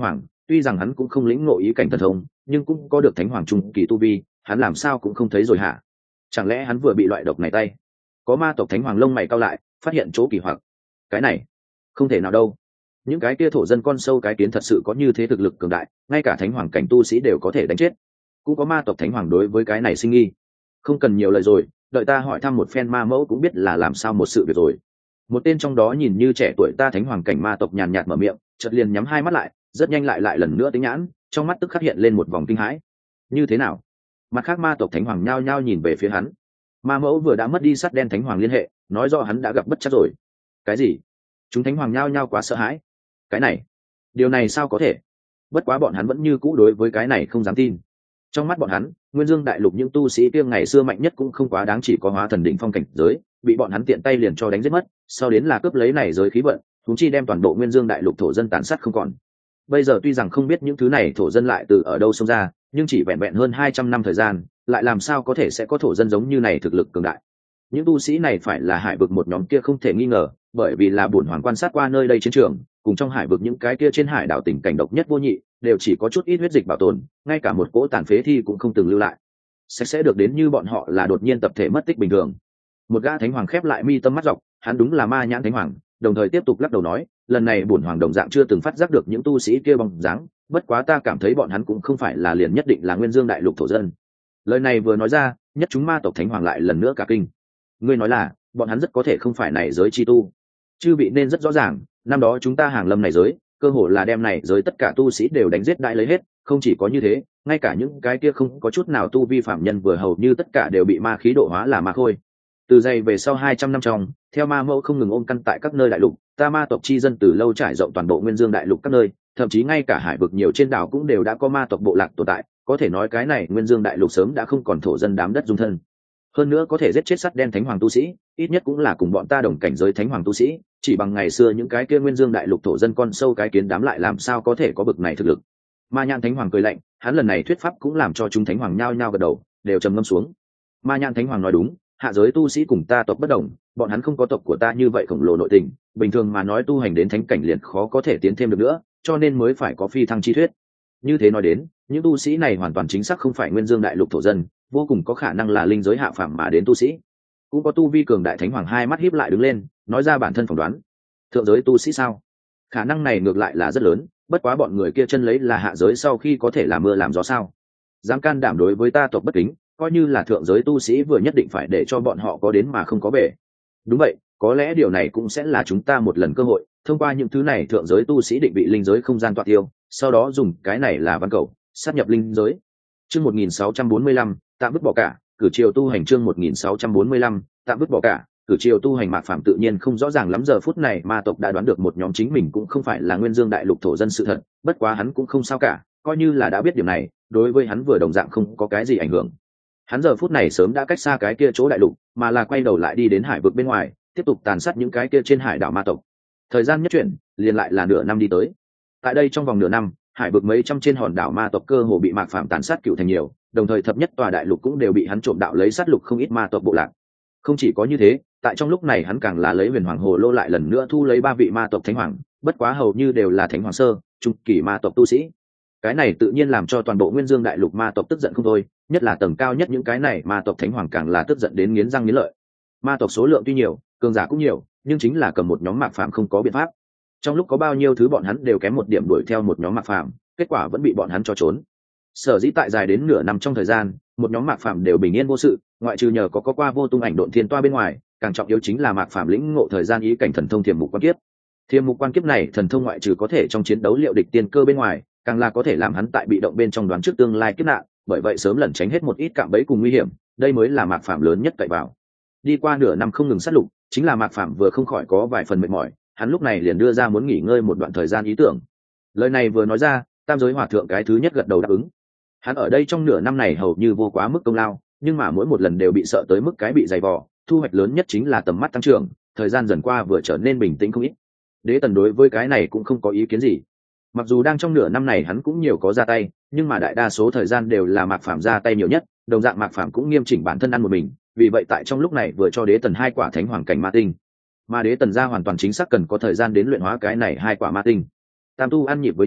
tuy rằng hắn cũng không lĩnh ngộ ý cảnh thần thông, nhưng cũng có được thánh hoàng trung kỳ tu vi, hắn làm sao cũng không thấy rồi hả? Chẳng lẽ hắn vừa bị loại độc này tay? Có ma tộc thánh hoàng lông mày cau lại, phát hiện chỗ kỳ hoặc. Cái này không thể nào đâu, những cái kia thổ dân con sâu cái kiến thật sự có như thế thực lực cường đại, ngay cả thánh hoàng cảnh tu sĩ đều có thể đánh chết. Cũng có ma tộc thánh hoàng đối với cái này sinh nghi. Không cần nhiều lời rồi, đợi ta hỏi thăm một phen ma mẫu cũng biết là làm sao một sự việc rồi. Một tên trong đó nhìn như trẻ tuổi ta thánh hoàng cảnh ma tộc nhàn nhạt mở miệng, chợt liền nhắm hai mắt lại, rất nhanh lại lần nữa tính nhãn, trong mắt tức khắc hiện lên một vòng kinh hãi. Như thế nào? Mặt khác ma tộc thánh hoàng nhao nhao nhìn về phía hắn. Ma mẫu vừa đã mất đi sắt đen thánh hoàng liên hệ, nói rõ hắn đã gặp bất chắc rồi. Cái gì? Chúng thánh hoàng nhao nhao quá sợ hãi. Cái này, điều này sao có thể? Bất quá bọn hắn vẫn như cũ đối với cái này không dám tin. Trong mắt bọn hắn, Nguyên Dương đại lục những tu sĩ kia ngày xưa mạnh nhất cũng không quá đáng, chỉ có hóa thần đỉnh phong cảnh giới, bị bọn hắn tiện tay liền cho đánh giết mất, sau đến là cướp lấy này giới khí vận, chúng chi đem toàn bộ Nguyên Dương đại lục thổ dân tàn sát không còn. Bây giờ tuy rằng không biết những thứ này thổ dân lại từ ở đâu xông ra, nhưng chỉ vẹn vẹn hơn 200 năm thời gian, lại làm sao có thể sẽ có thổ dân giống như này thực lực cường đại. Những tu sĩ này phải là hải vực một nhóm kia không thể nghi ngờ, bởi vì là bổn hoàng quan sát qua nơi đây chiến trường, cùng trong hải vực những cái kia trên hải đảo tình cảnh độc nhất vô nhị, đều chỉ có chút ít huyết dịch bảo tồn, ngay cả một cỗ tàn phế thi cũng không từng lưu lại. Sẽ được đến như bọn họ là đột nhiên tập thể mất tích bình thường. Một gã thánh hoàng khép lại mi tâm mắt dọc, hắn đúng là ma nhãn thánh hoàng, đồng thời tiếp tục lắc đầu nói, lần này bổn hoàng đồng dạng chưa từng phát giác được những tu sĩ kia bóng dáng, bất quá ta cảm thấy bọn hắn cũng không phải là liền nhất định là Nguyên Dương đại lục thổ dân. Lời này vừa nói ra, nhất chúng ma tộc thánh hoàng lại lần nữa cả kinh. Ngươi nói là bọn hắn rất có thể không phải này giới chi tu? Chư vị nên rất rõ ràng, năm đó chúng ta hàng lâm này giới, cơ hồ là đem này giới tất cả tu sĩ đều đánh giết đại lấy hết, không chỉ có như thế, ngay cả những cái kia không có chút nào tu vi phạm nhân vừa hầu như tất cả đều bị ma khí độ hóa là ma khôi. Từ đây về sau 200 năm trong, theo ma mẫu không ngừng ôm căn tại các nơi đại lục, ta ma tộc chi dân từ lâu trải rộng toàn bộ Nguyên Dương đại lục các nơi, thậm chí ngay cả hải vực nhiều trên đảo cũng đều đã có ma tộc bộ lạc tồn tại, có thể nói cái này Nguyên Dương đại lục sớm đã không còn thổ dân đám đất dung thân. Hơn nữa có thể giết chết sắt đen thánh hoàng tu sĩ, ít nhất cũng là cùng bọn ta đồng cảnh giới thánh hoàng tu sĩ, chỉ bằng ngày xưa những cái kia Nguyên Dương đại lục thổ dân con sâu cái kiến đám lại làm sao có thể có bực này thực lực. Ma nhãn thánh hoàng cười lạnh, hắn lần này thuyết pháp cũng làm cho chúng thánh hoàng nhao nhao gật đầu, đều trầm ngâm xuống. Ma nhãn thánh hoàng nói đúng, hạ giới tu sĩ cùng ta tộc bất đồng, bọn hắn không có tộc của ta như vậy khổng lồ nội tình, bình thường mà nói tu hành đến thánh cảnh liền khó có thể tiến thêm được nữa, cho nên mới phải có phi thăng chi thuyết. Như thế nói đến, những tu sĩ này hoàn toàn chính xác không phải Nguyên Dương đại lục thổ dân, vô cùng có khả năng là linh giới hạ phàm mà đến tu sĩ. Cũng có tu vi cường đại thánh hoàng hai mắt híp lại đứng lên, nói ra bản thân phỏng đoán. Thượng giới tu sĩ sao? Khả năng này ngược lại là rất lớn, bất quá bọn người kia chân lấy là hạ giới sau khi có thể làm mưa làm gió sao? Dám can đảm đối với ta tộc bất kính, coi như là thượng giới tu sĩ vừa nhất định phải để cho bọn họ có đến mà không có về. Đúng vậy, có lẽ điều này cũng sẽ là chúng ta một lần cơ hội, thông qua những thứ này thượng giới tu sĩ định vị linh giới không gian tọa tiêu, sau đó dùng cái này là văn cầu sát nhập linh giới. Chương 1645, tạm vứt bỏ cả, cử triều tu hành. Chương 1645, tạm vứt bỏ cả, cử triều tu hành. Mạc Phàm tự nhiên không rõ ràng lắm giờ phút này ma tộc đã đoán được một nhóm chính mình cũng không phải là Nguyên Dương đại lục thổ dân sự thật, bất quá hắn cũng không sao cả, coi như là đã biết điểm này, đối với hắn vừa đồng dạng không có cái gì ảnh hưởng. Hắn giờ phút này sớm đã cách xa cái kia chỗ đại lục, mà là quay đầu lại đi đến hải vực bên ngoài, tiếp tục tàn sát những cái kia trên hải đảo ma tộc. Thời gian nhất chuyển, liền lại là nửa năm đi tới. Tại đây trong vòng nửa năm, hải vực mấy trăm trên hòn đảo ma tộc cơ hồ bị Mạc Phàm tàn sát cựu thành nhiều, đồng thời thập nhất tòa đại lục cũng đều bị hắn trộm đạo lấy sát lục không ít ma tộc bộ lạc. Không chỉ có như thế, tại trong lúc này hắn càng là lấy Huyền Hoàng Hồ Lô lại lần nữa thu lấy 3 vị ma tộc thánh hoàng, bất quá hầu như đều là thánh hoàng sơ, trung kỳ ma tộc tu sĩ. Cái này tự nhiên làm cho toàn bộ Nguyên Dương đại lục ma tộc tức giận không thôi, nhất là tầng cao nhất những cái này ma tộc thánh hoàng càng là tức giận đến nghiến răng nghiến lợi. Ma tộc số lượng tuy nhiều, cường giả cũng nhiều, nhưng chính là cầm một nhóm Mạc Phàm không có biện pháp. Trong lúc có bao nhiêu thứ bọn hắn đều kém một điểm đuổi theo một nhóm Mạc Phàm, kết quả vẫn bị bọn hắn cho trốn. Sở dĩ tại dài đến nửa năm trong thời gian, một nhóm Mạc Phàm đều bình yên vô sự, ngoại trừ nhờ có qua vô tung ảnh độn thiên toa bên ngoài, càng trọng yếu chính là Mạc Phàm lĩnh ngộ thời gian ý cảnh thần thông Thiềm Mục Quan Kiếp. Thiềm Mục Quan Kiếp này thần thông ngoại trừ có thể trong chiến đấu liệu địch tiên cơ bên ngoài, càng là có thể làm hắn tại bị động bên trong đoán trước tương lai kiếp nạn, bởi vậy sớm lẩn tránh hết một ít cạm bẫy cùng nguy hiểm, đây mới là Mạc Phàm lớn nhất cậy vào. Đi qua nửa năm không ngừng sát lục, chính là Mạc Phàm vừa không khỏi có vài phần mệt mỏi, hắn lúc này liền đưa ra muốn nghỉ ngơi một đoạn thời gian ý tưởng. Lời này vừa nói ra, Tam Giới Hòa Thượng cái thứ nhất gật đầu đáp ứng. Hắn ở đây trong nửa năm này hầu như vô quá mức công lao, nhưng mà mỗi một lần đều bị sợ tới mức cái bị dày vò, thu hoạch lớn nhất chính là tầm mắt tăng trưởng, thời gian dần qua vừa trở nên bình tĩnh không ít. Đế Tần đối với cái này cũng không có ý kiến gì. Mặc dù đang trong nửa năm này hắn cũng nhiều có ra tay, nhưng mà đại đa số thời gian đều là Mạc Phàm ra tay nhiều nhất, đồng dạng Mạc Phàm cũng nghiêm chỉnh bản thân ăn một mình, vì vậy tại trong lúc này vừa cho Đế Tần 2 quả thánh hoàng cảnh ma tinh. Mà Đế Tần ra hoàn toàn chính xác cần có thời gian đến luyện hóa cái này 2 quả ma tinh. Tam tu ăn nhịp với nhau,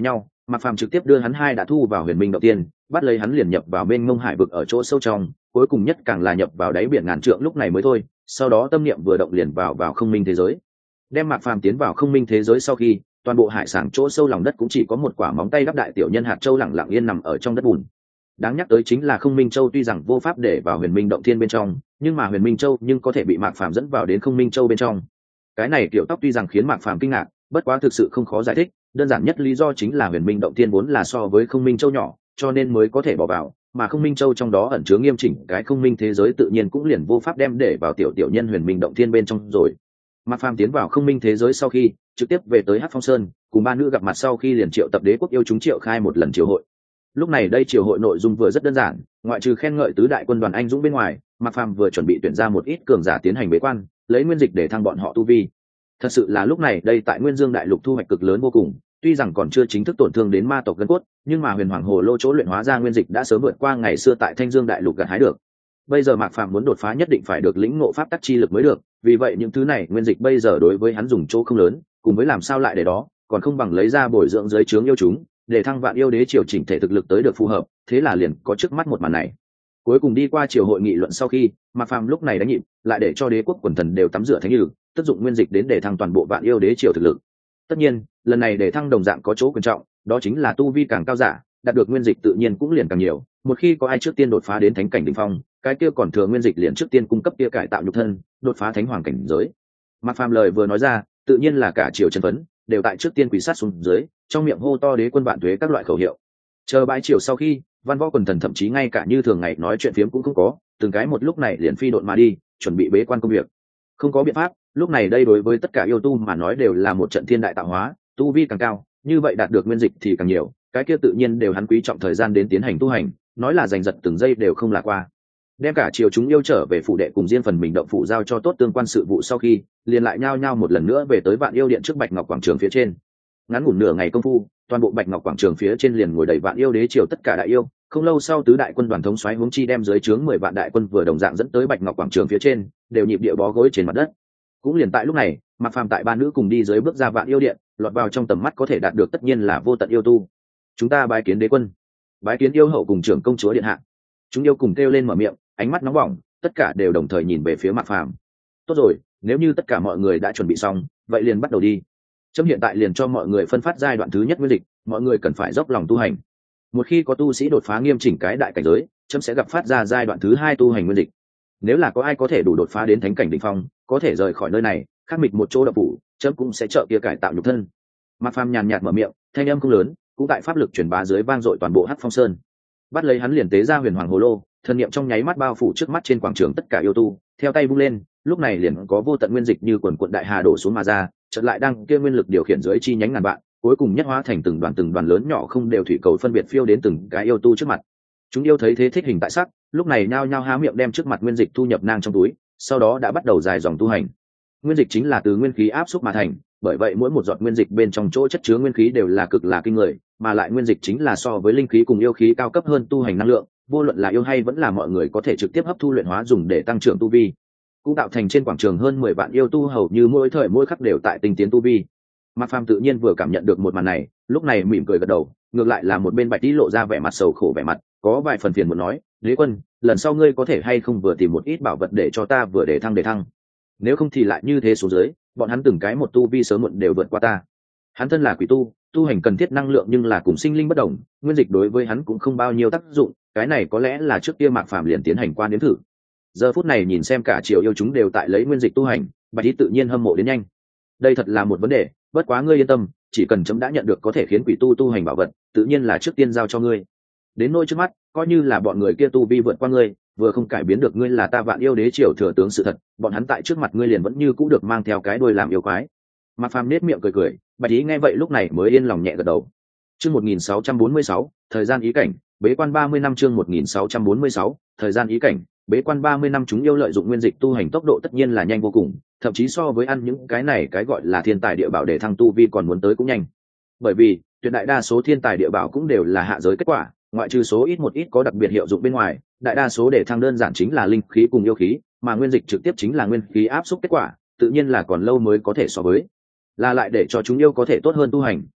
Mạc Phàm trực tiếp đưa hắn hai đã thu vào Huyền Minh Động Tiên, bắt lấy hắn liền nhập vào bên ngông hải vực ở chỗ sâu trong, cuối cùng nhất càng là nhập vào đáy biển ngàn trượng lúc này mới thôi. Sau đó tâm niệm vừa động liền vào không minh thế giới. Đem Mạc Phàm tiến vào không minh thế giới sau khi, toàn bộ hải sản chỗ sâu lòng đất cũng chỉ có một quả móng tay đắp đại tiểu nhân hạt châu lẳng lặng yên nằm ở trong đất bùn. Đáng nhắc tới chính là không minh châu tuy rằng vô pháp để vào Huyền Minh Động Thiên bên trong, nhưng mà Huyền Minh châu nhưng có thể bị Mạc Phàm dẫn vào đến không minh châu bên trong. Cái này kiểu tóc tuy rằng khiến Mạc Phàm kinh ngạc, bất quá thực sự không khó giải thích, đơn giản nhất lý do chính là Huyền Minh Động Thiên vốn là so với không minh châu nhỏ, cho nên mới có thể bỏ vào, mà không minh châu trong đó ẩn chứa nghiêm chỉnh cái không minh thế giới tự nhiên cũng liền vô pháp đem để vào tiểu tiểu nhân Huyền Minh Động Thiên bên trong rồi. Mạc Phàm tiến vào không minh thế giới sau khi trực tiếp về tới Hắc Phong Sơn, cùng ba nữ gặp mặt sau khi liền triệu tập đế quốc yêu chúng triệu khai một lần triều hội. Lúc này đây triều hội nội dung vừa rất đơn giản, ngoại trừ khen ngợi tứ đại quân đoàn anh dũng bên ngoài, Mạc Phàm vừa chuẩn bị tuyển ra một ít cường giả tiến hành bế quan, lấy nguyên dịch để thăng bọn họ tu vi. Thật sự là lúc này đây tại Nguyên Dương đại lục thu hoạch cực lớn vô cùng, tuy rằng còn chưa chính thức tổn thương đến ma tộc gân cốt, nhưng mà Huyền Hoàng Hồ Lô chỗ luyện hóa ra nguyên dịch đã sớm vượt qua ngày xưa tại Thanh Dương đại lục gặt hái được. Bây giờ Mạc Phàm muốn đột phá nhất định phải được lĩnh ngộ pháp tắc chi lực mới được, vì vậy những thứ này nguyên dịch bây giờ đối với hắn dùng chỗ không lớn, cùng với làm sao lại để đó, còn không bằng lấy ra bồi dưỡng dưới trướng yêu chúng, để thăng vạn yêu đế triều chỉnh thể thực lực tới được phù hợp, thế là liền có trước mắt một màn này. Cuối cùng đi qua triều hội nghị luận sau khi, Mạc Phàm lúc này đánh nhịp, lại để cho đế quốc quần thần đều tắm rửa thánh như, tất dụng nguyên dịch đến để thăng toàn bộ vạn yêu đế triều thực lực. Tất nhiên, lần này để thăng đồng dạng có chỗ quan trọng, đó chính là tu vi càng cao giả, đạt được nguyên dịch tự nhiên cũng liền càng nhiều. Một khi có ai trước tiên đột phá đến thánh cảnh đỉnh phong, cái kia còn thừa nguyên dịch liền trước tiên cung cấp kia cải tạo nhục thân, đột phá thánh hoàng cảnh giới. Mạc Phàm lời vừa nói ra, tự nhiên là cả triều chân phấn, đều tại trước tiên quỳ sát xuống dưới, trong miệng hô to đế quân vạn tuế các loại khẩu hiệu. Chờ bãi triều sau khi, văn võ quần thần thậm chí ngay cả như thường ngày nói chuyện phiếm cũng không có, từng cái một lúc này liền phi độn mà đi, chuẩn bị bế quan công việc. Không có biện pháp, lúc này đây đối với tất cả yêu tu mà nói đều là một trận thiên đại tạo hóa, tu vi càng cao, như vậy đạt được nguyên dịch thì càng nhiều, cái kia tự nhiên đều hắn quý trọng thời gian đến tiến hành tu hành, nói là giành giật từng giây đều không là qua. Đem cả triều chúng yêu trở về phủ đệ cùng riêng phần mình động phủ giao cho tốt tương quan sự vụ sau khi, liền lại nhao nhao một lần nữa về tới Vạn Yêu Điện trước Bạch Ngọc quảng trường phía trên. Ngắn ngủn nửa ngày công phu, toàn bộ Bạch Ngọc quảng trường phía trên liền ngồi đầy Vạn Yêu đế triều tất cả đại yêu. Không lâu sau tứ đại quân đoàn thống soái huống chi đem dưới trướng 10 vạn đại quân vừa đồng dạng dẫn tới Bạch Ngọc quảng trường phía trên, đều nhịp điệu bó gối trên mặt đất. Cũng liền tại lúc này, Mạc Phàm tại ba nữ cùng đi dưới bước ra Vạn Yêu Điện, lọt vào trong tầm mắt có thể đạt được tất nhiên là vô tận yêu tu. Chúng ta bái kiến đế quân, bái kiến yêu hậu cùng trưởng công chúa điện hạ. Chúng yêu cùng kêu lên mở miệng, ánh mắt nóng bỏng, tất cả đều đồng thời nhìn về phía Mạc Phàm. Tốt rồi, nếu như tất cả mọi người đã chuẩn bị xong, vậy liền bắt đầu đi. Chấm hiện tại liền cho mọi người phân phát giai đoạn thứ nhất nguyên dịch, mọi người cần phải dốc lòng tu hành. Một khi có tu sĩ đột phá nghiêm chỉnh cái đại cảnh giới, chấm sẽ gặp phát ra giai đoạn thứ hai tu hành nguyên dịch. Nếu là có ai có thể đủ đột phá đến thánh cảnh đỉnh phong, có thể rời khỏi nơi này, khắc mịch một chỗ đậu phủ, chấm cũng sẽ trợ kia cải tạo nhục thân. Mạc Phàm nhàn nhạt mở miệng, thanh âm không lớn, cũng tại pháp lực truyền bá dưới vang dội toàn bộ Hắc Phong Sơn. Bắt lấy hắn liền tế ra Huyền Hoàng Hồ Lô, thần niệm trong nháy mắt bao phủ trước mắt trên quảng trường tất cả yêu tu, theo tay vung lên, lúc này liền có vô tận nguyên dịch như quần quần đại hà đổ xuống mà ra, chợt lại đang kia nguyên lực điều khiển dưới chi nhánh ngàn vạn, cuối cùng nhất hóa thành từng đoàn lớn nhỏ không đều thủy cầu phân biệt phiêu đến từng cái yêu tu trước mặt. Chúng yêu thấy thế thích hình tại sắc, lúc này nhao nhao há miệng đem trước mặt nguyên dịch thu nhập nang trong túi, sau đó đã bắt đầu dài dòng tu hành. Nguyên dịch chính là từ nguyên khí áp xúc mà thành, bởi vậy mỗi một giọt nguyên dịch bên trong chỗ chất chứa nguyên khí đều là cực là kinh người, mà lại nguyên dịch chính là so với linh khí cùng yêu khí cao cấp hơn tu hành năng lượng, vô luận là yêu hay vẫn là mọi người có thể trực tiếp hấp thu luyện hóa dùng để tăng trưởng tu vi. Cũng tạo thành trên quảng trường hơn 10 vạn yêu tu hầu như mỗi thời mỗi khắc đều tại tinh tiến tu vi. Mạc Phàm tự nhiên vừa cảm nhận được một màn này, lúc này mỉm cười gật đầu, ngược lại là một bên Bạch Tỷ lộ ra vẻ mặt sầu khổ vẻ mặt, có vài phần phiền muốn nói, "Đế quân, lần sau ngươi có thể hay không vừa tìm một ít bảo vật để cho ta vừa để thăng. Nếu không thì lại như thế xuống dưới, bọn hắn từng cái một tu vi sớm muộn đều vượt qua ta." Hắn thân là quỷ tu, tu hành cần thiết năng lượng nhưng là cùng sinh linh bất đồng, nguyên dịch đối với hắn cũng không bao nhiêu tác dụng, cái này có lẽ là trước kia Mạc Phàm liền tiến hành qua nếm thử. Giờ phút này nhìn xem cả triều yêu chúng đều tại lấy nguyên dịch tu hành, Bạch Tỷ tự nhiên hâm mộ đến nhanh. Đây thật là một vấn đề, bất quá ngươi yên tâm, chỉ cần chấm đã nhận được có thể khiến quỷ tu hành bảo vật, tự nhiên là trước tiên giao cho ngươi. Đến nỗi trước mắt, coi như là bọn người kia tu vi vượt qua ngươi, vừa không cải biến được ngươi là ta Vạn Yêu Đế triều thừa tướng sự thật, bọn hắn tại trước mặt ngươi liền vẫn như cũ được mang theo cái đuôi làm yêu quái. Mạc Phàm nết miệng cười, Bạch Tỷ nghe vậy lúc này mới yên lòng nhẹ gật đầu. Chương 1646, thời gian ý cảnh, bế quan 30 năm. Chương 1646, thời gian ý cảnh, bế quan 30 năm. Chúng yêu lợi dụng nguyên dịch tu hành tốc độ tất nhiên là nhanh vô cùng, thậm chí so với ăn những cái này cái gọi là thiên tài địa bảo để thăng tu vi còn muốn tới cũng nhanh. Bởi vì tuyệt đại đa số thiên tài địa bảo cũng đều là hạ giới kết quả, ngoại trừ số ít một ít có đặc biệt hiệu dụng bên ngoài, đại đa số để thăng đơn giản chính là linh khí cùng yêu khí, mà nguyên dịch trực tiếp chính là nguyên khí áp xúc kết quả, tự nhiên là còn lâu mới có thể so với. Là lại để cho chúng yêu có thể tốt hơn tu hành,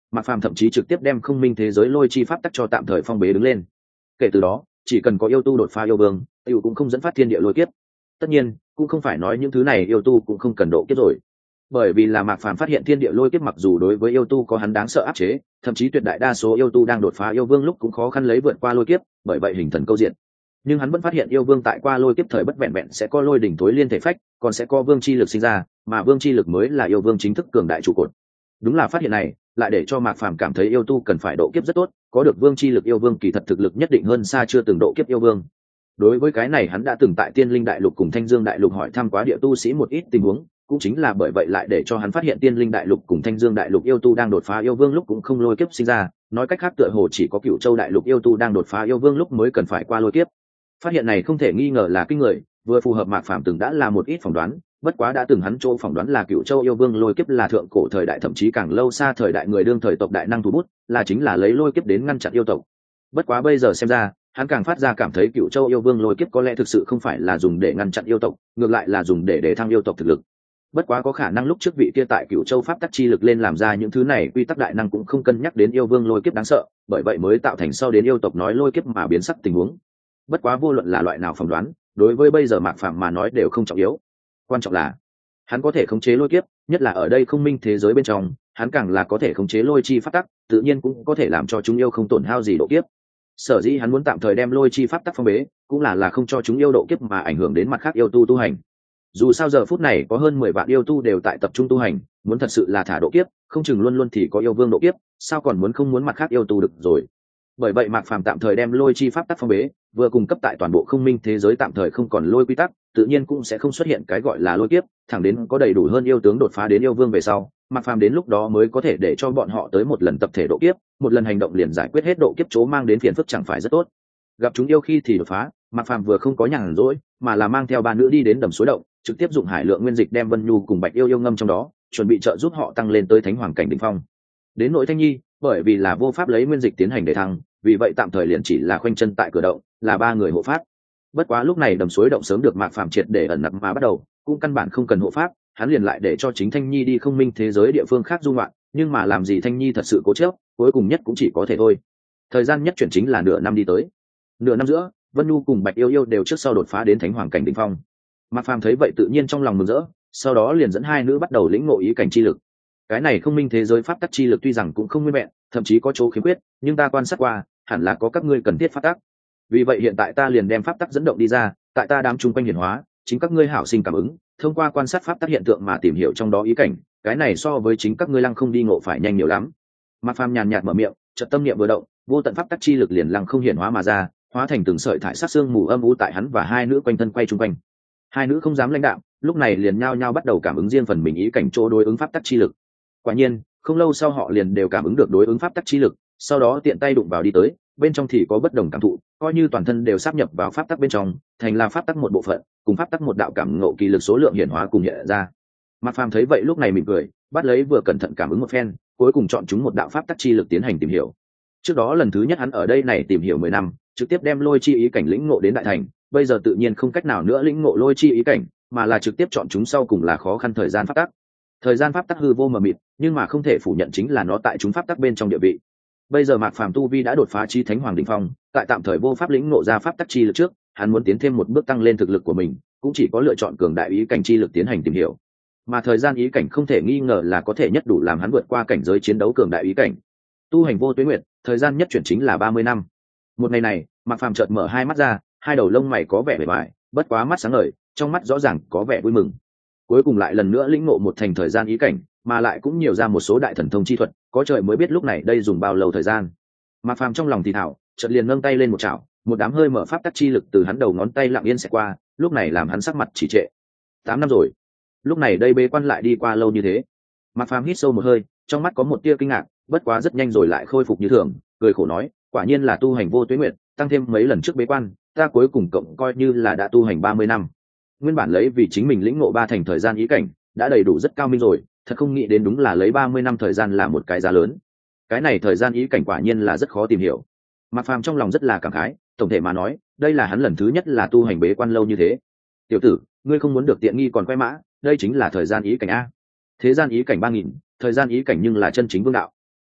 Mạc Phàm thậm chí trực tiếp đem không minh thế giới lôi chi pháp tắc cho tạm thời phong bế đứng lên. Kể từ đó, chỉ cần có yêu tu đột phá yêu vương, tiểu cũng không dẫn phát thiên địa lôi kiếp. Tất nhiên, cũng không phải nói những thứ này yêu tu cũng không cần độ kiếp rồi. Bởi vì là Mạc Phàm phát hiện thiên địa lôi kiếp mặc dù đối với yêu tu có hắn đáng sợ áp chế, thậm chí tuyệt đại đa số yêu tu đang đột phá yêu vương lúc cũng khó khăn lấy vượt qua lôi kiếp, bởi vậy hình thần câu diện. Nhưng hắn vẫn phát hiện yêu vương tại qua lôi kiếp thời bất vẹn vẹn sẽ có lôi đỉnh tối liên thể phách, còn sẽ có vương chi lực sinh ra, mà vương chi lực mới là yêu vương chính thức cường đại trụ cột. Đúng là phát hiện này, lại để cho Mạc Phàm cảm thấy yêu tu cần phải độ kiếp rất tốt, có được vương chi lực yêu vương kỳ thật thực lực nhất định hơn xa chưa từng độ kiếp yêu vương. Đối với cái này hắn đã từng tại Tiên Linh Đại Lục cùng Thanh Dương Đại Lục hỏi thăm quá địa tu sĩ một ít tình huống, cũng chính là bởi vậy lại để cho hắn phát hiện Tiên Linh Đại Lục cùng Thanh Dương Đại Lục yêu tu đang đột phá yêu vương lúc cũng không lôi kiếp sinh ra, nói cách khác tựa hồ chỉ có Cửu Châu Đại Lục yêu tu đang đột phá yêu vương lúc mới cần phải qua lôi kiếp. Phát hiện này không thể nghi ngờ là kinh người, vừa phù hợp Mạc Phàm từng đã là một ít phỏng đoán, bất quá đã từng hắn chỗ phỏng đoán là Cửu Châu yêu vương lôi kiếp là thượng cổ thời đại thậm chí càng lâu xa thời đại người đương thời tộc đại năng thủ bút, là chính là lấy lôi kiếp đến ngăn chặn yêu tộc. Bất quá bây giờ xem ra, hắn càng phát ra cảm thấy Cửu Châu yêu vương lôi kiếp có lẽ thực sự không phải là dùng để ngăn chặn yêu tộc, ngược lại là dùng để thăng yêu tộc thực lực. Bất quá có khả năng lúc trước vị kia tại Cửu Châu pháp tắc chi lực lên làm ra những thứ này quy tắc đại năng cũng không cân nhắc đến yêu vương lôi kiếp đáng sợ, bởi vậy mới tạo thành sau đến yêu tộc nói lôi kiếp mà biến sắc tình huống. Bất quá vô luận là loại nào phỏng đoán, đối với bây giờ Mạc Phàm mà nói đều không trọng yếu. Quan trọng là hắn có thể khống chế lôi kiếp, nhất là ở đây không minh thế giới bên trong, hắn càng là có thể khống chế lôi chi pháp tắc, tự nhiên cũng có thể làm cho chúng yêu không tổn hao gì độ kiếp. Sở dĩ hắn muốn tạm thời đem lôi chi pháp tắc phong bế, cũng là không cho chúng yêu độ kiếp mà ảnh hưởng đến mặt khác yêu tu tu hành. Dù sao giờ phút này có hơn 10 vạn yêu tu đều tại tập trung tu hành, muốn thật sự là thả độ kiếp, không chừng luôn luôn thì có yêu vương độ kiếp, sao còn muốn không muốn mặt khác yêu tu được rồi. Bởi vậy Mạc Phàm tạm thời đem lôi chi pháp tắc phong bế, vừa cung cấp tại toàn bộ không minh thế giới tạm thời không còn lôi quy tắc, tự nhiên cũng sẽ không xuất hiện cái gọi là lôi kiếp, thẳng đến có đầy đủ hơn yêu tướng đột phá đến yêu vương về sau, Mạc Phàm đến lúc đó mới có thể để cho bọn họ tới một lần tập thể độ kiếp, một lần hành động liền giải quyết hết độ kiếp chỗ mang đến phiền phức chẳng phải rất tốt. Gặp chúng yêu khi thì đột phá, Mạc Phàm vừa không có nhàn rỗi, mà là mang theo ba nữ đi đến đầm suối động, trực tiếp dụng hải lượng nguyên dịch đem Vân Nhu cùng Bạch Yêu Yêu ngâm trong đó, chuẩn bị trợ giúp họ tăng lên tới thánh hoàng cảnh đỉnh phong. Đến nội Thanh Nhi, bởi vì là vô pháp lấy nguyên dịch tiến hành để thăng, vì vậy tạm thời liền chỉ là khoanh chân tại cửa động, là ba người hộ pháp. Bất quá lúc này đầm suối động sớm được Mạc Phàm triệt để ẩn nặc mà bắt đầu, cũng căn bản không cần hộ pháp, hắn liền lại để cho chính Thanh Nhi đi không minh thế giới địa phương khác du ngoạn, nhưng mà làm gì Thanh Nhi thật sự cố chấp, cuối cùng nhất cũng chỉ có thể thôi. Thời gian nhất chuyển chính là nửa năm đi tới. Nửa năm giữa, Vân Nhu cùng Bạch Yêu Yêu đều trước sau đột phá đến thánh hoàng cảnh đỉnh phong. Mạc Phàm thấy vậy tự nhiên trong lòng mừng rỡ, sau đó liền dẫn hai nữ bắt đầu lĩnh ngộ ý cảnh chi lực. Cái này không minh thế giới pháp tắc chi lực tuy rằng cũng không nguyên vẹn, thậm chí có chỗ khiếm khuyết, nhưng ta quan sát qua, hẳn là có các ngươi cần thiết pháp tắc. Vì vậy hiện tại ta liền đem pháp tắc dẫn động đi ra, tại ta đám chung quanh hiển hóa, chính các ngươi hảo sinh cảm ứng, thông qua quan sát pháp tắc hiện tượng mà tìm hiểu trong đó ý cảnh, cái này so với chính các ngươi lăng không đi ngộ phải nhanh nhiều lắm. Mạc Phàm nhàn nhạt mở miệng, chợt tâm niệm vừa động, vô tận pháp tắc chi lực liền lăng không hiển hóa mà ra, hóa thành từng sợi thải sát xương mù âm u tại hắn và hai nữ quanh thân quay chung quanh. Hai nữ không dám lãnh đạo, lúc này liền nhao nhao bắt đầu cảm ứng riêng phần mình ý cảnh chỗ đối ứng pháp tắc chi lực. Quả nhiên, không lâu sau họ liền đều cảm ứng được đối ứng pháp tắc chi lực, sau đó tiện tay đụng vào đi tới, bên trong thì có bất đồng cảm thụ, coi như toàn thân đều sáp nhập vào pháp tắc bên trong, thành là pháp tắc một bộ phận, cùng pháp tắc một đạo cảm ngộ kỳ lực số lượng hiển hóa cùng hiện ra. Mạc Phàm thấy vậy lúc này mỉm cười, bắt lấy vừa cẩn thận cảm ứng một phen, cuối cùng chọn chúng một đạo pháp tắc chi lực tiến hành tìm hiểu. Trước đó lần thứ nhất hắn ở đây này tìm hiểu 10 năm, trực tiếp đem lôi chi ý cảnh lĩnh ngộ đến đại thành, bây giờ tự nhiên không cách nào nữa lĩnh ngộ lôi chi ý cảnh, mà là trực tiếp chọn chúng sau cùng là khó khăn thời gian pháp tắc. Thời gian pháp tắc hư vô mờ mịt, nhưng mà không thể phủ nhận chính là nó tại chúng pháp tắc bên trong địa vị. Bây giờ Mạc Phàm tu vi đã đột phá chí thánh hoàng đỉnh phong, tại tạm thời vô pháp lĩnh ngộ ra pháp tắc chi lực trước, hắn muốn tiến thêm một bước tăng lên thực lực của mình, cũng chỉ có lựa chọn cường đại ý cảnh chi lực tiến hành tìm hiểu. Mà thời gian ý cảnh không thể nghi ngờ là có thể nhất đủ làm hắn vượt qua cảnh giới chiến đấu cường đại ý cảnh. Tu hành vô tuế nguyệt, thời gian nhất chuyển chính là 30 năm. Một ngày này, Mạc Phàm chợt mở hai mắt ra, hai đầu lông mày có vẻ bề bại, bất quá mắt sáng ngời, trong mắt rõ ràng có vẻ vui mừng. Cuối cùng lại lần nữa lĩnh ngộ một thành thời gian ý cảnh, mà lại cũng nhiều ra một số đại thần thông chi thuật, có trời mới biết lúc này đây dùng bao lâu thời gian. Mạc Phàm trong lòng thì thảo, chợt liền nâng tay lên một chảo, một đám hơi mở pháp tắc chi lực từ hắn đầu ngón tay lặng yên sẽ qua, lúc này làm hắn sắc mặt chỉ trệ. 8 năm rồi, lúc này đây bế quan lại đi qua lâu như thế. Mạc Phàm hít sâu một hơi, trong mắt có một tia kinh ngạc, bất quá rất nhanh rồi lại khôi phục như thường, cười khổ nói, quả nhiên là tu hành vô tuế nguyệt, tăng thêm mấy lần trước bế quan, ta cuối cùng cộng coi như là đã tu hành 30 năm. Nguyên bản lấy vì chính mình lĩnh ngộ ba thành thời gian ý cảnh, đã đầy đủ rất cao minh rồi, thật không nghĩ đến đúng là lấy 30 năm thời gian là một cái giá lớn. Cái này thời gian ý cảnh quả nhiên là rất khó tìm hiểu. Mạc Phàm trong lòng rất là cảm khái, tổng thể mà nói, đây là hắn lần thứ nhất là tu hành bế quan lâu như thế. Tiểu tử, ngươi không muốn được tiện nghi còn quay mã, đây chính là thời gian ý cảnh a. Thế gian ý cảnh 3000, thời gian ý cảnh nhưng là chân chính vương đạo.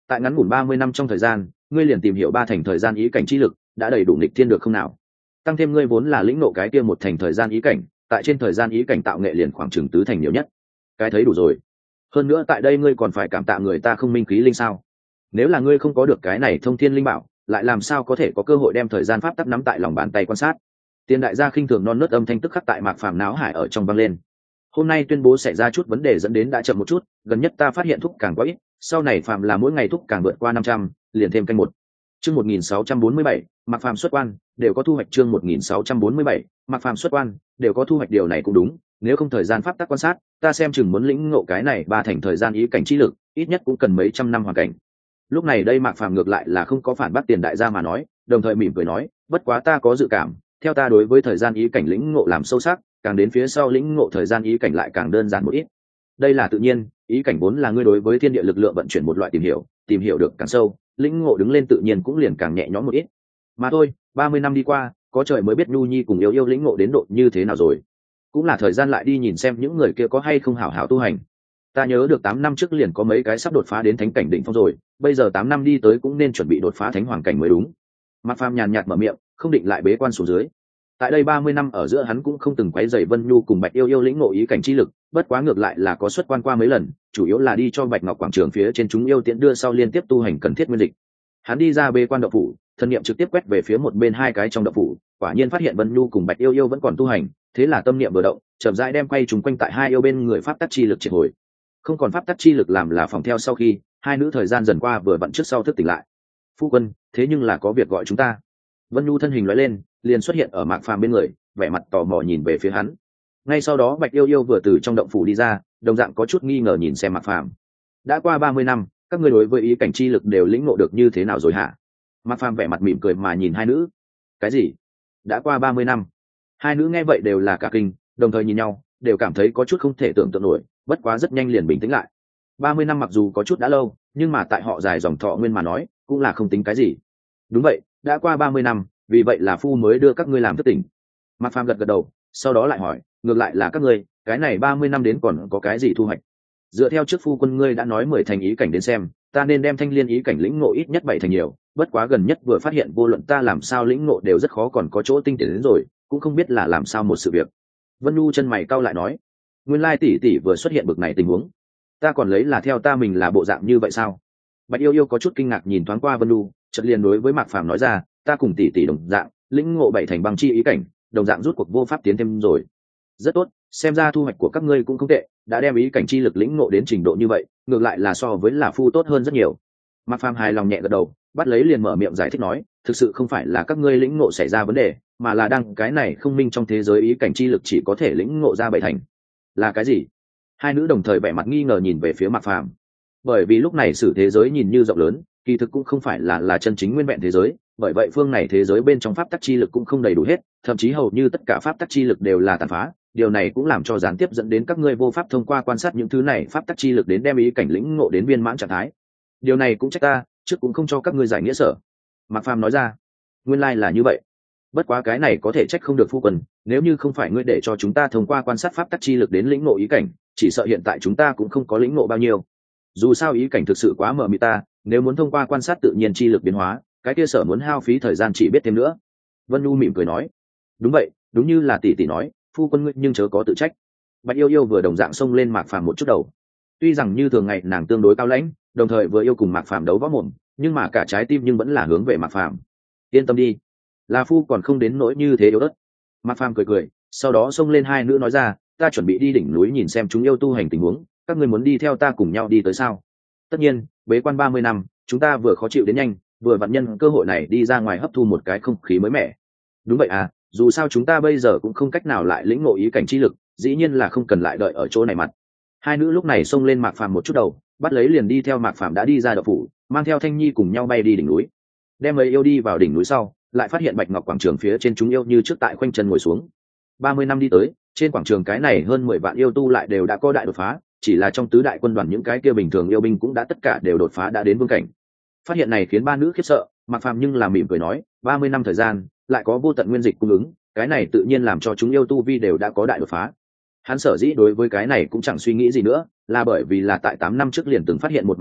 tại ngắn ngủn 30 năm trong thời gian, ngươi liền tìm hiểu 3 thành thời gian ý cảnh chi lực, đã đầy đủ nghịch thiên được không nào? Tăng thêm ngươi vốn là lĩnh ngộ cái kia 1 thành thời gian ý cảnh, tại trên thời gian ý cảnh tạo nghệ liền khoảng chừng 4 thành nhiều nhất. Cái thấy đủ rồi. Hơn nữa tại đây ngươi còn phải cảm tạ người ta không minh khí linh sao? Nếu là ngươi không có được cái này thông thiên linh bảo, lại làm sao có thể có cơ hội đem thời gian pháp tắc nắm tại lòng bàn tay quan sát? Tiền đại gia khinh thường non nớt âm thanh tức khắc tại Mạc Phàm náo hải ở trong vang lên. Hôm nay tuyên bố xảy ra chút vấn đề dẫn đến đã chậm một chút, gần nhất ta phát hiện thúc càng quá ít, sau này Phàm là mỗi ngày thúc càng vượt qua 500, liền thêm canh một. Chương 1647, Mạc Phàm xuất quan, đều có thu hoạch. Chương 1647, Mạc Phàm xuất quan, đều có thu hoạch. Điều này cũng đúng, nếu không thời gian pháp tắc quan sát, ta xem chừng muốn lĩnh ngộ cái này 3 thành thời gian ý cảnh chi lực, ít nhất cũng cần mấy trăm năm hoàn cảnh. Lúc này đây Mạc Phàm ngược lại là không có phản bác tiền đại gia mà nói, đồng thời mỉm cười nói, bất quá ta có dự cảm, theo ta đối với thời gian ý cảnh lĩnh ngộ làm sâu sắc, càng đến phía sau lĩnh ngộ thời gian ý cảnh lại càng đơn giản một ít. Đây là tự nhiên, ý cảnh vốn là ngươi đối với thiên địa lực lượng vận chuyển một loại tìm hiểu được càng sâu, lĩnh ngộ đứng lên tự nhiên cũng liền càng nhẹ nhõm một ít. Mà thôi, 30 năm đi qua, có trời mới biết Nhu Nhi cùng Yêu Yêu lĩnh ngộ đến độ như thế nào rồi. Cũng là thời gian lại đi nhìn xem những người kia có hay không hảo hảo tu hành. Ta nhớ được 8 năm trước liền có mấy cái sắp đột phá đến thánh cảnh đỉnh phong rồi, bây giờ 8 năm đi tới cũng nên chuẩn bị đột phá thánh hoàng cảnh mới đúng. Mạc Phàm nhàn nhạt mở miệng, không định lại bế quan xuống dưới. Tại đây 30 năm ở giữa hắn cũng không từng quấy rầy Vân Nhu cùng Bạch Yêu Yêu lĩnh ngộ ý cảnh chi lực, bất quá ngược lại là có xuất quan qua mấy lần, chủ yếu là đi cho Bạch Ngọc quảng trường phía trên chúng yêu tiễn đưa sau liên tiếp tu hành cần thiết nguyên dịch. Hắn đi ra bế quan động phủ, thần niệm trực tiếp quét về phía một bên hai cái trong động phủ, quả nhiên phát hiện Vân Nhu cùng Bạch Yêu Yêu vẫn còn tu hành, thế là tâm niệm vừa động, chậm rãi đem quay trùng quanh tại hai yêu bên người pháp tắc chi lực triệt hồi. Không còn pháp tắc chi lực làm là phòng theo sau khi hai nữ thời gian dần qua vừa vặn trước sau thức tỉnh lại. Phu quân, thế nhưng là có việc gọi chúng ta. Vân Nhu thân hình lóe lên, liền xuất hiện ở Mạc Phàm bên người, vẻ mặt tò mò nhìn về phía hắn. Ngay sau đó Bạch Yêu Yêu vừa từ trong động phủ đi ra, đồng dạng có chút nghi ngờ nhìn xem Mạc Phàm. Đã qua 30 năm, các ngươi đối với ý cảnh chi lực đều lĩnh ngộ được như thế nào rồi hả? Mạc Phàm vẻ mặt mỉm cười mà nhìn hai nữ. Cái gì? Đã qua 30 năm? Hai nữ nghe vậy đều là cả kinh, đồng thời nhìn nhau, đều cảm thấy có chút không thể tưởng tượng nổi, bất quá rất nhanh liền bình tĩnh lại. 30 năm mặc dù có chút đã lâu, nhưng mà tại họ dài dòng thọ nguyên mà nói, cũng là không tính cái gì. Đúng vậy, đã qua 30 năm, vì vậy là phu mới đưa các ngươi làm thức tỉnh. Mạc Phàm gật gật đầu, sau đó lại hỏi, ngược lại là các ngươi, cái này 30 năm đến còn có cái gì thu hoạch? Dựa theo trước phu quân ngươi đã nói 10 thành ý cảnh đến xem, ta nên đem thanh liên ý cảnh lĩnh ngộ ít nhất 7 thành nhiều, bất quá gần nhất vừa phát hiện vô luận ta làm sao lĩnh ngộ đều rất khó, còn có chỗ tinh tiến đến rồi, cũng không biết là làm sao một sự việc. Vân Nhu chân mày cau lại nói, nguyên lai tỷ tỷ vừa xuất hiện bực này tình huống, ta còn lấy là theo ta mình là bộ dạng như vậy sao? Bạch Yêu Yêu có chút kinh ngạc nhìn thoáng qua Vân Nhu, chợt liền đối với Mạc Phàm nói ra, ta cùng tỷ tỷ đồng dạng, lĩnh ngộ 7 thành băng chi ý cảnh, đồng dạng rút cuộc vô pháp tiến thêm rồi. Rất tốt, xem ra thu hoạch của các ngươi cũng không tệ, đã đem ý cảnh chi lực lĩnh ngộ đến trình độ như vậy, ngược lại là so với là phu tốt hơn rất nhiều. Mạc Phàm hài lòng nhẹ gật đầu, bắt lấy liền mở miệng giải thích nói, thực sự không phải là các ngươi lĩnh ngộ xảy ra vấn đề, mà là đang cái này không minh trong thế giới ý cảnh chi lực chỉ có thể lĩnh ngộ ra 7 thành. Là cái gì? Hai nữ đồng thời vẻ mặt nghi ngờ nhìn về phía Mạc Phàm. Bởi vì lúc này sử thế giới nhìn như rộng lớn, kỳ thực cũng không phải là chân chính nguyên vẹn thế giới, bởi vậy phương này thế giới bên trong pháp tắc chi lực cũng không đầy đủ hết, thậm chí hầu như tất cả pháp tắc chi lực đều là tàn phá. Điều này cũng làm cho gián tiếp dẫn đến các ngươi vô pháp thông qua quan sát những thứ này pháp tắc chi lực đến đem ý cảnh lĩnh ngộ đến viên mãn trạng thái. Điều này cũng trách ta, trước cũng không cho các ngươi giải nghĩa sở. Mạc Phàm nói ra, nguyên lai là như vậy. Bất quá cái này có thể trách không được phu quân, nếu như không phải ngươi để cho chúng ta thông qua quan sát pháp tắc chi lực đến lĩnh ngộ ý cảnh, chỉ sợ hiện tại chúng ta cũng không có lĩnh ngộ bao nhiêu. Dù sao ý cảnh thực sự quá mờ mịt ta, nếu muốn thông qua quan sát tự nhiên chi lực biến hóa, cái kia sở muốn hao phí thời gian chỉ biết thêm nữa. Vân Nhu mỉm cười nói, đúng vậy, đúng như là tỷ tỷ nói, phu quân ngươi nhưng chớ có tự trách. Bạch Yêu Yêu vừa đồng dạng xông lên Mạc Phàm một chút đầu. Tuy rằng như thường ngày nàng tương đối cao lãnh, đồng thời vừa yêu cùng Mạc Phàm đấu võ mồm, nhưng mà cả trái tim nhưng vẫn là hướng về Mạc Phàm. Yên tâm đi, là phu còn không đến nỗi như thế yếu ớt. Mạc Phàm cười cười, sau đó xông lên hai nữ nói ra, ta chuẩn bị đi đỉnh núi nhìn xem chúng yêu tu hành tình huống, các ngươi muốn đi theo ta cùng nhau đi tới sao? Tất nhiên, bế quan 30 năm, chúng ta vừa khó chịu đến nhanh, vừa vặn nhân cơ hội này đi ra ngoài hấp thu một cái không khí mới mẻ. Đúng vậy à, dù sao chúng ta bây giờ cũng không cách nào lại lĩnh ngộ ý cảnh chi lực, dĩ nhiên là không cần lại đợi ở chỗ này mặt. Hai nữ lúc này xông lên Mạc Phàm một chút đầu, bắt lấy liền đi theo Mạc Phàm đã đi ra động phủ, mang theo Thanh Nhi cùng nhau bay đi đỉnh núi. Đem mấy yêu đi vào đỉnh núi sau, lại phát hiện Bạch Ngọc quảng trường phía trên chúng yêu như trước tại khoanh chân ngồi xuống. 30 năm đi tới, trên quảng trường cái này hơn 10 vạn yêu tu lại đều đã có đại đột phá, chỉ là trong tứ đại quân đoàn những cái kia bình thường yêu binh cũng đã tất cả đều đột phá đã đến vương cảnh. Phát hiện này khiến ba nữ khiếp sợ, Mạc Phàm nhưng là mỉm cười nói, 30 năm thời gian, lại có vô tận nguyên dịch cung ứng, cái này tự nhiên làm cho chúng yêu tu vi đều đã có đại đột phá. Hắn sở dĩ đối với cái này cũng chẳng suy nghĩ gì nữa, là bởi vì là tại 8 năm trước liền từng phát hiện một màn này,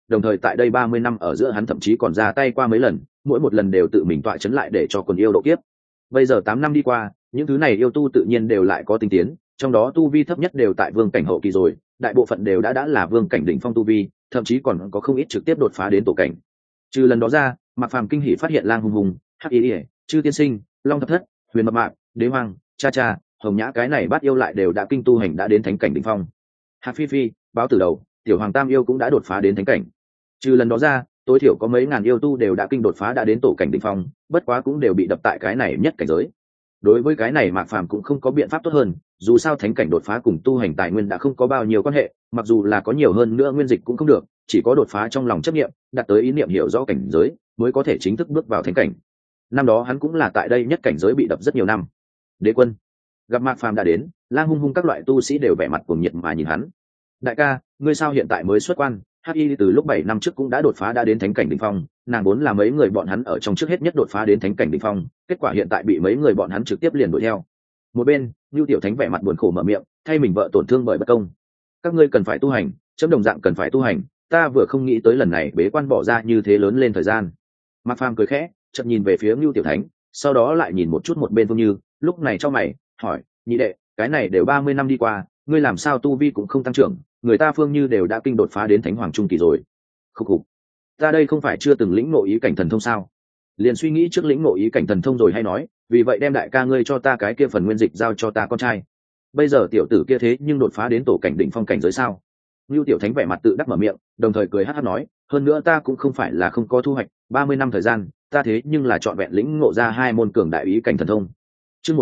đồng thời tại đây 30 năm ở giữa hắn thậm chí còn ra tay qua mấy lần, mỗi một lần đều tự mình tọa chấn lại để cho quần yêu độ kiếp. Bây giờ 8 năm đi qua, những thứ này yêu tu tự nhiên đều lại có tinh tiến, trong đó tu vi thấp nhất đều tại vương cảnh hậu kỳ rồi, đại bộ phận đều đã là vương cảnh đỉnh phong tu vi, thậm chí còn có không ít trực tiếp đột phá đến tổ cảnh. Trừ lần đó ra, Mạc Phàm kinh hỉ phát hiện Lang Hùng Hùng, Hắc Y, Chư Tiên Sinh, Long Thập Thất, Huyền Mập Mạp, Đế Hoàng, Cha Cha, Hồng Nhã cái này bát yêu lại đều đã kinh tu hành đã đến thánh cảnh đỉnh phong. Hạc Phi Phi, Báo Tử Đầu, Tiểu Hoàng Tam yêu cũng đã đột phá đến thánh cảnh. Trừ lần đó ra, tối thiểu có mấy ngàn yêu tu đều đã kinh đột phá đã đến tổ cảnh đỉnh phong, bất quá cũng đều bị đập tại cái này nhất cảnh giới. Đối với cái này Mạc Phàm cũng không có biện pháp tốt hơn, dù sao thánh cảnh đột phá cùng tu hành tài nguyên đã không có bao nhiêu quan hệ, mặc dù là có nhiều hơn nữa nguyên dịch cũng không được, chỉ có đột phá trong lòng chấp niệm, đạt tới ý niệm hiểu rõ cảnh giới, mới có thể chính thức bước vào thánh cảnh. Năm đó hắn cũng là tại đây nhất cảnh giới bị đập rất nhiều năm. Đế quân gặp Mạc Phàm đã đến, Lang Hung Hung các loại tu sĩ đều vẻ mặt cuồng nhiệt mà nhìn hắn. Đại ca, ngươi sao hiện tại mới xuất quan? Hắc Y từ lúc 7 năm trước cũng đã đột phá đã đến thánh cảnh đỉnh phong, nàng vốn là mấy người bọn hắn ở trong trước hết nhất đột phá đến thánh cảnh đỉnh phong, kết quả hiện tại bị mấy người bọn hắn trực tiếp liền đuổi theo. Một bên, Nưu Tiểu Thánh vẻ mặt buồn khổ mở miệng, thay mình vợ tổn thương bởi bất công. Các ngươi cần phải tu hành, chấm đồng dạng cần phải tu hành, ta vừa không nghĩ tới lần này bế quan bỏ ra như thế lớn lên thời gian. Mạc Phàm cười khẽ, chợt nhìn về phía Nưu Tiểu Thánh, sau đó lại nhìn một chút một bên Vương Như, lúc này cho mày, hỏi, nhị đệ, cái này đều 30 năm đi qua, ngươi làm sao tu vi cũng không tăng trưởng, người ta Phương Như đều đã kinh đột phá đến thánh hoàng trung kỳ rồi. Khúc khục, ta đây không phải chưa từng lĩnh ngộ ý cảnh thần thông sao? Liền suy nghĩ trước lĩnh ngộ ý cảnh thần thông rồi hay nói, vì vậy đem đại ca ngươi cho ta cái kia phần nguyên dịch giao cho ta con trai. Bây giờ tiểu tử kia thế nhưng đột phá đến tổ cảnh đỉnh phong cảnh giới sao? Nưu Tiểu Thánh vẻ mặt tự đắc mở miệng, đồng thời cười hắc hắc nói, hơn nữa ta cũng không phải là không có thu hoạch, 30 năm thời gian, ta thế nhưng là chọn vẹn lĩnh ngộ ra 2 môn cường đại ý cảnh thần thông. Chương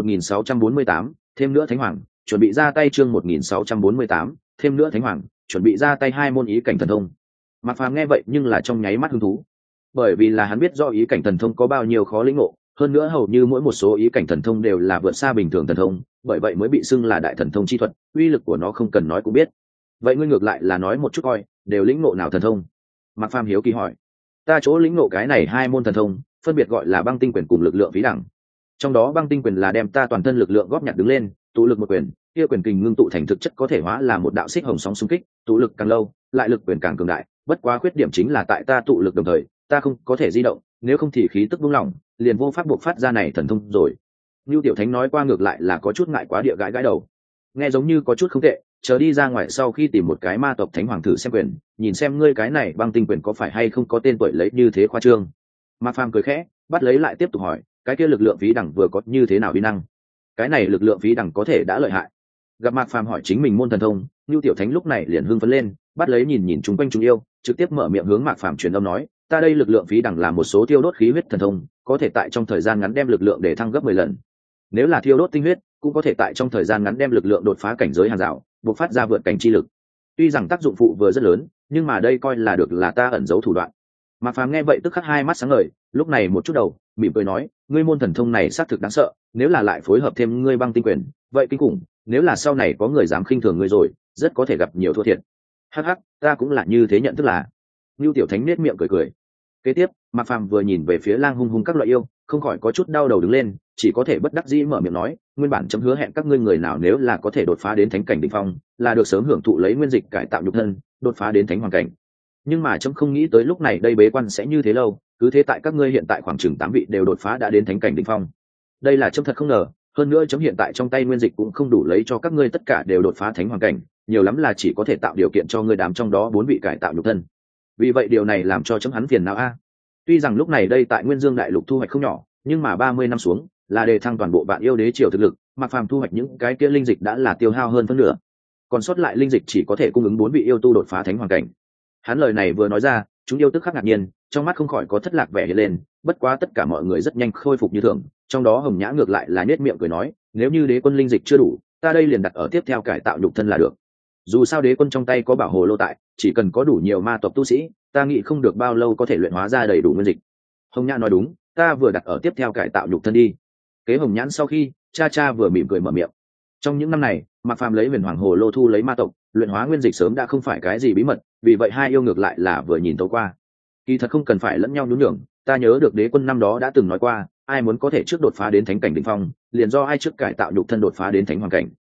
1648, thêm nữa thánh hoàng, chuẩn bị ra tay chương 1648, thêm nữa thánh hoàng, chuẩn bị ra tay 2 môn ý cảnh thần thông. Mạc Phàm nghe vậy nhưng là trong nháy mắt hứng thú, bởi vì là hắn biết do ý cảnh thần thông có bao nhiêu khó lĩnh ngộ, hơn nữa hầu như mỗi một số ý cảnh thần thông đều là vượt xa bình thường thần thông, bởi vậy mới bị xưng là đại thần thông chi thuật, uy lực của nó không cần nói cũng biết. Vậy ngươi ngược lại là nói một chút coi, đều lĩnh ngộ nào thần thông? Mạc Phàm hiếu kỳ hỏi. Ta chỗ lĩnh ngộ cái này 2 môn thần thông, phân biệt gọi là băng tinh quyền cùng lực lượng vĩ đẳng. Trong đó băng tinh quyền là đem ta toàn thân lực lượng góp nhặt đứng lên, tụ lực một quyền, kia quyền kình ngưng tụ thành thực chất có thể hóa là một đạo xích hồng sóng xung kích, tụ lực càng lâu, lại lực quyền càng cường đại, bất quá khuyết điểm chính là tại ta tụ lực đồng thời, ta không có thể di động, nếu không thì khí tức buông lỏng, liền vô pháp buộc phát ra này thần thông rồi. Nưu Tiểu Thánh nói qua ngược lại là có chút ngại quá địa gãi đầu. Nghe giống như có chút không tệ, chờ đi ra ngoài sau khi tìm một cái ma tộc thánh hoàng thử xem quyền, nhìn xem ngươi cái này băng tinh quyền có phải hay không có tên tuổi lấy như thế khoa trương. Mạc Phàm cười khẽ, bắt lấy lại tiếp tục hỏi, cái kia lực lượng phí đẳng vừa có như thế nào uy năng? Cái này lực lượng phí đẳng có thể đã lợi hại. Gặp Mạc Phàm hỏi chính mình môn thần thông, Nưu Tiểu Thánh lúc này liền hưng phấn lên, bắt lấy nhìn nhìn chúng quanh chúng yêu, trực tiếp mở miệng hướng Mạc Phàm truyền âm nói, ta đây lực lượng phí đẳng là một số thiêu đốt khí huyết thần thông, có thể tại trong thời gian ngắn đem lực lượng để thăng gấp 10 lần. Nếu là thiêu đốt tinh huyết, cũng có thể tại trong thời gian ngắn đem lực lượng đột phá cảnh giới hàng rào, buộc phát ra vượt cảnh chi lực. Tuy rằng tác dụng phụ vừa rất lớn, nhưng mà đây coi là được là ta ẩn giấu thủ đoạn. Mạc Phàm nghe vậy tức khắc hai mắt sáng ngời, lúc này một chút đầu, mỉm cười nói, ngươi môn thần thông này xác thực đáng sợ, nếu là lại phối hợp thêm ngươi băng tinh quyền, vậy kinh khủng, nếu là sau này có người dám khinh thường ngươi rồi, rất có thể gặp nhiều thua thiệt. Hắc hắc, ta cũng là như thế nhận thức là. Nưu Tiểu Thánh nết miệng cười cười. Kế tiếp, Mạc Phàm vừa nhìn về phía Lang Hung Hung các loại yêu, không khỏi có chút đau đầu đứng lên, chỉ có thể bất đắc dĩ mở miệng nói, nguyên bản chấm hứa hẹn các ngươi người nào nếu là có thể đột phá đến thánh cảnh đỉnh phong, là được sớm hưởng thụ lấy nguyên dịch cải tạo nhục thân, đột phá đến thánh hoàng cảnh. Nhưng mà chấm không nghĩ tới lúc này đây bế quan sẽ như thế lâu, cứ thế tại các ngươi hiện tại khoảng chừng 8 vị đều đột phá đã đến thánh cảnh đỉnh phong. Đây là chấm thật không ngờ, hơn nữa chấm hiện tại trong tay nguyên dịch cũng không đủ lấy cho các ngươi tất cả đều đột phá thánh hoàng cảnh, nhiều lắm là chỉ có thể tạo điều kiện cho ngươi đám trong đó 4 vị cải tạo nhục thân. Vì vậy điều này làm cho chấm hắn phiền não a. Tuy rằng lúc này đây tại Nguyên Dương đại lục thu hoạch không nhỏ, nhưng mà 30 năm xuống, là đề thăng toàn bộ vạn yêu đế triều thực lực, Mạc Phàm thu hoạch những cái kia linh dịch đã là tiêu hao hơn phân nửa. Còn sót lại linh dịch chỉ có thể cung ứng 4 vị yêu tu đột phá thánh hoàng cảnh. Hắn lời này vừa nói ra, chúng yêu tức khắc ngạc nhiên, trong mắt không khỏi có thất lạc vẻ hiện lên, bất quá tất cả mọi người rất nhanh khôi phục như thường, trong đó Hồng Nhã ngược lại là nhếch miệng cười nói, nếu như đế quân linh dịch chưa đủ, ta đây liền đặt ở tiếp theo cải tạo nhục thân là được. Dù sao đế quân trong tay có bảo hồ lô tại, chỉ cần có đủ nhiều ma tộc tu sĩ, ta nghĩ không được bao lâu có thể luyện hóa ra đầy đủ nguyên dịch. Hồng Nhã nói đúng, ta vừa đặt ở tiếp theo cải tạo nhục thân đi. Kế Hồng Nhãn sau khi, cha cha vừa mỉm cười mở miệng. Trong những năm này, Mạc Phàm lấy Huyền Hoàng Hồ Lô thu lấy ma tộc, luyện hóa nguyên dịch sớm đã không phải cái gì bí mật, vì vậy hai yêu ngược lại là vừa nhìn tấu qua. Kỳ thật không cần phải lẫn nhau nhún nhường, ta nhớ được đế quân năm đó đã từng nói qua, ai muốn có thể trước đột phá đến thánh cảnh đỉnh phong, liền do ai trước cải tạo nhục thân đột phá đến thánh hoàng cảnh.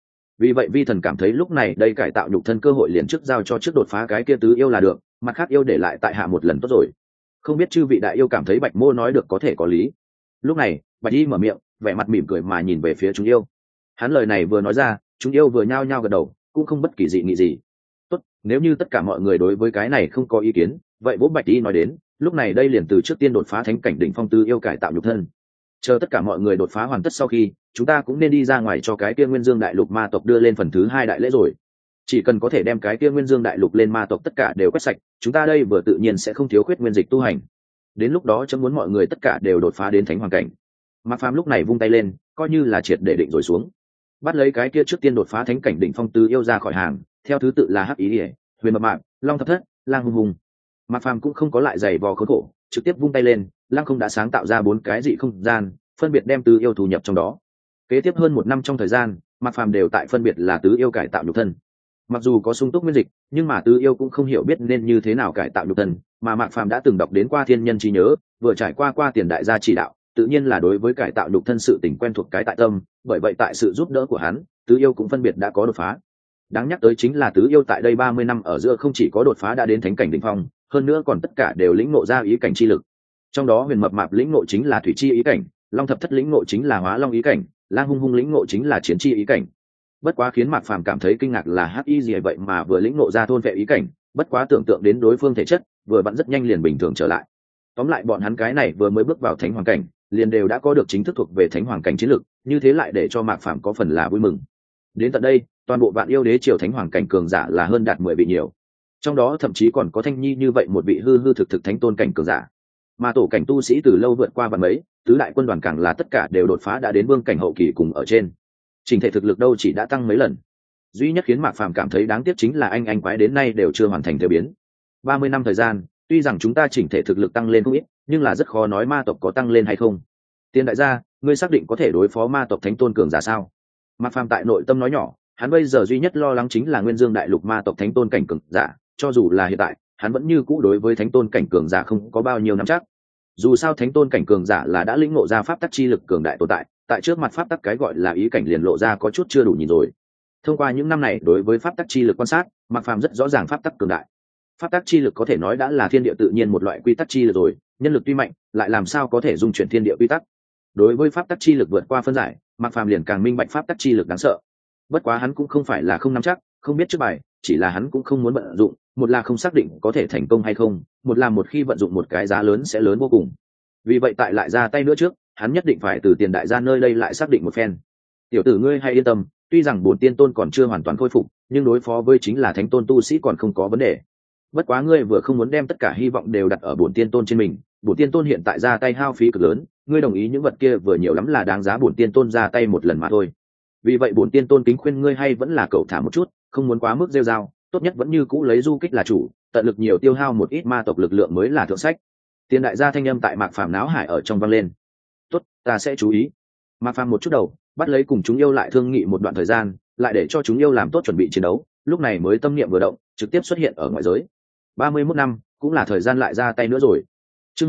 Vì vậy vi thần cảm thấy lúc này đây cải tạo nhục thân cơ hội liền trước giao cho trước đột phá cái kia tứ yêu là được, mặt khác yêu để lại tại hạ một lần tốt rồi. Không biết chư vị đại yêu cảm thấy Bạch Mô nói được có thể có lý. Lúc này Bạch Y mở miệng, vẻ mặt mỉm cười mà nhìn về phía chúng yêu. Hắn lời này vừa nói ra, chúng yêu vừa nhao nhao gật đầu, cũng không bất kỳ dị nghị gì. Tốt, nếu như tất cả mọi người đối với cái này không có ý kiến, vậy bố Bạch Y nói đến, lúc này đây liền từ trước tiên đột phá thánh cảnh đỉnh phong tứ yêu cải tạo nhục thân. Chờ tất cả mọi người đột phá hoàn tất sau khi, chúng ta cũng nên đi ra ngoài cho cái kia Nguyên Dương Đại Lục ma tộc đưa lên phần thứ 2 đại lễ rồi. Chỉ cần có thể đem cái kia Nguyên Dương Đại Lục lên ma tộc tất cả đều quét sạch, chúng ta đây vừa tự nhiên sẽ không thiếu khuyết nguyên dịch tu hành. Đến lúc đó chấm muốn mọi người tất cả đều đột phá đến thánh hoàng cảnh. Mạc Phàm lúc này vung tay lên, coi như là triệt để định rồi xuống. Bắt lấy cái kia trước tiên đột phá thánh cảnh đỉnh phong tứ yêu ra khỏi hàng, theo thứ tự là Hắc Ý Liễu, Huyền Mập Mạp, Long Thập Thất, Lang Hùng Hùng. Mạc Phàm cũng không có lại giày vò khốn khổ, trực tiếp vung tay lên, Lang không đã sáng tạo ra 4 cái dị không gian, phân biệt đem tứ yêu thu nhập trong đó. Kế tiếp hơn 1 năm trong thời gian, Mạc Phàm đều tại phân biệt là tứ yêu cải tạo nhục thân. Mặc dù có sung túc nguyên dịch, nhưng mà tứ yêu cũng không hiểu biết nên như thế nào cải tạo nhục thân, mà Mạc Phàm đã từng đọc đến qua thiên nhân trí nhớ, vừa trải qua tiền đại gia chỉ đạo, tự nhiên là đối với cải tạo nhục thân sự tình quen thuộc cái tại tâm, bởi vậy tại sự giúp đỡ của hắn, tứ yêu cũng phân biệt đã có đột phá. Đáng nhắc tới chính là tứ yêu tại đây 30 năm ở giữa không chỉ có đột phá đã đến thánh cảnh đỉnh phong, hơn nữa còn tất cả đều lĩnh ngộ ra ý cảnh chi lực. Trong đó Huyền Mập Mạp lĩnh ngộ chính là thủy chi ý cảnh, Long Thập Thất lĩnh ngộ chính là hóa long ý cảnh, Lang Hung Hung lĩnh ngộ chính là chiến chi ý cảnh. Bất quá khiến Mạc Phàm cảm thấy kinh ngạc là Hắc Y gì vậy mà vừa lĩnh ngộ ra thôn vệ ý cảnh, bất quá tưởng tượng đến đối phương thể chất, vừa bận rất nhanh liền bình thường trở lại. Tóm lại bọn hắn cái này vừa mới bước vào thánh hoàng cảnh, liền đều đã có được chính thức thuộc về thánh hoàng cảnh chiến lực, như thế lại để cho Mạc Phàm có phần là vui mừng. Đến tận đây, toàn bộ vạn yêu đế triều thánh hoàng cảnh cường giả là hơn đạt 10 vị nhiều. Trong đó thậm chí còn có Thanh Nhi như vậy một vị hư hư thực thực thánh tôn cảnh cường giả. Mà tổ cảnh tu sĩ từ lâu vượt qua vạn mấy, tứ đại quân đoàn càng là tất cả đều đột phá đã đến vương cảnh hậu kỳ cùng ở trên. Trình thể thực lực đâu chỉ đã tăng mấy lần. Duy nhất khiến Mạc Phàm cảm thấy đáng tiếc chính là anh quái đến nay đều chưa hoàn thành thay biến. 30 năm thời gian, tuy rằng chúng ta chỉnh thể thực lực tăng lên không ít, nhưng là rất khó nói ma tộc có tăng lên hay không. Tiên đại gia, ngươi xác định có thể đối phó ma tộc thánh tôn cường giả sao? Mạc Phàm tại nội tâm nói nhỏ, hắn bây giờ duy nhất lo lắng chính là Nguyên Dương Đại Lục ma tộc thánh tôn cảnh cường giả, cho dù là hiện tại, hắn vẫn như cũ đối với thánh tôn cảnh cường giả không có bao nhiêu nắm chắc. Dù sao thánh tôn cảnh cường giả là đã lĩnh ngộ ra pháp tắc chi lực cường đại tồn tại, tại trước mặt pháp tắc cái gọi là ý cảnh liền lộ ra có chút chưa đủ nhìn rồi. Thông qua những năm này đối với pháp tắc chi lực quan sát, Mạc Phàm rất rõ ràng pháp tắc cường đại. Pháp tắc chi lực có thể nói đã là thiên địa tự nhiên một loại quy tắc chi lực rồi, nhân lực tuy mạnh, lại làm sao có thể dung chuyển thiên địa quy tắc. Đối với pháp tắc chi lực vượt qua phân giải, Mạc Phàm liền càng minh bạch pháp tắc chi lực đáng sợ. Bất quá hắn cũng không phải là không nắm chắc, không biết trước bài, chỉ là hắn cũng không muốn vận dụng, một là không xác định có thể thành công hay không, một là một khi vận dụng một cái giá lớn sẽ lớn vô cùng. Vì vậy tại lại ra tay nữa trước, hắn nhất định phải từ tiền đại gia nơi đây lại xác định một phen. Tiểu tử ngươi hãy yên tâm, tuy rằng bổn tiên tôn còn chưa hoàn toàn khôi phục, nhưng đối phó với chính là thánh tôn tu sĩ còn không có vấn đề. Bất quá ngươi vừa không muốn đem tất cả hy vọng đều đặt ở bổn tiên tôn trên mình, bổn tiên tôn hiện tại ra tay hao phí cực lớn, ngươi đồng ý những vật kia vừa nhiều lắm là đáng giá bổn tiên tôn ra tay một lần mà thôi. Vì vậy bổn tiên tôn kính khuyên ngươi hay vẫn là cậu thả một chút, không muốn quá mức rêu rao, tốt nhất vẫn như cũ lấy du kích là chủ, tận lực nhiều tiêu hao một ít ma tộc lực lượng mới là thượng sách. Tiền đại gia thanh âm tại Mạc Phàm náo hải ở trong vang lên. Tốt, ta sẽ chú ý. Mạc Phàm một chút đầu, bắt lấy cùng chúng yêu lại thương nghị một đoạn thời gian, lại để cho chúng yêu làm tốt chuẩn bị chiến đấu, lúc này mới tâm niệm vừa động, trực tiếp xuất hiện ở ngoại giới. 31 năm, cũng là thời gian lại ra tay nữa rồi. Chương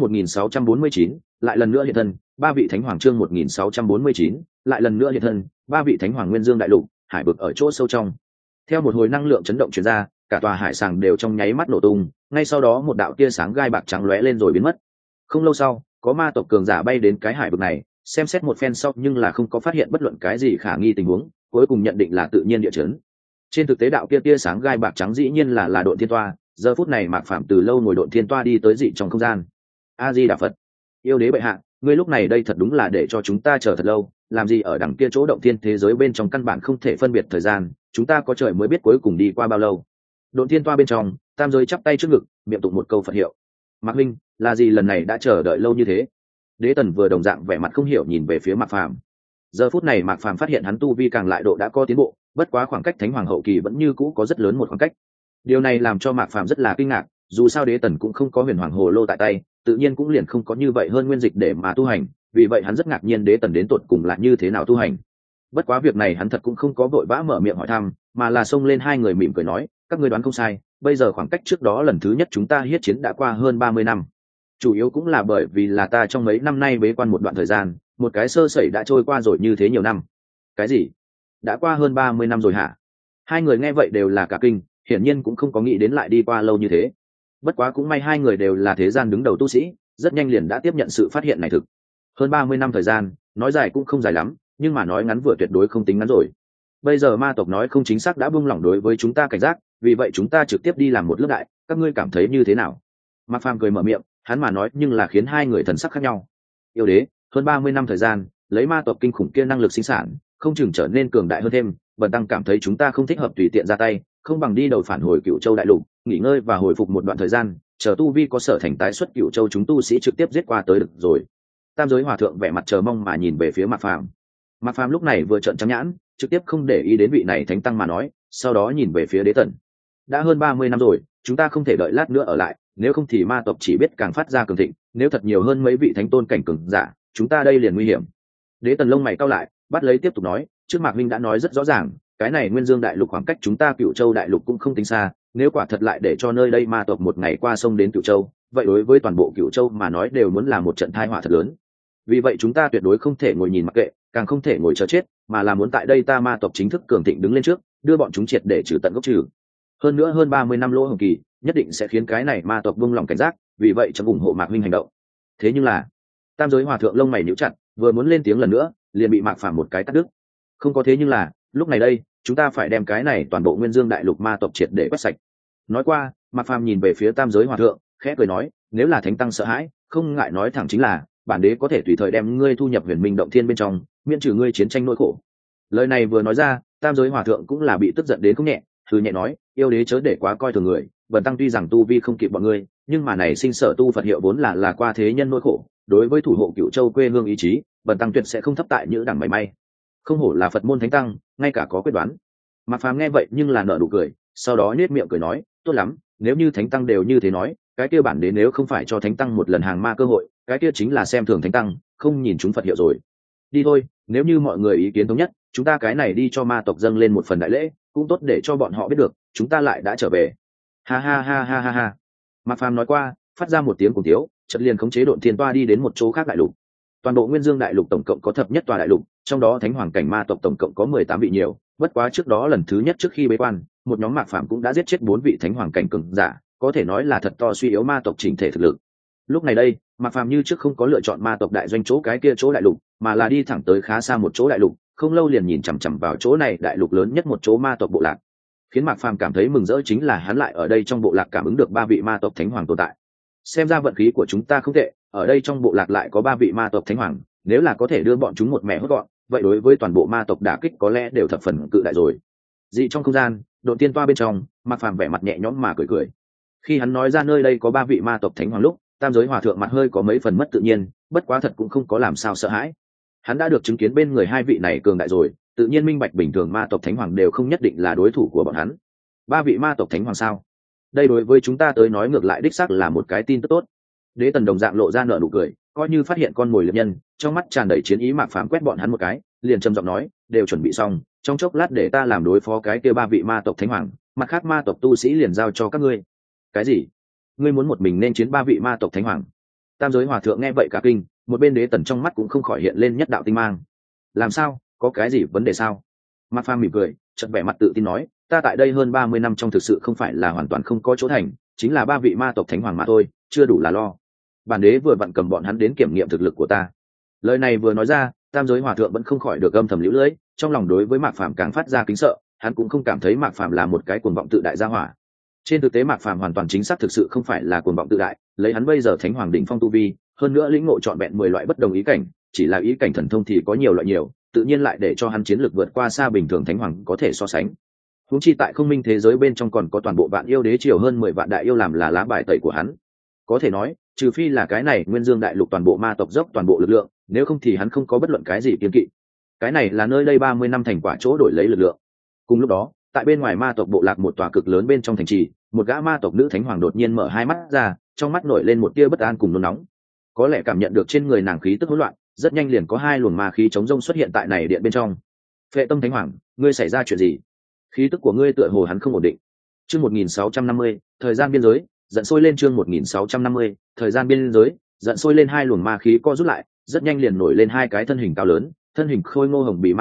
1649, lại lần nữa hiện thân, ba vị thánh hoàng chương 1649, lại lần nữa hiện thân, ba vị thánh hoàng Nguyên Dương Đại Lục, hải vực ở chỗ sâu trong. Theo một hồi năng lượng chấn động truyền ra, cả tòa hải sàng đều trong nháy mắt nổ tung, ngay sau đó một đạo tia sáng gai bạc trắng lóe lên rồi biến mất. Không lâu sau, có ma tộc cường giả bay đến cái hải vực này, xem xét một phen sau nhưng là không có phát hiện bất luận cái gì khả nghi tình huống, cuối cùng nhận định là tự nhiên địa chấn. Trên thực tế đạo kia tia sáng gai bạc trắng dĩ nhiên là độn thiên toa, giờ phút này Mạc Phàm từ lâu ngồi độn thiên toa đi tới dị trong không gian. A Di Đà Phật, yêu đế bệ hạ, ngươi lúc này đây thật đúng là để cho chúng ta chờ thật lâu, làm gì ở đằng kia chỗ động thiên thế giới bên trong căn bản không thể phân biệt thời gian, chúng ta có trời mới biết cuối cùng đi qua bao lâu. Độn thiên toa bên trong, tam giới chắp tay trước ngực, miệng tụng một câu Phật hiệu. Mạc huynh, là gì lần này đã chờ đợi lâu như thế? Đế Tần vừa đồng dạng vẻ mặt không hiểu nhìn về phía Mạc Phàm. Giờ phút này Mạc Phàm phát hiện hắn tu vi càng lại độ đã có tiến bộ, bất quá khoảng cách thánh hoàng hậu kỳ vẫn như cũ có rất lớn một khoảng cách. Điều này làm cho Mạc Phàm rất là kinh ngạc, dù sao Đế Tần cũng không có huyền hoàng hồ lô tại tay, tự nhiên cũng liền không có như vậy hơn nguyên dịch để mà tu hành, vì vậy hắn rất ngạc nhiên Đế Tần đến tột cùng là như thế nào tu hành. Bất quá việc này hắn thật cũng không có vội vã mở miệng hỏi thăm, mà là xông lên hai người mỉm cười nói, các ngươi đoán không sai, bây giờ khoảng cách trước đó lần thứ nhất chúng ta hiết chiến đã qua hơn 30 năm. Chủ yếu cũng là bởi vì là ta trong mấy năm nay bế quan một đoạn thời gian, một cái sơ sẩy đã trôi qua rồi như thế nhiều năm. Cái gì? đã qua hơn 30 năm rồi hả? Hai người nghe vậy đều là cả kinh, hiển nhiên cũng không có nghĩ đến lại đi qua lâu như thế. Bất quá cũng may hai người đều là thế gian đứng đầu tu sĩ, rất nhanh liền đã tiếp nhận sự phát hiện này thực. Hơn 30 năm thời gian, nói dài cũng không dài lắm, nhưng mà nói ngắn vừa tuyệt đối không tính ngắn rồi. Bây giờ ma tộc nói không chính xác đã buông lỏng đối với chúng ta cảnh giác, vì vậy chúng ta trực tiếp đi làm một lớp đại, các ngươi cảm thấy như thế nào? Mạc Phàm cười mở miệng, hắn mà nói nhưng là khiến hai người thần sắc khác nhau. Yêu đế, hơn 30 năm thời gian, lấy ma tộc kinh khủng kia năng lực sinh sản, không chừng trở nên cường đại hơn thêm, Bần tăng cảm thấy chúng ta không thích hợp tùy tiện ra tay, không bằng đi đầu phản hồi Cửu Châu đại lục, nghỉ ngơi và hồi phục một đoạn thời gian, chờ tu vi có sở thành tái xuất Cửu Châu chúng tu sĩ trực tiếp giết qua tới được rồi. Tam giới hòa thượng vẻ mặt chờ mong mà nhìn về phía Mạc Phàm. Mạc Phàm lúc này vừa trợn trắng nhãn, trực tiếp không để ý đến vị này thánh tăng mà nói, sau đó nhìn về phía Đế Tần. Đã hơn 30 năm rồi, chúng ta không thể đợi lát nữa ở lại, nếu không thì ma tộc chỉ biết càng phát ra cường thịnh, nếu thật nhiều hơn mấy vị thánh tôn cảnh cường giả, chúng ta đây liền nguy hiểm. Đế Tần lông mày cau lại, bắt lấy tiếp tục nói, trước Mạc Minh đã nói rất rõ ràng, cái này Nguyên Dương đại lục khoảng cách chúng ta Cửu Châu đại lục cũng không tính xa, nếu quả thật lại để cho nơi đây ma tộc một ngày qua sông đến Cửu Châu, vậy đối với toàn bộ Cửu Châu mà nói đều muốn là một trận tai họa thật lớn. Vì vậy chúng ta tuyệt đối không thể ngồi nhìn mặc kệ, càng không thể ngồi chờ chết, mà là muốn tại đây ta ma tộc chính thức cường thịnh đứng lên trước, đưa bọn chúng triệt để trừ tận gốc trừ. Hơn nữa hơn 30 năm lỗ hồng kỳ, nhất định sẽ khiến cái này ma tộc buông lòng cảnh giác, vì vậy chấm ủng hộ Mạc Minh hành động. Thế nhưng là, tam giới hòa thượng lông mày nhíu chặt, vừa muốn lên tiếng lần nữa, liền bị Mạc Phàm một cái tát đứt. Không có thế nhưng là, lúc này đây, chúng ta phải đem cái này toàn bộ Nguyên Dương đại lục ma tộc triệt để quét sạch. Nói qua, Mạc Phàm nhìn về phía tam giới hòa thượng, khẽ cười nói, nếu là thánh tăng sợ hãi, không ngại nói thẳng chính là, bản đế có thể tùy thời đem ngươi thu nhập Huyền Minh động thiên bên trong, miễn trừ ngươi chiến tranh nỗi khổ. Lời này vừa nói ra, tam giới hòa thượng cũng là bị tức giận đến không nhẹ, thư nhẹ nói, yêu đế chớ để quá coi thường người, Bần tăng tuy rằng tu vi không kịp bọn ngươi, nhưng mà này sinh sở tu Phật hiệu vốn là qua thế nhân nỗi khổ, đối với thủ hộ Cửu Châu quê hương ý chí, Bần tăng tuyệt sẽ không thấp tại những đẳng mảy may. Không hổ là Phật môn thánh tăng, ngay cả có quyết đoán. Mạc Phàm nghe vậy nhưng là nở nụ cười, sau đó nhếch miệng cười nói, tốt lắm, nếu như thánh tăng đều như thế nói, cái kia bản đế nếu không phải cho thánh tăng một lần hàng ma cơ hội, cái kia chính là xem thường thánh tăng, không nhìn chúng Phật hiệu rồi. Đi thôi, nếu như mọi người ý kiến thống nhất, chúng ta cái này đi cho ma tộc dâng lên một phần đại lễ, cũng tốt để cho bọn họ biết được chúng ta lại đã trở về. Ha ha ha ha ha ha. Mạc Phàm nói qua, phát ra một tiếng cùng tiếu, chợt liền khống chế độn thiên toa đi đến một chỗ khác đại lục. Toàn bộ Nguyên Dương đại lục tổng cộng có thập nhất tòa đại lục, trong đó thánh hoàng cảnh ma tộc tổng cộng có 18 vị nhiều, bất quá trước đó lần thứ nhất trước khi bế quan, một nhóm Mạc Phàm cũng đã giết chết 4 vị thánh hoàng cảnh cường giả, có thể nói là thật to suy yếu ma tộc chỉnh thể thực lực. Lúc này đây, Mạc Phàm như trước không có lựa chọn ma tộc đại doanh chỗ cái kia chỗ đại lục, mà là đi thẳng tới khá xa một chỗ đại lục, không lâu liền nhìn chằm chằm vào chỗ này đại lục lớn nhất một chỗ ma tộc bộ lạc. Khiến Mạc Phàm cảm thấy mừng rỡ chính là hắn lại ở đây trong bộ lạc cảm ứng được 3 vị ma tộc thánh hoàng tồn tại. Xem ra vận khí của chúng ta không tệ, ở đây trong bộ lạc lại có 3 vị ma tộc thánh hoàng, nếu là có thể đưa bọn chúng một mẹ hốt gọn, vậy đối với toàn bộ ma tộc đả kích có lẽ đều thập phần cự đại rồi. Dị trong không gian, độn tiên toa bên trong, Mạc Phàm vẻ mặt nhẹ nhõm mà cười cười. Khi hắn nói ra nơi đây có 3 vị ma tộc thánh hoàng lúc, tam giới hòa thượng mặt hơi có mấy phần mất tự nhiên, bất quá thật cũng không có làm sao sợ hãi. Hắn đã được chứng kiến bên người hai vị này cường đại rồi, tự nhiên minh bạch bình thường ma tộc thánh hoàng đều không nhất định là đối thủ của bọn hắn. 3 vị ma tộc thánh hoàng sao? Đây đối với chúng ta tới nói ngược lại đích xác là một cái tin tức tốt. Đế Tần đồng dạng lộ ra nở nụ cười, coi như phát hiện con mồi liệp nhân, trong mắt tràn đầy chiến ý. Mạc Phàm quét bọn hắn một cái, liền trầm giọng nói, đều chuẩn bị xong, trong chốc lát để ta làm đối phó cái kia 3 vị ma tộc thánh hoàng, mặt khác ma tộc tu sĩ liền giao cho các ngươi. Cái gì? Ngươi muốn một mình nên chiến 3 vị ma tộc thánh hoàng? Tam giới hòa thượng nghe vậy cả kinh, một bên Đế Tần trong mắt cũng không khỏi hiện lên nhất đạo tinh mang. Làm sao, có cái gì vấn đề sao? Mạc Phàm mỉm cười, chợt vẻ mặt tự tin nói, ta tại đây hơn 30 năm trong thực sự không phải là hoàn toàn không có chỗ thành, chính là 3 vị ma tộc thánh hoàng mà thôi, chưa đủ là lo. Bản đế vừa vặn cầm bọn hắn đến kiểm nghiệm thực lực của ta. Lời này vừa nói ra, tam giới hòa thượng vẫn không khỏi được âm thầm liễu lưỡi, trong lòng đối với Mạc Phàm càng phát ra kính sợ, hắn cũng không cảm thấy Mạc Phàm là một cái cuồng vọng tự đại gia hỏa. Trên thực tế Mạc Phàm hoàn toàn chính xác thực sự không phải là cuồng vọng tự đại, lấy hắn bây giờ thánh hoàng đỉnh phong tu vi, hơn nữa lĩnh ngộ trọn vẹn 10 loại bất đồng ý cảnh, chỉ là ý cảnh thần thông thì có nhiều loại nhiều, tự nhiên lại để cho hắn chiến lược vượt qua xa bình thường thánh hoàng có thể so sánh. Huống chi tại không minh thế giới bên trong còn có toàn bộ vạn yêu đế triều hơn 10 vạn đại yêu làm là lá bài tẩy của hắn. Có thể nói, trừ phi là cái này Nguyên Dương đại lục toàn bộ ma tộc dốc toàn bộ lực lượng, nếu không thì hắn không có bất luận cái gì kiêng kỵ. Cái này là nơi đây 30 năm thành quả chỗ đổi lấy lực lượng. Cùng lúc đó, tại bên ngoài ma tộc bộ lạc một tòa cực lớn bên trong thành trì, một gã ma tộc nữ thánh hoàng đột nhiên mở hai mắt ra, trong mắt nổi lên một tia bất an cùng nôn nóng. Có lẽ cảm nhận được trên người nàng khí tức hỗn loạn, rất nhanh liền có 2 luồng ma khí chống rông xuất hiện tại này điện bên trong. Phệ Tâm Thánh Hoàng, ngươi xảy ra chuyện gì? Khí tức của ngươi tựa hồ hắn không ổn định. Chương 1650, thời gian biên giới, giận sôi lên. Chương 1650, thời gian biên giới, giận sôi lên. 2 luồng ma khí co rút lại, rất nhanh liền nổi lên 2 cái thân hình cao lớn, thân hình khôi ngô hồng bì ma tộc,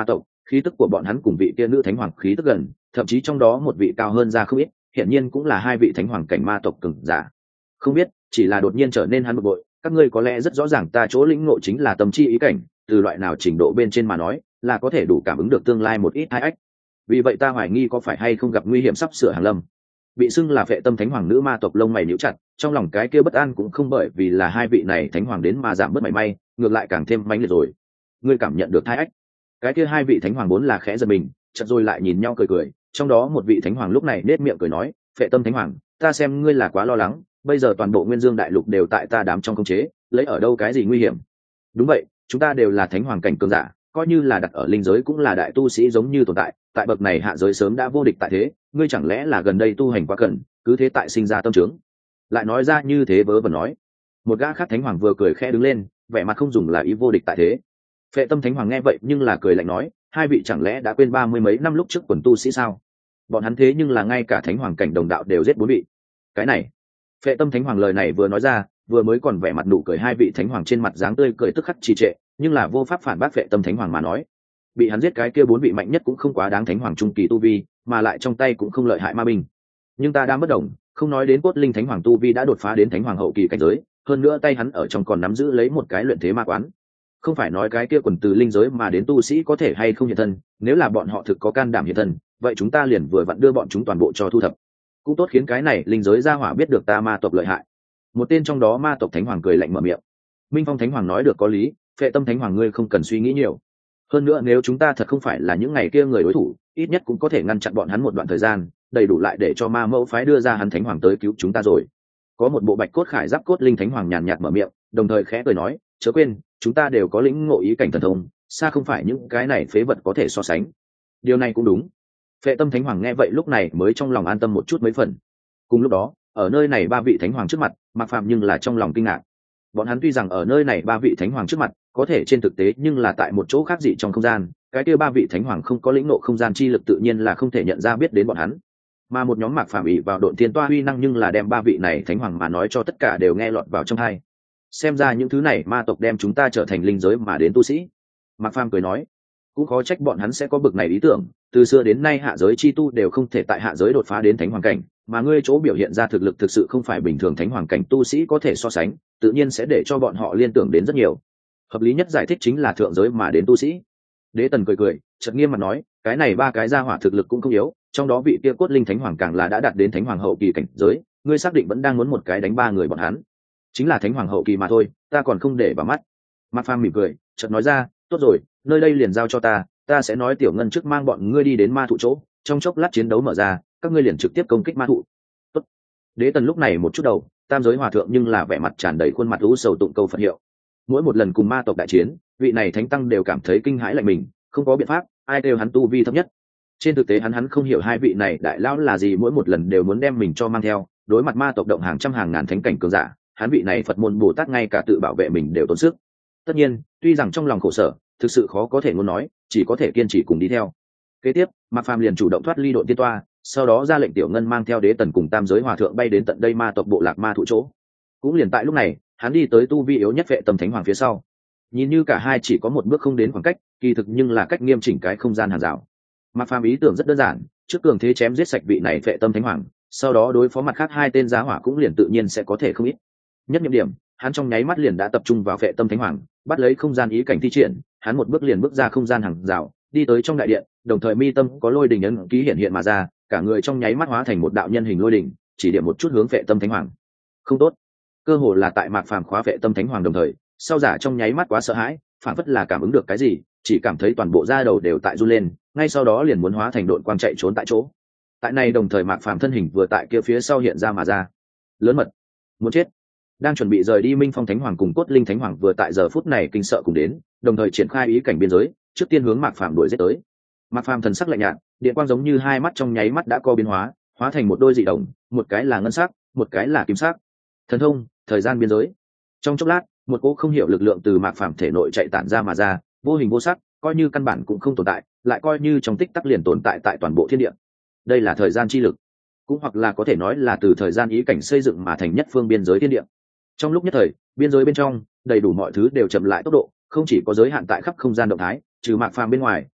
khí tức của bọn hắn cùng vị kia nữ thánh hoàng khí tức gần, thậm chí trong đó một vị cao hơn ra không ít, hiển nhiên cũng là hai vị thánh hoàng cảnh ma tộc cường giả. Không biết, chỉ là đột nhiên trở nên hắn bực bội, các ngươi có lẽ rất rõ ràng ta chỗ lĩnh ngộ chính là tâm chi ý cảnh, từ loại nào trình độ bên trên mà nói, là có thể đủ cảm ứng được tương lai một ít hai ách. Vì vậy ta hoài nghi có phải hay không gặp nguy hiểm sắp sửa hàng lâm. Bị xưng là Phệ Tâm thánh hoàng nữ ma tộc lông mày nhíu chặt, trong lòng cái kia bất an cũng không bởi vì là hai vị này thánh hoàng đến mà giảm bớt mảy may, ngược lại càng thêm mãnh liệt rồi. Ngươi cảm nhận được hai ách? Cái kia hai vị thánh hoàng vốn là khẽ giật mình, chợt rồi lại nhìn nhau cười cười, trong đó một vị thánh hoàng lúc này nết miệng cười nói, Phệ Tâm thánh hoàng, ta xem ngươi là quá lo lắng, bây giờ toàn bộ Nguyên Dương đại lục đều tại ta đám trong khống chế, lấy ở đâu cái gì nguy hiểm? Đúng vậy, chúng ta đều là thánh hoàng cảnh cường giả, coi như là đặt ở linh giới cũng là đại tu sĩ giống như tồn tại, tại bậc này hạ giới sớm đã vô địch tại thế, ngươi chẳng lẽ là gần đây tu hành quá cần, cứ thế tại sinh ra tâm trướng? Lại nói ra như thế vớ vẩn nói. Một gã khác thánh hoàng vừa cười khẽ đứng lên, vẻ mặt không dùng là ý vô địch tại thế. Phệ Tâm thánh hoàng nghe vậy nhưng là cười lạnh nói, hai vị chẳng lẽ đã quên 30 mấy năm lúc trước quần tu sĩ sao? Bọn hắn thế nhưng là ngay cả thánh hoàng cảnh đồng đạo đều giết 4 vị. Cái này, Phệ Tâm thánh hoàng lời này vừa nói ra, vừa mới còn vẻ mặt nụ cười hai vị thánh hoàng trên mặt dáng tươi cười tức khắc trì trệ, nhưng là vô pháp phản bác Phệ Tâm thánh hoàng mà nói. Bị hắn giết cái kia 4 vị mạnh nhất cũng không quá đáng thánh hoàng trung kỳ tu vi, mà lại trong tay cũng không lợi hại ma binh. Nhưng ta đang bất động, không nói đến cốt linh thánh hoàng tu vi đã đột phá đến thánh hoàng hậu kỳ cảnh giới, hơn nữa tay hắn ở trong còn nắm giữ lấy một cái luyện thế ma quán. Không phải nói cái kia quần từ linh giới mà đến tu sĩ có thể hay không hiện thân, nếu là bọn họ thực có can đảm hiện thân, vậy chúng ta liền vừa vặn đưa bọn chúng toàn bộ cho thu thập. Cũng tốt khiến cái này linh giới gia hỏa biết được ta ma tộc lợi hại. Một tên trong đó ma tộc thánh hoàng cười lạnh mở miệng. Minh Phong thánh hoàng nói được có lý, Phệ Tâm thánh hoàng ngươi không cần suy nghĩ nhiều. Hơn nữa nếu chúng ta thật không phải là những ngày kia người đối thủ, ít nhất cũng có thể ngăn chặn bọn hắn một đoạn thời gian, đầy đủ lại để cho ma mẫu phái đưa ra hắn thánh hoàng tới cứu chúng ta rồi. Có một bộ bạch cốt khải giáp cốt linh thánh hoàng nhàn nhạt mở miệng, đồng thời khẽ cười nói, chớ quên, chúng ta đều có lĩnh ngộ ý cảnh thần thông, xa không phải những cái này phế vật có thể so sánh. Điều này cũng đúng. Phệ Tâm thánh hoàng nghe vậy lúc này mới trong lòng an tâm một chút mấy phần. Cùng lúc đó, ở nơi này ba vị thánh hoàng trước mặt, Mạc Phàm nhưng là trong lòng kinh ngạc. Bọn hắn tuy rằng ở nơi này ba vị thánh hoàng trước mặt, có thể trên thực tế nhưng là tại một chỗ khác dị trong không gian, cái kia ba vị thánh hoàng không có lĩnh ngộ không gian chi lực tự nhiên là không thể nhận ra biết đến bọn hắn. Mà một nhóm Mạc Phàm ỷ vào độn thiên toa uy năng nhưng là đem ba vị này thánh hoàng mà nói cho tất cả đều nghe lọt vào trong tai. Xem ra những thứ này ma tộc đem chúng ta trở thành linh giới mà đến tu sĩ. Mạc Phàm cười nói, cũng khó trách bọn hắn sẽ có bực này ý tưởng, từ xưa đến nay hạ giới chi tu đều không thể tại hạ giới đột phá đến thánh hoàng cảnh, mà ngươi chỗ biểu hiện ra thực lực thực sự không phải bình thường thánh hoàng cảnh tu sĩ có thể so sánh, tự nhiên sẽ để cho bọn họ liên tưởng đến rất nhiều. Hợp lý nhất giải thích chính là thượng giới mà đến tu sĩ. Đế Tần cười cười, chợt nghiêm mặt nói, cái này ba cái gia hỏa thực lực cũng không yếu, trong đó vị kia cốt linh thánh hoàng càng là đã đạt đến thánh hoàng hậu kỳ cảnh giới, ngươi xác định vẫn đang muốn một cái đánh ba người bọn hắn? Chính là thánh hoàng hậu kỳ mà thôi, ta còn không để vào mắt. Mạc Phàm mỉm cười, chợt nói ra, tốt rồi, nơi đây liền giao cho ta, ta sẽ nói tiểu ngân trước mang bọn ngươi đi đến ma thụ chỗ, trong chốc lát chiến đấu mở ra, các ngươi liền trực tiếp công kích ma thụ. Tốt. Đế Tần lúc này một chút đầu, tam giới hòa thượng nhưng là vẻ mặt tràn đầy khuôn mặt u sầu tụng câu Phật hiệu. Mỗi một lần cùng ma tộc đại chiến, vị này thánh tăng đều cảm thấy kinh hãi lạnh mình, không có biện pháp, ai đều hắn tu vi thấp nhất. Trên thực tế hắn không hiểu hai vị này đại lão là gì, mỗi một lần đều muốn đem mình cho mang theo, đối mặt ma tộc động hàng trăm hàng ngàn thánh cảnh cường giả, hắn vị này Phật môn Bồ Tát ngay cả tự bảo vệ mình đều tốn sức. Tất nhiên, tuy rằng trong lòng khổ sở, thực sự khó có thể ngôn nói, chỉ có thể kiên trì cùng đi theo. Kế tiếp, Mạc Phàm liền chủ động thoát ly độn tiên toa, sau đó ra lệnh tiểu ngân mang theo Đế Tần cùng tam giới hòa thượng bay đến tận đây ma tộc bộ lạc ma thụ chỗ. Cũng liền tại lúc này, hắn đi tới tu vi yếu nhất Phệ Tâm thánh hoàng phía sau. Nhìn như cả hai chỉ có một bước không đến khoảng cách, kỳ thực nhưng là cách nghiêm chỉnh cái không gian hàng rào. Mạc Phàm ý tưởng rất đơn giản, trước cường thế chém giết sạch vị này Phệ Tâm thánh hoàng, sau đó đối phó mặt khác hai tên giá hỏa cũng liền tự nhiên sẽ có thể không ít. Nhất nhiệm điểm, hắn trong nháy mắt liền đã tập trung vào Phệ Tâm thánh hoàng, bắt lấy không gian ý cảnh thi triển, hắn một bước liền bước ra không gian hàng rào, đi tới trong đại điện, đồng thời mi tâm có lôi đình ấn ký hiện hiện mà ra, cả người trong nháy mắt hóa thành một đạo nhân hình lôi đình, chỉ điểm một chút hướng Phệ Tâm thánh hoàng. Không tốt, cơ hồ là tại Mạc Phàm khóa Phệ Tâm thánh hoàng đồng thời, sau giả trong nháy mắt quá sợ hãi, phản phất là cảm ứng được cái gì, chỉ cảm thấy toàn bộ da đầu đều tại run lên, ngay sau đó liền muốn hóa thành độn quang chạy trốn tại chỗ. Tại này đồng thời Mạc Phàm thân hình vừa tại kia phía sau hiện ra mà ra. Lớn mật, muốn chết. Đang chuẩn bị rời đi Minh Phong thánh hoàng cùng Cốt Linh thánh hoàng vừa tại giờ phút này kinh sợ cùng đến, đồng thời triển khai ý cảnh biên giới, trước tiên hướng Mạc Phàm đuổi giết tới. Mạc Phàm thần sắc lạnh nhạt, điện quang giống như hai mắt trong nháy mắt đã co biến hóa, hóa thành một đôi dị đồng, một cái là ngân sắc, một cái là kim sắc. Thần thông, thời gian biên giới. Trong chốc lát, một cỗ không hiểu lực lượng từ Mạc Phàm thể nội chạy tản ra mà ra, vô hình vô sắc, coi như căn bản cũng không tồn tại, lại coi như trong tích tắc liền tồn tại tại toàn bộ thiên địa. Đây là thời gian chi lực, cũng hoặc là có thể nói là từ thời gian ý cảnh xây dựng mà thành nhất phương biên giới thiên địa. Trong lúc nhất thời, biên giới bên trong đầy đủ mọi thứ đều chậm lại tốc độ, không chỉ có giới hạn tại khắp không gian động thái, trừ Mạc Phàm bên ngoài,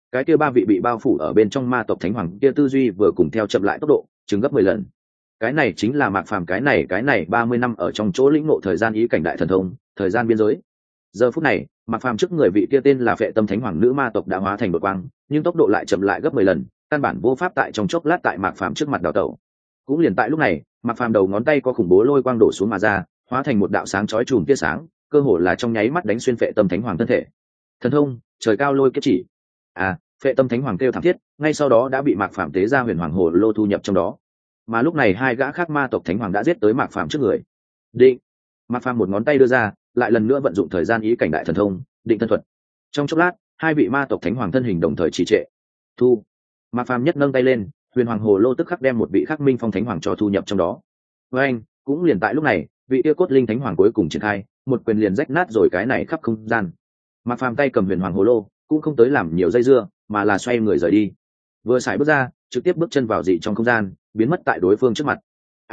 cái kia ba vị bị bao phủ ở bên trong ma tộc thánh hoàng kia tư duy vừa cùng theo chậm lại tốc độ chứng gấp 10 lần. Cái này chính là Mạc Phàm cái này 30 năm ở trong chỗ lĩnh ngộ thời gian ý cảnh đại thần thông, thời gian biên giới. Giờ phút này, Mạc Phàm trước người vị kia tên là Phệ Tâm Thánh Hoàng nữ ma tộc đã hóa thành đột quang, nhưng tốc độ lại chậm lại gấp 10 lần, căn bản vô pháp tại trong chốc lát tại Mạc Phàm trước mặt đào tẩu. Cũng liền tại lúc này, Mạc Phàm đầu ngón tay có khủng bố lôi quang đổ xuống mà ra, hóa thành một đạo sáng chói chùm tia sáng, cơ hồ là trong nháy mắt đánh xuyên Phệ Tâm Thánh Hoàng thân thể. Thần thông, trời cao lôi kiếp chỉ. Phệ Tâm Thánh Hoàng kêu thảm thiết, ngay sau đó đã bị Mạc Phàm tế ra Huyền Hoàng Hồ Lô thu nhập trong đó. Mà lúc này hai gã khác ma tộc thánh hoàng đã giết tới Mạc Phàm trước người. Định. Mạc Phàm một ngón tay đưa ra, lại lần nữa vận dụng thời gian ý cảnh đại thần thông, định thân thuật. Trong chốc lát, hai vị ma tộc thánh hoàng thân hình đồng thời trì trệ. Thu. Mạc Phàm nhất nâng tay lên, Huyền Hoàng Hồ Lô tức khắc đem một vị khắc minh phong thánh hoàng cho thu nhập trong đó. Với anh, cũng liền tại lúc này, vị kia cốt linh thánh hoàng cuối cùng triển khai, một quyền liền rách nát rồi cái này khắp không gian. Mạc Phàm tay cầm Huyền Hoàng Hồ Lô, cũng không tới làm nhiều dây dưa, mà là xoay người rời đi. Vừa xài bước ra, trực tiếp bước chân vào dị trong không gian, biến mất tại đối phương trước mặt.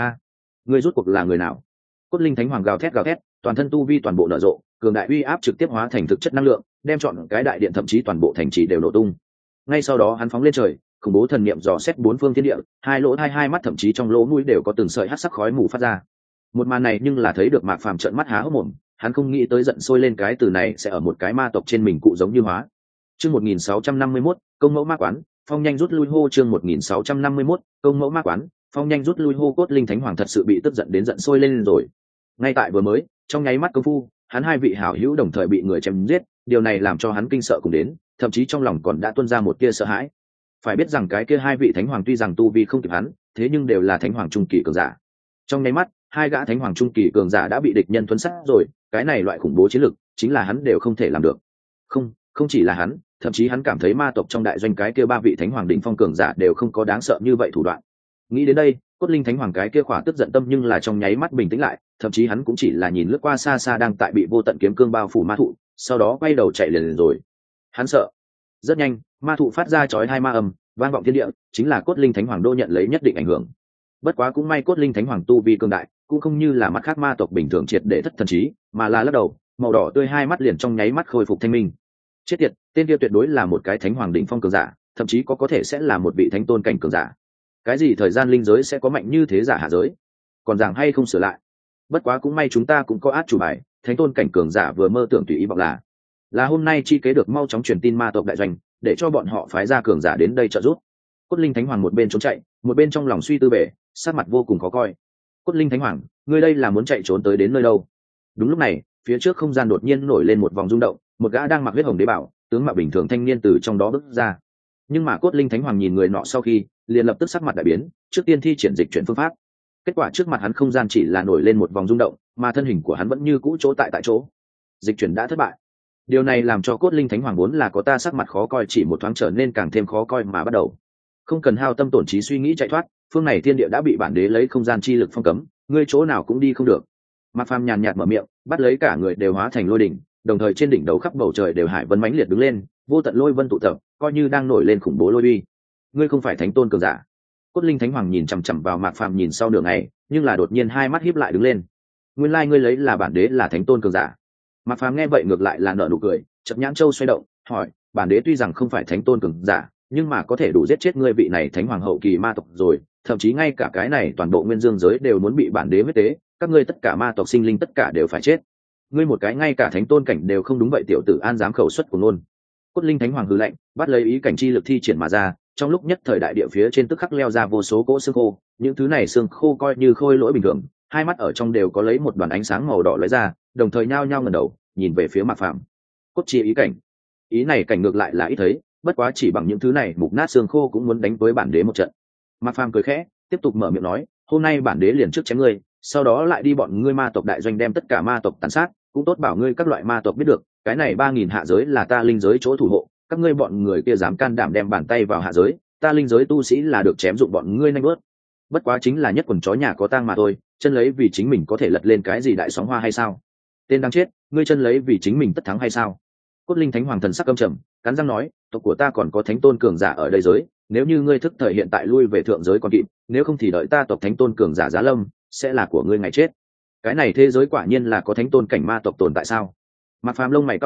Người rút cuộc là người nào? Cốt linh thánh hoàng gào thét, toàn thân tu vi toàn bộ nở rộ, cường đại uy áp trực tiếp hóa thành thực chất năng lượng, đem trọn cái đại điện thậm chí toàn bộ thành trì đều nổ tung. Ngay sau đó hắn phóng lên trời, khủng bố thần niệm dò xét bốn phương thiên địa, hai lỗ hai mắt thậm chí trong lỗ mũi đều có từng sợi hắc sắc khói mù phát ra. Một màn này nhưng là thấy được Mạc Phàm trợn mắt há hốc mồm, hắn không nghĩ tới giận sôi lên cái từ này sẽ ở một cái ma tộc trên mình cụ giống như hóa. Chương 1651, công mẫu ma quán, phong nhanh rút lui hô. Chương 1651, công mẫu ma quán, phong nhanh rút lui hô. Cốt linh thánh hoàng thật sự bị tức giận đến giận sôi lên rồi. Ngay tại vừa mới, trong nháy mắt công phu, hắn hai vị hảo hữu đồng thời bị người chém giết, điều này làm cho hắn kinh sợ cùng đến, thậm chí trong lòng còn đã tuôn ra một tia sợ hãi. Phải biết rằng cái kia hai vị thánh hoàng tuy rằng tu vi không kịp hắn, thế nhưng đều là thánh hoàng trung kỳ cường giả. Trong nháy mắt, hai gã thánh hoàng trung kỳ cường giả đã bị địch nhân thuấn sát rồi, cái này loại khủng bố chiến lực, chính là hắn đều không thể làm được. Không chỉ là hắn, thậm chí hắn cảm thấy ma tộc trong đại doanh cái kia ba vị thánh hoàng đỉnh phong cường giả đều không có đáng sợ như vậy thủ đoạn. Nghĩ đến đây, cốt linh thánh hoàng cái kia khỏa tức giận tâm nhưng là trong nháy mắt bình tĩnh lại, thậm chí hắn cũng chỉ là nhìn lướt qua xa xa đang tại bị vô tận kiếm cương bao phủ ma thụ, sau đó quay đầu chạy liền rồi. Hắn sợ. Rất nhanh, ma thụ phát ra chói hai ma âm, vang vọng thiên địa, chính là cốt linh thánh hoàng đô nhận lấy nhất định ảnh hưởng. Bất quá cũng may cốt linh thánh hoàng tu vi cường đại, cũng không như là mắt khác ma tộc bình thường triệt để thất thần trí, mà là lắc đầu, màu đỏ tươi hai mắt liền trong nháy mắt khôi phục thanh minh. Chết tiệt, tên kia tuyệt đối là một cái thánh hoàng đỉnh phong cường giả, thậm chí có thể sẽ là một vị thánh tôn cảnh cường giả. Cái gì thời gian linh giới sẽ có mạnh như thế giả hạ giới? Còn giảng hay không sửa lại? Bất quá cũng may chúng ta cũng có át chủ bài, thánh tôn cảnh cường giả vừa mơ tưởng tùy ý vọng là hôm nay chi kế được mau chóng truyền tin ma tộc đại doanh, để cho bọn họ phái ra cường giả đến đây trợ giúp. Cốt linh thánh hoàng một bên trốn chạy, một bên trong lòng suy tư bể, sắc mặt vô cùng khó coi. Cốt linh thánh hoàng, ngươi đây là muốn chạy trốn tới đến nơi đâu? Đúng lúc này, phía trước không gian đột nhiên nổi lên một vòng rung động, một gã đang mặc huyết hồng đế bảo, tướng mạo bình thường thanh niên từ trong đó bước ra. Nhưng mà cốt linh thánh hoàng nhìn người nọ sau khi, liền lập tức sắc mặt đại biến, trước tiên thi triển dịch chuyển phương pháp. Kết quả trước mặt hắn không gian chỉ là nổi lên một vòng rung động, mà thân hình của hắn vẫn như cũ chỗ tại chỗ. Dịch chuyển đã thất bại. Điều này làm cho cốt linh thánh hoàng vốn là có ta sắc mặt khó coi chỉ một thoáng trở nên càng thêm khó coi mà bắt đầu. Không cần hao tâm tổn trí suy nghĩ chạy thoát, phương này thiên địa đã bị bản đế lấy không gian chi lực phong cấm, ngươi chỗ nào cũng đi không được. Mạc Phàm nhàn nhạt mở miệng, bắt lấy cả người đều hóa thành lôi đỉnh, đồng thời trên đỉnh đầu khắp bầu trời đều hải vân mãnh liệt đứng lên, vô tận lôi vân tụ tập, coi như đang nổi lên khủng bố lôi uy. Ngươi không phải thánh tôn cường giả? Cốt linh thánh hoàng nhìn chằm chằm vào Mạc Phàm nhìn sau nửa ngày, nhưng là đột nhiên hai mắt híp lại đứng lên. Nguyên lai ngươi lấy là bản đế là thánh tôn cường giả? Mạc Phàm nghe vậy ngược lại là nở nụ cười, chợt nhãn châu xoay động, hỏi, bản đế tuy rằng không phải thánh tôn cường giả, nhưng mà có thể đủ giết chết ngươi vị này thánh hoàng hậu kỳ ma tộc rồi, thậm chí ngay cả cái này toàn bộ nguyên dương giới đều muốn bị bản đế huyết tế, các ngươi tất cả ma tộc sinh linh tất cả đều phải chết. Ngươi một cái ngay cả thánh tôn cảnh đều không đúng vậy tiểu tử an dám khẩu xuất của nôn. Cốt linh thánh hoàng hừ lạnh, bắt lấy ý cảnh chi lực thi triển mà ra, trong lúc nhất thời đại địa phía trên tức khắc leo ra vô số cỗ xương khô, những thứ này xương khô coi như khôi lỗi bình thường, hai mắt ở trong đều có lấy một đoàn ánh sáng màu đỏ lóe ra, đồng thời nhao nhao ngẩng đầu nhìn về phía Mạc Phàm. Cốt chi ý cảnh, ý này cảnh ngược lại là ít thấy, bất quá chỉ bằng những thứ này mục nát xương khô cũng muốn đánh với bản đế một trận. Mạc Phàm cười khẽ, tiếp tục mở miệng nói, hôm nay bản đế liền trước chém ngươi, sau đó lại đi bọn ngươi ma tộc đại doanh đem tất cả ma tộc tàn sát, cũng tốt bảo ngươi các loại ma tộc biết được, cái này 3000 hạ giới là ta linh giới chỗ thủ hộ, các ngươi bọn người kia dám can đảm đem bàn tay vào hạ giới, ta linh giới tu sĩ là được chém dụng bọn ngươi nhanh bớt. Bất quá chính là nhất quần chó nhà có tang mà thôi, chân lấy vì chính mình có thể lật lên cái gì đại sóng hoa hay sao? Tên đáng chết, ngươi chân lấy vì chính mình tất thắng hay sao? Cốt linh thánh hoàng thần sắc căm trầm, cắn răng nói, tộc của ta còn có thánh tôn cường giả ở đây giới, nếu như ngươi thức thời hiện tại lui về thượng giới còn kịp, nếu không thì đợi ta tộc thánh tôn cường giả giá lâm, sẽ là của ngươi ngày chết. Cái này thế giới quả nhiên là có thánh tôn cảnh ma tộc tồn tại sao? Mạc Phàm lông mày cau lại,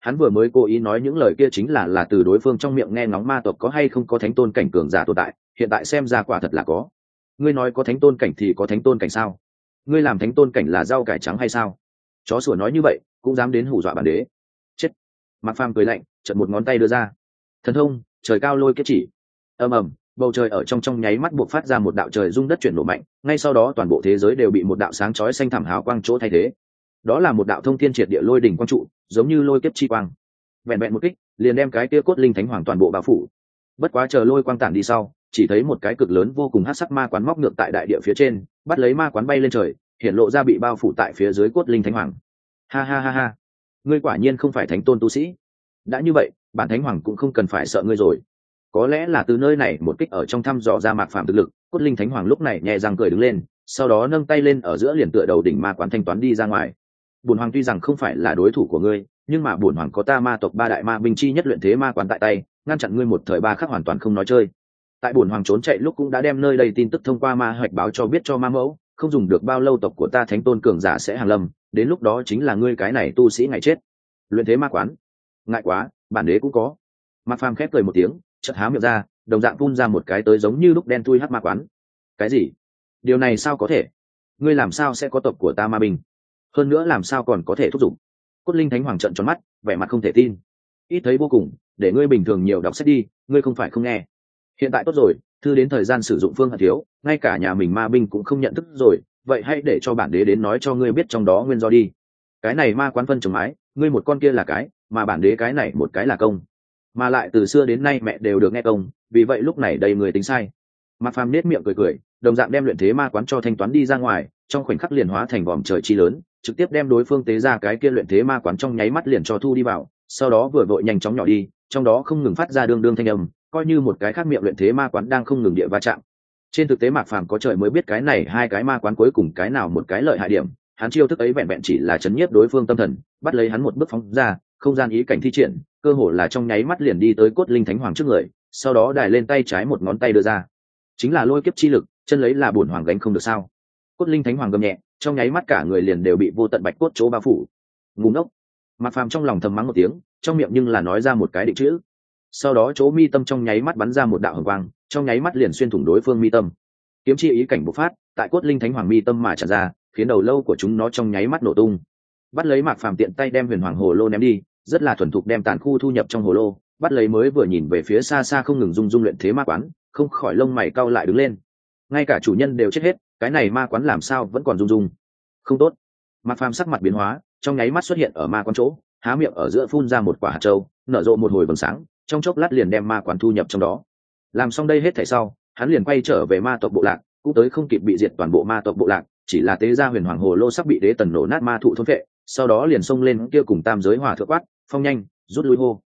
Hắn vừa mới cố ý nói những lời kia chính là từ đối phương trong miệng nghe ngóng ma tộc có hay không có thánh tôn cảnh cường giả tồn tại, hiện tại xem ra quả thật là có. Ngươi nói có thánh tôn cảnh thì có thánh tôn cảnh sao? Ngươi làm thánh tôn cảnh là rau cải trắng hay sao? Chó sủa nói như vậy cũng dám đến hù dọa bản đế? Chết! Mạc Phàm cười lạnh, chợt một ngón tay đưa ra. Thần thông, trời cao lôi kết chỉ. Ầm ầm, bầu trời ở trong nháy mắt buộc phát ra một đạo trời rung đất chuyển nổ mạnh, ngay sau đó toàn bộ thế giới đều bị một đạo sáng chói xanh thẳm hào quang chỗ thay thế. Đó là một đạo thông thiên triệt địa lôi đỉnh quang trụ, giống như lôi kiếp chi quang. Vẹn vẹn một kích, liền đem cái kia cốt linh thánh hoàng toàn bộ bao phủ. Bất quá chờ lôi quang tản đi sau, chỉ thấy một cái cực lớn vô cùng hắc sắc ma quán móc ngược tại đại địa phía trên, bắt lấy ma quán bay lên trời, hiện lộ ra bị bao phủ tại phía dưới cốt linh thánh hoàng. Ha ha ha ha, ngươi quả nhiên không phải thánh tôn tu sĩ. Đã như vậy, bản thánh hoàng cũng không cần phải sợ ngươi rồi. Có lẽ là từ nơi này một kích ở trong thăm dò ra Mạc Phàm thực lực, cốt linh thánh hoàng lúc này nhẹ răng cười đứng lên, sau đó nâng tay lên ở giữa liền tựa đầu đỉnh ma quán thanh toán đi ra ngoài. Bổn hoàng tuy rằng không phải là đối thủ của ngươi, nhưng mà bổn hoàng có ta ma tộc ba đại ma binh chi nhất luyện thế ma quán tại tay, ngăn chặn ngươi một thời ba khắc hoàn toàn không nói chơi. Tại bổn hoàng trốn chạy lúc cũng đã đem nơi đây tin tức thông qua ma hoạch báo cho biết cho ma mẫu, không dùng được bao lâu tộc của ta thánh tôn cường giả sẽ hàng lâm, đến lúc đó chính là ngươi cái này tu sĩ ngày chết. Luyện thế ma quán, ngại quá, bản đế cũng có. Mạc Phàm khép cười một tiếng, chợt há miệng ra, đồng dạng phun ra một cái tới giống như lúc đen thui hắc ma quán. Cái gì? Điều này sao có thể? Ngươi làm sao sẽ có tộc của ta ma binh? Hơn nữa làm sao còn có thể thúc giục? Cốt linh thánh hoàng trợn tròn mắt, vẻ mặt không thể tin. Ít thấy vô cùng, để ngươi bình thường nhiều đọc sách đi, ngươi không phải không nghe. Hiện tại tốt rồi, thư đến thời gian sử dụng phương hận thiếu, ngay cả nhà mình ma binh cũng không nhận thức rồi, vậy hãy để cho bản đế đến nói cho ngươi biết trong đó nguyên do đi. Cái này ma quán phân trồng mái, ngươi một con kia là cái, mà bản đế cái này một cái là công. Mà lại từ xưa đến nay mẹ đều được nghe công, vì vậy lúc này đây người tính sai. Mạc Phàm nết miệng cười cười, đồng dạng đem luyện thế ma quán cho thanh toán đi ra ngoài, trong khoảnh khắc liền hóa thành vòm trời chi lớn, trực tiếp đem đối phương tế ra cái kia luyện thế ma quán trong nháy mắt liền cho thu đi vào, sau đó vừa vội nhanh chóng nhỏ đi, trong đó không ngừng phát ra đương đương thanh âm, coi như một cái khác miệng luyện thế ma quán đang không ngừng địa va chạm. Trên thực tế Mạc Phàm có trời mới biết cái này hai cái ma quán cuối cùng cái nào một cái lợi hại điểm, hắn chiêu thức ấy vẹn vẹn chỉ là chấn nhiếp đối phương tâm thần, bắt lấy hắn một bước phóng ra, không gian ý cảnh thi triển, cơ hồ là trong nháy mắt liền đi tới cốt linh thánh hoàng trước người, sau đó đài lên tay trái một ngón tay đưa ra, chính là lôi kiếp chi lực, chân lấy là bổn hoàng gánh không được sao? Cốt linh thánh hoàng gầm nhẹ, trong nháy mắt cả người liền đều bị vô tận bạch cốt chỗ bao phủ. Ngu ngốc! Mạc Phàm trong lòng thầm mắng một tiếng, trong miệng nhưng là nói ra một cái định chữ. Sau đó chỗ mi tâm trong nháy mắt bắn ra một đạo hồng quang, trong nháy mắt liền xuyên thủng đối phương mi tâm. Kiếm chi ý cảnh bộc phát, tại cốt linh thánh hoàng mi tâm mà tràn ra, khiến đầu lâu của chúng nó trong nháy mắt nổ tung. Bắt lấy Mạc Phàm tiện tay đem huyền hoàng hồ lô ném đi, rất là thuần thục đem tàn khu thu nhập trong hồ lô, bắt lấy mới vừa nhìn về phía xa xa không ngừng rung luyện thế ma quán, không khỏi lông mày cau lại đứng lên. Ngay cả chủ nhân đều chết hết, cái này ma quán làm sao vẫn còn rung? Không tốt! Mạc Phàm sắc mặt biến hóa, trong nháy mắt xuất hiện ở ma quán chỗ, há miệng ở giữa phun ra một quả hạt châu, nở rộ một hồi vầng sáng, trong chốc lát liền đem ma quán thu nhập trong đó. Làm xong đây hết thảy sau, hắn liền quay trở về ma tộc bộ lạc, cũng tới không kịp bị diệt toàn bộ ma tộc bộ lạc, chỉ là tế ra huyền hoàng hồ lô sắp bị đế tần nổ nát ma thụ thôn phệ, sau đó liền xông lên kia cùng tam giới hòa thượng quát, phong nhanh, rút lui hô.